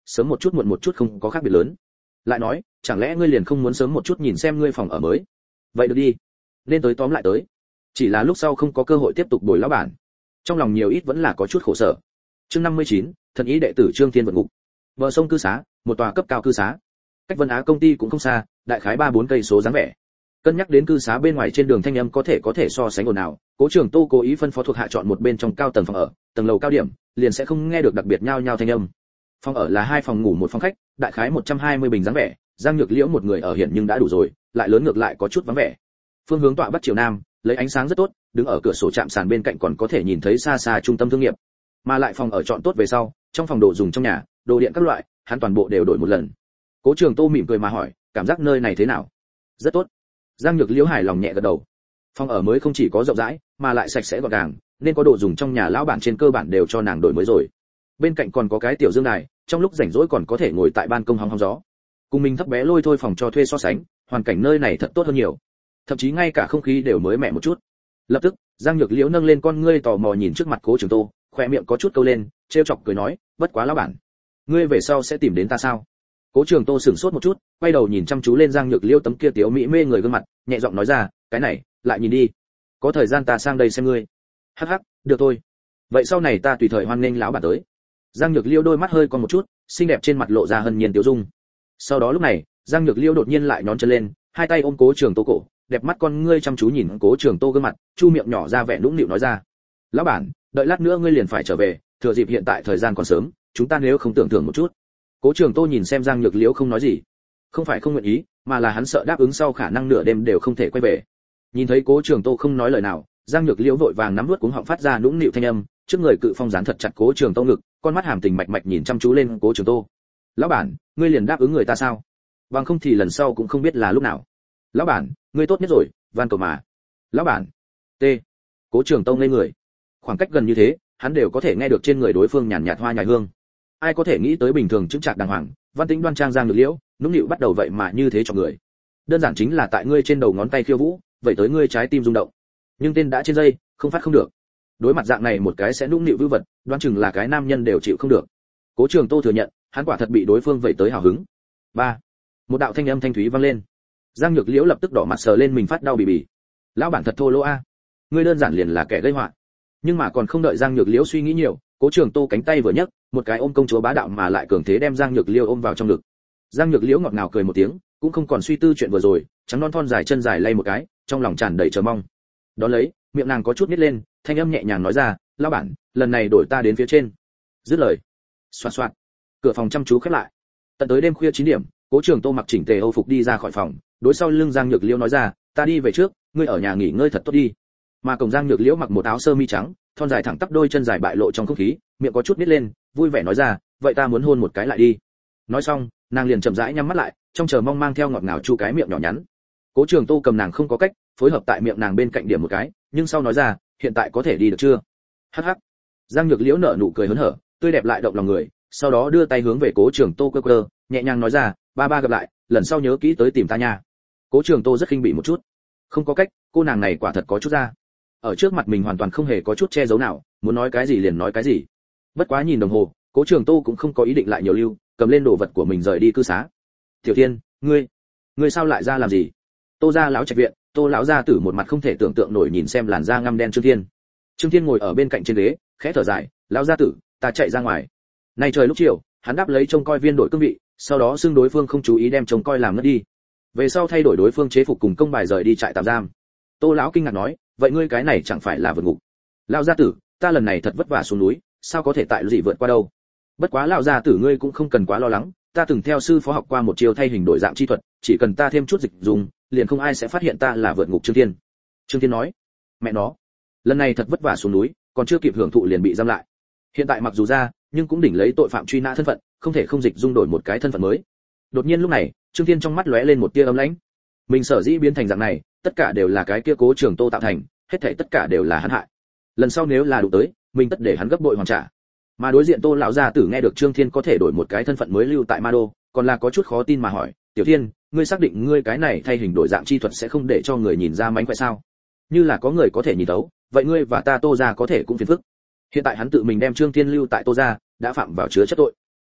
sớm một chút muộn một chút không có khác biệt lớn. Lại nói, chẳng lẽ ngươi liền không muốn sớm một chút nhìn xem ngươi phòng ở mới? Vậy được đi, nên tới tóm lại tới. Chỉ là lúc sau không có cơ hội tiếp tục bồi lão bản. Trong lòng nhiều ít vẫn là có chút khổ sở. Chương năm mươi chín, thần ý đệ tử Trương Thiên vượt ngục. Bờ sông cư xá, một tòa cấp cao cư xá. Cách Vân Á công ty cũng không xa, đại khái ba bốn cây số dáng vẻ. Cân nhắc đến cư xá bên ngoài trên đường thanh âm có thể có thể so sánh ồn ào, Cố Trường Tô cố ý phân phó thuộc hạ chọn một bên trong cao tầng phòng ở, tầng lầu cao điểm, liền sẽ không nghe được đặc biệt nhao nhao thanh âm. Phòng ở là hai phòng ngủ một phòng khách, đại khái một trăm hai mươi bình dáng vẻ, Giang Nhược Liễu một người ở hiện nhưng đã đủ rồi, lại lớn ngược lại có chút vắng vẻ. Phương hướng tọa bắc chiều nam, lấy ánh sáng rất tốt, đứng ở cửa sổ chạm sàn bên cạnh còn có thể nhìn thấy xa xa trung tâm thương nghiệp. Mà lại phòng ở chọn tốt về sau, trong phòng đồ dùng trong nhà, đồ điện các loại, hắn toàn bộ đều đổi một lần. Cố Trường Tô mỉm cười mà hỏi, cảm giác nơi này thế nào? Rất tốt. Giang Nhược Liễu hài lòng nhẹ gật đầu. Phòng ở mới không chỉ có rộng rãi, mà lại sạch sẽ gọn gàng, nên có đồ dùng trong nhà lão bản trên cơ bản đều cho nàng đổi mới rồi. Bên cạnh còn có cái tiểu dương đài, trong lúc rảnh rỗi còn có thể ngồi tại ban công hóng hóng gió. Cùng mình thấp bé lôi thôi phòng cho thuê so sánh, hoàn cảnh nơi này thật tốt hơn nhiều. Thậm chí ngay cả không khí đều mới mẻ một chút. Lập tức, Giang Nhược Liễu nâng lên con ngươi tò mò nhìn trước mặt Cố Trường Tô, khóe miệng có chút câu lên, trêu chọc cười nói, bất quá lão bản, ngươi về sau sẽ tìm đến ta sao? Cố Trường Tô sửng sốt một chút, quay đầu nhìn chăm chú lên Giang Nhược Liễu tấm kia tiểu mỹ mê người gương mặt, nhẹ giọng nói ra, cái này, lại nhìn đi. Có thời gian ta sang đây xem ngươi. Hắc hắc, được thôi. Vậy sau này ta tùy thời hoan nghênh lão bản tới. Giang Nhược Liễu đôi mắt hơi cong một chút, xinh đẹp trên mặt lộ ra hân nhiên tiêu dung. Sau đó lúc này, Giang Nhược Liễu đột nhiên lại nhón chân lên, hai tay ôm Cố Trường Tô cổ, đẹp mắt con ngươi chăm chú nhìn Cố Trường Tô gương mặt, chu miệng nhỏ ra vẻ nũng nịu nói ra, lão bản, đợi lát nữa ngươi liền phải trở về, thừa dịp hiện tại thời gian còn sớm, chúng ta nếu không tưởng thưởng một chút. Cố Trường Tô nhìn xem Giang Nhược Liễu không nói gì, không phải không nguyện ý, mà là hắn sợ đáp ứng sau khả năng nửa đêm đều không thể quay về. Nhìn thấy Cố Trường Tô không nói lời nào, Giang Nhược Liễu vội vàng nắm nuốt cuống họng phát ra nũng nịu thanh âm, trước người cự phong dán thật chặt Cố Trường Tô ngực, con mắt hàm tình mạch mạch nhìn chăm chú lên Cố Trường Tô. Lão bản, ngươi liền đáp ứng người ta sao? Bằng không thì lần sau cũng không biết là lúc nào. Lão bản, ngươi tốt nhất rồi, van cầu mà. Lão bản. T. Cố Trường Tô ngây người. Khoảng cách gần như thế, hắn đều có thể nghe được trên người đối phương nhàn nhạt hoa nhài hương. Ai có thể nghĩ tới bình thường chững chạc đàng hoàng, văn tĩnh đoan trang Giang Nhược Liễu, nũng nịu bắt đầu vậy mà như thế cho người. Đơn giản chính là tại ngươi trên đầu ngón tay khiêu vũ, vậy tới ngươi trái tim rung động. Nhưng tên đã trên dây, không phát không được. Đối mặt dạng này một cái sẽ nũng nịu vưu vật, đoán chừng là cái nam nhân đều chịu không được. Cố Trường Tô thừa nhận, hắn quả thật bị đối phương vậy tới hào hứng. Ba. Một đạo thanh âm thanh thúy vang lên. Giang Nhược Liễu lập tức đỏ mặt sờ lên mình phát đau bì bì. Lão bản thật thô lỗ a. Ngươi đơn giản liền là kẻ gây họa. Nhưng mà còn không đợi Giang Nhược Liễu suy nghĩ nhiều, Cố Trường Tô cánh tay vừa nhấc, một cái ôm công chúa bá đạo mà lại cường thế đem Giang Nhược Liễu ôm vào trong ngực. Giang Nhược Liễu ngọt ngào cười một tiếng, cũng không còn suy tư chuyện vừa rồi, trắng non thon dài chân dài lay một cái, trong lòng tràn đầy chờ mong. Đón lấy, miệng nàng có chút nhếch lên, thanh âm nhẹ nhàng nói ra, "Lão bản, lần này đổi ta đến phía trên." Dứt lời, xoạt xoạt, cửa phòng chăm chú khép lại. Tận tới đêm khuya chín điểm, Cố Trường Tô mặc chỉnh tề Âu phục đi ra khỏi phòng, đối sau lưng Giang Nhược Liễu nói ra, "Ta đi về trước, ngươi ở nhà nghỉ ngơi thật tốt đi." Mà cổng Giang Nhược Liễu mặc một áo sơ mi trắng, thon dài thẳng tắp đôi chân dài bại lộ trong không khí, miệng có chút nhếch lên, vui vẻ nói ra, "Vậy ta muốn hôn một cái lại đi." Nói xong, nàng liền chậm rãi nhắm mắt lại, trong chờ mong mang theo ngọt ngào chu cái miệng nhỏ nhắn. Cố Trường Tô cầm nàng không có cách, phối hợp tại miệng nàng bên cạnh điểm một cái, nhưng sau nói ra, "Hiện tại có thể đi được chưa?" Hắc hắc. Giang Nhược Liễu nở nụ cười hớn hở, tươi đẹp lại động lòng người, sau đó đưa tay hướng về Cố Trường Tô quơ quơ, nhẹ nhàng nói ra, "Ba ba gặp lại, lần sau nhớ kỹ tới tìm ta nha." Cố Trường Tô rất khinh bỉ một chút. Không có cách, cô nàng này quả thật có chút ra. Ở trước mặt mình hoàn toàn không hề có chút che giấu nào, muốn nói cái gì liền nói cái gì. Bất quá nhìn đồng hồ, Cố Trường Tô cũng không có ý định lại nhiều lưu, cầm lên đồ vật của mình rời đi cư xá. "Tiểu Thiên, ngươi, ngươi sao lại ra làm gì?" Tô gia lão trạch viện, Tô lão gia tử một mặt không thể tưởng tượng nổi nhìn xem làn da ngăm đen Trương Thiên. Trương Thiên ngồi ở bên cạnh trên ghế, khẽ thở dài, "Lão gia tử, ta chạy ra ngoài." Nay trời lúc chiều, hắn đáp lấy trông coi viên đổi cương vị, sau đó xưng đối phương không chú ý đem trông coi làm mất đi. Về sau thay đổi đối phương chế phục cùng công bài rời đi trại tạm giam. Tô lão kinh ngạc nói, "Vậy ngươi cái này chẳng phải là vượt ngục?" "Lão gia tử, ta lần này thật vất vả xuống núi, sao có thể tại gì vượt qua đâu. Bất quá lão gia tử ngươi cũng không cần quá lo lắng, ta từng theo sư phó học qua một chiêu thay hình đổi dạng chi thuật, chỉ cần ta thêm chút dịch dùng, liền không ai sẽ phát hiện ta là vượt ngục." Trương Thiên. Trương Thiên nói, "Mẹ nó, lần này thật vất vả xuống núi, còn chưa kịp hưởng thụ liền bị giam lại. Hiện tại mặc dù ra, nhưng cũng đỉnh lấy tội phạm truy nã thân phận, không thể không dịch dung đổi một cái thân phận mới." Đột nhiên lúc này, Trương Thiên trong mắt lóe lên một tia ấm lãnh. Mình sở dĩ biến thành dạng này, tất cả đều là cái kia Cố Trường Tô tạo thành, hết thảy tất cả đều là hắn hại. Lần sau nếu là đủ tới, mình tất để hắn gấp bội hoàn trả. Mà đối diện Tô lão gia tử nghe được Trương Thiên có thể đổi một cái thân phận mới lưu tại Ma Đô, còn là có chút khó tin mà hỏi, "Tiểu Thiên, ngươi xác định ngươi cái này thay hình đổi dạng chi thuật sẽ không để cho người nhìn ra mánh khỏe sao? Như là có người có thể nhìn thấu, vậy ngươi và ta Tô gia có thể cũng phiền phức." Hiện tại hắn tự mình đem Trương Thiên lưu tại Tô gia, đã phạm vào chứa chấp tội.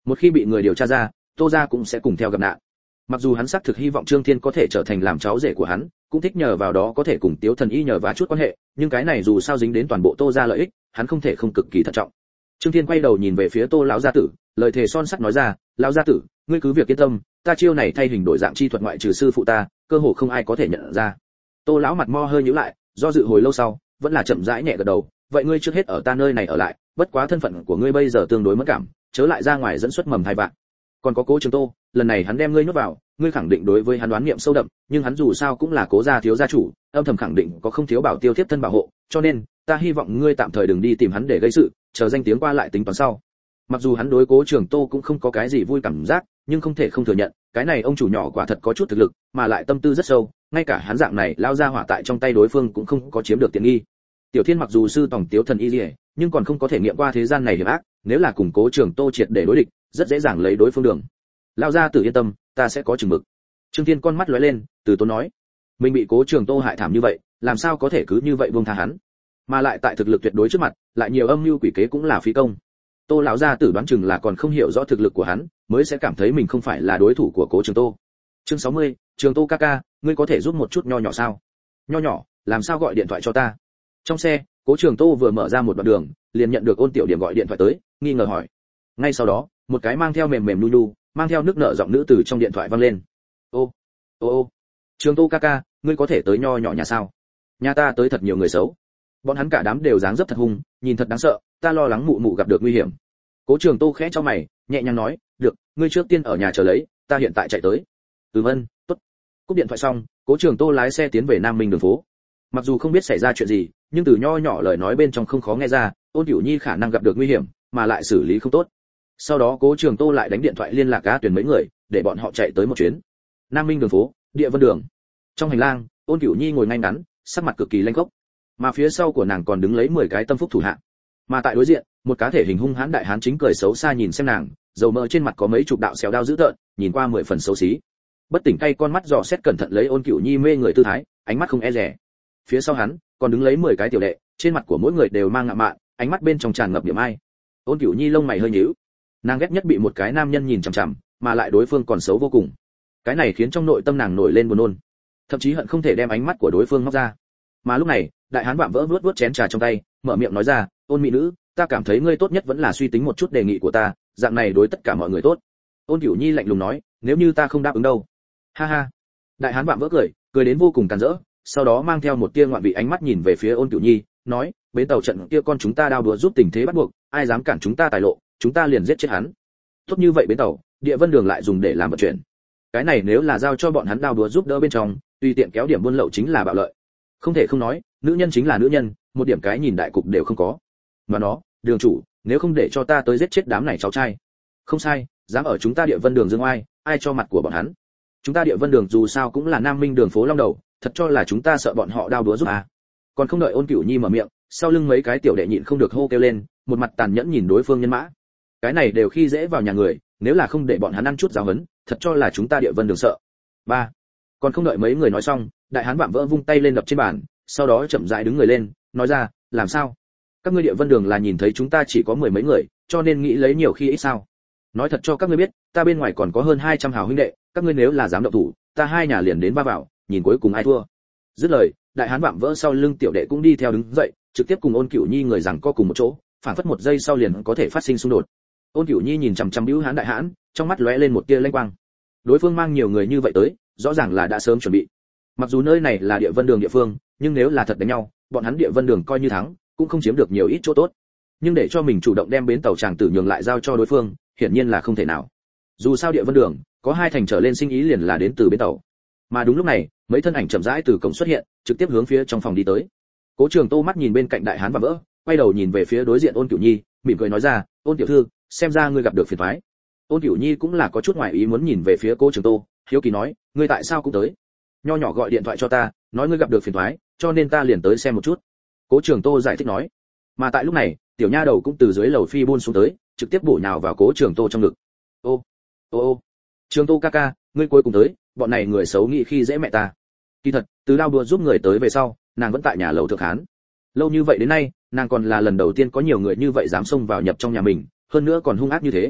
một khi bị người điều tra ra, Tô gia cũng sẽ cùng theo gặp nạn. Mặc dù hắn xác thực hy vọng Trương Thiên có thể trở thành làm cháu rể của hắn, cũng thích nhờ vào đó có thể cùng Tiếu Thần Y nhờ vá chút quan hệ, nhưng cái này dù sao dính đến toàn bộ Tô gia lợi ích, hắn không thể không cực kỳ thận trọng. Trương Thiên quay đầu nhìn về phía Tô lão gia tử, lời thề son sắt nói ra, "Lão gia tử, ngươi cứ việc yên tâm, ta chiêu này thay hình đổi dạng chi thuật ngoại trừ sư phụ ta, cơ hồ không ai có thể nhận ra." Tô lão mặt mo hơi nhíu lại, do dự hồi lâu sau, vẫn là chậm rãi nhẹ gật đầu, "Vậy ngươi trước hết ở ta nơi này ở lại, bất quá thân phận của ngươi bây giờ tương đối mẫn cảm, chớ lại ra ngoài dẫn xuất mầm thai vạn. Còn có Cố Trường Tô, lần này hắn đem ngươi nuốt vào, ngươi khẳng định đối với hắn đoán niệm sâu đậm, nhưng hắn dù sao cũng là Cố gia thiếu gia chủ, âm thầm khẳng định có không thiếu bảo tiêu tiếp thân bảo hộ, cho nên ta hy vọng ngươi tạm thời đừng đi tìm hắn để gây sự, chờ danh tiếng qua lại tính toán sau." Mặc dù hắn đối Cố Trường Tô cũng không có cái gì vui cảm giác, nhưng không thể không thừa nhận, cái này ông chủ nhỏ quả thật có chút thực lực, mà lại tâm tư rất sâu, ngay cả hắn dạng này lao ra hỏa tại trong tay đối phương cũng không có chiếm được tiện nghi. Tiểu Thiên mặc dù sư tổng Tiếu Thần Y liễu, nhưng còn không có thể nghiệm qua thế gian này hiểm ác, nếu là cùng Cố Trường Tô triệt để đối địch, rất dễ dàng lấy đối phương đường. Lao gia tử yên tâm, ta sẽ có chừng mực. Trương Thiên con mắt lóe lên, từ tốn nói, mình bị Cố Trường Tô hại thảm như vậy, làm sao có thể cứ như vậy buông tha hắn? Mà lại tại thực lực tuyệt đối trước mặt, lại nhiều âm mưu quỷ kế cũng là phí công. Tô lão gia tử đoán chừng là còn không hiểu rõ thực lực của hắn, mới sẽ cảm thấy mình không phải là đối thủ của Cố Trường Tô. Chương sáu mươi, Trường Tô ca ca, ngươi có thể giúp một chút nho nhỏ sao? Nho nhỏ, làm sao gọi điện thoại cho ta? Trong xe, Cố Trường Tô vừa mở ra một đoạn đường, liền nhận được Ôn Tiểu Điểm gọi điện thoại tới, nghi ngờ hỏi. Ngay sau đó, một cái mang theo mềm mềm nu nu, mang theo nước nợ giọng nữ từ trong điện thoại vang lên. Ô, ô ô, Trường Tô ca ca, ngươi có thể tới nho nhỏ nhà sao? Nhà ta tới thật nhiều người xấu. Bọn hắn cả đám đều dáng dấp thật hung, nhìn thật đáng sợ, ta lo lắng mụ mụ gặp được nguy hiểm. Cố Trường Tô khẽ cho mày, nhẹ nhàng nói, được, ngươi trước tiên ở nhà chờ lấy, ta hiện tại chạy tới. Ừ vâng, tốt. Cúp điện thoại xong, Cố Trường Tô lái xe tiến về Nam Minh đường phố. Mặc dù không biết xảy ra chuyện gì, nhưng từ nho nhỏ lời nói bên trong không khó nghe ra, Ôn Cửu Nhi khả năng gặp được nguy hiểm, mà lại xử lý không tốt. Sau đó Cố Trường Tô lại đánh điện thoại liên lạc Á Tuyền mấy người, để bọn họ chạy tới một chuyến. Nam Minh đường phố, Địa Vân đường. Trong hành lang, Ôn Cửu Nhi ngồi ngay ngắn, sắc mặt cực kỳ lanh khốc, mà phía sau của nàng còn đứng lấy mười cái tâm phúc thủ hạ. Mà tại đối diện, một cá thể hình hung hãn đại hán chính cười xấu xa nhìn xem nàng, dầu mỡ trên mặt có mấy chục đạo xéo đao dữ tợn, nhìn qua mười phần xấu xí. Bất tỉnh cay con mắt dò xét cẩn thận lấy Ôn Cửu Nhi mê người tư thái, ánh mắt không e dè. Phía sau hắn, còn đứng lấy mười cái tiểu đệ, trên mặt của mỗi người đều mang ngạo mạn, ánh mắt bên trong tràn ngập niệm ai. Ôn Cửu Nhi lông mày hơi nhíu. Nàng ghét nhất bị một cái nam nhân nhìn chằm chằm, mà lại đối phương còn xấu vô cùng. Cái này khiến trong nội tâm nàng nổi lên buồn nôn, thậm chí hận không thể đem ánh mắt của đối phương móc ra. Mà lúc này, đại hán vạm vỡ vuốt vuốt chén trà trong tay, mở miệng nói ra, Ôn mỹ nữ, ta cảm thấy ngươi tốt nhất vẫn là suy tính một chút đề nghị của ta, dạng này đối tất cả mọi người tốt. Ôn Cửu Nhi lạnh lùng nói, nếu như ta không đáp ứng đâu? Ha ha. Đại hán vạm vỡ cười, cười đến vô cùng càn rỡ, sau đó mang theo một tia ngoạn vị ánh mắt nhìn về phía Ôn Cửu Nhi, nói, bến tàu trận kia con chúng ta đao đũa giúp tình thế bắt buộc, ai dám cản chúng ta tài lộ, chúng ta liền giết chết hắn. Tốt như vậy bến tàu, Địa Vân đường lại dùng để làm vận chuyển. Cái này nếu là giao cho bọn hắn đao đũa giúp đỡ bên trong, tùy tiện kéo điểm buôn lậu chính là bạo lợi. Không thể không nói, nữ nhân chính là nữ nhân, một điểm cái nhìn đại cục đều không có. Mà nó, đường chủ, nếu không để cho ta tới giết chết đám này cháu trai. Không sai, dám ở chúng ta Địa Vân đường dương oai, ai cho mặt của bọn hắn. Chúng ta Địa Vân đường dù sao cũng là Nam Minh đường phố long đầu, thật cho là chúng ta sợ bọn họ đao đũa giúp à? Còn không đợi Ôn Cửu Nhi mở miệng, sau lưng mấy cái tiểu đệ nhịn không được hô kêu lên, một mặt tàn nhẫn nhìn đối phương nhân mã. Cái này đều khi dễ vào nhà người, nếu là không để bọn hắn ăn chút giáo huấn, thật cho là chúng ta Địa Vân đường sợ. Ba. Còn không đợi mấy người nói xong, đại hán vạm vỡ vung tay lên đập trên bàn, sau đó chậm rãi đứng người lên, nói ra, làm sao? Các ngươi Địa Vân đường là nhìn thấy chúng ta chỉ có mười mấy người, cho nên nghĩ lấy nhiều khi ít sao? Nói thật cho các ngươi biết, ta bên ngoài còn có hơn hai trăm hào huynh đệ, các ngươi nếu là dám động thủ, ta hai nhà liền đến va vào, nhìn cuối cùng ai thua. Dứt lời, đại hán vạm vỡ sau lưng tiểu đệ cũng đi theo đứng dậy, trực tiếp cùng Ôn Cửu Nhi người rằng co cùng một chỗ, phản phất một giây sau liền có thể phát sinh xung đột. Ôn Cửu Nhi nhìn chằm chằm bưu hán đại hán, trong mắt lóe lên một tia lanh quang. Đối phương mang nhiều người như vậy tới, rõ ràng là đã sớm chuẩn bị. Mặc dù nơi này là Địa Vân đường địa phương, nhưng nếu là thật đánh nhau, bọn hắn Địa Vân đường coi như thắng, cũng không chiếm được nhiều ít chỗ tốt. Nhưng để cho mình chủ động đem bến tàu tràng tử nhường lại giao cho đối phương, hiển nhiên là không thể nào. Dù sao Địa Vân đường có hai thành trở lên sinh ý liền là đến từ bến tàu. Mà đúng lúc này, mấy thân ảnh chậm rãi từ cổng xuất hiện, trực tiếp hướng phía trong phòng đi tới. Cố Trường Tô mắt nhìn bên cạnh đại hán và vỡ, quay đầu nhìn về phía đối diện Ôn Cửu Nhi, mỉm cười nói ra, Ôn tiểu thư, xem ra ngươi gặp được phiền toái. Ôn Cửu Nhi cũng là có chút ngoài ý muốn nhìn về phía Cố Trường Tô, hiếu kỳ nói, ngươi tại sao cũng tới? Nho nhỏ gọi điện thoại cho ta, nói ngươi gặp được phiền toái, cho nên ta liền tới xem một chút. Cố Trường Tô giải thích nói. Mà tại lúc này, tiểu nha đầu cũng từ dưới lầu phi buôn xuống tới, trực tiếp bổ nhào vào Cố Trường Tô trong ngực. Ô, ô ô, Trường Tô ca ca, ngươi cuối cùng tới, bọn này người xấu nghĩ khi dễ mẹ ta. Kỳ thật, từ đao đùa giúp người tới về sau, nàng vẫn tại nhà lầu thượng hán. Lâu như vậy đến nay, nàng còn là lần đầu tiên có nhiều người như vậy dám xông vào nhập trong nhà mình, hơn nữa còn hung ác như thế.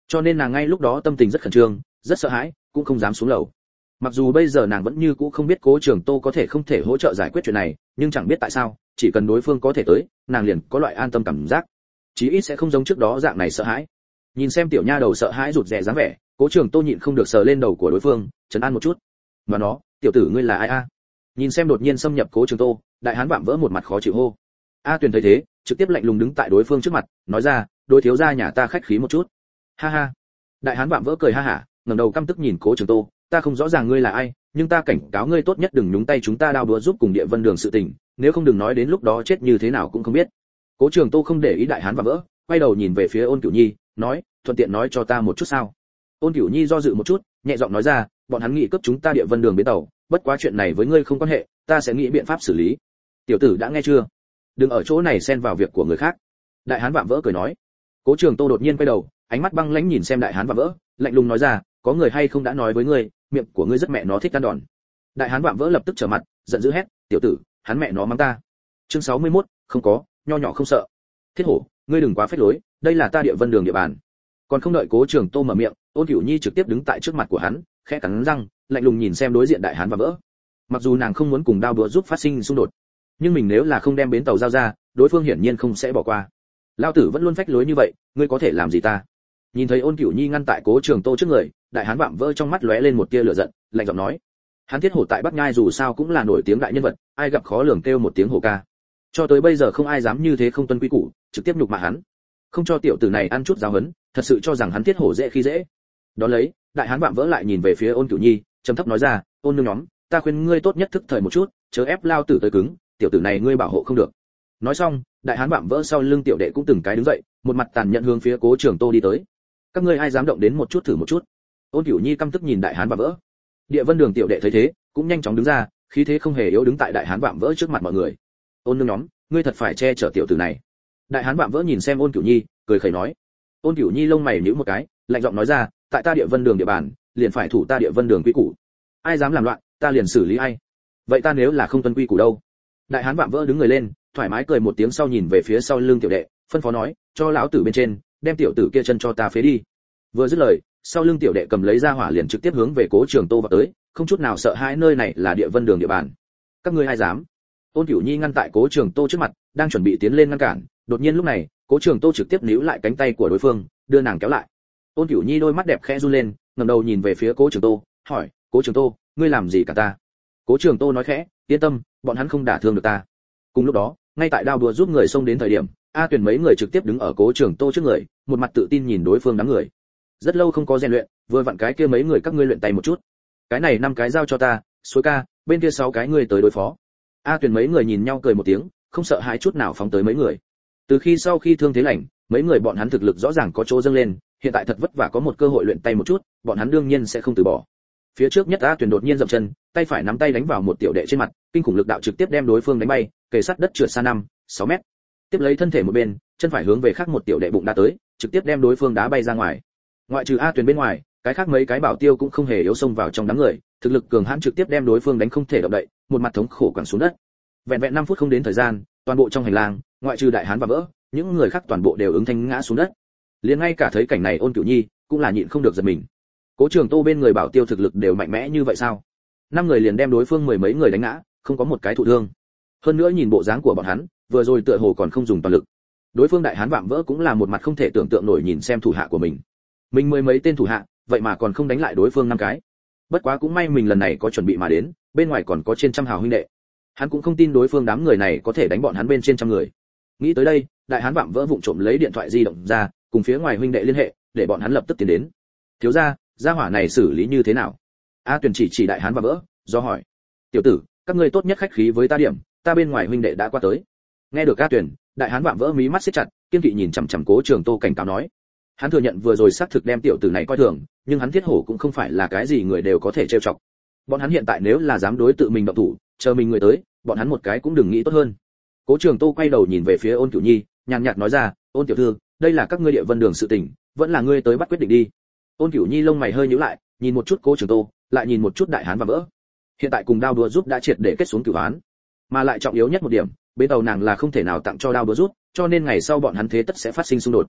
cho nên nàng ngay lúc đó tâm tình rất khẩn trương, rất sợ hãi, cũng không dám xuống lầu. Mặc dù bây giờ nàng vẫn như cũ không biết Cố Trường Tô có thể không thể hỗ trợ giải quyết chuyện này, nhưng chẳng biết tại sao, chỉ cần đối phương có thể tới, nàng liền có loại an tâm cảm giác, chí ít sẽ không giống trước đó dạng này sợ hãi. Nhìn xem tiểu nha đầu sợ hãi rụt rè dáng vẻ, Cố Trường Tô nhịn không được sờ lên đầu của đối phương, trấn an một chút. Mà nó, tiểu tử ngươi là ai a? Nhìn xem đột nhiên xâm nhập Cố Trường Tô, đại hán vạm vỡ một mặt khó chịu hô. A Tuyền thấy thế, trực tiếp lạnh lùng đứng tại đối phương trước mặt, nói ra, đối thiếu gia nhà ta khách khí một chút. Ha ha. Đại hán vạm vỡ cười ha hả, ngẩng đầu căm tức nhìn Cố Trường Tô, ta không rõ ràng ngươi là ai, nhưng ta cảnh cáo ngươi tốt nhất đừng nhúng tay chúng ta đao đũa giúp cùng Địa Vân Đường sự tình, nếu không đừng nói đến lúc đó chết như thế nào cũng không biết. Cố Trường Tô không để ý đại hán vạm vỡ, quay đầu nhìn về phía Ôn Cửu Nhi, nói, thuận tiện nói cho ta một chút sao? Ôn Cửu Nhi do dự một chút, nhẹ giọng nói ra, bọn hắn nghĩ cướp chúng ta Địa Vân Đường bến tàu, bất quá chuyện này với ngươi không quan hệ, ta sẽ nghĩ biện pháp xử lý. Tiểu tử đã nghe chưa? Đừng ở chỗ này xen vào việc của người khác. Đại hán vạm vỡ cười nói. Cố Trường Tô đột nhiên quay đầu, ánh mắt băng lãnh nhìn xem đại hán vạm vỡ, lạnh lùng nói ra, có người hay không đã nói với ngươi, miệng của ngươi rất mẹ nó thích ăn đòn. Đại hán vạm vỡ lập tức trở mặt, giận dữ hét, tiểu tử, hắn mẹ nó mắng ta. Chương sáu mươi mốt, không có, nho nhỏ không sợ. Thiết hổ, ngươi đừng quá phách lối, đây là ta Địa Vân Đường địa bàn. Còn không đợi Cố Trường Tô mở miệng, Ôn Cửu Nhi trực tiếp đứng tại trước mặt của hắn, khẽ cắn răng, lạnh lùng nhìn xem đối diện đại hán vạm vỡ. Mặc dù nàng không muốn cùng đao đũa giúp phát sinh xung đột, nhưng mình nếu là không đem bến tàu giao ra, đối phương hiển nhiên không sẽ bỏ qua. Lão tử vẫn luôn phách lối như vậy, ngươi có thể làm gì ta? Nhìn thấy Ôn Cửu Nhi ngăn tại Cố Trường Tô trước người, đại hán vạm vỡ trong mắt lóe lên một tia lửa giận, lạnh giọng nói: hắn Thiết hổ tại Bắc Nhai dù sao cũng là nổi tiếng đại nhân vật, ai gặp khó lường kêu một tiếng hổ ca. Cho tới bây giờ không ai dám như thế không tuân quy củ, trực tiếp nhục mạ hắn. Không cho tiểu tử này ăn chút giáo huấn, thật sự cho rằng hắn Thiết hổ dễ khi dễ. Đó lấy, đại hán vạm vỡ lại nhìn về phía Ôn Cửu Nhi, trầm thấp nói ra: Ôn nương nhóm, ta khuyên ngươi tốt nhất thức thời một chút, chớ ép lao tử tới cứng, tiểu tử này ngươi bảo hộ không được. Nói xong, đại hán vạm vỡ sau lưng tiểu đệ cũng từng cái đứng dậy, một mặt tàn nhẫn hướng phía Cố Trường Tô đi tới. Các ngươi ai dám động đến một chút thử một chút? Ôn Cửu Nhi căm tức nhìn đại hán vạm vỡ. Địa Vân Đường tiểu đệ thấy thế, cũng nhanh chóng đứng ra, khí thế không hề yếu đứng tại đại hán vạm vỡ trước mặt mọi người. Ôn nương nhóm, ngươi thật phải che chở tiểu tử này. Đại hán vạm vỡ nhìn xem Ôn Cửu Nhi, cười khẩy nói. Ôn Cửu Nhi lông mày nhíu một cái, lạnh giọng nói ra, tại ta Địa Vân Đường địa bàn, liền phải thủ ta Địa Vân Đường quy củ. Ai dám làm loạn, ta liền xử lý ai. Vậy ta nếu là không tuân quy củ đâu? Đại hán vạm vỡ đứng người lên, thoải mái cười một tiếng sau nhìn về phía sau lưng tiểu đệ, phân phó nói, cho lão tử bên trên, đem tiểu tử kia chân cho ta phế đi. Vừa dứt lời, sau lưng tiểu đệ cầm lấy ra hỏa liền trực tiếp hướng về Cố Trường Tô vào tới, không chút nào sợ hãi, nơi này là Địa Vân Đường địa bàn. Các ngươi ai dám? Ôn Cửu Nhi ngăn tại Cố Trường Tô trước mặt, đang chuẩn bị tiến lên ngăn cản, đột nhiên lúc này, Cố Trường Tô trực tiếp níu lại cánh tay của đối phương, đưa nàng kéo lại. Ôn Cửu Nhi đôi mắt đẹp khẽ run lên, ngẩng đầu nhìn về phía Cố Trường Tô, hỏi, Cố Trường Tô, ngươi làm gì cả ta? Cố Trường Tô nói khẽ, yên tâm, bọn hắn không đả thương được ta. Cùng lúc đó, ngay tại đao đùa giúp người xông đến thời điểm, A Tuyền mấy người trực tiếp đứng ở Cố Trường Tô trước người, một mặt tự tin nhìn đối phương đám người. Rất lâu không có rèn luyện, vừa vặn cái kia mấy người các ngươi luyện tay một chút. Cái này năm cái giao cho ta, Suối ca, bên kia sáu cái ngươi tới đối phó. A Tuyền mấy người nhìn nhau cười một tiếng, không sợ hãi chút nào phóng tới mấy người. Từ khi sau khi thương thế lành, mấy người bọn hắn thực lực rõ ràng có chỗ dâng lên, hiện tại thật vất vả có một cơ hội luyện tay một chút, bọn hắn đương nhiên sẽ không từ bỏ. Phía trước nhất A Tuyền đột nhiên dậm chân, tay phải nắm tay đánh vào một tiểu đệ trên mặt, kinh khủng lực đạo trực tiếp đem đối phương đánh bay, kề sát đất trượt xa năm, sáu mét. Tiếp lấy thân thể một bên, chân phải hướng về khác một tiểu đệ bụng đá tới, trực tiếp đem đối phương đá bay ra ngoài. Ngoại trừ A Tuyền bên ngoài, cái khác mấy cái bảo tiêu cũng không hề yếu xông vào trong đám người, thực lực cường hãn trực tiếp đem đối phương đánh không thể động đậy, một mặt thống khổ quẳng xuống đất. Vẹn vẹn năm phút không đến thời gian, toàn bộ trong hành lang, ngoại trừ đại hán và vỡ, những người khác toàn bộ đều ứng thanh ngã xuống đất. Liền ngay cả thấy cảnh này Ôn Cửu Nhi cũng là nhịn không được giật mình. Cố Trường Tô bên người bảo tiêu thực lực đều mạnh mẽ như vậy sao? Năm người liền đem đối phương mười mấy người đánh ngã, không có một cái thụ thương. Hơn nữa nhìn bộ dáng của bọn hắn, vừa rồi tựa hồ còn không dùng toàn lực. Đối phương đại hán vạm vỡ cũng là một mặt không thể tưởng tượng nổi nhìn xem thủ hạ của mình. Mình mười mấy tên thủ hạ, vậy mà còn không đánh lại đối phương năm cái. Bất quá cũng may mình lần này có chuẩn bị mà đến, bên ngoài còn có trên trăm hào huynh đệ. Hắn cũng không tin đối phương đám người này có thể đánh bọn hắn bên trên trăm người. Nghĩ tới đây, đại hán vạm vỡ vụng trộm lấy điện thoại di động ra, cùng phía ngoài huynh đệ liên hệ, để bọn hắn lập tức tiến đến. Thiếu gia, gia hỏa này xử lý như thế nào? A Tuyền chỉ chỉ đại hán vạm vỡ, do hỏi. Tiểu tử, các ngươi tốt nhất khách khí với ta điểm, ta bên ngoài huynh đệ đã qua tới. Nghe được A Tuyền, đại hán vạm vỡ mí mắt siết chặt, kiên kỵ nhìn chằm chằm Cố Trường Tô cảnh cáo nói. Hắn thừa nhận vừa rồi xác thực đem tiểu tử này coi thường, nhưng hắn Thiết hổ cũng không phải là cái gì người đều có thể trêu chọc. Bọn hắn hiện tại nếu là dám đối tự mình động thủ, chờ mình người tới, bọn hắn một cái cũng đừng nghĩ tốt hơn. Cố Trường Tô quay đầu nhìn về phía Ôn Cửu Nhi, nhàn nhạt nói ra, Ôn tiểu thư, đây là các ngươi Địa Vân Đường sự tình, vẫn là ngươi tới bắt quyết định đi. Ôn Cửu Nhi lông mày hơi nhíu lại, nhìn một chút Cố Trường Tô, lại nhìn một chút đại hán và vỡ. Hiện tại cùng đao đũa giúp đã triệt để kết xuống cửu án, mà lại trọng yếu nhất một điểm, bên tàu nàng là không thể nào tặng cho đao đũa giúp, cho nên ngày sau bọn hắn thế tất sẽ phát sinh xung đột.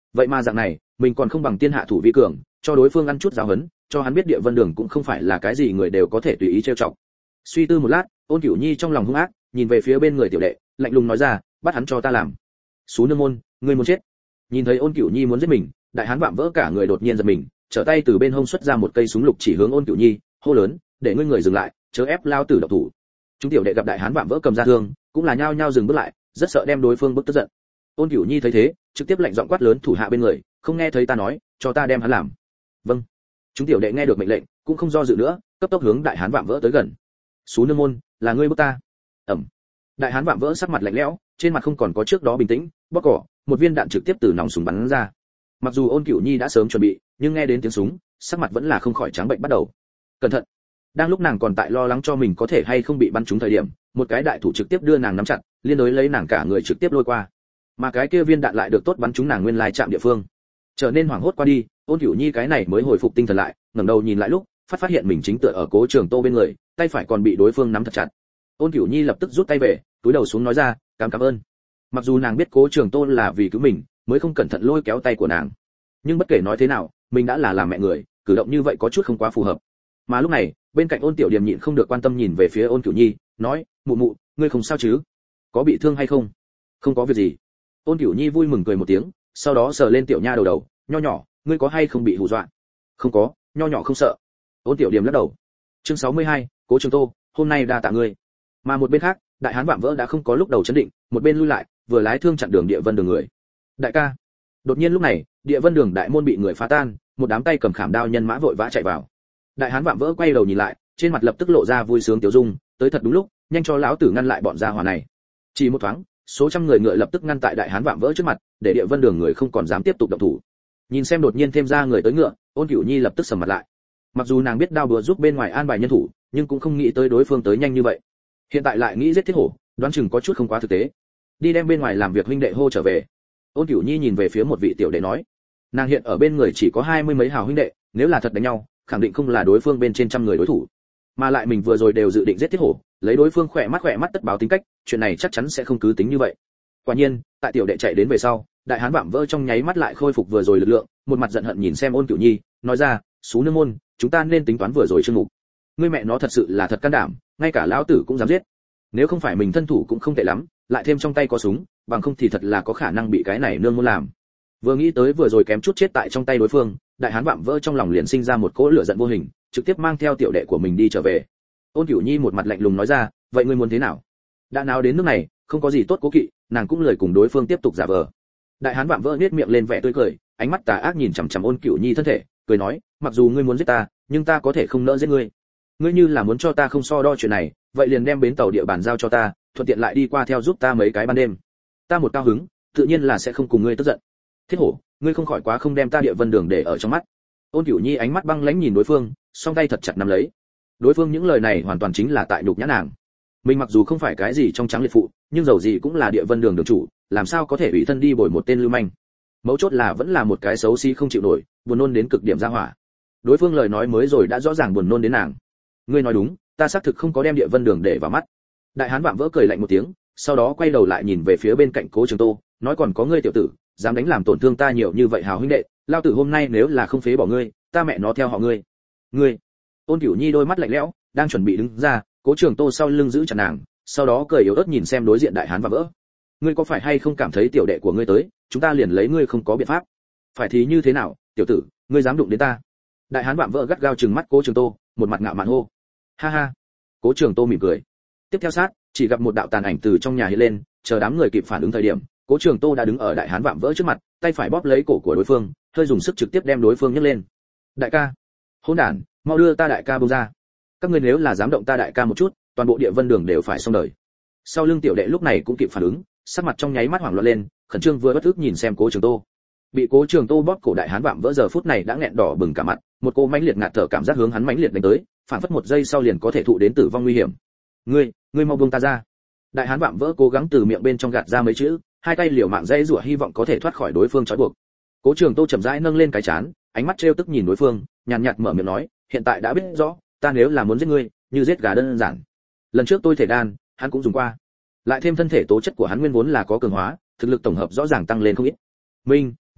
vậy mà dạng này mình còn không bằng tiên hạ thủ vi cường, cho đối phương ăn chút giáo huấn, cho hắn biết Địa Vân Đường cũng không phải là cái gì người đều có thể tùy ý trêu chọc. Suy tư một lát, Ôn Cửu Nhi trong lòng hung ác, nhìn về phía bên người tiểu đệ, lạnh lùng nói ra, bắt hắn cho ta làm. Sú nương môn, ngươi muốn chết. Nhìn thấy Ôn Cửu Nhi muốn giết mình, đại hán vạm vỡ cả người đột nhiên giật mình, trở tay từ bên hông xuất ra một cây súng lục chỉ hướng Ôn Cửu Nhi, hô lớn, để ngươi người dừng lại, chớ ép lao tử động thủ. Chúng tiểu đệ gặp đại hán vạm vỡ cầm ra thương, cũng là nhao nhao dừng bước lại, rất sợ đem đối phương bức tức giận. Ôn Cửu Nhi thấy thế, trực tiếp lệnh giọng quát lớn thủ hạ bên người, không nghe thấy ta nói, cho ta đem hắn làm. Vâng. Chúng tiểu đệ nghe được mệnh lệnh, cũng không do dự nữa, cấp tốc hướng đại hán vạm vỡ tới gần. Sú nương môn, là ngươi bức ta. Ẩm. Đại hán vạm vỡ sắc mặt lạnh lẽo, trên mặt không còn có trước đó bình tĩnh, bóp cỏ, một viên đạn trực tiếp từ nòng súng bắn ra. Mặc dù Ôn Cửu Nhi đã sớm chuẩn bị, nhưng nghe đến tiếng súng, sắc mặt vẫn là không khỏi trắng bệnh bắt đầu. Cẩn thận. Đang lúc nàng còn tại lo lắng cho mình có thể hay không bị bắn trúng thời điểm, một cái đại thủ trực tiếp đưa nàng nắm chặt, liên đối lấy nàng cả người trực tiếp lôi qua. Mà cái kia viên đạn lại được tốt bắn trúng nàng nguyên lai chạm địa phương. Trở nên hoảng hốt qua đi, Ôn Cửu Nhi cái này mới hồi phục tinh thần lại, ngẩng đầu nhìn lại lúc, phát phát hiện mình chính tựa ở Cố Trường Tô bên người, tay phải còn bị đối phương nắm thật chặt. Ôn Cửu Nhi lập tức rút tay về, túi đầu xuống nói ra, "Cảm cảm ơn." Mặc dù nàng biết Cố Trường Tô là vì cứu mình, mới không cẩn thận lôi kéo tay của nàng, nhưng bất kể nói thế nào, mình đã là làm mẹ người, cử động như vậy có chút không quá phù hợp. Mà lúc này, bên cạnh Ôn Tiểu Điềm nhịn không được quan tâm nhìn về phía Ôn Cửu Nhi, nói, "Mụ mụ, ngươi không sao chứ? Có bị thương hay không?" "Không có việc gì." Ôn Cửu Nhi vui mừng cười một tiếng, sau đó sờ lên tiểu nha đầu đầu, "Nho nhỏ, ngươi có hay không bị hù dọa?" "Không có, nho nhỏ không sợ." Ôn Tiểu Điềm lắc đầu. Chương sáu mươi hai, Cố Trường Tô, hôm nay đa tạ ngươi. Mà một bên khác, đại hán vạm vỡ đã không có lúc đầu chấn định, một bên lui lại, vừa lái thương chặn đường Địa Vân Đường người. "Đại ca!" Đột nhiên lúc này, Địa Vân Đường đại môn bị người phá tan, một đám tay cầm khảm đao nhân mã vội vã chạy vào. Đại hán vạm vỡ quay đầu nhìn lại, trên mặt lập tức lộ ra vui sướng tiểu dung, tới thật đúng lúc, nhanh cho lão tử ngăn lại bọn gia hỏa này. Chỉ một thoáng, số trăm người ngựa lập tức ngăn tại đại hán vạm vỡ trước mặt, để Địa Vân Đường người không còn dám tiếp tục động thủ. Nhìn xem đột nhiên thêm ra người tới ngựa, Ôn Cửu Nhi lập tức sầm mặt lại. Mặc dù nàng biết đao búa giúp bên ngoài an bài nhân thủ, nhưng cũng không nghĩ tới đối phương tới nhanh như vậy. Hiện tại lại nghĩ giết thiết hổ, đoán chừng có chút không quá thực tế. Đi đem bên ngoài làm việc huynh đệ hô trở về. Ôn Cửu Nhi nhìn về phía một vị tiểu đệ nói, nàng hiện ở bên người chỉ có hai mươi mấy hào huynh đệ, nếu là thật đánh nhau, khẳng định không là đối phương bên trên trăm người đối thủ. Mà lại mình vừa rồi đều dự định giết thiết hổ, lấy đối phương khỏe mắt khỏe mắt tất báo tính cách, chuyện này chắc chắn sẽ không cứ tính như vậy. Quả nhiên, tại tiểu đệ chạy đến về sau, đại hán vạm vỡ trong nháy mắt lại khôi phục vừa rồi lực lượng, một mặt giận hận nhìn xem Ôn Cửu Nhi, nói ra, "Sú nương môn, chúng ta nên tính toán vừa rồi chương mục. Ngươi mẹ nó thật sự là thật can đảm, ngay cả lão tử cũng dám giết. Nếu không phải mình thân thủ cũng không tệ lắm, lại thêm trong tay có súng, bằng không thì thật là có khả năng bị cái này nương môn làm." Vừa nghĩ tới vừa rồi kém chút chết tại trong tay đối phương, đại hán vạm vỡ trong lòng liền sinh ra một cỗ lửa giận vô hình, trực tiếp mang theo tiểu đệ của mình đi trở về. Ôn Cửu Nhi một mặt lạnh lùng nói ra, "Vậy ngươi muốn thế nào?" Đã nào đến nước này, không có gì tốt cố kỵ, nàng cũng lời cùng đối phương tiếp tục giả vờ. Đại hán vạm vỡ nhếch miệng lên vẻ tươi cười, ánh mắt tà ác nhìn chằm chằm Ôn Cửu Nhi thân thể, cười nói, "Mặc dù ngươi muốn giết ta, nhưng ta có thể không nỡ giết ngươi. Ngươi như là muốn cho ta không so đo chuyện này, vậy liền đem bến tàu địa bàn giao cho ta, thuận tiện lại đi qua theo giúp ta mấy cái ban đêm. Ta một cao hứng, tự nhiên là sẽ không cùng ngươi tức giận. Thiết hổ, ngươi không khỏi quá không đem ta Địa Vân Đường để ở trong mắt." Ôn Cửu Nhi ánh mắt băng lãnh nhìn đối phương, song tay thật chặt nắm lấy. Đối phương những lời này hoàn toàn chính là tại nhục nhã nàng. Mình mặc dù không phải cái gì trong trắng liệt phụ, nhưng dầu gì cũng là Địa Vân Đường đường chủ, làm sao có thể ủy thân đi bồi một tên lưu manh. Mấu chốt là vẫn là một cái xấu xí không chịu nổi, buồn nôn đến cực điểm ra hỏa. Đối phương lời nói mới rồi đã rõ ràng buồn nôn đến nàng. "Ngươi nói đúng, ta xác thực không có đem Địa Vân Đường để vào mắt." Đại hán vạm vỡ cười lạnh một tiếng, sau đó quay đầu lại nhìn về phía bên cạnh Cố Trường Tô, nói, "Còn có ngươi tiểu tử, dám đánh làm tổn thương ta nhiều như vậy hào huynh đệ, lao tử hôm nay nếu là không phế bỏ ngươi, ta mẹ nó theo họ ngươi." "Ngươi?" Ôn Cửu Nhi đôi mắt lạnh lẽo, đang chuẩn bị đứng ra, Cố Trường Tô sau lưng giữ chặt nàng, sau đó cười yếu ớt nhìn xem đối diện đại hán vạm vỡ. "Ngươi có phải hay không cảm thấy tiểu đệ của ngươi tới, chúng ta liền lấy ngươi không có biện pháp? Phải thì như thế nào, tiểu tử, ngươi dám đụng đến ta?" Đại hán vạm vỡ gắt gao trừng mắt Cố Trường Tô, một mặt ngạo mạn hô, "Ha ha." Cố Trường Tô mỉm cười. Tiếp theo sát, chỉ gặp một đạo tàn ảnh từ trong nhà hiện lên, chờ đám người kịp phản ứng thời điểm, Cố Trường Tô đã đứng ở đại hán vạm vỡ trước mặt, tay phải bóp lấy cổ của đối phương, hơi dùng sức trực tiếp đem đối phương nhấc lên. "Đại ca!" "Hỗn đản, mau đưa ta đại ca buông ra. Các ngươi nếu là dám động ta đại ca một chút, toàn bộ Địa Vân Đường đều phải xong đời." Sau lưng tiểu đệ lúc này cũng kịp phản ứng, sắc mặt trong nháy mắt hoảng loạn lên, khẩn trương vừa bất ức nhìn xem Cố Trường Tô. Bị Cố Trường Tô bóp cổ đại hán vạm vỡ giờ phút này đã nghẹn đỏ bừng cả mặt, một cô mãnh liệt ngạt thở cảm giác hướng hắn mãnh liệt đánh tới, phản phất một giây sau liền có thể thụ đến tử vong nguy hiểm. "Ngươi, ngươi mau buông ta ra." Đại hán vạm vỡ cố gắng từ miệng bên trong gạt ra mấy chữ, hai tay liều mạng dây rủa hy vọng có thể thoát khỏi đối phương trói buộc. Cố Trường Tô chậm rãi nâng lên cái chán, ánh mắt trêu tức nhìn đối phương, nhàn nhạt mở miệng nói, "Hiện tại đã biết rõ, ta nếu là muốn giết ngươi, như giết gà đơn giản. Lần trước tôi thể đan, hắn cũng dùng qua. Lại thêm thân thể tố chất của hắn nguyên vốn là có cường hóa, thực lực tổng hợp rõ ràng tăng lên không ít. Minh, minh bạch,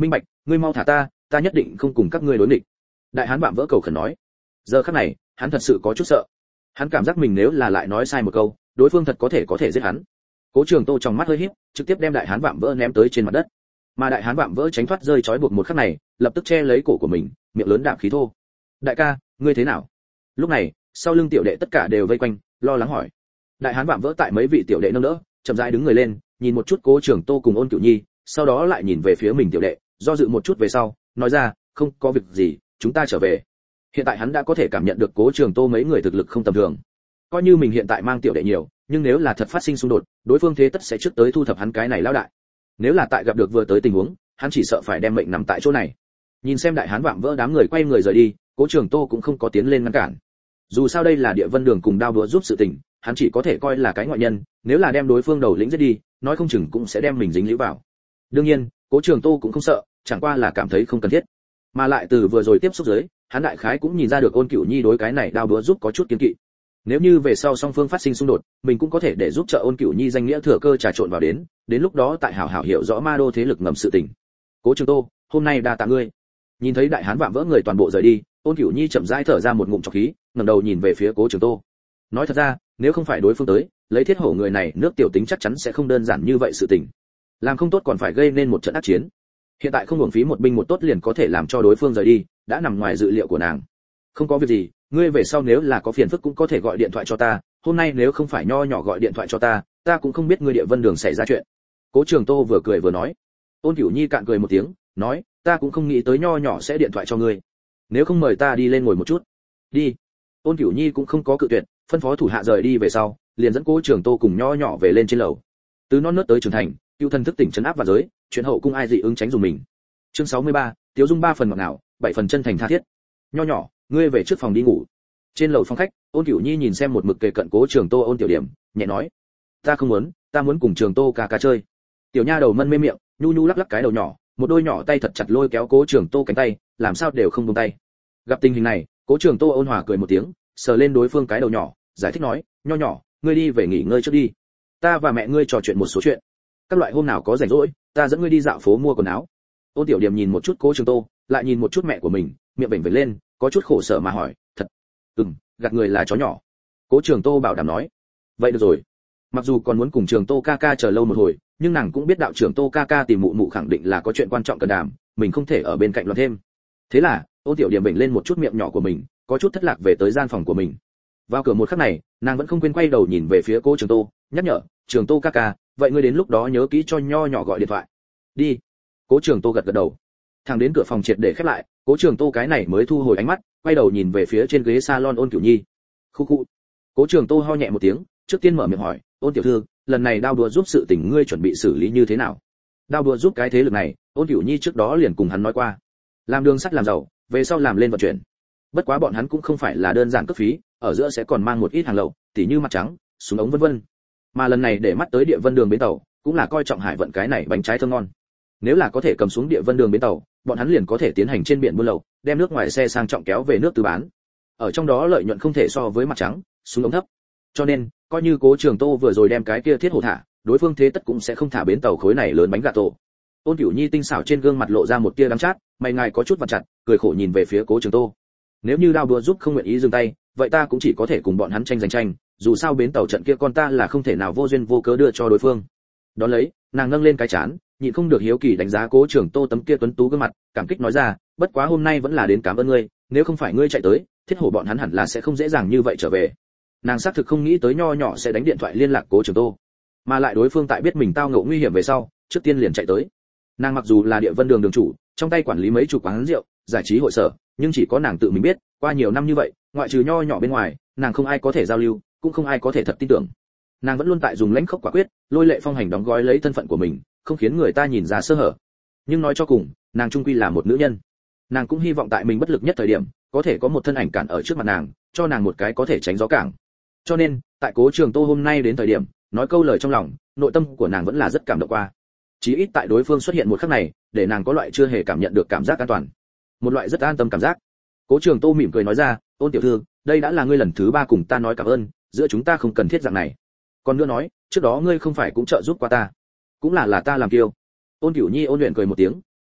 ngươi mau thả ta, ta nhất định không cùng các ngươi đối nghịch. Đại hán vạm vỡ cầu khẩn nói. Giờ khắc này, hắn thật sự có chút sợ. Hắn cảm giác mình nếu là lại nói sai một câu, đối phương thật có thể có thể giết hắn. Cố Trường Tô trong mắt hơi híp, trực tiếp đem đại hán vạm vỡ ném tới trên mặt đất. Mà đại hán vạm vỡ tránh thoát rơi trói buộc một khắc này, lập tức che lấy cổ của mình, miệng lớn đạm khí thô. Đại ca, ngươi thế nào? Lúc này, sau lưng tiểu đệ tất cả đều vây quanh, lo lắng hỏi. Đại hán vạm vỡ tại mấy vị tiểu đệ nâng đỡ, chậm rãi đứng người lên, nhìn một chút Cố Trường Tô cùng Ôn Cửu Nhi, sau đó lại nhìn về phía mình tiểu đệ, do dự một chút về sau, nói ra, không có việc gì, chúng ta trở về. Hiện tại hắn đã có thể cảm nhận được Cố Trường Tô mấy người thực lực không tầm thường. Coi như mình hiện tại mang tiểu đệ nhiều, nhưng nếu là thật phát sinh xung đột, đối phương thế tất sẽ trước tới thu thập hắn cái này lão đại. Nếu là tại gặp được vừa tới tình huống, hắn chỉ sợ phải đem mệnh nằm tại chỗ này. Nhìn xem đại hán vạm vỡ đám người quay người rời đi, Cố Trường Tô cũng không có tiến lên ngăn cản. Dù sao đây là Địa Vân Đường cùng Đao Đũa giúp sự tình, hắn chỉ có thể coi là cái ngoại nhân, nếu là đem đối phương đầu lĩnh giết đi, nói không chừng cũng sẽ đem mình dính líu vào. Đương nhiên, Cố Trường Tô cũng không sợ, chẳng qua là cảm thấy không cần thiết. Mà lại từ vừa rồi tiếp xúc dưới, hắn đại khái cũng nhìn ra được Ôn Cửu Nhi đối cái này Đao Đũa giúp có chút kiêng kỵ. Nếu như về sau song phương phát sinh xung đột, mình cũng có thể để giúp trợ Ôn Cửu Nhi danh nghĩa thừa cơ trà trộn vào đến, đến lúc đó tại hảo hảo hiểu rõ ma đô thế lực ngầm sự tình. Cố Trường Tô, hôm nay đa tạ ngươi. Nhìn thấy đại hán vạm vỡ người toàn bộ rời đi, Ôn Cửu Nhi chậm rãi thở ra một ngụm trọc khí, ngẩng đầu nhìn về phía Cố Trường Tô. Nói thật ra, nếu không phải đối phương tới, lấy Thiết Hổ người này, nước tiểu tính chắc chắn sẽ không đơn giản như vậy sự tình. Làm không tốt còn phải gây nên một trận ác chiến. Hiện tại không uổng phí một binh một tốt liền có thể làm cho đối phương rời đi, đã nằm ngoài dự liệu của nàng. Không có việc gì, ngươi về sau nếu là có phiền phức cũng có thể gọi điện thoại cho ta, hôm nay nếu không phải nho nhỏ gọi điện thoại cho ta, ta cũng không biết ngươi Địa Vân Đường xảy ra chuyện. Cố Trường Tô vừa cười vừa nói. Ôn Cửu Nhi cạn cười một tiếng, nói, ta cũng không nghĩ tới nho nhỏ sẽ điện thoại cho ngươi. Nếu không mời ta đi lên ngồi một chút. Đi. Ôn Cửu Nhi cũng không có cự tuyệt, phân phó thủ hạ rời đi về sau, liền dẫn Cố Trường Tô cùng nho nhỏ về lên trên lầu. Từ non nớt tới trưởng thành, cựu thần thức tỉnh trấn áp và giới, chuyện hậu cung ai dị ứng tránh dùng mình. Chương sáu mươi ba, Tiếu Dung ba phần ngọt ngào, bảy phần chân thành tha thiết. Nho nhỏ, ngươi về trước phòng đi ngủ. Trên lầu phòng khách, Ôn Cửu Nhi nhìn xem một mực kề cận Cố Trường Tô Ôn Tiểu Điểm, nhẹ nói, ta không muốn, ta muốn cùng Trường Tô ca ca chơi. Tiểu nha đầu mân mê miệng, nhu nhu lắc lắc cái đầu nhỏ, một đôi nhỏ tay thật chặt lôi kéo Cố Trường Tô cánh tay, làm sao đều không buông tay. Gặp tình hình này, Cố Trường Tô ôn hòa cười một tiếng, sờ lên đối phương cái đầu nhỏ, giải thích nói, nho nhỏ, ngươi đi về nghỉ ngơi trước đi. Ta và mẹ ngươi trò chuyện một số chuyện. Các loại hôm nào có rảnh rỗi, ta dẫn ngươi đi dạo phố mua quần áo. Ôn Tiểu Điểm nhìn một chút Cố Trường Tô, lại nhìn một chút mẹ của mình, miệng vểnh vểnh lên, có chút khổ sở mà hỏi, thật? Ừm, gạt người là chó nhỏ. Cố Trường Tô bảo đảm nói. Vậy được rồi. Mặc dù còn muốn cùng Trường Tô ca ca chờ lâu một hồi, nhưng nàng cũng biết đạo trưởng Tô ca ca tìm mụ mụ khẳng định là có chuyện quan trọng cần đàm, mình không thể ở bên cạnh loạn thêm. Thế là, Ôn Tiểu Điểm bệnh lên một chút miệng nhỏ của mình, có chút thất lạc về tới gian phòng của mình. Vào cửa một khắc này, nàng vẫn không quên quay đầu nhìn về phía Cố Trường Tô, nhắc nhở, Trường Tô ca ca, vậy ngươi đến lúc đó nhớ kỹ cho nho nhỏ gọi điện thoại. Đi. Cố Trường Tô gật gật đầu. Thằng đến cửa phòng triệt để khép lại, Cố Trường Tô cái này mới thu hồi ánh mắt, quay đầu nhìn về phía trên ghế salon Ôn Cửu Nhi. Khu khu. Cố Trường Tô ho nhẹ một tiếng, trước tiên mở miệng hỏi, Ôn tiểu thư, lần này Đao Đũa giúp sự tình ngươi chuẩn bị xử lý như thế nào? Đao Đũa giúp cái thế lực này, Ôn Cửu Nhi trước đó liền cùng hắn nói qua, làm đường sắt làm giàu, về sau làm lên vận chuyển. Bất quá bọn hắn cũng không phải là đơn giản cấp phí, ở giữa sẽ còn mang một ít hàng lậu, tỉ như mặt trắng, súng ống vân vân. Mà lần này để mắt tới Địa Vân Đường bến tàu, cũng là coi trọng hải vận cái này bánh trái thơm ngon. Nếu là có thể cầm xuống Địa Vân Đường bến tàu, bọn hắn liền có thể tiến hành trên biển buôn lậu, đem nước ngoài xe sang trọng kéo về nước tư bán. Ở trong đó lợi nhuận không thể so với mặt trắng, súng ống thấp. Cho nên, coi như Cố Trường Tô vừa rồi đem cái kia thiết hổ thả, đối phương thế tất cũng sẽ không thả bến tàu khối này lớn bánh gà tổ. Ôn Cửu Nhi tinh xảo trên gương mặt lộ ra một tia đắng chát, mày ngài có chút vặn chặt, cười khổ nhìn về phía Cố Trường Tô. Nếu như Đao Đũa giúp không nguyện ý dừng tay, vậy ta cũng chỉ có thể cùng bọn hắn tranh giành tranh, dù sao bến tàu trận kia con ta là không thể nào vô duyên vô cớ đưa cho đối phương. Đón lấy, nàng nâng lên cái chán, nhịn không được hiếu kỳ đánh giá Cố Trường Tô tấm kia tuấn tú gương mặt, cảm kích nói ra, bất quá hôm nay vẫn là đến cảm ơn ngươi, nếu không phải ngươi chạy tới, thiết hổ bọn hắn hẳn là sẽ không dễ dàng như vậy trở về. Nàng xác thực không nghĩ tới nho nhỏ sẽ đánh điện thoại liên lạc Cố Trường Tô, mà lại đối phương tại biết mình tao ngộ nguy hiểm về sau, trước tiên liền chạy tới. Nàng mặc dù là Địa Vân Đường đường chủ, trong tay quản lý mấy chục quán rượu, giải trí hội sở, nhưng chỉ có nàng tự mình biết, qua nhiều năm như vậy, ngoại trừ nho nhỏ bên ngoài, nàng không ai có thể giao lưu, cũng không ai có thể thật tin tưởng. Nàng vẫn luôn tại dùng lãnh khốc quả quyết, lôi lệ phong hành đóng gói lấy thân phận của mình, không khiến người ta nhìn ra sơ hở. Nhưng nói cho cùng, nàng trung quy là một nữ nhân. Nàng cũng hy vọng tại mình bất lực nhất thời điểm, có thể có một thân ảnh cản ở trước mặt nàng, cho nàng một cái có thể tránh gió cảng. Cho nên, tại Cố Trường Tô hôm nay đến thời điểm, nói câu lời trong lòng, nội tâm của nàng vẫn là rất cảm động qua. Chí ít tại đối phương xuất hiện một khắc này, để nàng có loại chưa hề cảm nhận được cảm giác an toàn, một loại rất an tâm cảm giác. Cố Trường Tô mỉm cười nói ra, Ôn tiểu thư, đây đã là ngươi lần thứ ba cùng ta nói cảm ơn, giữa chúng ta không cần thiết dạng này. Còn nữa nói, trước đó ngươi không phải cũng trợ giúp qua ta, cũng là là ta làm kiêu. Ôn Cửu Nhi ôn luyện cười một tiếng,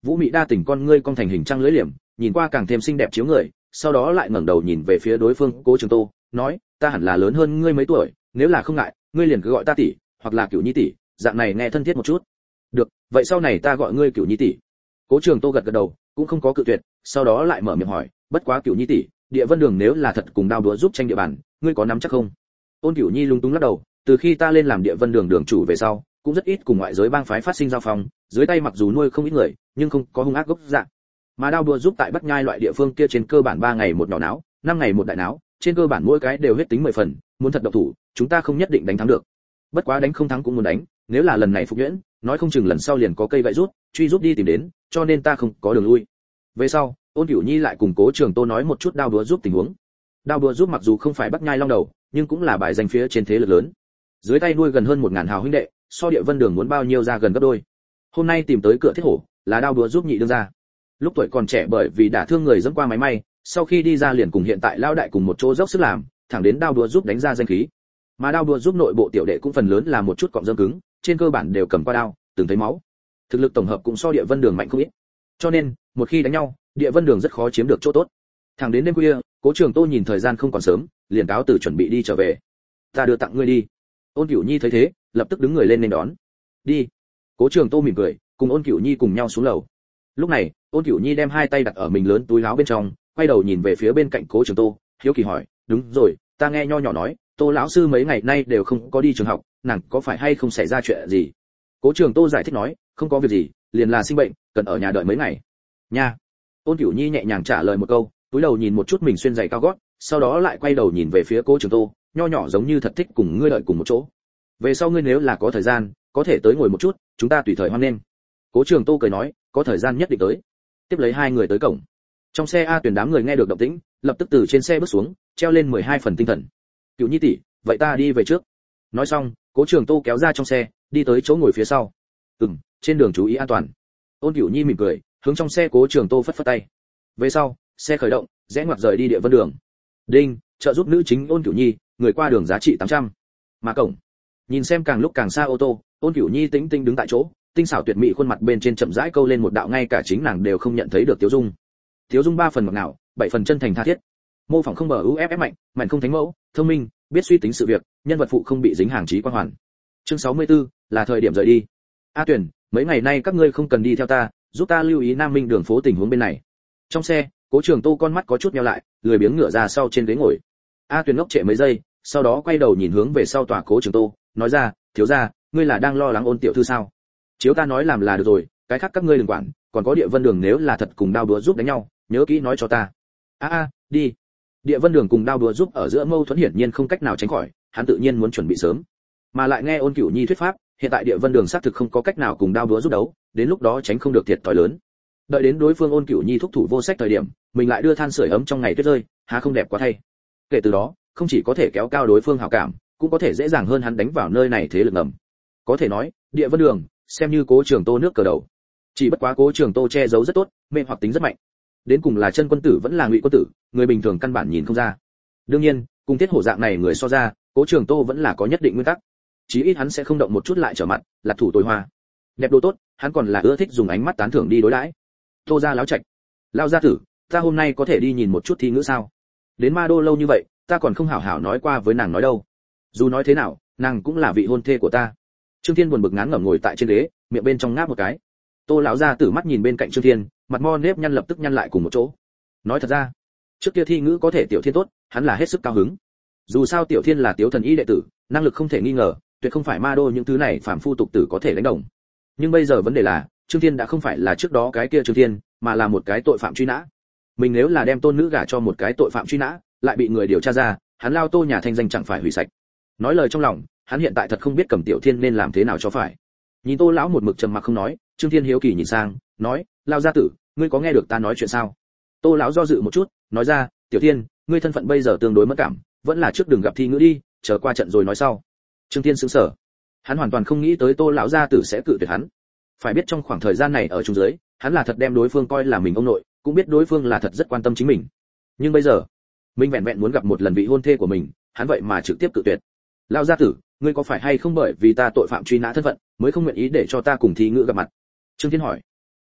vũ mị đa tình con ngươi cong thành hình trăng lưỡi liềm, nhìn qua càng thêm xinh đẹp chiếu người, sau đó lại ngẩng đầu nhìn về phía đối phương Cố Trường Tô, nói, ta hẳn là lớn hơn ngươi mấy tuổi, nếu là không ngại, ngươi liền cứ gọi ta tỷ, hoặc là Cửu Nhi tỷ, dạng này nghe thân thiết một chút. Được, vậy sau này ta gọi ngươi Cửu Nhi tỷ. Cố Trường Tô gật gật đầu, cũng không có cự tuyệt, sau đó lại mở miệng hỏi, bất quá Cửu Nhi tỷ, Địa Vân Đường nếu là thật cùng đao đúa giúp tranh địa bàn, ngươi có nắm chắc không? Ôn Cửu Nhi lúng túng lắc đầu, từ khi ta lên làm Địa Vân Đường đường chủ về sau, cũng rất ít cùng ngoại giới bang phái phát sinh giao phong, dưới tay mặc dù nuôi không ít người, nhưng không có hung ác gốc dạng. Mà đao đúa giúp tại Bắc Nhai loại địa phương kia trên cơ bản ba ngày một nhỏ náo, năm ngày một đại náo, trên cơ bản mỗi cái đều hết tính mười phần, muốn thật độc thủ, chúng ta không nhất định đánh thắng được. Bất quá đánh không thắng cũng muốn đánh, nếu là lần này phục nhuyễn, nói không chừng lần sau liền có cây gậy rút, truy rút đi tìm đến, cho nên ta không có đường lui. Về sau, Ôn Cửu Nhi lại cùng Cố Trường Tô nói một chút đao đúa giúp tình huống. Đao đúa giúp mặc dù không phải Bắc Nhai long đầu, nhưng cũng là bài danh phía trên thế lực lớn. Dưới tay nuôi gần hơn một ngàn hào huynh đệ, so Địa Vân Đường muốn bao nhiêu ra gần gấp đôi. Hôm nay tìm tới cửa thiết hổ, là đao đúa giúp nhị đương gia. Lúc tuổi còn trẻ bởi vì đả thương người dẫm qua máy may, sau khi đi ra liền cùng hiện tại lao đại cùng một chỗ dốc sức làm, thẳng đến đao đúa giúp đánh ra danh khí. Mà đao đúa giúp nội bộ tiểu đệ cũng phần lớn là một chút cọng rơm cứng, trên cơ bản đều cầm qua đao, từng thấy máu. Thực lực tổng hợp cũng so Địa Vân Đường mạnh không ít. Cho nên, một khi đánh nhau, Địa Vân Đường rất khó chiếm được chỗ tốt. Thẳng đến đêm khuya, Cố Trường Tô nhìn thời gian không còn sớm, liền cáo từ chuẩn bị đi trở về. Ta đưa tặng ngươi đi. Ôn Cửu Nhi thấy thế, lập tức đứng người lên nên đón. Đi. Cố Trường Tô mỉm cười, cùng Ôn Cửu Nhi cùng nhau xuống lầu. Lúc này, Ôn Cửu Nhi đem hai tay đặt ở mình lớn túi áo bên trong, quay đầu nhìn về phía bên cạnh Cố Trường Tô, hiếu kỳ hỏi, đúng rồi, ta nghe nho nhỏ nói, Tô lão sư mấy ngày nay đều không có đi trường học, nàng có phải hay không xảy ra chuyện gì? Cố Trường Tô giải thích nói, không có việc gì, liền là sinh bệnh, cần ở nhà đợi mấy ngày. Nha. Ôn Cửu Nhi nhẹ nhàng trả lời một câu, túi đầu nhìn một chút mình xuyên giày cao gót, sau đó lại quay đầu nhìn về phía Cố Trường Tô, nho nhỏ giống như thật thích cùng ngươi đợi cùng một chỗ. Về sau ngươi nếu là có thời gian, có thể tới ngồi một chút, chúng ta tùy thời hoan nghênh. Cố Trường Tô cười nói, có thời gian nhất định tới. Tiếp lấy hai người tới cổng. Trong xe A Tuyền đám người nghe được động tĩnh, lập tức từ trên xe bước xuống, treo lên mười hai phần tinh thần. Cửu Nhi tỷ, vậy ta đi về trước. Nói xong, Cố Trường Tô kéo ra trong xe, đi tới chỗ ngồi phía sau. Ừm, trên đường chú ý an toàn. Ôn Cửu Nhi mỉm cười, hướng trong xe Cố Trường Tô phất phất tay. Về sau, xe khởi động, rẽ ngoặt rời đi Địa Vân Đường. Đinh, trợ giúp nữ chính Ôn Cửu Nhi, người qua đường giá trị tám trăm. Mà cổng. Nhìn xem càng lúc càng xa ô tô, Ôn Cửu Nhi tĩnh tĩnh đứng tại chỗ, tinh xảo tuyệt mỹ khuôn mặt bên trên chậm rãi câu lên một đạo ngay cả chính nàng đều không nhận thấy được tiêu dung. Tiêu dung ba phần ngọt ngào, bảy phần chân thành tha thiết. Mô phỏng không bờ u ép ép mạnh, mạnh không thánh mẫu, thông minh, biết suy tính sự việc, nhân vật phụ không bị dính hàng chí quan hoàn. Chương sáu mươi tư, là thời điểm rời đi. A Tuyển, mấy ngày nay các ngươi không cần đi theo ta, giúp ta lưu ý Nam Minh đường phố tình huống bên này. Trong xe, Cố Trường Tô con mắt có chút nheo lại, lười biếng ngửa ra sau trên ghế ngồi. A Tuyển ngốc trệ mấy giây, sau đó quay đầu nhìn hướng về sau tòa Cố Trường Tô, nói ra, thiếu gia, ngươi là đang lo lắng Ôn tiểu thư sao? Chiếu ta nói làm là được rồi, cái khác các ngươi đừng quản, còn có Địa Vân Đường nếu là thật cùng đao đúa giúp đánh nhau, nhớ kỹ nói cho ta. A a, đi. Địa Vân Đường cùng đao đúa giúp ở giữa mâu thuẫn hiển nhiên không cách nào tránh khỏi, hắn tự nhiên muốn chuẩn bị sớm. Mà lại nghe Ôn Cửu Nhi thuyết pháp, hiện tại Địa Vân Đường xác thực không có cách nào cùng đao đúa giúp đấu, đến lúc đó tránh không được thiệt thòi lớn. Đợi đến đối phương Ôn Cửu Nhi thúc thủ vô sách thời điểm, mình lại đưa than sưởi ấm trong ngày tuyết rơi, há không đẹp quá thay. Kể từ đó, không chỉ có thể kéo cao đối phương hảo cảm, cũng có thể dễ dàng hơn hắn đánh vào nơi này thế lực ngầm. Có thể nói, Địa Vân Đường xem như Cố Trường Tô nước cờ đầu. Chỉ bất quá Cố Trường Tô che giấu rất tốt, mê hoặc tính rất mạnh. Đến cùng là chân quân tử vẫn là ngụy quân tử, người bình thường căn bản nhìn không ra. Đương nhiên, cùng Tiết Hổ dạng này người so ra, Cố Trường Tô vẫn là có nhất định nguyên tắc. Chí ít hắn sẽ không động một chút lại trở mặt, lật thủ tối hoa. Đẹp đồ tốt, hắn còn là ưa thích dùng ánh mắt tán thưởng đi đối đãi. Tô gia láo trạch, lao gia tử, ta hôm nay có thể đi nhìn một chút thi ngữ sao? Đến Ma Đô lâu như vậy, ta còn không hảo hảo nói qua với nàng nói đâu. Dù nói thế nào, nàng cũng là vị hôn thê của ta. Trương Thiên buồn bực ngán ngẩm ngồi tại trên ghế, miệng bên trong ngáp một cái. Tô lão gia tử mắt nhìn bên cạnh Trương Thiên, mặt mo nếp nhăn lập tức nhăn lại cùng một chỗ. Nói thật ra, trước kia thi ngữ có thể Tiểu Thiên tốt, hắn là hết sức cao hứng. Dù sao Tiểu Thiên là Tiếu thần y đệ tử, năng lực không thể nghi ngờ, tuyệt không phải Ma Đô những thứ này phàm phu tục tử có thể đánh đồng. Nhưng bây giờ vấn đề là, Trương Thiên đã không phải là trước đó cái kia Trương Thiên, mà là một cái tội phạm truy nã. Mình nếu là đem tôn nữ gả cho một cái tội phạm truy nã, lại bị người điều tra ra, hắn lao Tô nhà thanh danh chẳng phải hủy sạch. Nói lời trong lòng, hắn hiện tại thật không biết Cẩm Tiểu Thiên nên làm thế nào cho phải. Nhìn Tô lão một mực trầm mặc không nói, Trương Thiên hiếu kỳ nhìn sang, nói, lao gia tử, ngươi có nghe được ta nói chuyện sao? Tô lão do dự một chút, nói ra, Tiểu Thiên, ngươi thân phận bây giờ tương đối mất cảm, vẫn là trước đừng gặp thi ngữ đi, chờ qua trận rồi nói sau. Trương Thiên sững sờ, hắn hoàn toàn không nghĩ tới Tô lão gia tử sẽ cự tuyệt hắn. Phải biết trong khoảng thời gian này ở trung dưới, hắn là thật đem đối phương coi là mình ông nội, cũng biết đối phương là thật rất quan tâm chính mình. Nhưng bây giờ, mình vẹn vẹn muốn gặp một lần vị hôn thê của mình, hắn vậy mà trực tiếp cự tuyệt. Lão gia tử, ngươi có phải hay không bởi vì ta tội phạm truy nã thân phận, mới không nguyện ý để cho ta cùng thi ngữ gặp mặt? Trương Thiên hỏi.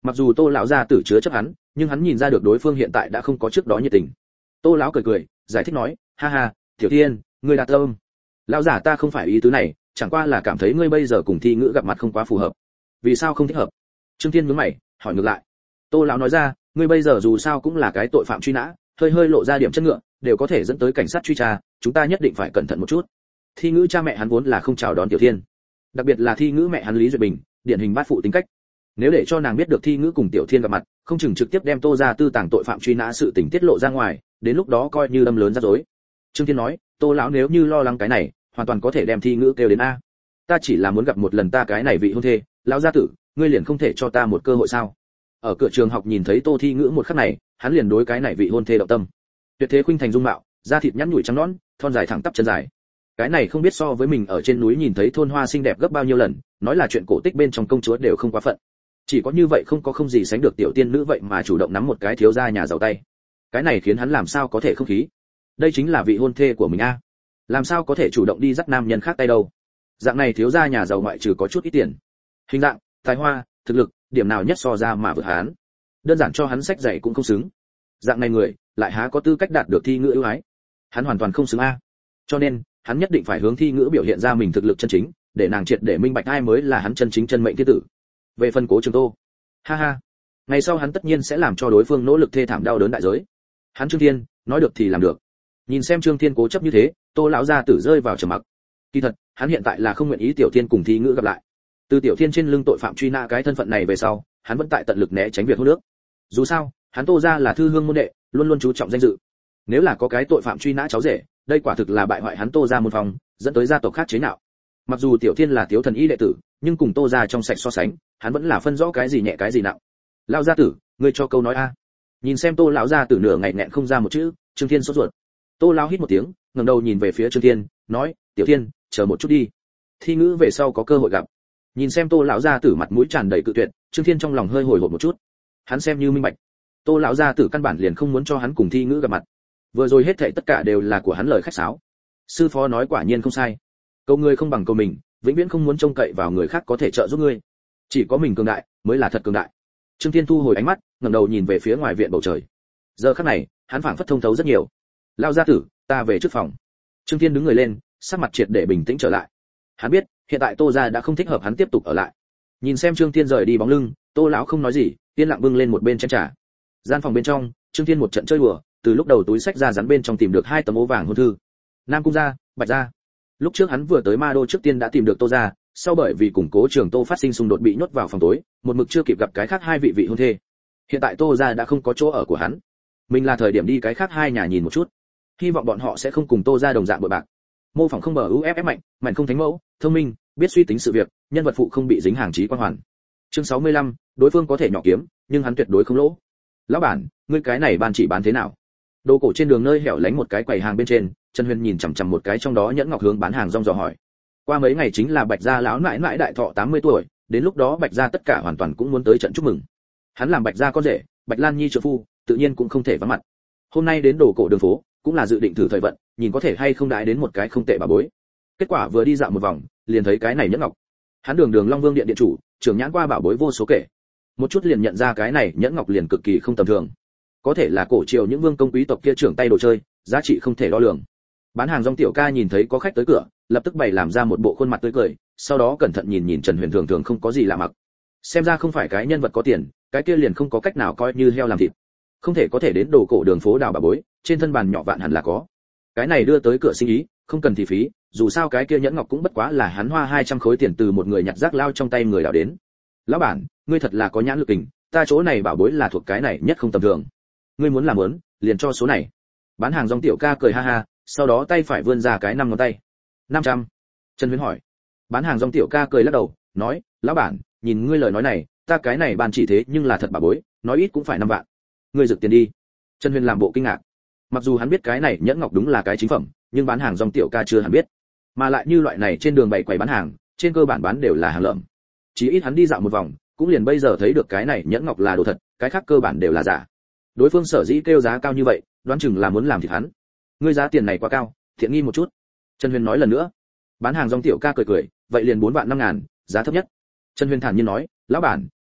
Mặc dù Tô lão gia tử chứa chấp hắn, nhưng hắn nhìn ra được đối phương hiện tại đã không có trước đó nhiệt tình. Tô lão cười cười, giải thích nói, ha ha, Tiểu Thiên, ngươi đạt tâm. Lão giả ta không phải ý tứ này, chẳng qua là cảm thấy ngươi bây giờ cùng Thi Ngữ gặp mặt không quá phù hợp. Vì sao không thích hợp? Trương Thiên nhướng mày, hỏi ngược lại. Tô lão nói ra, ngươi bây giờ dù sao cũng là cái tội phạm truy nã, hơi hơi lộ ra điểm chất ngựa, đều có thể dẫn tới cảnh sát truy tra, chúng ta nhất định phải cẩn thận một chút. Thi Ngữ cha mẹ hắn vốn là không chào đón Tiểu Thiên, đặc biệt là Thi Ngữ mẹ hắn Lý Duyệt Bình, điển hình bát phụ tính cách. Nếu để cho nàng biết được Thi Ngữ cùng Tiểu Thiên gặp mặt, không chừng trực tiếp đem Tô gia tư tàng tội phạm truy nã sự tình tiết lộ ra ngoài, đến lúc đó coi như đâm lớn ra rối. Trương Thiên nói, Tô lão nếu như lo lắng cái này, hoàn toàn có thể đem Thi Ngữ kêu đến a. Ta chỉ là muốn gặp một lần ta cái này vị hôn thê, lão gia tử, ngươi liền không thể cho ta một cơ hội sao? Ở cửa trường học nhìn thấy Tô Thi Ngữ một khắc này, hắn liền đối cái này vị hôn thê động tâm. Tuyệt thế khuynh thành dung mạo, da thịt nhẵn nhủi trắng nõn, thon dài thẳng tắp chân dài. Cái này không biết so với mình ở trên núi nhìn thấy thôn hoa xinh đẹp gấp bao nhiêu lần, nói là chuyện cổ tích bên trong công chúa đều không quá phận. Chỉ có như vậy không có không gì sánh được tiểu tiên nữ vậy mà chủ động nắm một cái thiếu gia nhà giàu tay. Cái này khiến hắn làm sao có thể không khí. Đây chính là vị hôn thê của mình a. Làm sao có thể chủ động đi dắt nam nhân khác tay đâu? Dạng này thiếu gia nhà giàu ngoại trừ có chút ít tiền, hình dạng, tài hoa, thực lực, điểm nào nhất so ra mà vượt hắn. Đơn giản cho hắn sách dạy cũng không xứng. Dạng này người, lại há có tư cách đạt được Thi Ngữ ưu ái. Hắn hoàn toàn không xứng a. Cho nên, hắn nhất định phải hướng Thi Ngữ biểu hiện ra mình thực lực chân chính, để nàng triệt để minh bạch ai mới là hắn chân chính chân mệnh thiên tử. Về phần Cố Trường Tô, ha ha, ngày sau hắn tất nhiên sẽ làm cho đối phương nỗ lực thê thảm đau đớn đại giới. Hắn Trương Thiên, nói được thì làm được. Nhìn xem Trương Thiên cố chấp như thế, Tô lão gia tử rơi vào trầm mặc. Kỳ thật, hắn hiện tại là không nguyện ý Tiểu Thiên cùng Thi Ngữ gặp lại. Từ Tiểu Thiên trên lưng tội phạm truy nã cái thân phận này về sau, hắn vẫn tại tận lực né tránh việc hôn nước. Dù sao, hắn Tô gia là thư hương môn đệ, luôn luôn chú trọng danh dự. Nếu là có cái tội phạm truy nã cháu rể, đây quả thực là bại hoại hắn Tô gia môn phòng, dẫn tới gia tộc khác chế nhạo. Mặc dù Tiểu Thiên là thiếu thần y đệ tử, nhưng cùng Tô gia trong sạch so sánh, hắn vẫn là phân rõ cái gì nhẹ cái gì nặng. Lão gia tử, ngươi cho câu nói a. Nhìn xem Tô lão gia tử nửa ngày nghẹn không ra một chữ, Trương Thiên sốt ruột. Tô lão hít một tiếng, ngẩng đầu nhìn về phía Trương Thiên, nói, Tiểu Thiên, chờ một chút đi. Thi Ngữ về sau có cơ hội gặp. Nhìn xem Tô lão gia tử mặt mũi tràn đầy cự tuyệt, Trương Thiên trong lòng hơi hồi hộp một chút. Hắn xem như minh bạch, Tô lão gia tử căn bản liền không muốn cho hắn cùng Thi Ngữ gặp mặt. Vừa rồi hết thảy tất cả đều là của hắn lời khách sáo. Sư phó nói quả nhiên không sai. Cầu người không bằng cầu mình, vĩnh viễn không muốn trông cậy vào người khác có thể trợ giúp ngươi. Chỉ có mình cường đại mới là thật cường đại. Trương Thiên thu hồi ánh mắt, ngẩng đầu nhìn về phía ngoài viện bầu trời. Giờ khắc này, hắn phảng phất thông thấu rất nhiều. Lão gia tử, ta về trước phòng. Trương Thiên đứng người lên, sắc mặt triệt để bình tĩnh trở lại. Hắn biết, hiện tại Tô gia đã không thích hợp hắn tiếp tục ở lại. Nhìn xem Trương Thiên rời đi bóng lưng, Tô lão không nói gì, yên lặng bưng lên một bên chén trà. Gian phòng bên trong, Trương Thiên một trận chơi đùa, từ lúc đầu túi sách ra rắn bên trong tìm được hai tấm ố vàng hôn thư. Nam cung gia, Bạch gia. Lúc trước hắn vừa tới Ma Đô trước tiên đã tìm được Tô gia, sau bởi vì củng cố Trường Tô phát sinh xung đột bị nhốt vào phòng tối, một mực chưa kịp gặp cái khác hai vị vị hôn thê. Hiện tại Tô gia đã không có chỗ ở của hắn, mình là thời điểm đi cái khác hai nhà nhìn một chút, hy vọng bọn họ sẽ không cùng Tô gia đồng dạng bội bạc. Mô phỏng không bờ u ép ép mạnh, mạnh không thánh mẫu, thông minh, biết suy tính sự việc, nhân vật phụ không bị dính hàng chí quan hoàn. Chương sáu mươi lăm, đối phương có thể nhỏ kiếm, nhưng hắn tuyệt đối không lỗ. Lão bản, ngươi cái này ban chỉ bán thế nào? Đồ cổ trên đường nơi hẻo lánh một cái quầy hàng bên trên, Trần Huyền nhìn chằm chằm một cái trong đó nhẫn ngọc hướng bán hàng rong dò hỏi. Qua mấy ngày chính là Bạch gia lão nãi nãi đại thọ tám mươi tuổi, đến lúc đó Bạch gia tất cả hoàn toàn cũng muốn tới trận chúc mừng. Hắn làm Bạch gia con rể, Bạch Lan Nhi trợ phu, tự nhiên cũng không thể vắng mặt. Hôm nay đến đồ cổ đường phố, cũng là dự định thử thời vận, nhìn có thể hay không đãi đến một cái không tệ bà bối. Kết quả vừa đi dạo một vòng, liền thấy cái này nhẫn ngọc. Hắn đường đường Long Vương điện điện chủ, trưởng nhãn qua bảo bối vô số kể. Một chút liền nhận ra cái này nhẫn ngọc liền cực kỳ không tầm thường. Có thể là cổ triều những vương công quý tộc kia trưởng tay đồ chơi, giá trị không thể đo lường. Bán hàng rong tiểu ca nhìn thấy có khách tới cửa, lập tức bày làm ra một bộ khuôn mặt tươi cười, sau đó cẩn thận nhìn nhìn Trần Huyền thường thường không có gì lạ mặc. Xem ra không phải cái nhân vật có tiền, cái kia liền không có cách nào coi như heo làm thịt. Không thể có thể đến đồ cổ đường phố đào bà bối, trên thân bàn nhỏ vạn hẳn là có. Cái này đưa tới cửa sinh ý, không cần thì phí, dù sao cái kia nhẫn ngọc cũng bất quá là hắn hoa hai trăm khối tiền từ một người nhặt rác lao trong tay người đào đến. Lão bản, ngươi thật là có nhãn lực kình, ta chỗ này bảo bối là thuộc cái này nhất không tầm thường. Ngươi muốn làm muốn, liền cho số này. Bán hàng rong tiểu ca cười ha ha, sau đó tay phải vươn ra cái năm ngón tay. năm trăm. Trần Huyền hỏi. Bán hàng rong tiểu ca cười lắc đầu, nói, lão bản, nhìn ngươi lời nói này, ta cái này bàn chỉ thế nhưng là thật bảo bối, nói ít cũng phải năm vạn. Ngươi rực tiền đi. Trần Huyền làm bộ kinh ngạc. Mặc dù hắn biết cái này nhẫn ngọc đúng là cái chính phẩm, nhưng bán hàng rong tiểu ca chưa hẳn biết. Mà lại như loại này trên đường bày quầy bán hàng, trên cơ bản bán đều là hàng lợm. Chỉ ít hắn đi dạo một vòng, cũng liền bây giờ thấy được cái này nhẫn ngọc là đồ thật, cái khác cơ bản đều là giả. Đối phương sở dĩ kêu giá cao như vậy, đoán chừng là muốn làm thịt hắn. Ngươi giá tiền này quá cao, thiện nghi một chút. Trần Huyền nói lần nữa. Bán hàng rong tiểu ca cười cười, vậy liền bốn vạn năm ngàn, giá thấp nhất. Trần Huyền thản nhiên nói, lão bản,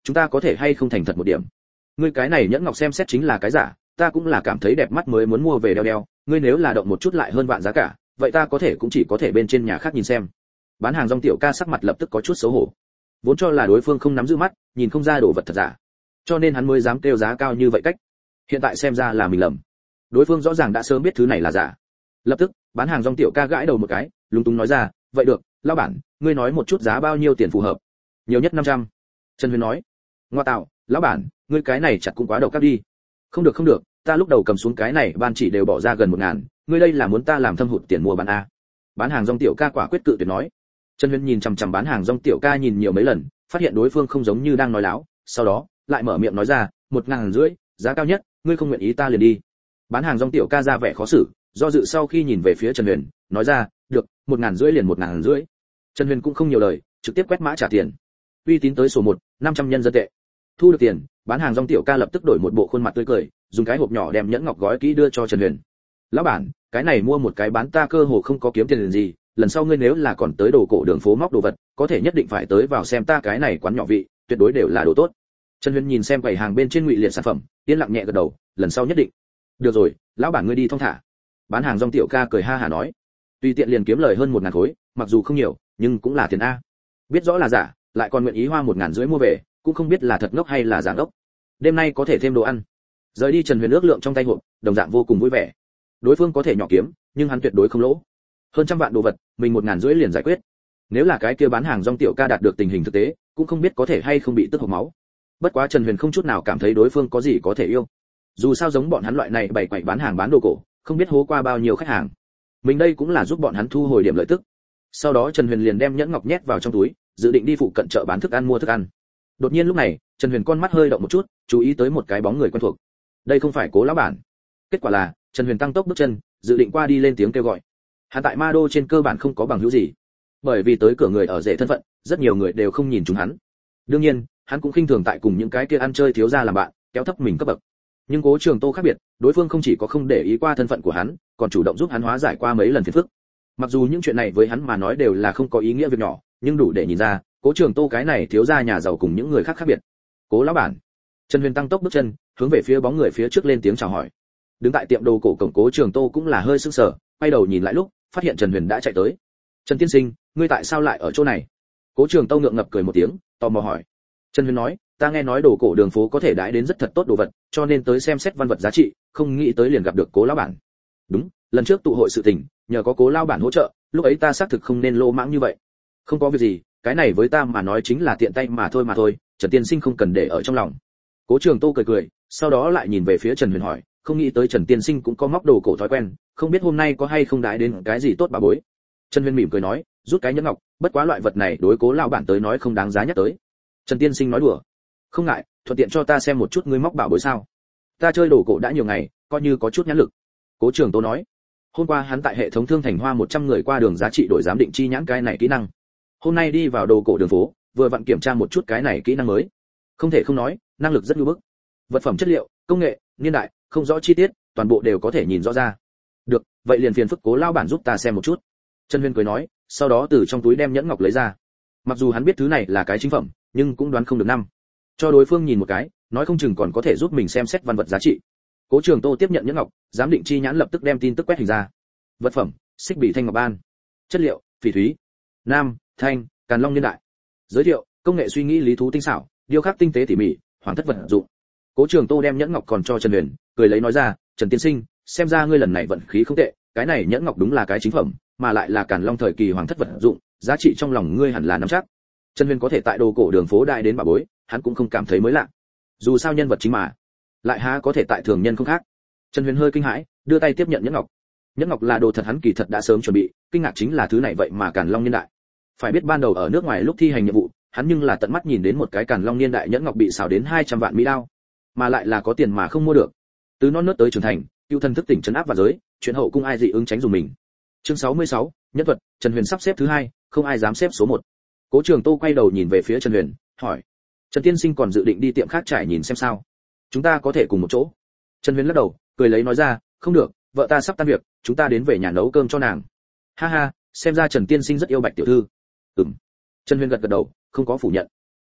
chúng ta có thể hay không thành thật một điểm? Ngươi cái này nhẫn ngọc xem xét chính là cái giả, ta cũng là cảm thấy đẹp mắt mới muốn mua về đeo đeo, ngươi nếu là động một chút lại hơn vạn giá cả, vậy ta có thể cũng chỉ có thể bên trên nhà khác nhìn xem. Bán hàng rong tiểu ca sắc mặt lập tức có chút xấu hổ. Vốn cho là đối phương không nắm giữ mắt, nhìn không ra đồ vật thật giả, cho nên hắn mới dám kêu giá cao như vậy cách. Hiện tại xem ra là mình lầm. Đối phương rõ ràng đã sớm biết thứ này là giả. Lập tức, bán hàng rong tiểu ca gãi đầu một cái, lúng túng nói ra, vậy được, lão bản, ngươi nói một chút giá bao nhiêu tiền phù hợp? Nhiều nhất năm trăm. Trần Huyền nói. Ngoa tạo, lão bản, ngươi cái này chặt cũng quá đầu cắp đi. Không được không được, ta lúc đầu cầm xuống cái này ban chỉ đều bỏ ra gần một ngàn, ngươi đây là muốn ta làm thâm hụt tiền mua bán a? Bán hàng rong tiểu ca quả quyết cự tuyệt nói. Trần Huyền nhìn chằm chằm bán hàng rong tiểu ca nhìn nhiều mấy lần, phát hiện đối phương không giống như đang nói láo, sau đó lại mở miệng nói ra, một ngàn rưỡi, giá cao nhất, ngươi không nguyện ý ta liền đi. Bán hàng rong tiểu ca ra vẻ khó xử, do dự sau khi nhìn về phía Trần Huyền, nói ra, được, một ngàn rưỡi liền một ngàn rưỡi. Trần Huyền cũng không nhiều lời, trực tiếp quét mã trả tiền. Uy tín tới số một, năm trăm nhân dân tệ. Thu được tiền, bán hàng rong tiểu ca lập tức đổi một bộ khuôn mặt tươi cười, dùng cái hộp nhỏ đem nhẫn ngọc gói kỹ đưa cho Trần Huyền. Lão bản, cái này mua một cái bán ta cơ hồ không có kiếm tiền gì, lần sau ngươi nếu là còn tới đồ cổ đường phố móc đồ vật, có thể nhất định phải tới vào xem ta cái này quán nhỏ vị, tuyệt đối đều là đồ tốt. Trần Huyền nhìn xem quầy hàng bên trên ngụy liệt sản phẩm, yên lặng nhẹ gật đầu, lần sau nhất định. Được rồi, lão bản ngươi đi thong thả. Bán hàng rong tiểu ca cười ha hả nói, tùy tiện liền kiếm lời hơn một ngàn khối, mặc dù không nhiều, nhưng cũng là tiền a. Biết rõ là giả, lại còn nguyện ý hoa một ngàn rưỡi mua về, cũng không biết là thật ngốc hay là giả ngốc. Đêm nay có thể thêm đồ ăn. Rời đi Trần Huyền ước lượng trong tay hộp, đồng dạng vô cùng vui vẻ. Đối phương có thể nhỏ kiếm, nhưng hắn tuyệt đối không lỗ. Hơn trăm vạn đồ vật, mình một ngàn rưỡi liền giải quyết. Nếu là cái kia bán hàng rong tiểu ca đạt được tình hình thực tế, cũng không biết có thể hay không bị tức hộc máu. Bất quá Trần Huyền không chút nào cảm thấy đối phương có gì có thể yêu. Dù sao giống bọn hắn loại này bày quậy bán hàng bán đồ cổ, không biết hố qua bao nhiêu khách hàng. Mình đây cũng là giúp bọn hắn thu hồi điểm lợi tức. Sau đó Trần Huyền liền đem nhẫn ngọc nhét vào trong túi, dự định đi phụ cận chợ bán thức ăn mua thức ăn. Đột nhiên lúc này, Trần Huyền con mắt hơi động một chút, chú ý tới một cái bóng người quen thuộc. Đây không phải Cố lão bản. Kết quả là, Trần Huyền tăng tốc bước chân, dự định qua đi lên tiếng kêu gọi. Hắn tại Ma Đô trên cơ bản không có bằng hữu gì, bởi vì tới cửa người ở rể thân phận, rất nhiều người đều không nhìn chúng hắn. Đương nhiên, hắn cũng khinh thường tại cùng những cái kia ăn chơi thiếu gia làm bạn, kéo thấp mình cấp bậc. Nhưng Cố Trường Tô khác biệt, đối phương không chỉ có không để ý qua thân phận của hắn, còn chủ động giúp hắn hóa giải qua mấy lần phiền phức. Mặc dù những chuyện này với hắn mà nói đều là không có ý nghĩa việc nhỏ, nhưng đủ để nhìn ra, Cố Trường Tô cái này thiếu gia nhà giàu cùng những người khác khác biệt. Cố lão bản. Trần Huyền tăng tốc bước chân, hướng về phía bóng người phía trước lên tiếng chào hỏi. Đứng tại tiệm đồ cổ cổng Cố Trường Tô cũng là hơi sững sờ, quay đầu nhìn lại lúc, phát hiện Trần Huyền đã chạy tới. Trần tiên sinh, ngươi tại sao lại ở chỗ này? Cố Trường Tô ngượng ngập cười một tiếng, tò mò hỏi. Trần Huyền nói, ta nghe nói đồ cổ đường phố có thể đãi đến rất thật tốt đồ vật, cho nên tới xem xét văn vật giá trị, không nghĩ tới liền gặp được Cố lão bản. Đúng, lần trước tụ hội sự tình, nhờ có Cố lão bản hỗ trợ, lúc ấy ta xác thực không nên lô mãng như vậy. Không có việc gì, cái này với ta mà nói chính là tiện tay mà thôi mà thôi, Trần tiên sinh không cần để ở trong lòng. Cố Trường Tô cười cười, sau đó lại nhìn về phía Trần Huyền hỏi, không nghĩ tới Trần tiên sinh cũng có móc đồ cổ thói quen, không biết hôm nay có hay không đãi đến cái gì tốt bà bối. Trần Huyền mỉm cười nói, rút cái nhẫn ngọc, bất quá loại vật này đối Cố lão bản tới nói không đáng giá nhắc tới. Trần tiên sinh nói đùa. Không ngại, thuận tiện cho ta xem một chút ngươi móc bảo bối sao? Ta chơi đồ cổ đã nhiều ngày, coi như có chút nhãn lực. Cố Trường Tô nói. Hôm qua hắn tại hệ thống thương thành hoa một trăm người qua đường giá trị đổi giám định chi nhãn cái này kỹ năng. Hôm nay đi vào đồ cổ đường phố, vừa vặn kiểm tra một chút cái này kỹ năng mới. Không thể không nói, năng lực rất nhu bức. Vật phẩm chất liệu, công nghệ, niên đại, không rõ chi tiết, toàn bộ đều có thể nhìn rõ ra. Được, vậy liền phiền phức Cố lão bản giúp ta xem một chút. Trần Huyền cười nói, sau đó từ trong túi đem nhẫn ngọc lấy ra. Mặc dù hắn biết thứ này là cái chính phẩm, nhưng cũng đoán không được năm. Cho đối phương nhìn một cái, nói không chừng còn có thể giúp mình xem xét văn vật giá trị. Cố Trường Tô tiếp nhận nhẫn ngọc, giám định chi nhãn lập tức đem tin tức quét hình ra. Vật phẩm, xích bỉ thanh ngọc ban. Chất liệu, phỉ thúy. Nam, thanh, càn long niên đại. Giới thiệu, công nghệ suy nghĩ lý thú tinh xảo, điêu khắc tinh tế tỉ mỉ, hoàng thất vật dụng. Cố Trường Tô đem nhẫn ngọc còn cho Trần Huyền, cười lấy nói ra, Trần tiên sinh, xem ra ngươi lần này vận khí không tệ, cái này nhẫn ngọc đúng là cái chính phẩm, mà lại là càn long thời kỳ hoàng thất vật dụng, giá trị trong lòng ngươi hẳn là nắm chắc. Trần Huyền có thể tại đồ cổ đường phố đại đến bà bối, hắn cũng không cảm thấy mới lạ. Dù sao nhân vật chính mà, lại há có thể tại thường nhân không khác. Trần Huyền hơi kinh hãi, đưa tay tiếp nhận nhẫn ngọc. Nhẫn ngọc là đồ thật hắn kỳ thật đã sớm chuẩn bị, kinh ngạc chính là thứ này vậy mà càn long niên đại. Phải biết ban đầu ở nước ngoài lúc thi hành nhiệm vụ, hắn nhưng là tận mắt nhìn đến một cái càn long niên đại nhẫn ngọc bị xào đến hai trăm vạn mỹ đao, mà lại là có tiền mà không mua được. Từ non nớt tới trưởng thành, cựu thần thức tỉnh trấn áp và giới, chuyện hậu cung ai dị ứng tránh dùng mình. Chương sáu mươi sáu, nhân thuật, Trần Huyền sắp xếp thứ hai, không ai dám xếp số một. Cố Trường Tô quay đầu nhìn về phía Trần Huyền, hỏi: Trần tiên sinh còn dự định đi tiệm khác trải nhìn xem sao? Chúng ta có thể cùng một chỗ. Trần Huyền lắc đầu, cười lấy nói ra, không được, vợ ta sắp tan việc, chúng ta đến về nhà nấu cơm cho nàng. Ha ha, xem ra Trần tiên sinh rất yêu Bạch tiểu thư. Ừm. Trần Huyền gật gật đầu, không có phủ nhận.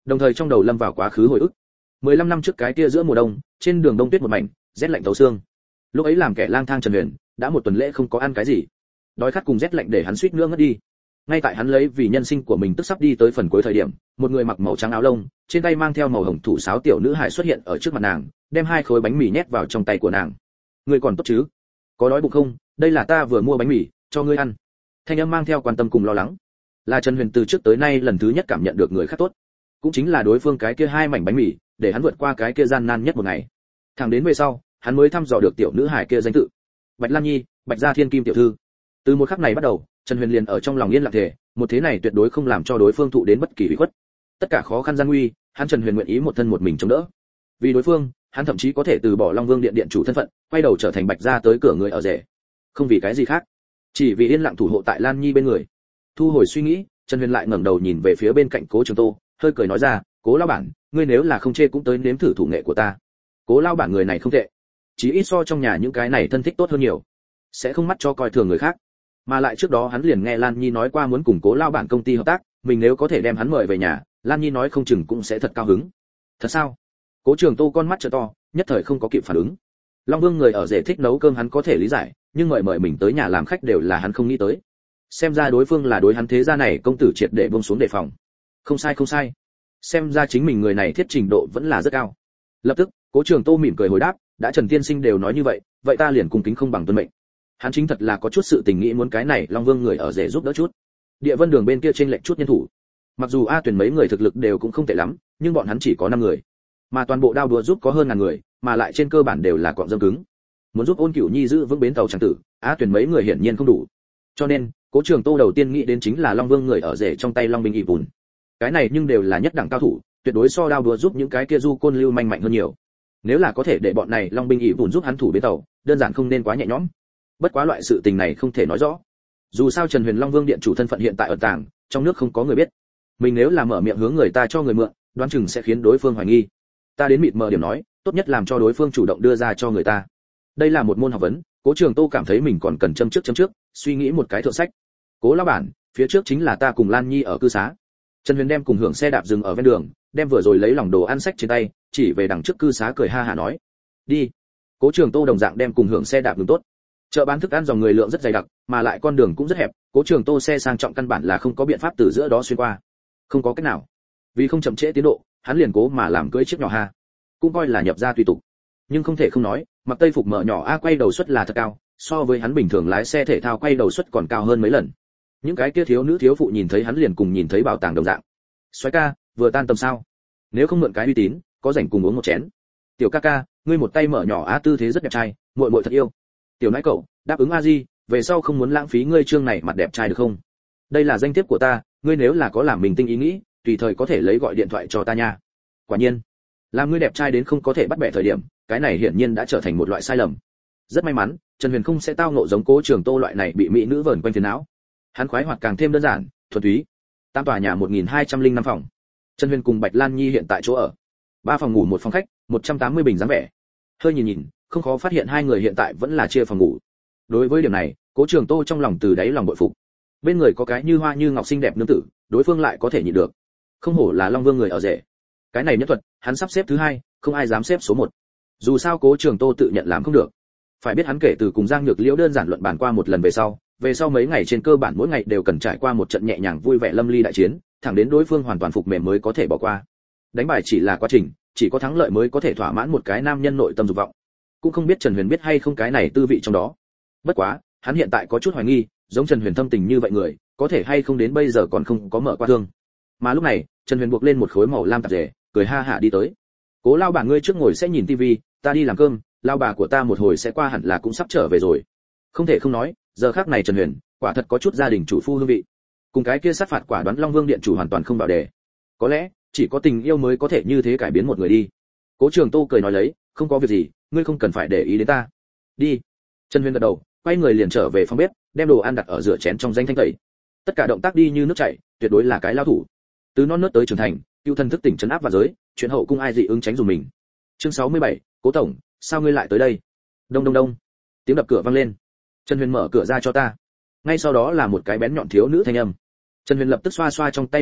đồng thời trong đầu lâm vào quá khứ hồi ức. mười lăm năm trước cái kia giữa mùa đông, trên đường đông tuyết một mảnh, rét lạnh thấu xương. Lúc ấy làm kẻ lang thang Trần Huyền, đã một tuần lễ không có ăn cái gì. Đói khát cùng rét lạnh để hắn suýt nữa ngất đi. Ngay tại hắn lấy vì nhân sinh của mình tức sắp đi tới phần cuối thời điểm, một người mặc màu trắng áo lông, trên tay mang theo màu hồng thủ sáo tiểu nữ hài xuất hiện ở trước mặt nàng, đem hai khối bánh mì nhét vào trong tay của nàng. "Ngươi còn tốt chứ? Có đói bụng không? Đây là ta vừa mua bánh mì, cho ngươi ăn." Thanh âm mang theo quan tâm cùng lo lắng. Là Trần Huyền từ trước tới nay lần thứ nhất cảm nhận được người khác tốt, cũng chính là đối phương cái kia hai mảnh bánh mì, để hắn vượt qua cái kia gian nan nhất một ngày. Thẳng đến về sau, hắn mới thăm dò được tiểu nữ hài kia danh tự. Bạch Lan Nhi, Bạch Gia Thiên Kim tiểu thư. Từ một khắc này bắt đầu, Trần Huyền liền ở trong lòng yên lặng thề, một thế này tuyệt đối không làm cho đối phương thụ đến bất kỳ ủy khuất. Tất cả khó khăn gian nguy, hắn Trần Huyền nguyện ý một thân một mình chống đỡ. Vì đối phương, hắn thậm chí có thể từ bỏ Long Vương điện điện chủ thân phận, quay đầu trở thành Bạch Gia tới cửa người ở rể. Không vì cái gì khác, chỉ vì yên lặng thủ hộ tại Lan Nhi bên người. Thu hồi suy nghĩ, Trần Huyền lại ngẩng đầu nhìn về phía bên cạnh Cố Trường Tô, hơi cười nói ra, "Cố lão bản, ngươi nếu là không chê cũng tới nếm thử thủ nghệ của ta." Cố lão bản người này không tệ, chỉ ít so trong nhà những cái này thân thích tốt hơn nhiều, sẽ không mắt cho coi thường người khác. Mà lại trước đó hắn liền nghe Lan Nhi nói qua muốn cùng Cố lão bản công ty hợp tác, mình nếu có thể đem hắn mời về nhà, Lan Nhi nói không chừng cũng sẽ thật cao hứng. Thật sao? Cố Trường Tô con mắt trợ to, nhất thời không có kịp phản ứng. Long Vương người ở rể thích nấu cơm hắn có thể lý giải, nhưng mời mời mình tới nhà làm khách đều là hắn không nghĩ tới. Xem ra đối phương là đối hắn thế gia này công tử triệt để buông xuống đề phòng. Không sai không sai. Xem ra chính mình người này thiết trình độ vẫn là rất cao. Lập tức, Cố Trường Tô mỉm cười hồi đáp, đã Trần tiên sinh đều nói như vậy, vậy ta liền cung kính không bằng tuân mệnh. Hắn chính thật là có chút sự tình nghĩ muốn cái này Long Vương người ở rể giúp đỡ chút. Địa Vân Đường bên kia trên lệnh chút nhân thủ. Mặc dù A Tuyển mấy người thực lực đều cũng không tệ lắm, nhưng bọn hắn chỉ có năm người, mà toàn bộ đao đùa giúp có hơn ngàn người, mà lại trên cơ bản đều là cọng dâm cứng. Muốn giúp Ôn Cửu Nhi giữ vững bến tàu chẳng tử, A Tuyển mấy người hiển nhiên không đủ. Cho nên, Cố Trường Tô đầu tiên nghĩ đến chính là Long Vương người ở rể trong tay Long binh ỷ bùn. Cái này nhưng đều là nhất đẳng cao thủ, tuyệt đối so đao đùa giúp những cái kia du côn lưu manh mạnh hơn nhiều. Nếu là có thể để bọn này Long binh ỷ bùn giúp hắn thủ bến tàu, đơn giản không nên quá nhẹ nhõm. Bất quá loại sự tình này không thể nói rõ. Dù sao Trần Huyền Long Vương điện chủ thân phận hiện tại ở tàng, trong nước không có người biết. Mình nếu là mở miệng hướng người ta cho người mượn, đoán chừng sẽ khiến đối phương hoài nghi. Ta đến mịt mờ điểm nói, tốt nhất làm cho đối phương chủ động đưa ra cho người ta. Đây là một môn học vấn, Cố Trường Tô cảm thấy mình còn cần châm trước châm trước, suy nghĩ một cái thượng sách. Cố lão bản, phía trước chính là ta cùng Lan Nhi ở cư xá. Trần Huyền đem cùng hưởng xe đạp dừng ở ven đường, đem vừa rồi lấy lòng đồ ăn sách trên tay, chỉ về đằng trước cư xá cười ha hả nói, đi. Cố Trường Tô đồng dạng đem cùng hưởng xe đạp ngừng tốt. Chợ bán thức ăn dòng người lượng rất dày đặc, mà lại con đường cũng rất hẹp, Cố Trường Tô xe sang trọng căn bản là không có biện pháp từ giữa đó xuyên qua. Không có cách nào. Vì không chậm trễ tiến độ, hắn liền cố mà làm cưỡi chiếc nhỏ ha. Cũng coi là nhập ra tùy tục. Nhưng không thể không nói, mặc tây phục mở nhỏ a quay đầu suất là thật cao, so với hắn bình thường lái xe thể thao quay đầu suất còn cao hơn mấy lần. Những cái kia thiếu nữ thiếu phụ nhìn thấy hắn liền cùng nhìn thấy bảo tàng đồng dạng. Soái ca, vừa tan tầm sao? Nếu không mượn cái uy tín, có rảnh cùng uống một chén. Tiểu ca ca, ngươi một tay mở nhỏ á tư thế rất đẹp trai, muội muội thật yêu. Tiểu nãi cậu, đáp ứng a di, về sau không muốn lãng phí ngươi trương này mặt đẹp trai được không? Đây là danh thiếp của ta, ngươi nếu là có làm mình tinh ý nghĩ, tùy thời có thể lấy gọi điện thoại cho ta nha. Quả nhiên, làm ngươi đẹp trai đến không có thể bắt bẻ thời điểm, cái này hiển nhiên đã trở thành một loại sai lầm. Rất may mắn, Trần Huyền không sẽ tao ngộ giống Cố Trường Tô loại này bị mỹ nữ vờn quanh phiền não. Hắn khoái hoạt càng thêm đơn giản, thuần túy. Tam tòa nhà một nghìn hai trăm lẻ năm phòng. Trần Huyền cùng Bạch Lan Nhi hiện tại chỗ ở. Ba phòng ngủ một phòng khách, một trăm tám mươi bình dáng vẻ. Hơi nhìn nhìn, không khó phát hiện hai người hiện tại vẫn là chia phòng ngủ. Đối với điểm này, Cố Trường Tô trong lòng từ đáy lòng bội phục. Bên người có cái như hoa như ngọc xinh đẹp nương tử, đối phương lại có thể nhịn được. Không hổ là Long Vương người ở rể. Cái này nhất thuật, hắn sắp xếp thứ hai, không ai dám xếp số một. Dù sao Cố Trường Tô tự nhận làm không được. Phải biết hắn kể từ cùng Giang Nhược Liễu đơn giản luận bàn qua một lần về sau, về sau mấy ngày trên cơ bản mỗi ngày đều cần trải qua một trận nhẹ nhàng vui vẻ lâm ly đại chiến, thẳng đến đối phương hoàn toàn phục mềm mới có thể bỏ qua. Đánh bài chỉ là quá trình, chỉ có thắng lợi mới có thể thỏa mãn một cái nam nhân nội tâm dục vọng. Cũng không biết Trần Huyền biết hay không cái này tư vị trong đó. Bất quá, hắn hiện tại có chút hoài nghi, giống Trần Huyền thâm tình như vậy người, có thể hay không đến bây giờ còn không có mở qua thương. Mà lúc này, Trần Huyền buộc lên một khối màu lam tạp dề, cười ha hả đi tới. Cố lao bà ngươi trước ngồi sẽ nhìn tivi, ta đi làm cơm, lao bà của ta một hồi sẽ qua hẳn là cũng sắp trở về rồi. Không thể không nói, giờ khắc này Trần Huyền, quả thật có chút gia đình chủ phu hương vị. Cùng cái kia sát phạt quả đoán Long Vương điện chủ hoàn toàn không vào đề. Có lẽ, chỉ có tình yêu mới có thể như thế cải biến một người đi. Cố Trường Tô cười nói lấy, không có việc gì, ngươi không cần phải để ý đến ta. Đi. Trần Huyền gật đầu, quay người liền trở về phòng bếp, đem đồ ăn đặt ở rửa chén trong danh thanh tẩy. Tất cả động tác đi như nước chảy, tuyệt đối là cái lao thủ. Từ non nớt tới trưởng thành, cựu thân thức tỉnh trấn áp và giới, chuyện hậu cung ai dị ứng tránh dùng mình. Chương sáu mươi bảy, Cố tổng, sao ngươi lại tới đây? Đông đông đông. Tiếng đập cửa vang lên. Trần Huyền mở cửa ra cho ta. Ngay sau đó là một cái bén nhọn thiếu nữ thanh âm. Trần Huyền lập tức xoa xoa trong tay nước đọng,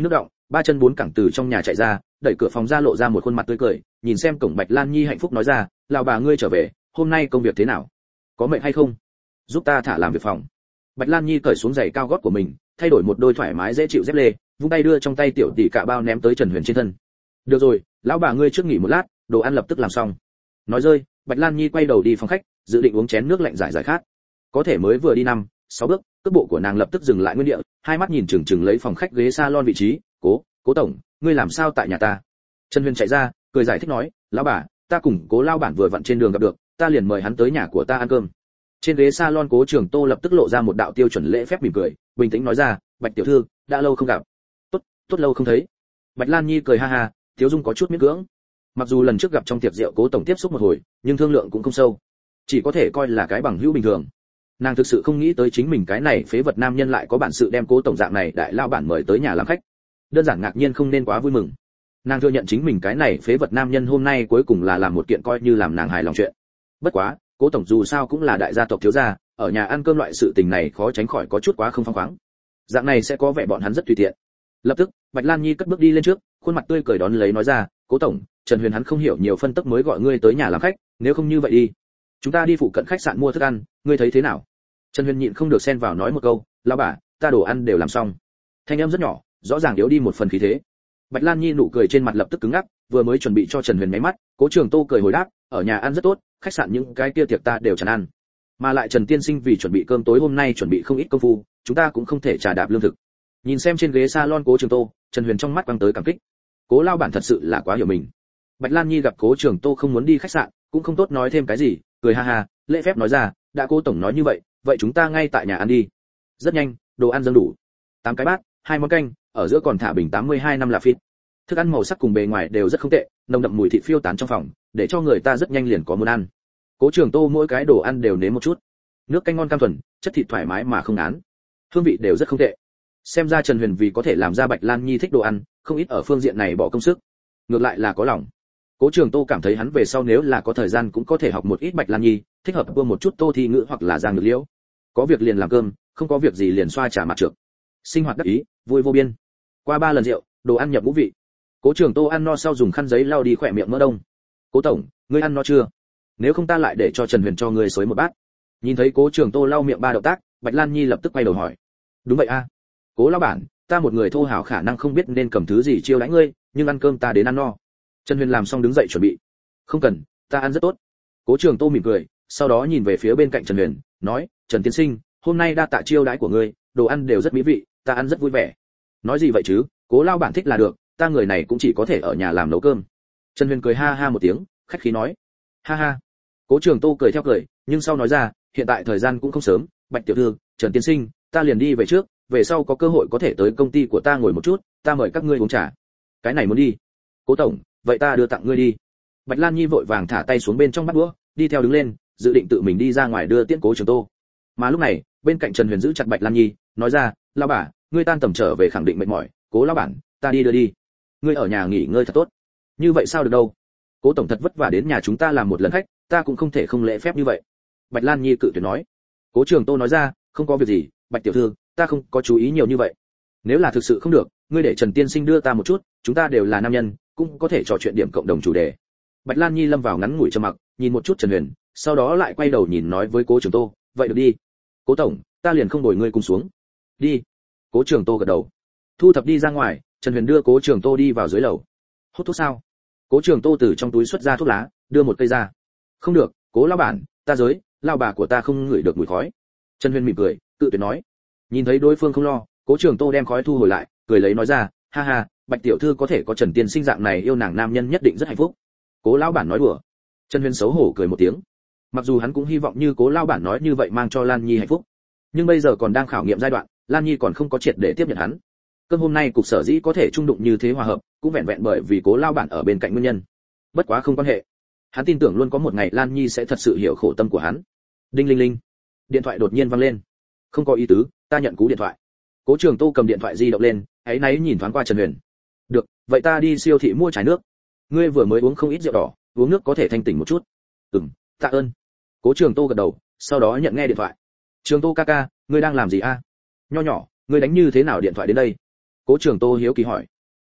ba chân bốn cẳng từ trong nhà chạy ra, đẩy cửa phòng ra lộ ra một khuôn mặt tươi cười, nhìn xem cổng Bạch Lan Nhi hạnh phúc nói ra, "Lão bà ngươi trở về, hôm nay công việc thế nào? Có mệt hay không? Giúp ta thả làm việc phòng." Bạch Lan Nhi cởi xuống giày cao gót của mình, thay đổi một đôi thoải mái dễ chịu dép lê, vung tay đưa trong tay tiểu tỷ cả bao ném tới Trần Huyền trên thân. "Được rồi, lão bà ngươi trước nghỉ một lát, đồ ăn lập tức làm xong." Nói rơi, Bạch Lan Nhi quay đầu đi phòng khách, dự định uống chén nước lạnh giải giải khát. Có thể mới vừa đi năm, sáu bước, cước bộ của nàng lập tức dừng lại nguyên địa, hai mắt nhìn chừng chừng lấy phòng khách ghế salon vị trí, "Cố, Cố tổng, ngươi làm sao tại nhà ta?" Trần Huyền chạy ra, cười giải thích nói, "Lão bà, ta cùng Cố lao bản vừa vặn trên đường gặp được, ta liền mời hắn tới nhà của ta ăn cơm." Trên ghế salon Cố Trường Tô lập tức lộ ra một đạo tiêu chuẩn lễ phép mỉm cười, bình tĩnh nói ra, "Bạch tiểu thư, đã lâu không gặp." "Tốt, tốt lâu không thấy." Bạch Lan Nhi cười ha ha, thiếu dung có chút miễn cưỡng. Mặc dù lần trước gặp trong tiệc rượu Cố tổng tiếp xúc một hồi, nhưng thương lượng cũng không sâu, chỉ có thể coi là cái bằng hữu bình thường. Nàng thực sự không nghĩ tới chính mình cái này phế vật nam nhân lại có bản sự đem Cố tổng dạng này đại lao bản mời tới nhà làm khách. Đơn giản ngạc nhiên không nên quá vui mừng. Nàng thừa nhận chính mình cái này phế vật nam nhân hôm nay cuối cùng là làm một kiện coi như làm nàng hài lòng chuyện. Bất quá, Cố tổng dù sao cũng là đại gia tộc thiếu gia, ở nhà ăn cơm loại sự tình này khó tránh khỏi có chút quá không phóng khoáng. Dạng này sẽ có vẻ bọn hắn rất tùy tiện. Lập tức, Bạch Lan Nhi cất bước đi lên trước, khuôn mặt tươi cười đón lấy nói ra, "Cố tổng, Trần Huyền hắn không hiểu nhiều phân tích mới gọi ngươi tới nhà làm khách, nếu không như vậy đi, chúng ta đi phụ cận khách sạn mua thức ăn, ngươi thấy thế nào?" Trần Huyền nhịn không được xen vào nói một câu, "Lão bà, ta đồ ăn đều làm xong." Thanh âm rất nhỏ, rõ ràng yếu đi một phần khí thế. Bạch Lan Nhi nụ cười trên mặt lập tức cứng ngắc, vừa mới chuẩn bị cho Trần Huyền máy mắt, Cố Trường Tô cười hồi đáp, "Ở nhà ăn rất tốt, khách sạn những cái kia tiệc ta đều chẳng ăn. Mà lại Trần tiên sinh vì chuẩn bị cơm tối hôm nay chuẩn bị không ít công phu, chúng ta cũng không thể trả đạp lương thực." Nhìn xem trên ghế salon Cố Trường Tô, Trần Huyền trong mắt quang tới cảm kích. Cố lao bản thật sự là quá hiểu mình. Bạch Lan Nhi gặp Cố Trường Tô không muốn đi khách sạn, cũng không tốt nói thêm cái gì, cười ha ha, lễ phép nói ra, "Đã Cố tổng nói như vậy, vậy chúng ta ngay tại nhà ăn đi." Rất nhanh, đồ ăn dâng đủ. Tám cái bát, hai món canh, ở giữa còn thả bình tám mươi hai năm là phít. Thức ăn màu sắc cùng bề ngoài đều rất không tệ, nồng đậm mùi thịt phiêu tán trong phòng, để cho người ta rất nhanh liền có muốn ăn. Cố Trường Tô mỗi cái đồ ăn đều nếm một chút. Nước canh ngon cam thuần, chất thịt thoải mái mà không ngán. Hương vị đều rất không tệ. Xem ra Trần Huyền vì có thể làm ra Bạch Lan Nhi thích đồ ăn, không ít ở phương diện này bỏ công sức. Ngược lại là có lòng. Cố Trường Tô cảm thấy hắn về sau nếu là có thời gian cũng có thể học một ít Bạch Lan Nhi, thích hợp vương một chút Tô Thi Ngữ hoặc là Giang Nhược Liễu. Có việc liền làm cơm, không có việc gì liền xoa trả mặt trược. Sinh hoạt đắc ý, vui vô biên. Qua ba lần rượu, đồ ăn nhập ngũ vị. Cố Trường Tô ăn no sau dùng khăn giấy lau đi khỏe miệng mỡ đông. "Cố tổng, ngươi ăn no chưa? Nếu không ta lại để cho Trần Huyền cho ngươi xới một bát." Nhìn thấy Cố Trường Tô lau miệng ba động tác, Bạch Lan Nhi lập tức quay đầu hỏi, "Đúng vậy a, Cố lão bản, ta một người thô hào khả năng không biết nên cầm thứ gì chiêu đãi ngươi, nhưng ăn cơm ta đến ăn no." Trần Huyền làm xong đứng dậy chuẩn bị. "Không cần, ta ăn rất tốt." Cố Trường Tô mỉm cười, sau đó nhìn về phía bên cạnh Trần Huyền, nói, "Trần tiên sinh, hôm nay đa tạ chiêu đãi của ngươi, đồ ăn đều rất mỹ vị, ta ăn rất vui vẻ." "Nói gì vậy chứ, Cố lão bản thích là được, ta người này cũng chỉ có thể ở nhà làm nấu cơm." Trần Huyền cười ha ha một tiếng, khách khí nói, "Ha ha." Cố Trường Tô cười theo cười, nhưng sau nói ra, "Hiện tại thời gian cũng không sớm, Bạch tiểu thư, Trần tiên sinh, ta liền đi về trước, về sau có cơ hội có thể tới công ty của ta ngồi một chút, ta mời các ngươi uống trà." "Cái này muốn đi." "Cố tổng, vậy ta đưa tặng ngươi đi." Bạch Lan Nhi vội vàng thả tay xuống bên trong bát đũa, đi theo đứng lên, dự định tự mình đi ra ngoài đưa tiễn Cố Trường Tô. Mà lúc này, bên cạnh Trần Huyền giữ chặt Bạch Lan Nhi, nói ra, "Lão bà, ngươi tan tầm trở về khẳng định mệt mỏi, Cố lão bản, ta đi đưa đi. Ngươi ở nhà nghỉ ngơi thật tốt." "Như vậy sao được đâu? Cố tổng thật vất vả đến nhà chúng ta làm một lần khách, ta cũng không thể không lễ phép như vậy." Bạch Lan Nhi cự tuyệt nói. Cố Trường Tô nói ra, "Không có việc gì, Bạch tiểu thư, ta không có chú ý nhiều như vậy. Nếu là thực sự không được, ngươi để Trần tiên sinh đưa ta một chút, chúng ta đều là nam nhân, cũng có thể trò chuyện điểm cộng đồng chủ đề." Bạch Lan Nhi lâm vào ngắn ngủi trầm mặc, nhìn một chút Trần Huyền, sau đó lại quay đầu nhìn nói với Cố Trường Tô, "Vậy được đi. Cố tổng, ta liền không đổi ngươi cùng xuống." "Đi." Cố Trường Tô gật đầu. Thu thập đi ra ngoài, Trần Huyền đưa Cố Trường Tô đi vào dưới lầu. "Hút thuốc sao?" Cố Trường Tô từ trong túi xuất ra thuốc lá, đưa một cây ra. "Không được, Cố lão bản, ta giới, lão bà của ta không ngửi được mùi khói." Trần Huyền mỉm cười, cự tuyệt nói. Nhìn thấy đối phương không lo, Cố Trường Tô đem khói thu hồi lại, cười lấy nói ra, "Ha ha, Bạch tiểu thư có thể có Trần tiên sinh dạng này yêu nàng nam nhân nhất định rất hạnh phúc." Cố lão bản nói đùa. Trần Huyền xấu hổ cười một tiếng. Mặc dù hắn cũng hy vọng như Cố lão bản nói như vậy mang cho Lan Nhi hạnh phúc, nhưng bây giờ còn đang khảo nghiệm giai đoạn, Lan Nhi còn không có triệt để tiếp nhận hắn. Cơm hôm nay cục sở dĩ có thể trung đụng như thế hòa hợp, cũng vẹn vẹn bởi vì Cố lão bản ở bên cạnh nguyên nhân. Bất quá không quan hệ. Hắn tin tưởng luôn có một ngày Lan Nhi sẽ thật sự hiểu khổ tâm của hắn. Đinh linh linh. Điện thoại đột nhiên vang lên. "Không có ý tứ, ta nhận cú điện thoại." Cố Trường Tô cầm điện thoại di động lên, áy náy nhìn thoáng qua Trần Huyền. "Được, vậy ta đi siêu thị mua chai nước. Ngươi vừa mới uống không ít rượu đỏ, uống nước có thể thanh tỉnh một chút." "Ừm, tạ ơn." Cố Trường Tô gật đầu, sau đó nhận nghe điện thoại. "Trường Tô ca ca, ngươi đang làm gì a?" "Nho nhỏ, ngươi đánh như thế nào điện thoại đến đây?" Cố Trường Tô hiếu kỳ hỏi.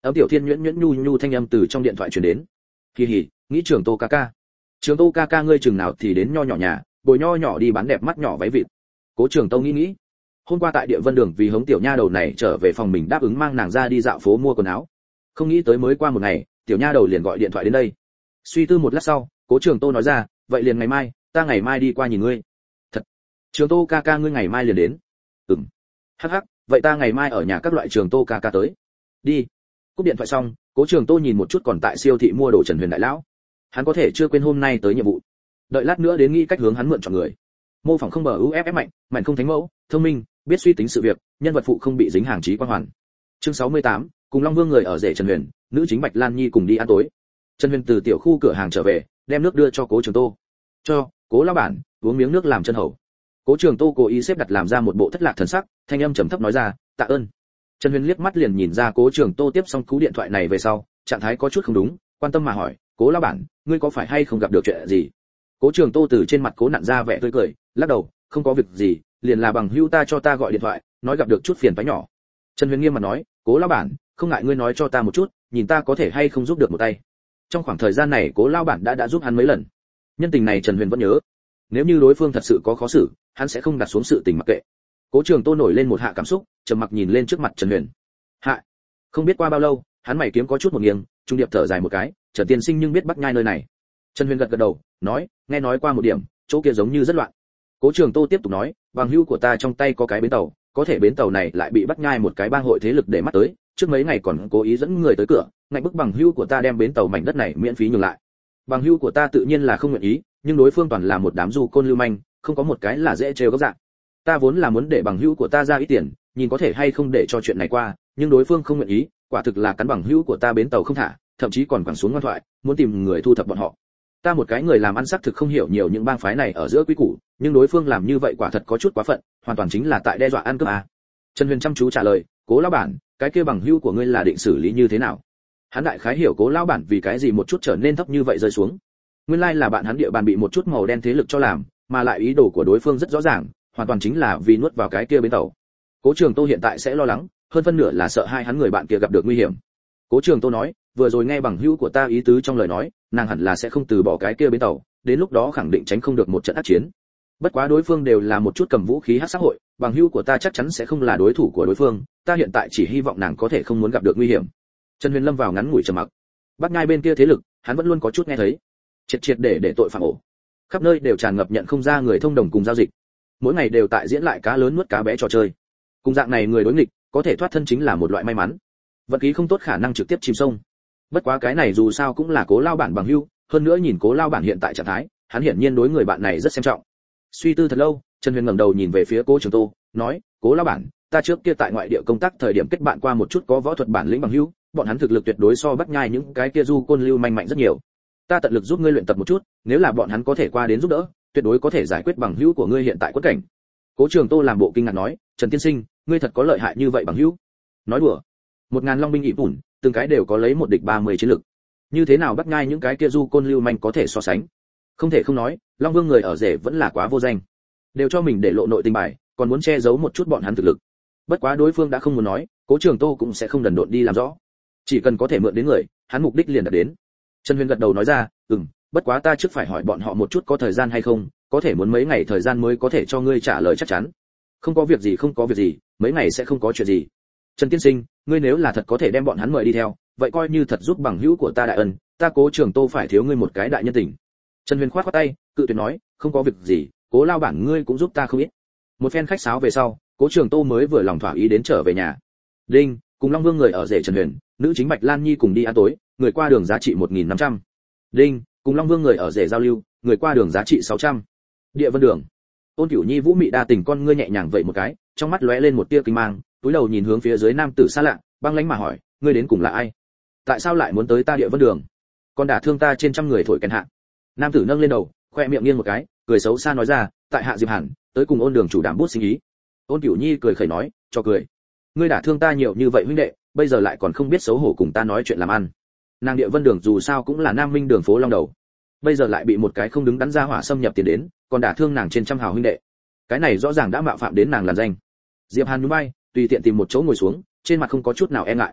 Ấm Tiểu Thiên nhuyễn nhuyễn nhu nhu thanh âm từ trong điện thoại truyền đến. Kỳ hỉ, nghĩ Trường Tô ca ca. Trường Tô ca ca ngươi chừng nào thì đến nho nhỏ nhà, bồi nho nhỏ đi bán đẹp mắt nhỏ váy vịt. Cố Trường Tô nghĩ nghĩ. Hôm qua tại Địa Vân Đường vì hống tiểu nha đầu này trở về phòng mình đáp ứng mang nàng ra đi dạo phố mua quần áo. Không nghĩ tới mới qua một ngày, tiểu nha đầu liền gọi điện thoại đến đây. Suy tư một lát sau, Cố Trường Tô nói ra, vậy liền ngày mai, ta ngày mai đi qua nhìn ngươi. Thật? Trường Tô ca ca ngươi ngày mai liền đến? Ừm. Hắc hắc, vậy ta ngày mai ở nhà các loại Trường Tô ca ca tới. Đi. Cúp điện thoại xong, Cố Trường Tô nhìn một chút còn tại siêu thị mua đồ Trần Huyền đại lão. Hắn có thể chưa quên hôm nay tới nhiệm vụ. Đợi lát nữa đến nghĩ cách hướng hắn mượn chọn người. Mô phỏng không bờ u ép ép mạnh, mạnh không thánh mẫu, thông minh, biết suy tính sự việc, nhân vật phụ không bị dính hàng chí quan hoàn. Chương sáu mươi tám, cùng Long Vương người ở rể Trần Huyền, nữ chính Bạch Lan Nhi cùng đi ăn tối. Trần Huyền từ tiểu khu cửa hàng trở về, đem nước đưa cho Cố Trường Tô. Cho, Cố lão bản, uống miếng nước làm chân hầu. Cố Trường Tô cố ý xếp đặt làm ra một bộ thất lạc thần sắc, thanh âm trầm thấp nói ra, tạ ơn. Trần Huyền liếc mắt liền nhìn ra Cố Trường Tô tiếp xong cú điện thoại này về sau, trạng thái có chút không đúng, quan tâm mà hỏi, Cố lão bản, ngươi có phải hay không gặp được chuyện gì? Cố Trường Tô từ trên mặt Cố nặn ra vẻ tươi cười, lắc đầu, không có việc gì, liền là bằng hữu ta cho ta gọi điện thoại, nói gặp được chút phiền toái nhỏ. Trần Huyền nghiêm mặt nói, Cố lão bản, không ngại ngươi nói cho ta một chút, nhìn ta có thể hay không giúp được một tay. Trong khoảng thời gian này Cố lão bản đã đã giúp hắn mấy lần. Nhân tình này Trần Huyền vẫn nhớ. Nếu như đối phương thật sự có khó xử, hắn sẽ không đặt xuống sự tình mặc kệ. Cố Trường Tô nổi lên một hạ cảm xúc, trầm mặc nhìn lên trước mặt Trần Huyền. Hạ. Không biết qua bao lâu, hắn mày kiếm có chút một nghiêng, trung điệp thở dài một cái, Trần tiên sinh nhưng biết Bắc Nhai nơi này. Trần Huyền gật gật đầu, nói, nghe nói qua một điểm, chỗ kia giống như rất loạn. Cố Trường Tô tiếp tục nói, bằng hữu của ta trong tay có cái bến tàu, có thể bến tàu này lại bị Bắc Nhai một cái bang hội thế lực để mắt tới, trước mấy ngày còn cố ý dẫn người tới cửa, ngạnh bức bằng hữu của ta đem bến tàu mảnh đất này miễn phí nhường lại. Bằng hữu của ta tự nhiên là không nguyện ý, nhưng đối phương toàn là một đám du côn lưu manh, không có một cái là dễ trêu gốc dạng. Ta vốn là muốn để bằng hữu của ta ra ít tiền, nhìn có thể hay không để cho chuyện này qua, nhưng đối phương không nguyện ý, quả thực là cắn bằng hữu của ta bến tàu không thả, thậm chí còn quẳng xuống ngoan thoại, muốn tìm người thu thập bọn họ. Ta một cái người làm ăn xác thực không hiểu nhiều những bang phái này ở giữa quý củ, nhưng đối phương làm như vậy quả thật có chút quá phận, hoàn toàn chính là tại đe dọa ăn cướp à. Trần Huyền chăm chú trả lời, Cố lão bản, cái kia bằng hữu của ngươi là định xử lý như thế nào? Hắn đại khái hiểu Cố lão bản vì cái gì một chút trở nên thấp như vậy rơi xuống. Nguyên lai là bạn hắn địa bàn bị một chút màu đen thế lực cho làm, mà lại ý đồ của đối phương rất rõ ràng, hoàn toàn chính là vì nuốt vào cái kia bến tàu. Cố Trường Tô hiện tại sẽ lo lắng, hơn phân nửa là sợ hai hắn người bạn kia gặp được nguy hiểm. Cố Trường Tô nói, vừa rồi nghe bằng hữu của ta ý tứ trong lời nói, nàng hẳn là sẽ không từ bỏ cái kia bến tàu, đến lúc đó khẳng định tránh không được một trận ác chiến. Bất quá đối phương đều là một chút cầm vũ khí hắc xã hội, bằng hữu của ta chắc chắn sẽ không là đối thủ của đối phương, ta hiện tại chỉ hy vọng nàng có thể không muốn gặp được nguy hiểm. Trần Huyền lâm vào ngắn ngủi trầm mặc. Bắc Nhai bên kia thế lực, hắn vẫn luôn có chút nghe thấy. Triệt triệt để để tội phạm ổ. Khắp nơi đều tràn ngập nhận không ra người thông đồng cùng giao dịch. Mỗi ngày đều tại diễn lại cá lớn nuốt cá bé trò chơi. Cùng dạng này người đối nghịch, có thể thoát thân chính là một loại may mắn. Vận khí không tốt khả năng trực tiếp chìm sông. Bất quá cái này dù sao cũng là Cố lao bản bằng hữu, hơn nữa nhìn Cố lao bản hiện tại trạng thái, hắn hiển nhiên đối người bạn này rất xem trọng. Suy tư thật lâu, Trần Huyền ngẩng đầu nhìn về phía Cố Trường Tô, nói, Cố lao bản, ta trước kia tại ngoại địa công tác thời điểm kết bạn qua một chút có võ thuật bản lĩnh bằng hữu, bọn hắn thực lực tuyệt đối so Bắc Nhai những cái kia du côn lưu manh mạnh rất nhiều. Ta tận lực giúp ngươi luyện tập một chút, nếu là bọn hắn có thể qua đến giúp đỡ, tuyệt đối có thể giải quyết bằng hữu của ngươi hiện tại quất cảnh. Cố Trường Tô làm bộ kinh ngạc nói, Trần tiên sinh, ngươi thật có lợi hại như vậy bằng hữu? Nói đùa. Một ngàn long binh ỵ bùn, từng cái đều có lấy một địch ba mươi chiến lực. Như thế nào Bắc Nhai những cái kia du côn lưu manh có thể so sánh? Không thể không nói, Long Vương người ở rể vẫn là quá vô danh. Đều cho mình để lộ nội tình bài, còn muốn che giấu một chút bọn hắn thực lực. Bất quá đối phương đã không muốn nói, Cố Trường Tô cũng sẽ không đần độn đi làm rõ. Chỉ cần có thể mượn đến người, hắn mục đích liền đạt đến. Trần Huyền gật đầu nói ra, "Ừm, bất quá ta trước phải hỏi bọn họ một chút có thời gian hay không, có thể muốn mấy ngày thời gian mới có thể cho ngươi trả lời chắc chắn." "Không có việc gì, không có việc gì, mấy ngày sẽ không có chuyện gì." "Trần tiên sinh, ngươi nếu là thật có thể đem bọn hắn mời đi theo, vậy coi như thật giúp bằng hữu của ta đại ân, ta Cố Trường Tô phải thiếu ngươi một cái đại nhân tình." Trần Huyền khoát khoát tay, cự tuyệt nói, "Không có việc gì, Cố lao bản ngươi cũng giúp ta không ít." Một phen khách sáo về sau, Cố Trường Tô mới vừa lòng thỏa ý đến trở về nhà. Đinh, cùng Long Vương người ở rể Trần Huyền, nữ chính Bạch Lan Nhi cùng đi ăn tối, người qua đường giá trị một nghìn năm trăm. Đinh, cùng Long Vương người ở rể giao lưu, người qua đường giá trị sáu trăm. Địa Vân Đường. Ôn Cửu Nhi vũ mị đa tình con ngươi nhẹ nhàng vậy một cái, trong mắt lóe lên một tia kinh mang, túi đầu nhìn hướng phía dưới nam tử xa lạ, băng lãnh mà hỏi, ngươi đến cùng là ai? Tại sao lại muốn tới ta Địa Vân Đường? Còn đả thương ta trên trăm người thổi kèn hạ. Nam tử nâng lên đầu, khoe miệng nghiêng một cái, cười xấu xa nói ra, tại hạ Diệp Hàn, tới cùng Ôn Đường chủ đảm bút sinh ý. Ôn Cửu Nhi cười khẩy nói, cho cười. Ngươi đả thương ta nhiều như vậy huynh đệ, bây giờ lại còn không biết xấu hổ cùng ta nói chuyện làm ăn. Nàng Địa Vân Đường dù sao cũng là Nam Minh đường phố long đầu, bây giờ lại bị một cái không đứng đắn ra hỏa xâm nhập tiền đến, còn đả thương nàng trên trăm hào huynh đệ. Cái này rõ ràng đã mạo phạm đến nàng làn danh. Diệp Hàn nhún vai, tùy tiện tìm một chỗ ngồi xuống, trên mặt không có chút nào e ngại.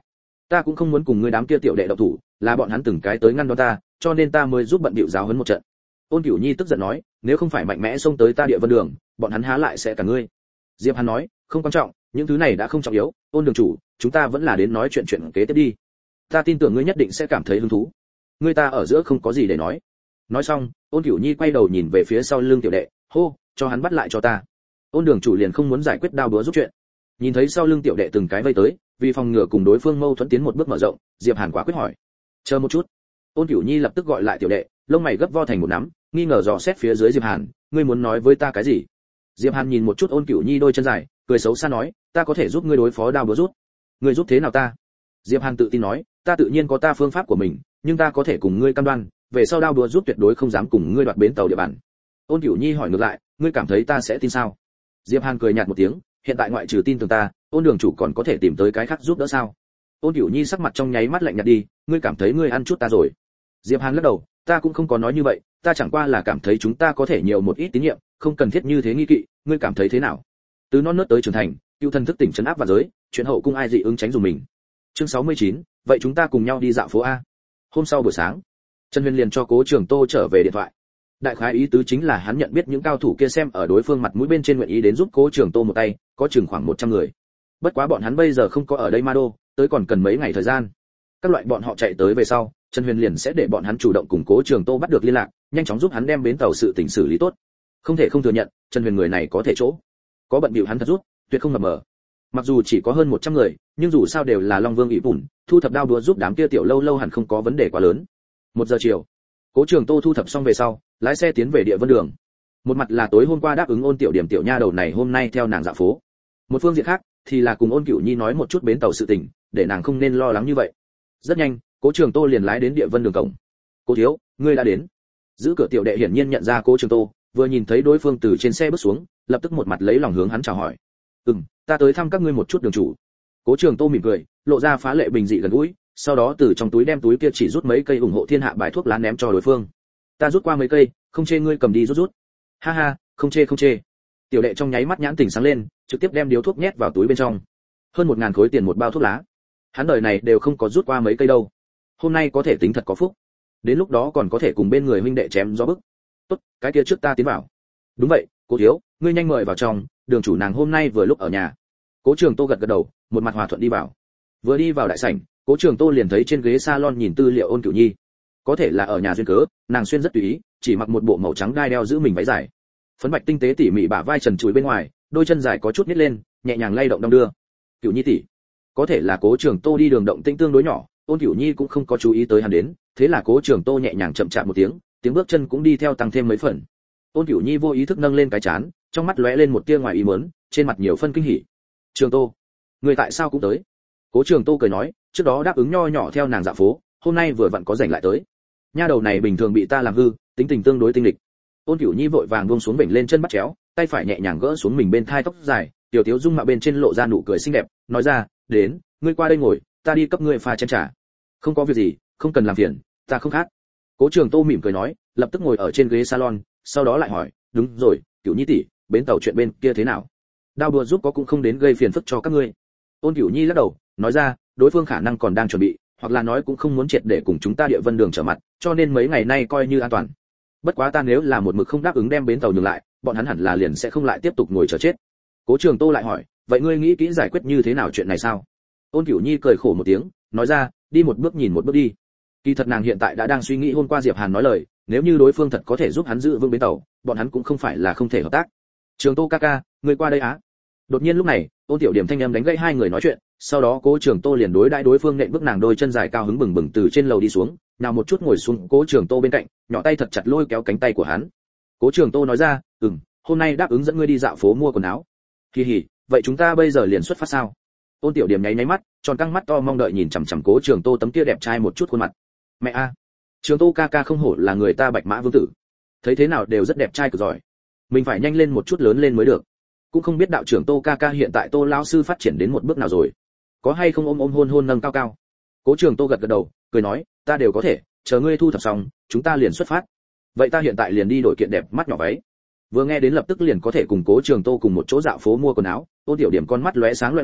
Ta cũng không muốn cùng ngươi đám kia tiểu đệ động thủ, là bọn hắn từng cái tới ngăn đón ta, cho nên ta mới giúp bận bịu giáo huấn một trận. Ôn Cửu Nhi tức giận nói, nếu không phải mạnh mẽ xông tới ta Địa Vân Đường, bọn hắn há lại sẽ cả ngươi. Diệp Hàn nói, không quan trọng, những thứ này đã không trọng yếu, Ôn đường chủ, chúng ta vẫn là đến nói chuyện chuyện kế tiếp đi. Ta tin tưởng ngươi nhất định sẽ cảm thấy hứng thú. Ngươi ta ở giữa không có gì để nói. Nói xong, Ôn Cửu Nhi quay đầu nhìn về phía sau lưng tiểu đệ, hô, cho hắn bắt lại cho ta. Ôn đường chủ liền không muốn giải quyết đao búa giúp chuyện. Nhìn thấy sau lưng tiểu đệ từng cái vây tới, vì phòng ngừa cùng đối phương mâu thuẫn tiến một bước mở rộng, Diệp Hàn quả quyết hỏi, chờ một chút. Ôn Cửu Nhi lập tức gọi lại tiểu đệ, lông mày gấp vo thành một nắm, nghi ngờ dò xét phía dưới Diệp Hàn, ngươi muốn nói với ta cái gì? Diệp Hàn nhìn một chút Ôn Cửu Nhi đôi chân dài, cười xấu xa nói, ta có thể giúp ngươi đối phó đao búa rút. Ngươi giúp thế nào ta? Diệp Hàn tự tin nói, ta tự nhiên có ta phương pháp của mình, nhưng ta có thể cùng ngươi cam đoan, về sau đao búa rút tuyệt đối không dám cùng ngươi đoạt bến tàu địa bàn. Ôn Cửu Nhi hỏi ngược lại, ngươi cảm thấy ta sẽ tin sao? Diệp Hàn cười nhạt một tiếng, hiện tại ngoại trừ tin tưởng ta, Ôn đường chủ còn có thể tìm tới cái khác giúp đỡ sao? Ôn Cửu Nhi sắc mặt trong nháy mắt lạnh nhạt đi, ngươi cảm thấy ngươi ăn chút ta rồi? Diệp Hàn lắc đầu, ta cũng không có nói như vậy, ta chẳng qua là cảm thấy chúng ta có thể nhiều một ít tín nhiệm, không cần thiết như thế nghi kỵ, ngươi cảm thấy thế nào? Từ non nớt tới trưởng thành, cựu thần thức tỉnh trấn áp và giới, chuyện hậu cung ai dị ứng tránh dùng mình. Chương sáu mươi chín, vậy chúng ta cùng nhau đi dạo phố a. Hôm sau buổi sáng, Trần Huyền liền cho Cố Trường Tô trở về điện thoại. Đại khái ý tứ chính là hắn nhận biết những cao thủ kia xem ở đối phương mặt mũi bên trên nguyện ý đến giúp Cố Trường Tô một tay, có chừng khoảng một trăm người. Bất quá bọn hắn bây giờ không có ở đây Ma Đô, tới còn cần mấy ngày thời gian. Các loại bọn họ chạy tới về sau, Trần Huyền liền sẽ để bọn hắn chủ động cùng Cố Trường Tô bắt được liên lạc, nhanh chóng giúp hắn đem bến tàu sự tình xử lý tốt. Không thể không thừa nhận, Trần Huyền người này có thể chỗ, có bận bịu hắn thật rút, tuyệt không mập mờ. Mặc dù chỉ có hơn một trăm người, nhưng dù sao đều là Long Vương ỷ bùn, thu thập đao đúa giúp đám kia tiểu lâu lâu hẳn không có vấn đề quá lớn. Một giờ chiều, Cố Trường Tô thu thập xong về sau, lái xe tiến về Địa Vân Đường. Một mặt là tối hôm qua đáp ứng Ôn Tiểu Điểm tiểu nha đầu này hôm nay theo nàng dạo phố. Một phương diện khác thì là cùng Ôn Cửu Nhi nói một chút bến tàu sự tình, để nàng không nên lo lắng như vậy. Rất nhanh, Cố Trường Tô liền lái đến Địa Vân Đường cổng. "Cố thiếu, ngươi đã đến." Giữ cửa tiểu đệ hiển nhiên nhận ra Cố Trường Tô, vừa nhìn thấy đối phương từ trên xe bước xuống, lập tức một mặt lấy lòng hướng hắn chào hỏi. "Ừm, ta tới thăm các ngươi một chút đường chủ." Cố Trường Tô mỉm cười, lộ ra phá lệ bình dị gần gũi, sau đó từ trong túi đem túi kia chỉ rút mấy cây ủng hộ thiên hạ bài thuốc lá ném cho đối phương. "Ta rút qua mấy cây, không chê ngươi cầm đi rút rút." "Ha ha, không chê không chê." Tiểu đệ trong nháy mắt nhãn tỉnh sáng lên, trực tiếp đem điếu thuốc nhét vào túi bên trong. Hơn một ngàn khối tiền một bao thuốc lá. Hắn đời này đều không có rút qua mấy cây đâu. Hôm nay có thể tính thật có phúc. Đến lúc đó còn có thể cùng bên người huynh đệ chém gió bức. "Tốt, cái kia trước ta tiến vào." "Đúng vậy, Cố thiếu, ngươi nhanh mời vào trong, đường chủ nàng hôm nay vừa lúc ở nhà." Cố Trường Tô gật gật đầu, một mặt hòa thuận đi vào. Vừa đi vào đại sảnh, Cố Trường Tô liền thấy trên ghế salon nhìn tư liệu Ôn Cửu Nhi. Có thể là ở nhà duyên cớ, nàng xuyên rất tùy ý, chỉ mặc một bộ màu trắng đai đeo giữ mình váy dài. Phấn bạch tinh tế tỉ mỉ bả vai trần trụi bên ngoài, đôi chân dài có chút nhếch lên, nhẹ nhàng lay động đong đưa. "Cửu Nhi tỷ." Có thể là Cố Trường Tô đi đường động tĩnh tương đối nhỏ, Ôn Cửu Nhi cũng không có chú ý tới hắn đến, thế là Cố Trường Tô nhẹ nhàng chậm chạp một tiếng, tiếng bước chân cũng đi theo tăng thêm mấy phần. Ôn Cửu Nhi vô ý thức nâng lên cái chán, trong mắt lóe lên một tia ngoài ý muốn, trên mặt nhiều phân kinh hỉ. "Trường Tô, người tại sao cũng tới?" Cố Trường Tô cười nói, trước đó đáp ứng nho nhỏ theo nàng dạo phố, hôm nay vừa vặn có rảnh lại tới. Nha đầu này bình thường bị ta làm hư, tính tình tương đối tinh lịch. Ôn Cửu Nhi vội vàng buông xuống vểnh lên chân bắt chéo, tay phải nhẹ nhàng gỡ xuống mình bên thai tóc dài, tiểu thiếu dung mạo bên trên lộ ra nụ cười xinh đẹp, nói ra, "Đến, ngươi qua đây ngồi, ta đi cấp ngươi pha chén trà." "Không có việc gì, không cần làm phiền, ta không khát." Cố Trường Tô mỉm cười nói, lập tức ngồi ở trên ghế salon, sau đó lại hỏi, "Đúng rồi, Cửu Nhi tỷ, bến tàu chuyện bên kia thế nào? Đao đùa giúp có cũng không đến gây phiền phức cho các ngươi." Ôn Cửu Nhi lắc đầu, nói ra, đối phương khả năng còn đang chuẩn bị, hoặc là nói cũng không muốn triệt để cùng chúng ta Địa Vân Đường trở mặt, cho nên mấy ngày nay coi như an toàn. Bất quá ta nếu là một mực không đáp ứng đem bến tàu nhường lại, bọn hắn hẳn là liền sẽ không lại tiếp tục ngồi chờ chết. Cố Trường Tô lại hỏi, vậy ngươi nghĩ kỹ giải quyết như thế nào chuyện này sao? Ôn Cửu Nhi cười khổ một tiếng, nói ra, đi một bước nhìn một bước đi. Kỳ thật nàng hiện tại đã đang suy nghĩ hôm qua Diệp Hàn nói lời, nếu như đối phương thật có thể giúp hắn giữ vững bến tàu, bọn hắn cũng không phải là không thể hợp tác. Trường Tô ca ca, ngươi qua đây á. Đột nhiên lúc này, Ôn Tiểu Điểm thanh âm đánh gãy hai người nói chuyện, sau đó Cố Trường Tô liền đối đãi đối phương nện bước nàng đôi chân dài cao hứng bừng bừng từ trên lầu đi xuống, nào một chút ngồi xuống Cố Trường Tô bên cạnh, nhỏ tay thật chặt lôi kéo cánh tay của hắn. Cố Trường Tô nói ra, "Ừm, hôm nay đáp ứng dẫn ngươi đi dạo phố mua quần áo." "Kỳ hỉ, vậy chúng ta bây giờ liền xuất phát sao?" Ôn Tiểu Điểm nháy nháy mắt, tròn căng mắt to mong đợi nhìn chằm chằm Cố Trường Tô tấm kia đẹp trai một chút khuôn mặt. "Mẹ a, Trường Tô ca ca không hổ là người ta Bạch Mã vương tử, thấy thế nào đều rất đẹp trai cực giỏi. Mình phải nhanh lên một chút lớn lên mới được. Cũng không biết đạo trưởng Tô ca ca hiện tại Tô lão sư phát triển đến một bước nào rồi, có hay không ôm ôm hôn hôn nâng cao cao." Cố Trường Tô gật gật đầu, cười nói, "Ta đều có thể, chờ ngươi thu thập xong, chúng ta liền xuất phát." "Vậy ta hiện tại liền đi đổi kiện đẹp mắt nhỏ váy." Vừa nghe đến lập tức liền có thể cùng Cố Trường Tô cùng một chỗ dạo phố mua quần áo, Ôn Tiểu Điểm con mắt lóe sáng loẹt loẹt,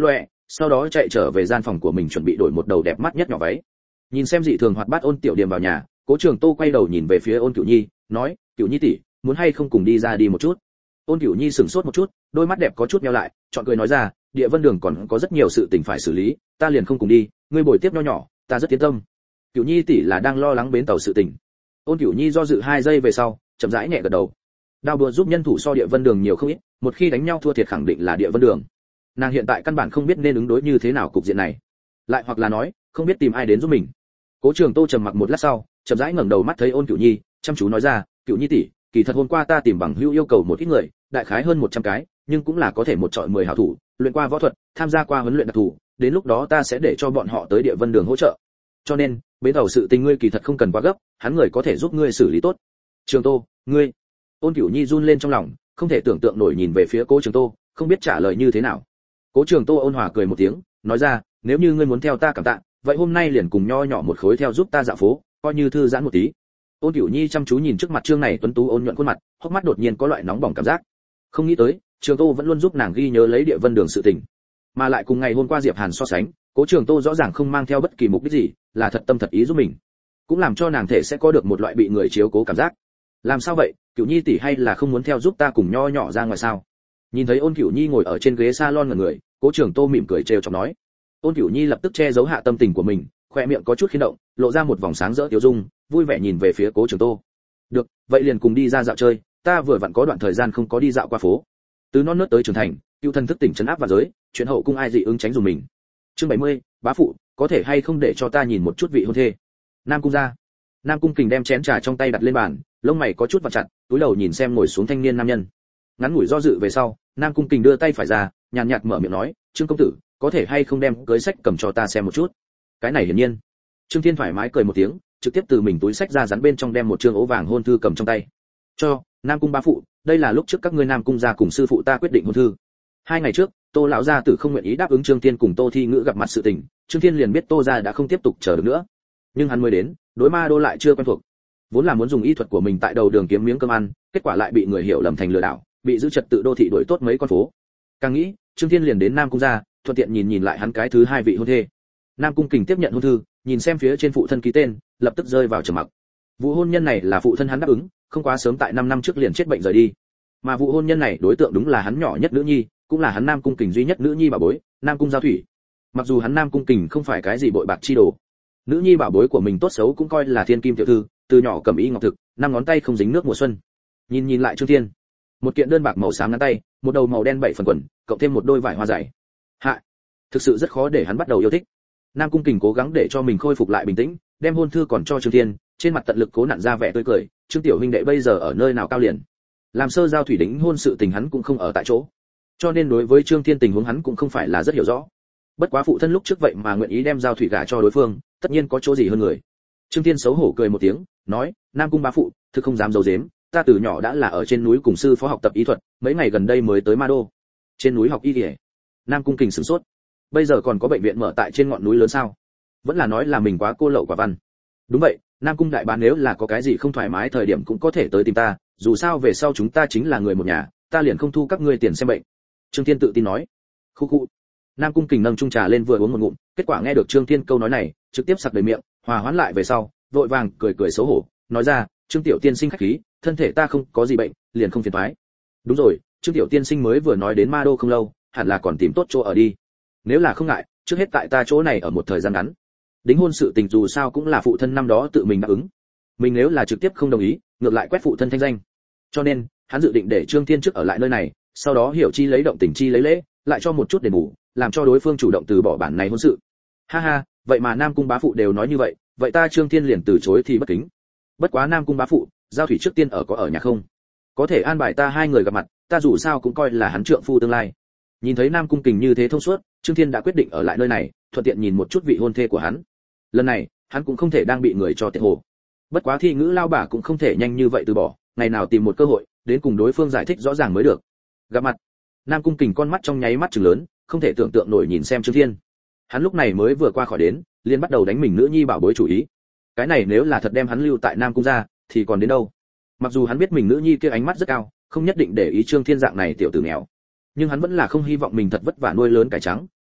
sau đó chạy trở về gian phòng của mình chuẩn bị đổi một đầu đẹp mắt nhất nhỏ váy. Nhìn xem dị thường hoạt bát Ôn Tiểu Điềm vào nhà, Cố Trường Tô quay đầu nhìn về phía Ôn Cửu Nhi, nói, "Cửu Nhi tỷ, muốn hay không cùng đi ra đi một chút?" Ôn Cửu Nhi sững sốt một chút, đôi mắt đẹp có chút nheo lại, chọn cười nói ra, "Địa Vân Đường còn có rất nhiều sự tình phải xử lý, ta liền không cùng đi, ngươi bồi tiếp nho nhỏ, ta rất yên tâm." Cửu Nhi tỷ là đang lo lắng bến tàu sự tình. Ôn Cửu Nhi do dự hai giây về sau, chậm rãi nhẹ gật đầu. Đao búa giúp nhân thủ so Địa Vân Đường nhiều không ít, một khi đánh nhau thua thiệt khẳng định là Địa Vân Đường. Nàng hiện tại căn bản không biết nên ứng đối như thế nào cục diện này, lại hoặc là nói, không biết tìm ai đến giúp mình. Cố Trường Tô trầm mặc một lát sau, chậm rãi ngẩng đầu mắt thấy Ôn Cửu Nhi, chăm chú nói ra, "Cửu Nhi tỷ, kỳ thật hôm qua ta tìm bằng hữu yêu cầu một ít người, đại khái hơn một trăm cái, nhưng cũng là có thể một chọi mười hảo thủ, luyện qua võ thuật, tham gia qua huấn luyện đặc thù, đến lúc đó ta sẽ để cho bọn họ tới Địa Vân Đường hỗ trợ. Cho nên, bến tàu sự tình ngươi kỳ thật không cần quá gấp, hắn người có thể giúp ngươi xử lý tốt." Trường Tô, ngươi? Ôn Cửu Nhi run lên trong lòng, không thể tưởng tượng nổi nhìn về phía Cố Trường Tô, không biết trả lời như thế nào. Cố Trường Tô ôn hòa cười một tiếng, nói ra, "Nếu như ngươi muốn theo ta cảm tạ, vậy hôm nay liền cùng nho nhỏ một khối theo giúp ta dạo phố, coi như thư giãn một tí." Ôn Cửu Nhi chăm chú nhìn trước mặt Trương này tuấn tú ôn nhuận khuôn mặt, hốc mắt đột nhiên có loại nóng bỏng cảm giác. Không nghĩ tới, Trường Tô vẫn luôn giúp nàng ghi nhớ lấy Địa Vân Đường sự tình, mà lại cùng ngày hôm qua Diệp Hàn so sánh, Cố Trường Tô rõ ràng không mang theo bất kỳ mục đích gì, là thật tâm thật ý giúp mình, cũng làm cho nàng thể sẽ có được một loại bị người chiếu cố cảm giác. Làm sao vậy, Cửu Nhi tỷ hay là không muốn theo giúp ta cùng nho nhỏ ra ngoài sao? Nhìn thấy Ôn Cửu Nhi ngồi ở trên ghế salon ngẩn người, Cố Trường Tô mỉm cười trêu chọc nói. Ôn Cửu Nhi lập tức che giấu hạ tâm tình của mình, khoe miệng có chút khiên động, lộ ra một vòng sáng rỡ tiêu dung, vui vẻ nhìn về phía Cố Trường Tô. "Được, vậy liền cùng đi ra dạo chơi, ta vừa vặn có đoạn thời gian không có đi dạo qua phố." Từ non nớt tới trưởng thành, cựu thần thức tỉnh trấn áp và giới, chuyện hậu cung ai dị ứng tránh dùng mình. Chương bảy mươi, bá phụ, có thể hay không để cho ta nhìn một chút vị hôn thê? Nam cung gia. Nam cung Kình đem chén trà trong tay đặt lên bàn, lông mày có chút vặn chặt, túi đầu nhìn xem ngồi xuống thanh niên nam nhân. Ngắn ngủi do dự về sau, Nam cung Kình đưa tay phải ra, nhàn nhạt mở miệng nói, "Trương công tử, có thể hay không đem cưới sách cầm cho ta xem một chút?" Cái này hiển nhiên. Trương Thiên thoải mái cười một tiếng, trực tiếp từ mình túi sách ra dán bên trong đem một trương ố vàng hôn thư cầm trong tay. "Cho, Nam cung bá phụ, đây là lúc trước các ngươi Nam cung gia cùng sư phụ ta quyết định hôn thư." Hai ngày trước, Tô lão gia tử không nguyện ý đáp ứng Trương Thiên cùng Tô Thi Ngữ gặp mặt sự tình, Trương Thiên liền biết Tô gia đã không tiếp tục chờ được nữa. Nhưng hắn mới đến, đối Ma Đô lại chưa quen thuộc. Vốn là muốn dùng y thuật của mình tại đầu đường kiếm miếng cơm ăn, kết quả lại bị người hiểu lầm thành lừa đảo, bị giữ trật tự đô thị đuổi tốt mấy con phố. Càng nghĩ, Trương Thiên liền đến Nam cung gia, thuận tiện nhìn nhìn lại hắn cái thứ hai vị hôn thê. Nam cung Kình tiếp nhận hôn thư, nhìn xem phía trên phụ thân ký tên, lập tức rơi vào trầm mặc. Vụ hôn nhân này là phụ thân hắn đáp ứng, không quá sớm tại năm năm trước liền chết bệnh rời đi. Mà vụ hôn nhân này đối tượng đúng là hắn nhỏ nhất nữ nhi, cũng là hắn Nam cung Kình duy nhất nữ nhi bảo bối, Nam cung Giao Thủy. Mặc dù hắn Nam cung Kình không phải cái gì bội bạc chi đồ, nữ nhi bảo bối của mình tốt xấu cũng coi là thiên kim tiểu thư, từ nhỏ cầm y ngọc thực, năm ngón tay không dính nước mùa xuân. Nhìn nhìn lại Trương Thiên, một kiện đơn bạc màu xám ngắn tay, một đầu màu đen bảy phần quần, cộng thêm một đôi vải hoa dày. Hạ, thực sự rất khó để hắn bắt đầu yêu thích. Nam cung Kình cố gắng để cho mình khôi phục lại bình tĩnh, đem hôn thư còn cho Trương Thiên, trên mặt tận lực cố nặn ra vẻ tươi cười, "Trương tiểu huynh đệ bây giờ ở nơi nào cao liền?" Làm sơ giao thủy đính hôn sự tình hắn cũng không ở tại chỗ, cho nên đối với Trương Thiên tình huống hắn cũng không phải là rất hiểu rõ. Bất quá phụ thân lúc trước vậy mà nguyện ý đem giao thủy gả cho đối phương, tất nhiên có chỗ gì hơn người. Trương Thiên xấu hổ cười một tiếng, nói, "Nam cung bá phụ, thực không dám giấu giếm, ta từ nhỏ đã là ở trên núi cùng sư phó học tập y thuật, mấy ngày gần đây mới tới Ma Đô." Trên núi học y y? Nam cung Kình sửng sốt. Bây giờ còn có bệnh viện mở tại trên ngọn núi lớn sao? Vẫn là nói là mình quá cô lậu quả văn. Đúng vậy, Nam cung đại bá nếu là có cái gì không thoải mái thời điểm cũng có thể tới tìm ta, dù sao về sau chúng ta chính là người một nhà, ta liền không thu các ngươi tiền xem bệnh. Trương Thiên tự tin nói. Khu khu. Nam cung Kình nâng chung trà lên vừa uống một ngụm, kết quả nghe được Trương Thiên câu nói này, trực tiếp sặc đầy miệng, hòa hoãn lại về sau, vội vàng cười cười xấu hổ, nói ra, "Trương tiểu tiên sinh khách khí, thân thể ta không có gì bệnh, liền không phiền toái." Đúng rồi, Trương tiểu tiên sinh mới vừa nói đến Ma Đô không lâu, hẳn là còn tìm tốt chỗ ở đi. Nếu là không ngại, trước hết tại ta chỗ này ở một thời gian ngắn. Đính hôn sự tình dù sao cũng là phụ thân năm đó tự mình đáp ứng. Mình nếu là trực tiếp không đồng ý, ngược lại quét phụ thân thanh danh. Cho nên, hắn dự định để Trương Thiên trước ở lại nơi này, sau đó hiểu chi lấy động tình chi lấy lễ, lại cho một chút đền bù, làm cho đối phương chủ động từ bỏ bản này hôn sự. Ha ha, vậy mà Nam cung bá phụ đều nói như vậy, vậy ta Trương Thiên liền từ chối thì bất kính. Bất quá Nam cung bá phụ, Giao Thủy trước tiên ở có ở nhà không? Có thể an bài ta hai người gặp mặt, ta dù sao cũng coi là hắn trượng phu tương lai. Nhìn thấy Nam cung Kình như thế thông suốt, Trương Thiên đã quyết định ở lại nơi này, thuận tiện nhìn một chút vị hôn thê của hắn. Lần này, hắn cũng không thể đang bị người cho tiện hồ. Bất quá Thi Ngữ lao bà cũng không thể nhanh như vậy từ bỏ, ngày nào tìm một cơ hội, đến cùng đối phương giải thích rõ ràng mới được. Gặp mặt. Nam cung Kình con mắt trong nháy mắt trừng lớn, không thể tưởng tượng nổi nhìn xem Trương Thiên. Hắn lúc này mới vừa qua khỏi đến, liền bắt đầu đánh mình nữ nhi bảo bối chủ ý. Cái này nếu là thật đem hắn lưu tại Nam cung gia, thì còn đến đâu? Mặc dù hắn biết mình nữ nhi kia ánh mắt rất cao, không nhất định để ý Trương Thiên dạng này tiểu tử nghèo, nhưng hắn vẫn là không hy vọng mình thật vất vả nuôi lớn cải trắng,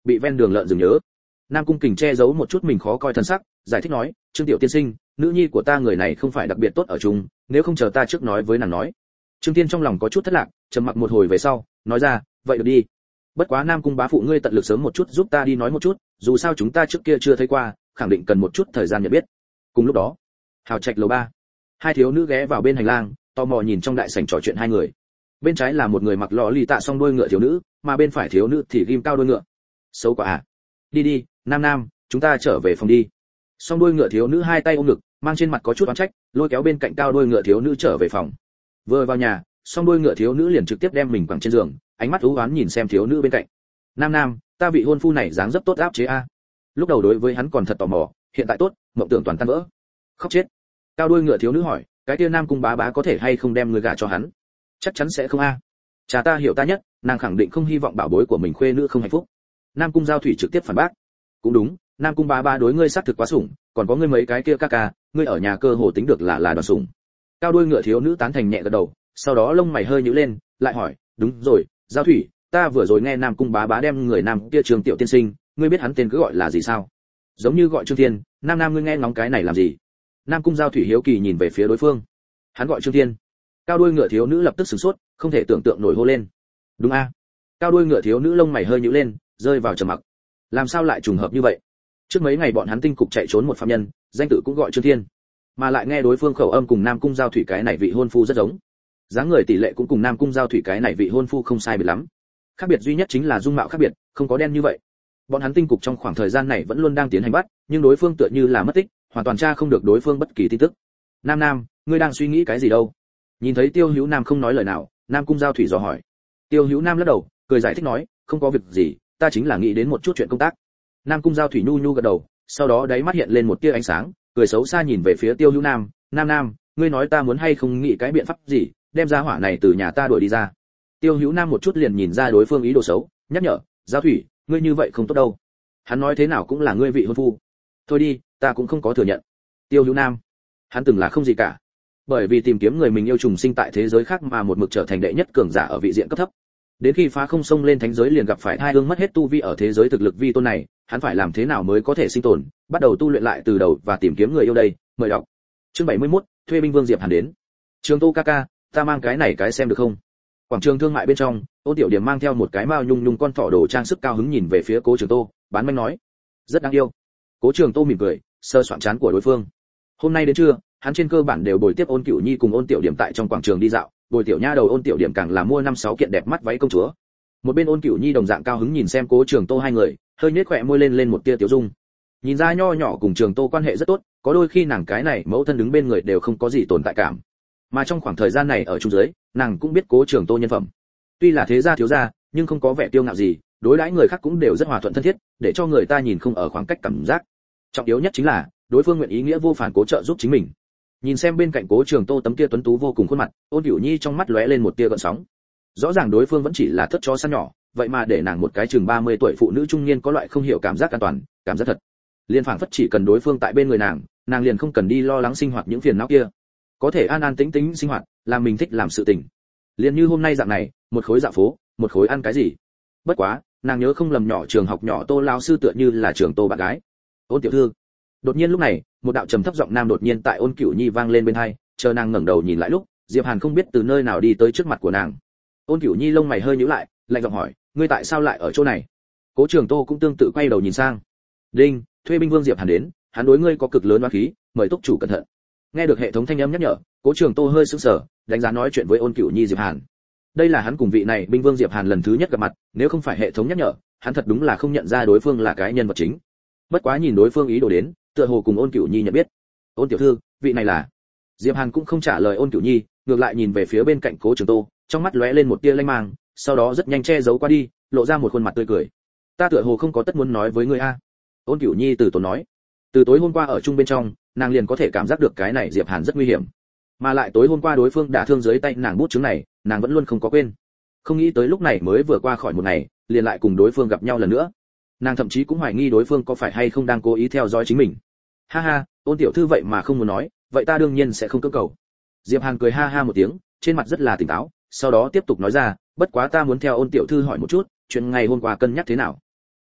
bị ven đường lợn dừng nhớ. Nam Cung Kình che giấu một chút mình khó coi thân sắc, giải thích nói, Trương tiểu tiên sinh, nữ nhi của ta người này không phải đặc biệt tốt ở chung, nếu không chờ ta trước nói với nàng nói. Trương Tiên trong lòng có chút thất lạc, trầm mặc một hồi về sau, nói ra, vậy được đi. Bất quá Nam Cung bá phụ ngươi tận lực sớm một chút giúp ta đi nói một chút, dù sao chúng ta trước kia chưa thấy qua, khẳng định cần một chút thời gian nhận biết. Cùng lúc đó, Hào Trạch lầu ba, hai thiếu nữ ghé vào bên hành lang, tò mò nhìn trong đại sảnh trò chuyện hai người. Bên trái là một người mặc lọ lì tạ song đuôi ngựa thiếu nữ, mà bên phải thiếu nữ thì ghim cao đuôi ngựa. Xấu quá à? Đi đi, Nam Nam, chúng ta trở về phòng đi. Song đuôi ngựa thiếu nữ hai tay ôm ngực, mang trên mặt có chút oán trách, lôi kéo bên cạnh cao đuôi ngựa thiếu nữ trở về phòng. Vừa vào nhà, song đuôi ngựa thiếu nữ liền trực tiếp đem mình quẳng trên giường, ánh mắt u ám nhìn xem thiếu nữ bên cạnh. Nam Nam, ta vị hôn phu này dáng dấp tốt áp chế a. Lúc đầu đối với hắn còn thật tò mò, hiện tại tốt, mộng tưởng toàn tan vỡ. Khóc chết. Cao đuôi ngựa thiếu nữ hỏi, cái kia Nam Cung bá bá có thể hay không đem người gả cho hắn? Chắc chắn sẽ không a. Cha ta hiểu ta nhất, nàng khẳng định không hy vọng bảo bối của mình khuê nữ không hạnh phúc. Nam Cung Giao Thủy trực tiếp phản bác. Cũng đúng, Nam Cung bá bá đối ngươi xác thực quá sủng, còn có ngươi mấy cái kia ca ca, ngươi ở nhà cơ hồ tính được là là đoàn sủng. Cao đuôi ngựa thiếu nữ tán thành nhẹ gật đầu, sau đó lông mày hơi nhíu lên, lại hỏi, đúng rồi, Giao Thủy, ta vừa rồi nghe Nam Cung bá bá đem người nam kia Trương tiểu tiên sinh, ngươi biết hắn tên cứ gọi là gì sao? Giống như gọi Trương Thiên, Nam Nam ngươi nghe ngóng cái này làm gì? Nam Cung Giao Thủy hiếu kỳ nhìn về phía đối phương. Hắn gọi Trương Thiên. Cao đuôi ngựa thiếu nữ lập tức sửng sốt, không thể tưởng tượng nổi hô lên. Đúng a? Cao đuôi ngựa thiếu nữ lông mày hơi nhíu lên, rơi vào trầm mặc. Làm sao lại trùng hợp như vậy? Trước mấy ngày bọn hắn tinh cục chạy trốn một phạm nhân, danh tự cũng gọi Trương Thiên, mà lại nghe đối phương khẩu âm cùng Nam Cung Giao Thủy cái này vị hôn phu rất giống. Dáng người tỷ lệ cũng cùng Nam Cung Giao Thủy cái này vị hôn phu không sai biệt lắm. Khác biệt duy nhất chính là dung mạo khác biệt, không có đen như vậy. Bọn hắn tinh cục trong khoảng thời gian này vẫn luôn đang tiến hành bắt, nhưng đối phương tựa như là mất tích, hoàn toàn tra không được đối phương bất kỳ tin tức. Nam Nam, ngươi đang suy nghĩ cái gì đâu? Nhìn thấy Tiêu Hữu Nam không nói lời nào, Nam Cung Giao Thủy dò hỏi. Tiêu Hữu Nam lắc đầu, cười giải thích nói, không có việc gì, ta chính là nghĩ đến một chút chuyện công tác. Nam Cung Giao Thủy nhu nhu gật đầu, sau đó đáy mắt hiện lên một tia ánh sáng, cười xấu xa nhìn về phía Tiêu Hữu Nam, Nam Nam, ngươi nói ta muốn hay không nghĩ cái biện pháp gì, đem ra hỏa này từ nhà ta đuổi đi ra. Tiêu Hữu Nam một chút liền nhìn ra đối phương ý đồ xấu, nhắc nhở, Giao Thủy, ngươi như vậy không tốt đâu. Hắn nói thế nào cũng là ngươi vị hôn phu. Thôi đi, ta cũng không có thừa nhận. Tiêu Hữu Nam, hắn từng là không gì cả, bởi vì tìm kiếm người mình yêu trùng sinh tại thế giới khác mà một mực trở thành đệ nhất cường giả ở vị diện cấp thấp. Đến khi phá không sông lên thánh giới liền gặp phải hai ương mất hết tu vi ở thế giới thực lực vi tôn này, hắn phải làm thế nào mới có thể sinh tồn, bắt đầu tu luyện lại từ đầu và tìm kiếm người yêu đây, mời đọc. Chương bảy mươi mốt, thuê binh Vương Diệp Hàn đến. Trường Tô ca ca, ta mang cái này cái xem được không? Quảng trường thương mại bên trong, Ôn Tiểu Điểm mang theo một cái mao nhung nhung con thỏ đồ trang sức cao hứng nhìn về phía Cố Trường Tô, bán manh nói, rất đáng yêu. Cố Trường Tô mỉm cười, sơ soạn trán của đối phương. Hôm nay đến trưa, hắn trên cơ bản đều bồi tiếp Ôn Cửu Nhi cùng Ôn Tiểu Điểm tại trong quảng trường đi dạo, bồi tiểu nha đầu Ôn Tiểu Điểm càng là mua năm sáu kiện đẹp mắt váy công chúa. Một bên Ôn Cửu Nhi đồng dạng cao hứng nhìn xem Cố Trường Tô hai người, hơi nhếch khóe môi lên lên một tia tiểu dung. Nhìn ra nho nhỏ cùng Trường Tô quan hệ rất tốt, có đôi khi nàng cái này mẫu thân đứng bên người đều không có gì tồn tại cảm. Mà trong khoảng thời gian này ở trung dưới, nàng cũng biết Cố Trường Tô nhân phẩm. Tuy là thế gia thiếu gia, nhưng không có vẻ tiêu ngạo gì, đối đãi người khác cũng đều rất hòa thuận thân thiết, để cho người ta nhìn không ở khoảng cách cảm giác. Trọng yếu nhất chính là, đối phương nguyện ý nghĩa vô phản cố trợ giúp chính mình. Nhìn xem bên cạnh Cố Trường Tô tấm kia tuấn tú vô cùng khuôn mặt, Ôn Cửu Nhi trong mắt lóe lên một tia gợn sóng. Rõ ràng đối phương vẫn chỉ là thất chó săn nhỏ, vậy mà để nàng một cái chừng ba mươi tuổi phụ nữ trung niên có loại không hiểu cảm giác an toàn, cảm giác thật. Liên phảng phất chỉ cần đối phương tại bên người nàng, nàng liền không cần đi lo lắng sinh hoạt những phiền não kia, có thể an an tĩnh tĩnh sinh hoạt, làm mình thích làm sự tình. Liên như hôm nay dạng này, một khối dạo phố, một khối ăn cái gì. Bất quá, nàng nhớ không lầm nhỏ trường học nhỏ Tô lão sư tựa như là Trường Tô bạn gái. Ôn tiểu thư. Đột nhiên lúc này, một đạo trầm thấp giọng nam đột nhiên tại Ôn Cửu Nhi vang lên bên tai, chờ nàng ngẩng đầu nhìn lại lúc, Diệp Hàn không biết từ nơi nào đi tới trước mặt của nàng. Ôn Cửu Nhi lông mày hơi nhíu lại, lạnh giọng hỏi, ngươi tại sao lại ở chỗ này? Cố Trường Tô cũng tương tự quay đầu nhìn sang. Đinh, thuê binh Vương Diệp Hàn đến, hắn đối ngươi có cực lớn oán khí, mời túc chủ cẩn thận. Nghe được hệ thống thanh âm nhắc nhở, Cố Trường Tô hơi sững sờ, đánh giá nói chuyện với Ôn Cửu Nhi Diệp Hàn. Đây là hắn cùng vị này binh Vương Diệp Hàn lần thứ nhất gặp mặt, nếu không phải hệ thống nhắc nhở, hắn thật đúng là không nhận ra đối phương là cái nhân vật chính. Bất quá nhìn đối phương ý đồ đến, tựa hồ cùng Ôn Cửu Nhi nhận biết. Ôn tiểu thư, vị này là? Diệp Hàn cũng không trả lời Ôn Cửu Nhi, ngược lại nhìn về phía bên cạnh Cố Trường Tô, trong mắt lóe lên một tia lanh mang, sau đó rất nhanh che giấu qua đi, lộ ra một khuôn mặt tươi cười. Ta tựa hồ không có tất muốn nói với ngươi a. Ôn Cửu Nhi từ tốn nói. Từ tối hôm qua ở chung bên trong, nàng liền có thể cảm giác được cái này Diệp Hàn rất nguy hiểm, mà lại tối hôm qua đối phương đả thương dưới tay nàng bút chứng này, nàng vẫn luôn không có quên. Không nghĩ tới lúc này mới vừa qua khỏi một ngày, liền lại cùng đối phương gặp nhau lần nữa. Nàng thậm chí cũng hoài nghi đối phương có phải hay không đang cố ý theo dõi chính mình. Ha ha, Ôn tiểu thư vậy mà không muốn nói, vậy ta đương nhiên sẽ không cưỡng cầu. Diệp Hàn cười ha ha một tiếng, trên mặt rất là tỉnh táo, sau đó tiếp tục nói ra, bất quá ta muốn theo Ôn tiểu thư hỏi một chút, chuyện ngày hôm qua cân nhắc thế nào?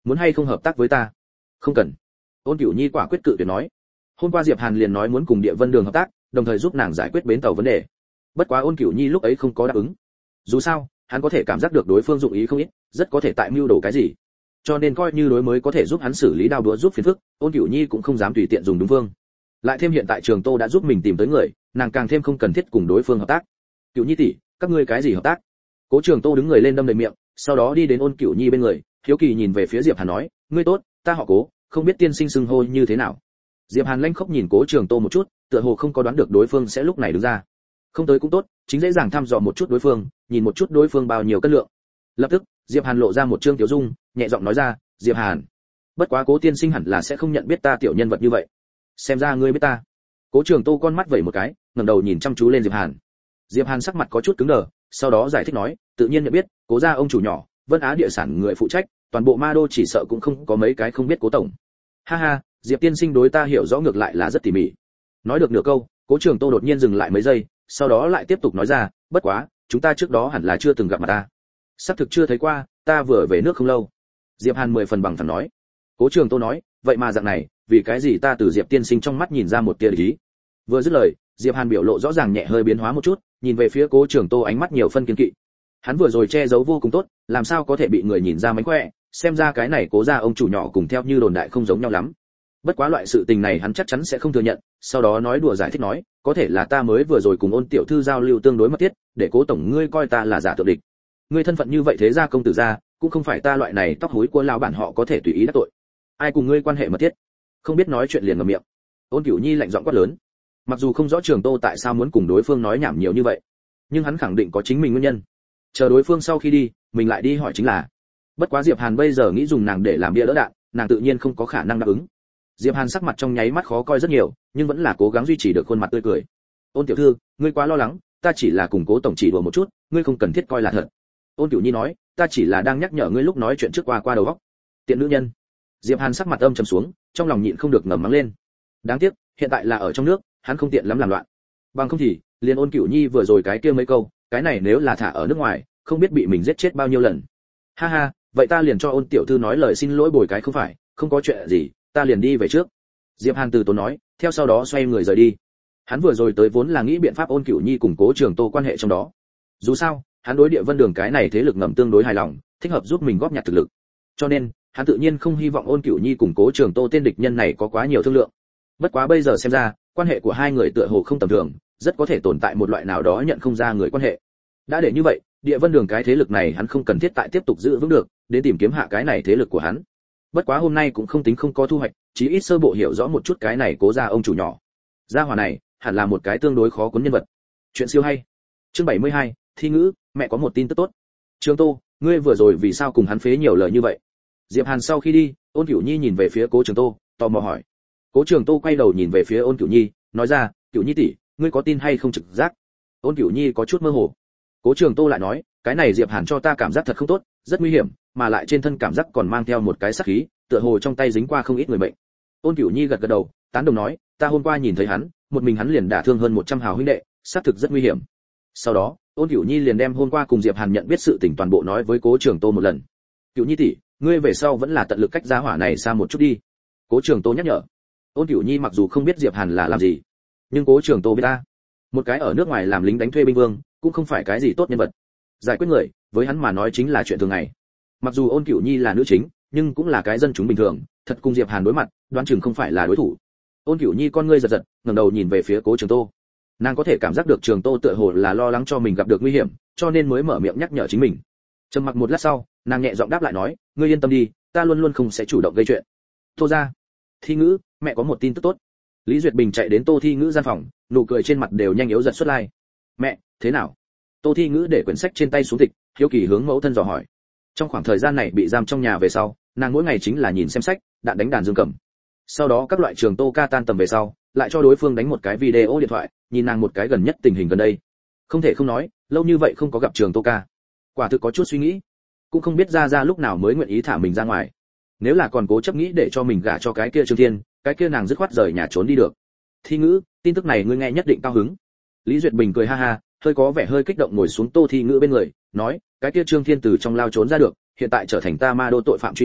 muốn hay không hợp tác với ta? Không cần. Ôn Cửu Nhi quả quyết cự tuyệt nói. Hôm qua Diệp Hàn liền nói muốn cùng Địa Vân Đường hợp tác, đồng thời giúp nàng giải quyết bến tàu vấn đề. Bất quá Ôn Cửu Nhi lúc ấy không có đáp ứng. Dù sao, hắn có thể cảm giác được đối phương dụng ý không ít, rất có thể tại mưu đồ cái gì. Cho nên coi như đối mới có thể giúp hắn xử lý đao đũa giúp phiền phức, Ôn Cửu Nhi cũng không dám tùy tiện dùng đúng phương. Lại thêm hiện tại Trường Tô đã giúp mình tìm tới người, nàng càng thêm không cần thiết cùng đối phương hợp tác. Cửu Nhi tỷ, các ngươi cái gì hợp tác? Cố Trường Tô đứng người lên đâm đầy miệng, sau đó đi đến Ôn Cửu Nhi bên người, hiếu kỳ nhìn về phía Diệp Hàn nói, ngươi tốt, ta họ Cố, không biết tiên sinh xưng hô như thế nào. Diệp Hàn lanh khóc nhìn Cố Trường Tô một chút, tựa hồ không có đoán được đối phương sẽ lúc này đứng ra. Không tới cũng tốt, chính dễ dàng thăm dò một chút đối phương, nhìn một chút đối phương bao nhiêu cân lượng. Lập tức, Diệp Hàn lộ ra một trương tiểu dung, nhẹ giọng nói ra, Diệp Hàn, bất quá Cố tiên sinh hẳn là sẽ không nhận biết ta tiểu nhân vật như vậy. Xem ra ngươi biết ta. Cố Trường Tô con mắt vẩy một cái, ngẩng đầu nhìn chăm chú lên Diệp Hàn. Diệp Hàn sắc mặt có chút cứng đờ, sau đó giải thích nói, tự nhiên nhận biết, Cố gia ông chủ nhỏ, Vân Á địa sản người phụ trách, toàn bộ Ma Đô chỉ sợ cũng không có mấy cái không biết Cố tổng. Ha ha, Diệp tiên sinh đối ta hiểu rõ ngược lại là rất tỉ mỉ. Nói được nửa câu, Cố Trường Tô đột nhiên dừng lại mấy giây, sau đó lại tiếp tục nói ra, bất quá, chúng ta trước đó hẳn là chưa từng gặp mặt ta. Sắp thực chưa thấy qua, ta vừa về nước không lâu. Diệp Hàn mười phần bằng phẳng nói. Cố Trường Tô nói, vậy mà dạng này, vì cái gì ta từ Diệp tiên sinh trong mắt nhìn ra một tia ý. Vừa dứt lời, Diệp Hàn biểu lộ rõ ràng nhẹ hơi biến hóa một chút, nhìn về phía Cố Trường Tô ánh mắt nhiều phân kiên kỵ. Hắn vừa rồi che giấu vô cùng tốt, làm sao có thể bị người nhìn ra mánh khỏe, xem ra cái này Cố gia ông chủ nhỏ cùng theo như đồn đại không giống nhau lắm. Bất quá loại sự tình này hắn chắc chắn sẽ không thừa nhận, sau đó nói đùa giải thích nói, có thể là ta mới vừa rồi cùng Ôn tiểu thư giao lưu tương đối mật thiết, để Cố tổng ngươi coi ta là giả tượng địch. Ngươi thân phận như vậy thế gia công tử gia, cũng không phải ta loại này tóc húi của lão bản họ có thể tùy ý đắc tội. Ai cùng ngươi quan hệ mật thiết? Không biết nói chuyện liền ngậm miệng. Ôn Cửu Nhi lạnh giọng quát lớn. Mặc dù không rõ Trường Tô tại sao muốn cùng đối phương nói nhảm nhiều như vậy, nhưng hắn khẳng định có chính mình nguyên nhân. Chờ đối phương sau khi đi, mình lại đi hỏi chính là. Bất quá Diệp Hàn bây giờ nghĩ dùng nàng để làm bia đỡ đạn, nàng tự nhiên không có khả năng đáp ứng. Diệp Hàn sắc mặt trong nháy mắt khó coi rất nhiều, nhưng vẫn là cố gắng duy trì được khuôn mặt tươi cười. Ôn tiểu thư, ngươi quá lo lắng, ta chỉ là cùng Cố tổng chỉ đùa một chút, ngươi không cần thiết coi là thật. Ôn Cửu Nhi nói, ta chỉ là đang nhắc nhở ngươi lúc nói chuyện trước qua qua đầu óc. Tiện nữ nhân. Diệp Hàn sắc mặt âm trầm xuống, trong lòng nhịn không được ngầm mắng lên. Đáng tiếc, hiện tại là ở trong nước, hắn không tiện lắm làm loạn. Bằng không thì, liền Ôn Cửu Nhi vừa rồi cái kia mấy câu, cái này nếu là thả ở nước ngoài, không biết bị mình giết chết bao nhiêu lần. Ha ha, vậy ta liền cho Ôn tiểu thư nói lời xin lỗi bồi cái không phải, không có chuyện gì, ta liền đi về trước. Diệp Hàn từ tốn nói, theo sau đó xoay người rời đi. Hắn vừa rồi tới vốn là nghĩ biện pháp Ôn Cửu Nhi cùng Cố Trường Tô quan hệ trong đó. Dù sao, hắn đối Địa Vân Đường cái này thế lực ngầm tương đối hài lòng, thích hợp giúp mình góp nhặt thực lực. Cho nên, hắn tự nhiên không hy vọng Ôn Cửu Nhi cùng Cố Trường Tô tên địch nhân này có quá nhiều thương lượng. Bất quá bây giờ xem ra, quan hệ của hai người tựa hồ không tầm thường, rất có thể tồn tại một loại nào đó nhận không ra người quan hệ. Đã để như vậy, Địa Vân Đường cái thế lực này hắn không cần thiết tại tiếp tục giữ vững được, đến tìm kiếm hạ cái này thế lực của hắn. Bất quá hôm nay cũng không tính không có thu hoạch, chí ít sơ bộ hiểu rõ một chút cái này Cố gia ông chủ nhỏ. Gia hỏa này, hẳn là một cái tương đối khó cuốn nhân vật. Chuyện siêu hay. Chương bảy mươi hai, thi ngữ, mẹ có một tin tức tốt. Trường Tô, ngươi vừa rồi vì sao cùng hắn phế nhiều lời như vậy? Diệp Hàn sau khi đi, Ôn Cửu Nhi nhìn về phía Cố Trường Tô, tò mò hỏi. Cố Trường Tô quay đầu nhìn về phía Ôn Cửu Nhi, nói ra, Cửu Nhi tỷ, ngươi có tin hay không trực giác? Ôn Cửu Nhi có chút mơ hồ. Cố Trường Tô lại nói, cái này Diệp Hàn cho ta cảm giác thật không tốt, rất nguy hiểm, mà lại trên thân cảm giác còn mang theo một cái sát khí, tựa hồ trong tay dính qua không ít người mệnh. Ôn Cửu Nhi gật gật đầu, tán đồng nói, ta hôm qua nhìn thấy hắn, một mình hắn liền đả thương hơn một trăm hào huynh đệ, xác thực rất nguy hiểm. Sau đó, Ôn Cửu Nhi liền đem hôm qua cùng Diệp Hàn nhận biết sự tình toàn bộ nói với Cố Trường Tô một lần. Cửu Nhi tỷ, ngươi về sau vẫn là tận lực cách gia hỏa này xa một chút đi. Cố Trường Tô nhắc nhở. Ôn Cửu Nhi mặc dù không biết Diệp Hàn là làm gì, nhưng Cố Trường Tô biết ta. Một cái ở nước ngoài làm lính đánh thuê binh vương, cũng không phải cái gì tốt nhân vật. Giải quyết người, với hắn mà nói chính là chuyện thường ngày. Mặc dù Ôn Cửu Nhi là nữ chính, nhưng cũng là cái dân chúng bình thường, thật cùng Diệp Hàn đối mặt, đoán chừng không phải là đối thủ. Ôn Cửu Nhi con ngươi giật giật, ngẩng đầu nhìn về phía Cố Trường Tô. Nàng có thể cảm giác được Trường Tô tựa hồ là lo lắng cho mình gặp được nguy hiểm, cho nên mới mở miệng nhắc nhở chính mình. Trầm mặc một lát sau, nàng nhẹ giọng đáp lại nói, ngươi yên tâm đi, ta luôn luôn không sẽ chủ động gây chuyện. Tô gia, Thi ngữ, mẹ có một tin tức tốt. Lý Duyệt Bình chạy đến Tô Thi ngữ gian phòng, nụ cười trên mặt đều nhanh yếu giật xuất lai. Mẹ, thế nào? Tô Thi ngữ để quyển sách trên tay xuống tịch, hiếu kỳ hướng mẫu thân dò hỏi. Trong khoảng thời gian này bị giam trong nhà về sau, nàng mỗi ngày chính là nhìn xem sách, đạn đánh đàn dương cầm. Sau đó các loại Trường Tô ca tan tầm về sau, lại cho đối phương đánh một cái video điện thoại, nhìn nàng một cái gần nhất tình hình gần đây. Không thể không nói, lâu như vậy không có gặp Trường Tô ca, quả thực có chút suy nghĩ, cũng không biết ra ra lúc nào mới nguyện ý thả mình ra ngoài. Nếu là còn cố chấp nghĩ để cho mình gả cho cái kia Trương Thiên, cái kia nàng dứt khoát rời nhà trốn đi được. Thi ngữ, tin tức này ngươi nghe nhất định cao hứng. Lý Duyệt Bình cười ha ha, hơi có vẻ hơi kích động ngồi xuống Tô Thi ngữ bên người, nói, cái kia Trương Thiên từ trong lao trốn ra được, hiện tại trở thành ta ma đô tội phạm truy nã,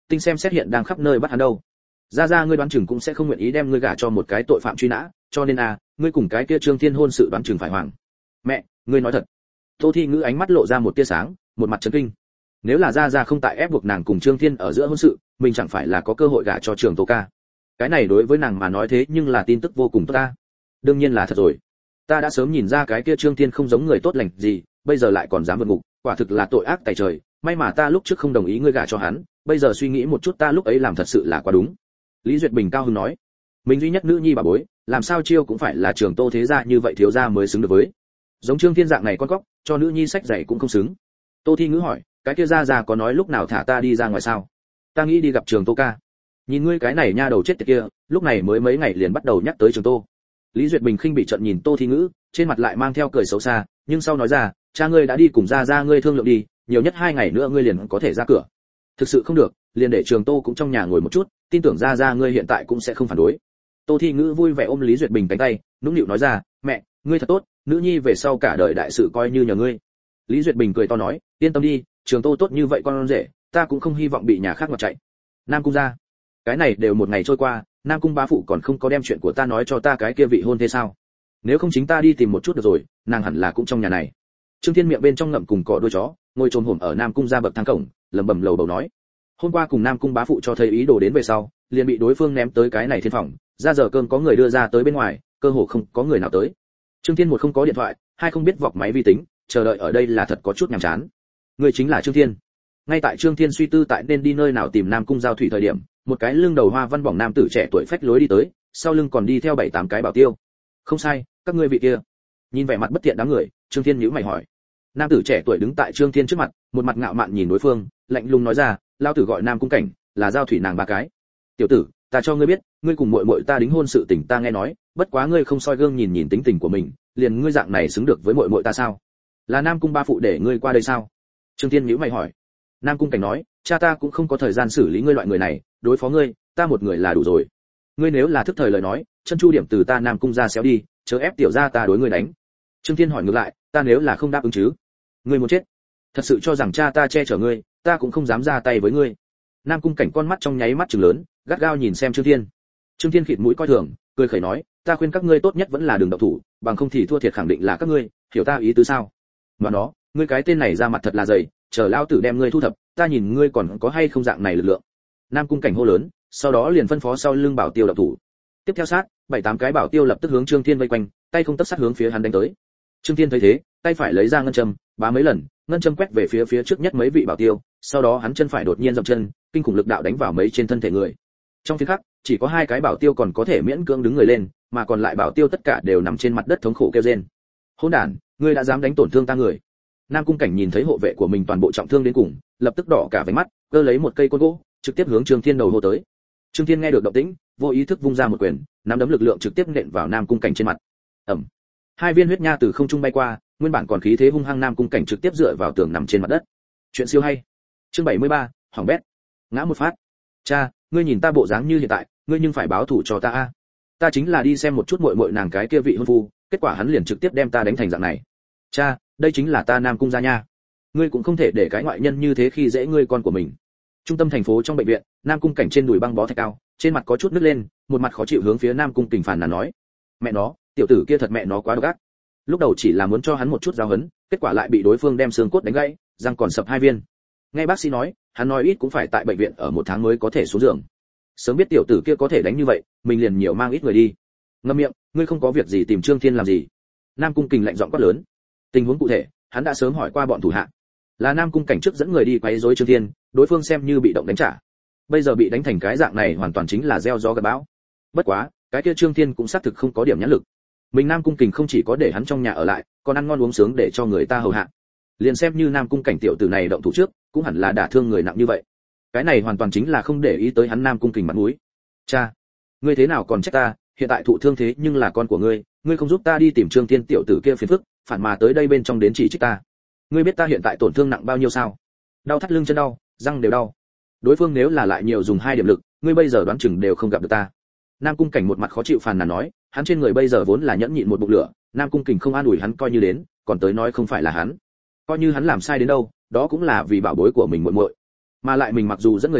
tinh xem xét hiện đang khắp nơi bắt hắn đâu. Ra ra ngươi đoán chừng cũng sẽ không nguyện ý đem ngươi gả cho một cái tội phạm truy nã, cho nên à, ngươi cùng cái kia Trương Thiên hôn sự đoán chừng phải hoàng. Mẹ, ngươi nói thật. Tô Thi Ngữ ánh mắt lộ ra một tia sáng, một mặt chấn kinh. Nếu là ra ra không tại ép buộc nàng cùng Trương Thiên ở giữa hôn sự, mình chẳng phải là có cơ hội gả cho Trường Tô ca. Cái này đối với nàng mà nói thế nhưng là tin tức vô cùng tốt ta. Đương nhiên là thật rồi. Ta đã sớm nhìn ra cái kia Trương Thiên không giống người tốt lành gì, bây giờ lại còn dám vượt ngục, quả thực là tội ác tày trời, may mà ta lúc trước không đồng ý ngươi gả cho hắn, bây giờ suy nghĩ một chút ta lúc ấy làm thật sự là quá đúng. Lý Duyệt Bình cao hứng nói, mình duy nhất nữ nhi bà bối, làm sao chiêu cũng phải là Trường Tô thế gia như vậy thiếu gia mới xứng được với. Giống Trương Thiên dạng này con cóc, cho nữ nhi sách giày cũng không xứng. Tô Thi Ngữ hỏi, cái kia gia gia có nói lúc nào thả ta đi ra ngoài sao? Ta nghĩ đi gặp Trường Tô ca. Nhìn ngươi cái này nha đầu chết tiệt kia, lúc này mới mấy ngày liền bắt đầu nhắc tới Trường Tô. Lý Duyệt Bình khinh bị trận nhìn Tô Thi Ngữ, trên mặt lại mang theo cười xấu xa, nhưng sau nói ra, cha ngươi đã đi cùng gia gia ngươi thương lượng đi, nhiều nhất hai ngày nữa ngươi liền có thể ra cửa. Thực sự không được, liền để Trường Tô cũng trong nhà ngồi một chút, tin tưởng gia gia ngươi hiện tại cũng sẽ không phản đối. Tô Thi Ngữ vui vẻ ôm Lý Duyệt Bình cánh tay, nũng nịu nói ra, mẹ, ngươi thật tốt, nữ nhi về sau cả đời đại sự coi như nhờ ngươi. Lý Duyệt Bình cười to nói, yên tâm đi, Trường Tô tốt như vậy con rể, ta cũng không hy vọng bị nhà khác ngoặt chạy. Nam cung gia, cái này đều một ngày trôi qua, Nam cung bá phụ còn không có đem chuyện của ta nói cho ta cái kia vị hôn thế sao? Nếu không chính ta đi tìm một chút được rồi, nàng hẳn là cũng trong nhà này. Trương Thiên miệng bên trong ngậm cùng cọ đuôi chó, ngồi trồm hổm ở Nam cung gia bậc thang cổng, lẩm bẩm lầu bầu nói, hôm qua cùng Nam cung bá phụ cho thấy ý đồ đến về sau, liền bị đối phương ném tới cái này thiên phòng, ra giờ cơm có người đưa ra tới bên ngoài, cơ hồ không có người nào tới. Trương Thiên một không có điện thoại, hai không biết vọc máy vi tính, chờ đợi ở đây là thật có chút nhàm chán. Người chính là Trương Thiên. Ngay tại Trương Thiên suy tư tại nên đi nơi nào tìm Nam cung giao thủy thời điểm, một cái lưng đầu hoa văn bỏng nam tử trẻ tuổi phách lối đi tới, sau lưng còn đi theo bảy tám cái bảo tiêu. Không sai, các ngươi vị kia. Nhìn vẻ mặt bất tiện đám người, Trương Thiên nhíu mày hỏi. Nam tử trẻ tuổi đứng tại Trương Thiên trước mặt, một mặt ngạo mạn nhìn đối phương, lạnh lùng nói ra, lao tử gọi Nam cung cảnh, là giao thủy nàng ba cái. Tiểu tử, ta cho ngươi biết, ngươi cùng muội muội ta đính hôn sự tình ta nghe nói, bất quá ngươi không soi gương nhìn nhìn tính tình của mình, liền ngươi dạng này xứng được với muội muội ta sao? Là Nam cung ba phụ để ngươi qua đây sao? Trương Thiên nhíu mày hỏi. Nam cung cảnh nói, cha ta cũng không có thời gian xử lý ngươi loại người này, đối phó ngươi, ta một người là đủ rồi. Ngươi nếu là thức thời lời nói, chân chu điểm từ ta Nam cung ra xéo đi, chớ ép tiểu gia ta đối ngươi đánh. Trương Thiên hỏi ngược lại, ta nếu là không đáp ứng chứ? Ngươi muốn chết? Thật sự cho rằng cha ta che chở ngươi, ta cũng không dám ra tay với ngươi. Nam cung cảnh con mắt trong nháy mắt trừng lớn, gắt gao nhìn xem Trương Thiên. Trương Thiên khịt mũi coi thường, cười khẩy nói, ta khuyên các ngươi tốt nhất vẫn là đừng động thủ, bằng không thì thua thiệt khẳng định là các ngươi, hiểu ta ý tứ sao? Mà nó, ngươi cái tên này ra mặt thật là dày, chờ lão tử đem ngươi thu thập, ta nhìn ngươi còn có hay không dạng này lực lượng. Nam cung cảnh hô lớn, sau đó liền phân phó sau lưng bảo tiêu động thủ. Tiếp theo sát, bảy tám cái bảo tiêu lập tức hướng Trương Thiên vây quanh, tay không tấc sát hướng phía hắn đánh tới. Trương Thiên thấy thế, tay phải lấy ra ngân châm, bá mấy lần, ngân châm quét về phía phía trước nhất mấy vị bảo tiêu, sau đó hắn chân phải đột nhiên dậm chân, kinh khủng lực đạo đánh vào mấy trên thân thể người. Trong phiến khắc, chỉ có hai cái bảo tiêu còn có thể miễn cưỡng đứng người lên, mà còn lại bảo tiêu tất cả đều nằm trên mặt đất thống khổ kêu rên. Hỗn đản, ngươi đã dám đánh tổn thương ta người. Nam cung cảnh nhìn thấy hộ vệ của mình toàn bộ trọng thương đến cùng, lập tức đỏ cả váy mắt, cơ lấy một cây côn gỗ, trực tiếp hướng Trương Thiên đầu hô tới. Trương Thiên nghe được động tĩnh, vô ý thức vung ra một quyền, nắm đấm lực lượng trực tiếp nện vào Nam cung cảnh trên mặt. Ầm. Hai viên huyết nha từ không trung bay qua, nguyên bản còn khí thế hung hăng Nam cung cảnh trực tiếp dựa vào tường nằm trên mặt đất. Chuyện siêu hay. Chương bảy mươi ba, hỏng bét. Ngã một phát. Cha, ngươi nhìn ta bộ dáng như hiện tại, ngươi nhưng phải báo thù cho ta a. Ta chính là đi xem một chút muội muội nàng cái kia vị hôn phu, kết quả hắn liền trực tiếp đem ta đánh thành dạng này. Cha, đây chính là ta Nam cung gia nha. Ngươi cũng không thể để cái ngoại nhân như thế khi dễ ngươi con của mình. Trung tâm thành phố trong bệnh viện, Nam cung cảnh trên đùi băng bó thạch cao, trên mặt có chút nứt lên, một mặt khó chịu hướng phía Nam cung Kình phàn nàn nói: "Mẹ nó, tiểu tử kia thật mẹ nó quá độc ác. Lúc đầu chỉ là muốn cho hắn một chút giáo huấn, kết quả lại bị đối phương đem xương cốt đánh gãy, răng còn sập hai viên." Nghe bác sĩ nói, hắn nói ít cũng phải tại bệnh viện ở một tháng mới có thể xuống giường. Sớm biết tiểu tử kia có thể đánh như vậy, mình liền nhiều mang ít người đi. Ngậm miệng, ngươi không có việc gì tìm Trương Thiên làm gì? Nam cung Kình lạnh giọng quát lớn. Tình huống cụ thể, hắn đã sớm hỏi qua bọn thủ hạ. Là Nam cung cảnh trước dẫn người đi quấy rối Trương Thiên, đối phương xem như bị động đánh trả. Bây giờ bị đánh thành cái dạng này hoàn toàn chính là gieo gió gặt bão. Bất quá, cái kia Trương Thiên cũng xác thực không có điểm nhãn lực. Mình Nam cung Kình không chỉ có để hắn trong nhà ở lại, còn ăn ngon uống sướng để cho người ta hầu hạ. Liền xem như Nam cung cảnh tiểu tử này động thủ trước, cũng hẳn là đả thương người nặng như vậy. Cái này hoàn toàn chính là không để ý tới hắn Nam cung Kình mặt mũi. Cha, ngươi thế nào còn trách ta, hiện tại thụ thương thế nhưng là con của ngươi, ngươi không giúp ta đi tìm Trương Thiên tiểu tử kia phiền phức, phản mà tới đây bên trong đến chỉ trích ta. Ngươi biết ta hiện tại tổn thương nặng bao nhiêu sao? Đau thắt lưng chân đau, răng đều đau. Đối phương nếu là lại nhiều dùng hai điểm lực, ngươi bây giờ đoán chừng đều không gặp được ta. Nam cung cảnh một mặt khó chịu phàn nàn nói, hắn trên người bây giờ vốn là nhẫn nhịn một bụng lửa, Nam cung Kình không an ủi hắn coi như đến, còn tới nói không phải là hắn. Coi như hắn làm sai đến đâu, đó cũng là vì bảo bối của mình muội muội. Mà lại mình mặc dù dẫn người tới,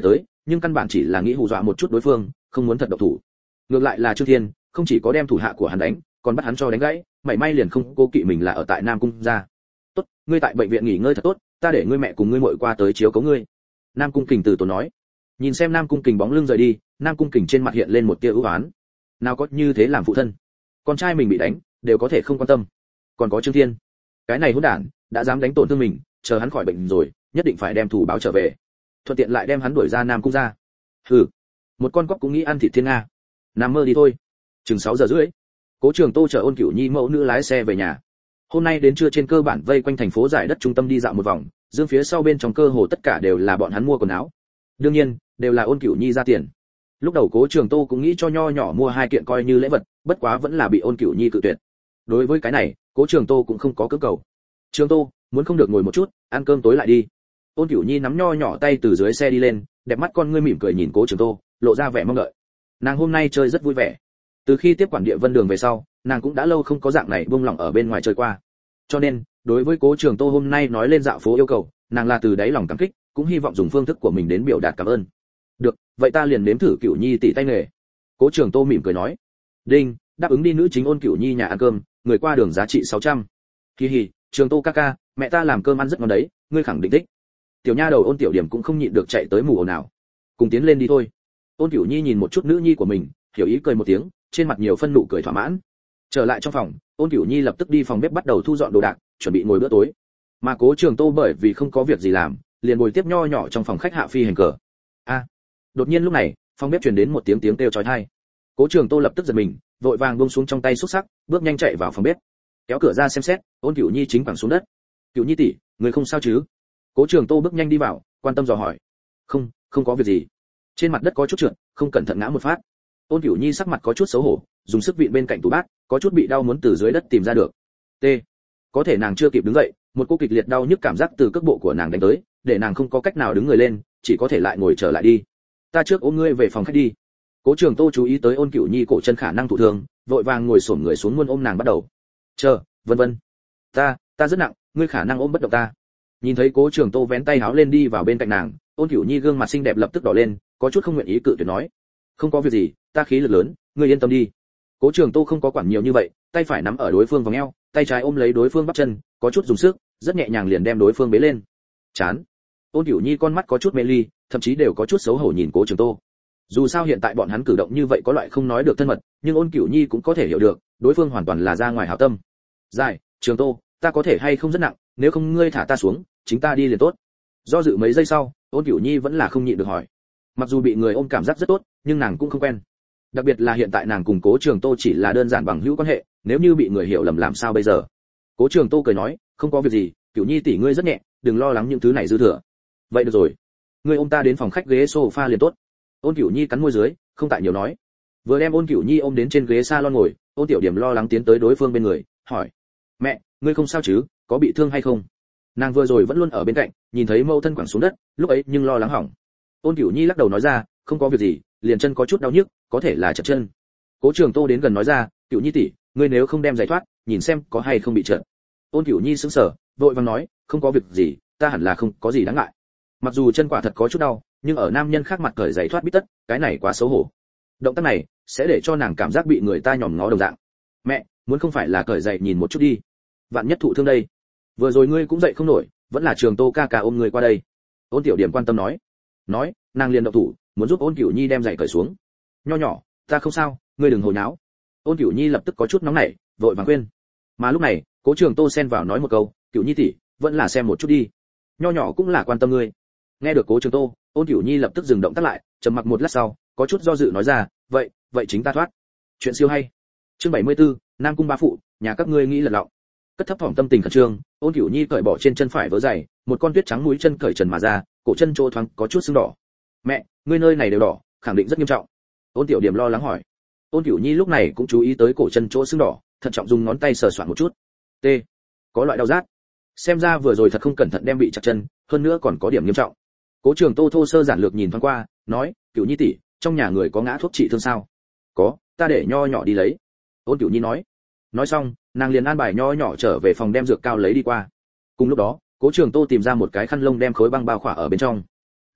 nhưng căn bản chỉ là nghĩ hù dọa một chút đối phương, không muốn thật động thủ. Ngược lại là Trương Thiên, không chỉ có đem thủ hạ của hắn đánh, còn bắt hắn cho đánh gãy, mảy may liền không cố kỵ mình là ở tại Nam cung gia. "Tốt, ngươi tại bệnh viện nghỉ ngơi thật tốt, ta để ngươi mẹ cùng ngươi muội qua tới chiếu cố ngươi." Nam cung Kình từ tốn nói. Nhìn xem Nam cung Kình bóng lưng rời đi, Nam cung Kình trên mặt hiện lên một tia ưu oán. Nào có như thế làm phụ thân, con trai mình bị đánh, đều có thể không quan tâm. Còn có Trương Thiên, cái này hỗn đản, đã dám đánh tổn thương mình, chờ hắn khỏi bệnh rồi, nhất định phải đem thủ báo trở về, thuận tiện lại đem hắn đuổi ra Nam cung gia. Hừ, một con cóc cũng nghĩ ăn thịt thiên nga. Nằm mơ đi thôi. Chừng sáu giờ rưỡi, Cố Trường Tô chở Ôn Cửu Nhi mẫu nữ lái xe về nhà. Hôm nay đến trưa trên cơ bản vây quanh thành phố giải đất trung tâm đi dạo một vòng, dương phía sau bên trong cơ hồ tất cả đều là bọn hắn mua quần áo. Đương nhiên, đều là Ôn Cửu Nhi ra tiền. Lúc đầu Cố Trường Tô cũng nghĩ cho nho nhỏ mua hai kiện coi như lễ vật, bất quá vẫn là bị Ôn Cửu Nhi cự tuyệt. Đối với cái này, Cố Trường Tô cũng không có cưỡng cầu. Trường Tô, muốn không được ngồi một chút, ăn cơm tối lại đi. Ôn Cửu Nhi nắm nho nhỏ tay từ dưới xe đi lên, đẹp mắt con ngươi mỉm cười nhìn Cố Trường Tô, lộ ra vẻ mong đợi. Nàng hôm nay chơi rất vui vẻ. Từ khi tiếp quản Địa Vân Đường về sau, nàng cũng đã lâu không có dạng này buông lỏng ở bên ngoài chơi qua. Cho nên, đối với Cố Trường Tô hôm nay nói lên dạo phố yêu cầu, nàng là từ đáy lòng cảm kích, cũng hy vọng dùng phương thức của mình đến biểu đạt cảm ơn. Được, vậy ta liền nếm thử Cửu Nhi tỷ tay nghề. Cố Trường Tô mỉm cười nói. Đinh, đáp ứng đi nữ chính Ôn Cửu Nhi nhà ăn cơm, người qua đường giá trị sáu trăm. Hi hi, Trường Tô ca ca, mẹ ta làm cơm ăn rất ngon đấy, ngươi khẳng định thích. Tiểu nha đầu Ôn Tiểu Điểm cũng không nhịn được chạy tới mù ồn nào. Cùng tiến lên đi thôi. Ôn Cửu Nhi nhìn một chút nữ nhi của mình, hiểu ý cười một tiếng, trên mặt nhiều phân nụ cười thỏa mãn. Trở lại trong phòng, Ôn Cửu Nhi lập tức đi phòng bếp bắt đầu thu dọn đồ đạc, chuẩn bị ngồi bữa tối. Mà Cố Trường Tô bởi vì không có việc gì làm, liền ngồi tiếp nho nhỏ trong phòng khách hạ phi hành cờ. A! Đột nhiên lúc này, phòng bếp truyền đến một tiếng tiếng kêu chói tai. Cố Trường Tô lập tức giật mình, vội vàng buông xuống trong tay xúc sắc, bước nhanh chạy vào phòng bếp. Kéo cửa ra xem xét, Ôn Cửu Nhi chính quẳng xuống đất. "Cửu Nhi tỷ, người không sao chứ?" Cố Trường Tô bước nhanh đi vào, quan tâm dò hỏi. "Không, không có việc gì." Trên mặt đất có chút trượt, không cẩn thận ngã một phát. Ôn Cửu Nhi sắc mặt có chút xấu hổ, dùng sức vịn bên cạnh tủ bát, có chút bị đau muốn từ dưới đất tìm ra được. T. Có thể nàng chưa kịp đứng dậy, một cô kịch liệt đau nhức cảm giác từ cước bộ của nàng đánh tới, để nàng không có cách nào đứng người lên, chỉ có thể lại ngồi trở lại đi. "Ta trước ôm ngươi về phòng khách đi." Cố Trường Tô chú ý tới Ôn Cửu Nhi cổ chân khả năng thụ thương, vội vàng ngồi xổm người xuống muôn ôm nàng bắt đầu. "Chờ, vân vân. Ta, ta rất nặng, ngươi khả năng ôm bất động ta." Nhìn thấy Cố Trường Tô vén tay áo lên đi vào bên cạnh nàng, Ôn Cửu Nhi gương mặt xinh đẹp lập tức đỏ lên, có chút không nguyện ý cự tuyệt nói. "Không có việc gì, ta khí lực lớn, ngươi yên tâm đi." Cố Trường Tô không có quản nhiều như vậy, tay phải nắm ở đối phương vòng eo, tay trái ôm lấy đối phương bắp chân, có chút dùng sức, rất nhẹ nhàng liền đem đối phương bế lên. Chán. Ôn Cửu Nhi con mắt có chút mê ly, thậm chí đều có chút xấu hổ nhìn Cố Trường Tô. Dù sao hiện tại bọn hắn cử động như vậy có loại không nói được thân mật, nhưng Ôn Cửu Nhi cũng có thể hiểu được, đối phương hoàn toàn là ra ngoài hảo tâm. "Dài, Trường Tô, ta có thể hay không rất nặng, nếu không ngươi thả ta xuống, chính ta đi liền tốt." Do dự mấy giây sau, Ôn Cửu Nhi vẫn là không nhịn được hỏi. Mặc dù bị người ôm cảm giác rất tốt, nhưng nàng cũng không quen. Đặc biệt là hiện tại nàng cùng Cố Trường Tô chỉ là đơn giản bằng hữu quan hệ, nếu như bị người hiểu lầm làm sao bây giờ? Cố Trường Tô cười nói, "Không có việc gì, Cửu Nhi tỷ ngươi rất nhẹ, đừng lo lắng những thứ này dư thừa." "Vậy được rồi, ngươi ôm ta đến phòng khách ghế sofa liền tốt." Ôn Cửu Nhi cắn môi dưới, không tại nhiều nói. Vừa đem Ôn Cửu Nhi ôm đến trên ghế salon ngồi, Ôn Tiểu Điểm lo lắng tiến tới đối phương bên người, hỏi: "Mẹ, ngươi không sao chứ, có bị thương hay không?" Nàng vừa rồi vẫn luôn ở bên cạnh, nhìn thấy mẫu thân quẳng xuống đất, lúc ấy nhưng lo lắng hỏng. Ôn Cửu Nhi lắc đầu nói ra, "Không có việc gì, liền chân có chút đau nhức, có thể là trật chân." Cố Trường Tô đến gần nói ra, "Cửu Nhi tỷ, ngươi nếu không đem giày thoát, nhìn xem có hay không bị trật." Ôn Cửu Nhi sững sờ, vội vàng nói, "Không có việc gì, ta hẳn là không có gì đáng ngại." Mặc dù chân quả thật có chút đau, nhưng ở nam nhân khác mặt cởi giày thoát bít tất, cái này quá xấu hổ. Động tác này sẽ để cho nàng cảm giác bị người ta nhòm ngó đồng dạng. "Mẹ, muốn không phải là cởi giày nhìn một chút đi, vạn nhất thụ thương đây." "Vừa rồi ngươi cũng dậy không nổi, vẫn là Trường Tô ca ca ôm người qua đây." Ôn Tiểu Điểm quan tâm nói. Nói, nàng liền động thủ, muốn giúp Ôn Cửu Nhi đem giày cởi xuống. "Nho nhỏ, ta không sao, ngươi đừng hồ nháo." Ôn Cửu Nhi lập tức có chút nóng nảy, vội vàng khuyên. Mà lúc này, Cố Trường Tô xen vào nói một câu, "Cửu Nhi tỷ, vẫn là xem một chút đi. Nho nhỏ cũng là quan tâm ngươi." Nghe được Cố Trường Tô, Ôn Cửu Nhi lập tức dừng động tác lại, trầm mặc một lát sau, có chút do dự nói ra, "Vậy, vậy chính ta thoát." Chuyện siêu hay. Chương bảy mươi tư, Nam cung bá phụ, nhà các ngươi nghĩ lật lọng. Cất thấp thỏm tâm tình khẩn trương, Ôn Cửu Nhi cởi bỏ trên chân phải vớ giày, một con tuyết trắng mũi chân cởi trần mà ra, cổ chân chỗ thoáng có chút sưng đỏ. "Mẹ, ngươi nơi này đều đỏ, khẳng định rất nghiêm trọng." Ôn Tiểu Điểm lo lắng hỏi. Ôn Cửu Nhi lúc này cũng chú ý tới cổ chân chỗ sưng đỏ, thận trọng dùng ngón tay sờ soạn một chút. T, có loại đau rát. Xem ra vừa rồi thật không cẩn thận đem bị chặt chân, hơn nữa còn có điểm nghiêm trọng. Cố Trường Tô thô sơ giản lược nhìn thoáng qua, nói, "Cửu Nhi tỷ, trong nhà người có ngã thuốc trị thương sao?" "Có, ta để nho nhỏ đi lấy." Ôn Cửu Nhi nói. Nói xong, nàng liền an bài nho nhỏ trở về phòng đem dược cao lấy đi qua. Cùng lúc đó, Cố Trường Tô tìm ra một cái khăn lông đem khối băng bao khỏa ở bên trong. Lập tức,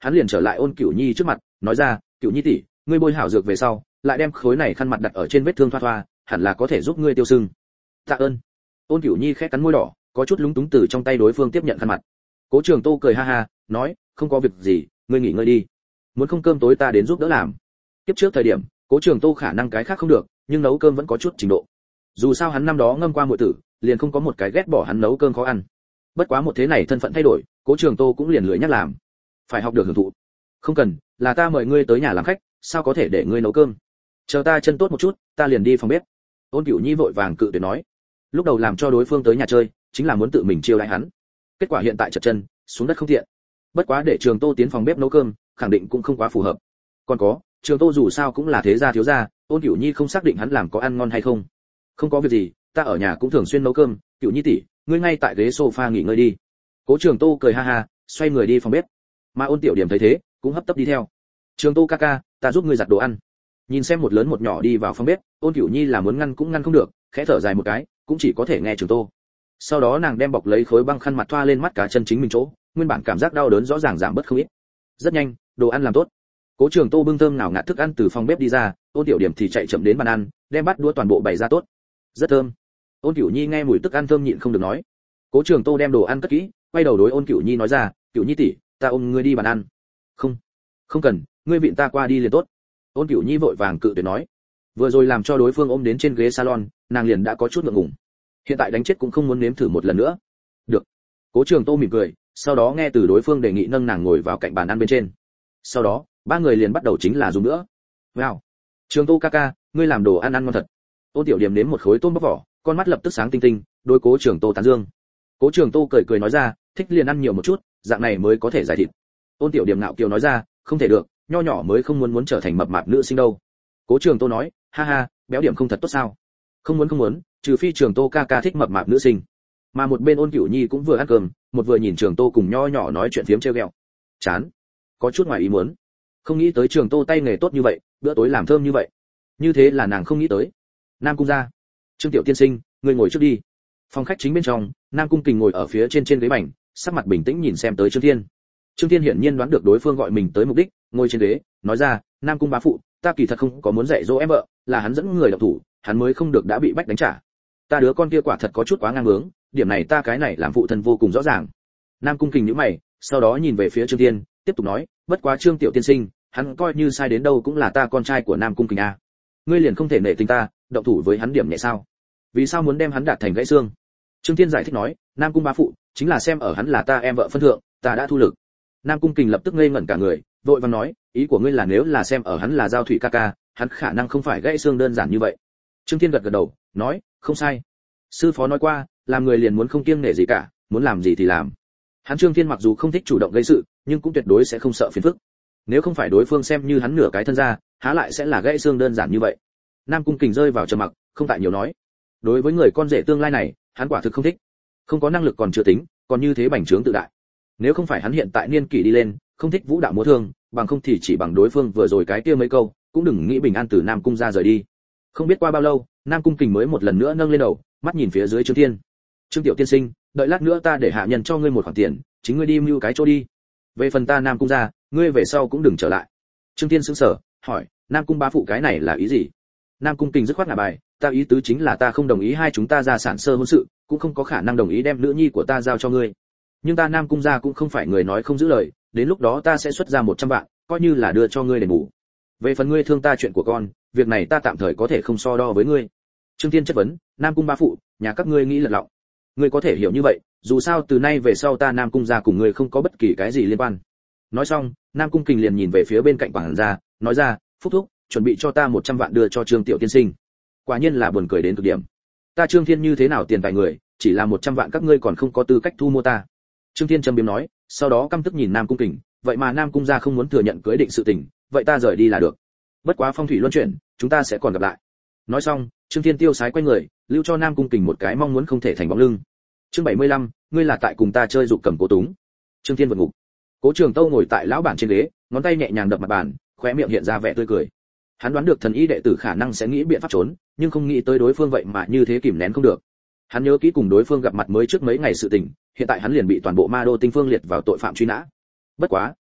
hắn liền trở lại Ôn Cửu Nhi trước mặt, nói ra, Cửu Nhi tỷ, ngươi bôi hảo dược về sau, lại đem khối này khăn mặt đặt ở trên vết thương thoa thoa, hẳn là có thể giúp ngươi tiêu sưng. Tạ ơn. Ôn Cửu Nhi khẽ cắn môi đỏ, có chút lúng túng từ trong tay đối phương tiếp nhận khăn mặt. Cố Trường Tô cười ha ha, nói, không có việc gì, ngươi nghỉ ngơi đi. Muốn không cơm tối ta đến giúp đỡ làm. Tiếp trước thời điểm, Cố Trường Tô khả năng cái khác không được, nhưng nấu cơm vẫn có chút trình độ. Dù sao hắn năm đó ngâm qua muội tử, liền không có một cái ghét bỏ hắn nấu cơm khó ăn. Bất quá một thế này thân phận thay đổi, Cố Trường Tô cũng liền lười nhắc làm. Phải học được hưởng thụ. Không cần, là ta mời ngươi tới nhà làm khách, sao có thể để ngươi nấu cơm? Chờ ta chân tốt một chút, ta liền đi phòng bếp. Ôn Cửu Nhi vội vàng cự tuyệt nói. Lúc đầu làm cho đối phương tới nhà chơi, chính là muốn tự mình chiêu đãi hắn. Kết quả hiện tại chật chân, xuống đất không tiện. Bất quá để Trường Tô tiến phòng bếp nấu cơm, khẳng định cũng không quá phù hợp. Còn có, Trường Tô dù sao cũng là thế gia thiếu gia, Ôn Cửu Nhi không xác định hắn làm có ăn ngon hay không. Không có việc gì, ta ở nhà cũng thường xuyên nấu cơm, Cửu Nhi tỷ, ngươi ngay tại ghế sofa nghỉ ngơi đi. Cố Trường Tô cười ha ha, xoay người đi phòng bếp. Mà Ôn Tiểu Điểm thấy thế, cũng hấp tấp đi theo. Trường Tô ca ca, ta giúp ngươi giặt đồ ăn. Nhìn xem một lớn một nhỏ đi vào phòng bếp, Ôn Cửu Nhi là muốn ngăn cũng ngăn không được, khẽ thở dài một cái, cũng chỉ có thể nghe Trường Tô. Sau đó nàng đem bọc lấy khối băng khăn mặt thoa lên mắt cá chân chính mình chỗ, nguyên bản cảm giác đau đớn rõ ràng giảm bớt không ít. Rất nhanh, đồ ăn làm tốt. Cố Trường Tô bưng thơm nào ngạt thức ăn từ phòng bếp đi ra, Ôn Tiểu Điểm thì chạy chậm đến bàn ăn, đem bát đũa toàn bộ bày ra tốt. Rất thơm. Ôn Cửu Nhi nghe mùi thức ăn thơm nhịn không được nói. Cố Trường Tô đem đồ ăn cất kỹ, quay đầu đối Ôn Cửu Nhi nói ra, Cửu Nhi tỷ, ta ôm ngươi đi bàn ăn. Không, không cần, ngươi vịn ta qua đi liền tốt. Ôn Cửu Nhi vội vàng cự tuyệt nói. Vừa rồi làm cho đối phương ôm đến trên ghế salon, nàng liền đã có chút ngượng ngùng. Hiện tại đánh chết cũng không muốn nếm thử một lần nữa. Được. Cố Trường Tô mỉm cười, sau đó nghe từ đối phương đề nghị nâng nàng ngồi vào cạnh bàn ăn bên trên. Sau đó, ba người liền bắt đầu chính là dùng nữa. Wow. Trường Tô ca ca, ngươi làm đồ ăn ăn ngon thật. Ôn Tiểu Điểm nếm một khối tôm bóc vỏ, con mắt lập tức sáng tinh tinh, đối Cố Trường Tô tán dương. Cố Trường Tô cười cười nói ra, thích liền ăn nhiều một chút, dạng này mới có thể giải thịt. Ôn Tiểu Điểm ngạo kiều nói ra, không thể được, nho nhỏ mới không muốn muốn trở thành mập mạp nữ sinh đâu. Cố Trường Tô nói, ha ha, béo điểm không thật tốt sao? Không muốn không muốn, trừ phi Trường Tô ca ca thích mập mạp nữ sinh. Mà một bên Ôn Cửu Nhi cũng vừa ăn cơm, một vừa nhìn Trường Tô cùng nho nhỏ nói chuyện phiếm trêu ghẹo. Chán, có chút ngoài ý muốn. Không nghĩ tới Trường Tô tay nghề tốt như vậy, bữa tối làm thơm như vậy. Như thế là nàng không nghĩ tới. Nam cung gia, Trương Tiểu tiên sinh, ngươi ngồi trước đi. Phòng khách chính bên trong, Nam cung Kình ngồi ở phía trên trên ghế bành, sắc mặt bình tĩnh nhìn xem tới Trương Thiên. Trương Thiên hiển nhiên đoán được đối phương gọi mình tới mục đích, ngồi trên ghế, nói ra, Nam cung bá phụ, ta kỳ thật không có muốn dạy dỗ em vợ, là hắn dẫn người động thủ, hắn mới không được đã bị bách đánh trả. Ta đứa con kia quả thật có chút quá ngang bướng, điểm này ta cái này làm phụ thân vô cùng rõ ràng. Nam cung Kình nhíu mày, sau đó nhìn về phía Trương Thiên, tiếp tục nói, bất quá Trương Tiểu tiên sinh, hắn coi như sai đến đâu cũng là ta con trai của Nam cung Kình a. Ngươi liền không thể nể tình ta, động thủ với hắn điểm nhẹ sao? Vì sao muốn đem hắn đạt thành gãy xương? Trương Thiên giải thích nói, Nam cung bá phụ, chính là xem ở hắn là ta em vợ phân thượng, ta đã thu lực. Nam cung Kình lập tức ngây ngẩn cả người, vội vàng nói, ý của ngươi là nếu là xem ở hắn là giao thủy ca ca, hắn khả năng không phải gãy xương đơn giản như vậy. Trương Thiên gật gật đầu, nói, không sai. Sư phó nói qua, làm người liền muốn không kiêng nể gì cả, muốn làm gì thì làm. Hắn Trương Thiên mặc dù không thích chủ động gây sự, nhưng cũng tuyệt đối sẽ không sợ phiền phức. Nếu không phải đối phương xem như hắn nửa cái thân ra, há lại sẽ là gãy xương đơn giản như vậy. Nam cung Kình rơi vào trầm mặc, không tại nhiều nói. Đối với người con rể tương lai này, hắn quả thực không thích. Không có năng lực còn chưa tính, còn như thế bành trướng tự đại. Nếu không phải hắn hiện tại niên kỷ đi lên, không thích vũ đạo múa thương, bằng không thì chỉ bằng đối phương vừa rồi cái kia mấy câu, cũng đừng nghĩ bình an từ Nam cung ra rời đi. Không biết qua bao lâu, Nam cung Kình mới một lần nữa nâng lên đầu, mắt nhìn phía dưới Trương Thiên. Trương Tiểu tiên sinh, đợi lát nữa ta để hạ nhân cho ngươi một khoản tiền, chính ngươi đi mưu cái chỗ đi. Về phần ta Nam cung ra, ngươi về sau cũng đừng trở lại. Trương Thiên sững sờ, hỏi, Nam cung bá phụ cái này là ý gì? Nam cung Kình dứt khoát ngả bài, ta ý tứ chính là ta không đồng ý hai chúng ta gia sản sơ hôn sự, cũng không có khả năng đồng ý đem nữ nhi của ta giao cho ngươi. Nhưng ta Nam cung gia cũng không phải người nói không giữ lời, đến lúc đó ta sẽ xuất ra một trăm vạn, coi như là đưa cho ngươi để ngủ. Về phần ngươi thương ta chuyện của con, việc này ta tạm thời có thể không so đo với ngươi. Trương Thiên chất vấn, Nam cung bá phụ, nhà các ngươi nghĩ lật lọng. Ngươi có thể hiểu như vậy, dù sao từ nay về sau ta Nam cung gia cùng ngươi không có bất kỳ cái gì liên quan. Nói xong, Nam cung Kình liền nhìn về phía bên cạnh quản gia, nói ra, Phúc thúc, chuẩn bị cho ta một trăm vạn đưa cho Trương Tiểu tiên sinh. Quả nhiên là buồn cười đến cực điểm. Ta Trương Thiên như thế nào tiền tài người, chỉ là một trăm vạn các ngươi còn không có tư cách thu mua ta. Trương Thiên trầm biếm nói, sau đó căm tức nhìn Nam cung Kình, vậy mà Nam cung gia không muốn thừa nhận cưới định sự tình, vậy ta rời đi là được. Bất quá phong thủy luân chuyển, chúng ta sẽ còn gặp lại. Nói xong, Trương Thiên tiêu sái quay người, lưu cho Nam cung Kình một cái mong muốn không thể thành bóng lưng. Chương bảy mươi lăm, ngươi là tại cùng ta chơi dục cầm cố túng. Trương Thiên vượt ngục. Cố Trường Tâu ngồi tại lão bản trên ghế, ngón tay nhẹ nhàng đập mặt bàn, khóe miệng hiện ra vẻ tươi cười. Hắn đoán được thần y đệ tử khả năng sẽ nghĩ biện pháp trốn, nhưng không nghĩ tới đối phương vậy mà như thế kìm nén không được. Hắn nhớ kỹ cùng đối phương gặp mặt mới trước mấy ngày sự tình, hiện tại hắn liền bị toàn bộ Ma Đô Tinh Phương liệt vào tội phạm truy nã. Bất quá,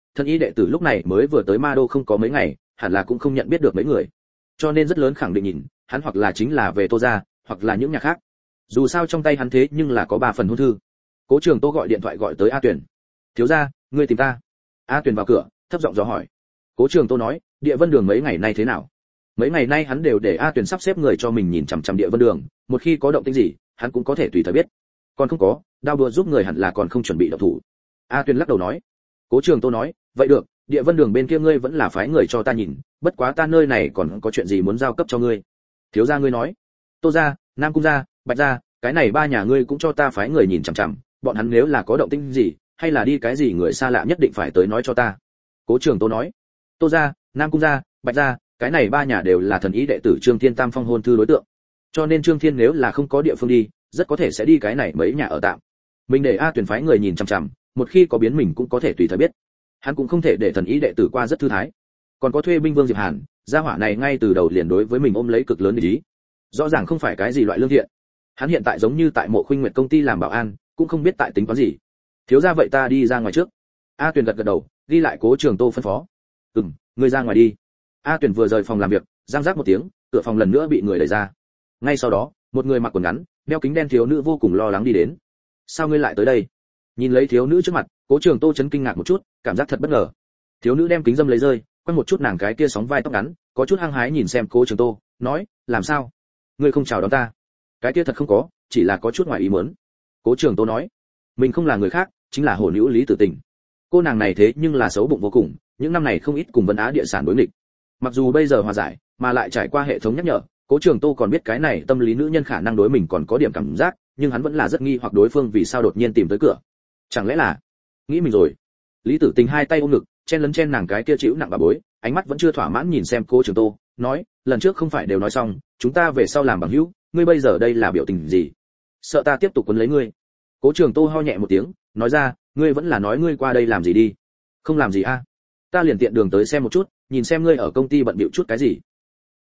thân y đệ tử lúc này mới vừa tới ma đô không có mấy ngày, hẳn là cũng không nhận biết được mấy người, cho nên rất lớn khẳng định nhìn hắn hoặc là chính là về Tô gia, hoặc là những nhà khác. Dù sao trong tay hắn thế nhưng là có ba phần hôn thư. Cố Trường Tô gọi điện thoại gọi tới A Tuyển. Thiếu gia, ngươi tìm ta? A Tuyển vào cửa, thấp giọng dò hỏi. Cố Trường Tô nói, Địa Vân Đường mấy ngày nay thế nào? Mấy ngày nay hắn đều để A Tuyển sắp xếp người cho mình nhìn chằm chằm Địa Vân Đường, một khi có động tĩnh gì, hắn cũng có thể tùy thời biết. Còn không có, đao đùa giúp người hẳn là còn không chuẩn bị động thủ. A Tuyển lắc đầu nói. Cố Trường Tô nói, vậy được, Địa Vân Đường bên kia ngươi vẫn là phái người cho ta nhìn, bất quá ta nơi này còn có chuyện gì muốn giao cấp cho ngươi. Thiếu gia ngươi nói, Tô gia, Nam cung gia, Bạch gia, cái này ba nhà ngươi cũng cho ta phái người nhìn chằm chằm, bọn hắn nếu là có động tĩnh gì, hay là đi cái gì người xa lạ nhất định phải tới nói cho ta. Cố Trường Tô nói, Tô gia, Nam cung gia, Bạch gia, cái này ba nhà đều là thần ý đệ tử Trương Thiên Tam phong hôn thư đối tượng, cho nên Trương Thiên nếu là không có địa phương đi, rất có thể sẽ đi cái này mấy nhà ở tạm. Mình để A Tuyển phái người nhìn chằm chằm, một khi có biến mình cũng có thể tùy thời biết. Hắn cũng không thể để thần ý đệ tử qua rất thư thái. Còn có thuê binh Vương Diệp Hàn, gia hỏa này ngay từ đầu liền đối với mình ôm lấy cực lớn ý, rõ ràng không phải cái gì loại lương thiện. Hắn hiện tại giống như tại Mộ Khuynh Nguyệt công ty làm bảo an, cũng không biết tại tính toán gì. Thiếu gia vậy ta đi ra ngoài trước. A Tuyển gật gật đầu, đi lại Cố Trường Tô phân phó. Ừm, ngươi ra ngoài đi. A Tuyển vừa rời phòng làm việc, răng rác một tiếng, cửa phòng lần nữa bị người đẩy ra. Ngay sau đó, một người mặc quần ngắn, đeo kính đen thiếu nữ vô cùng lo lắng đi đến. Sao ngươi lại tới đây? Nhìn lấy thiếu nữ trước mặt, Cố Trường Tô chấn kinh ngạc một chút, cảm giác thật bất ngờ. Thiếu nữ đem kính dâm lấy rơi, quay một chút nàng cái kia sóng vai tóc ngắn, có chút hăng hái nhìn xem Cố Trường Tô, nói, làm sao? Ngươi không chào đón ta? Cái kia thật không có, chỉ là có chút ngoài ý muốn. Cố Trường Tô nói, mình không là người khác, chính là Hồ Nữ Lý Tử Tình. Cô nàng này thế nhưng là xấu bụng vô cùng, những năm này không ít cùng Vân Á địa sản đối nghịch. Mặc dù bây giờ hòa giải, mà lại trải qua hệ thống nhắc nhở, Cố Trường Tô còn biết cái này tâm lý nữ nhân khả năng đối mình còn có điểm cảm giác, nhưng hắn vẫn là rất nghi hoặc đối phương vì sao đột nhiên tìm tới cửa. Chẳng lẽ là nghĩ mình rồi? Lý Tử Tình hai tay ôm ngực, chen lấn chen nàng cái kia chịu nặng bà bối, ánh mắt vẫn chưa thỏa mãn nhìn xem Cố Trường Tô, nói, lần trước không phải đều nói xong, chúng ta về sau làm bằng hữu, ngươi bây giờ đây là biểu tình gì? Sợ ta tiếp tục quấn lấy ngươi? Cố Trường Tô ho nhẹ một tiếng, nói ra, ngươi vẫn là nói ngươi qua đây làm gì đi? Không làm gì a? Ta liền tiện đường tới xem một chút, nhìn xem ngươi ở công ty bận bịu chút cái gì.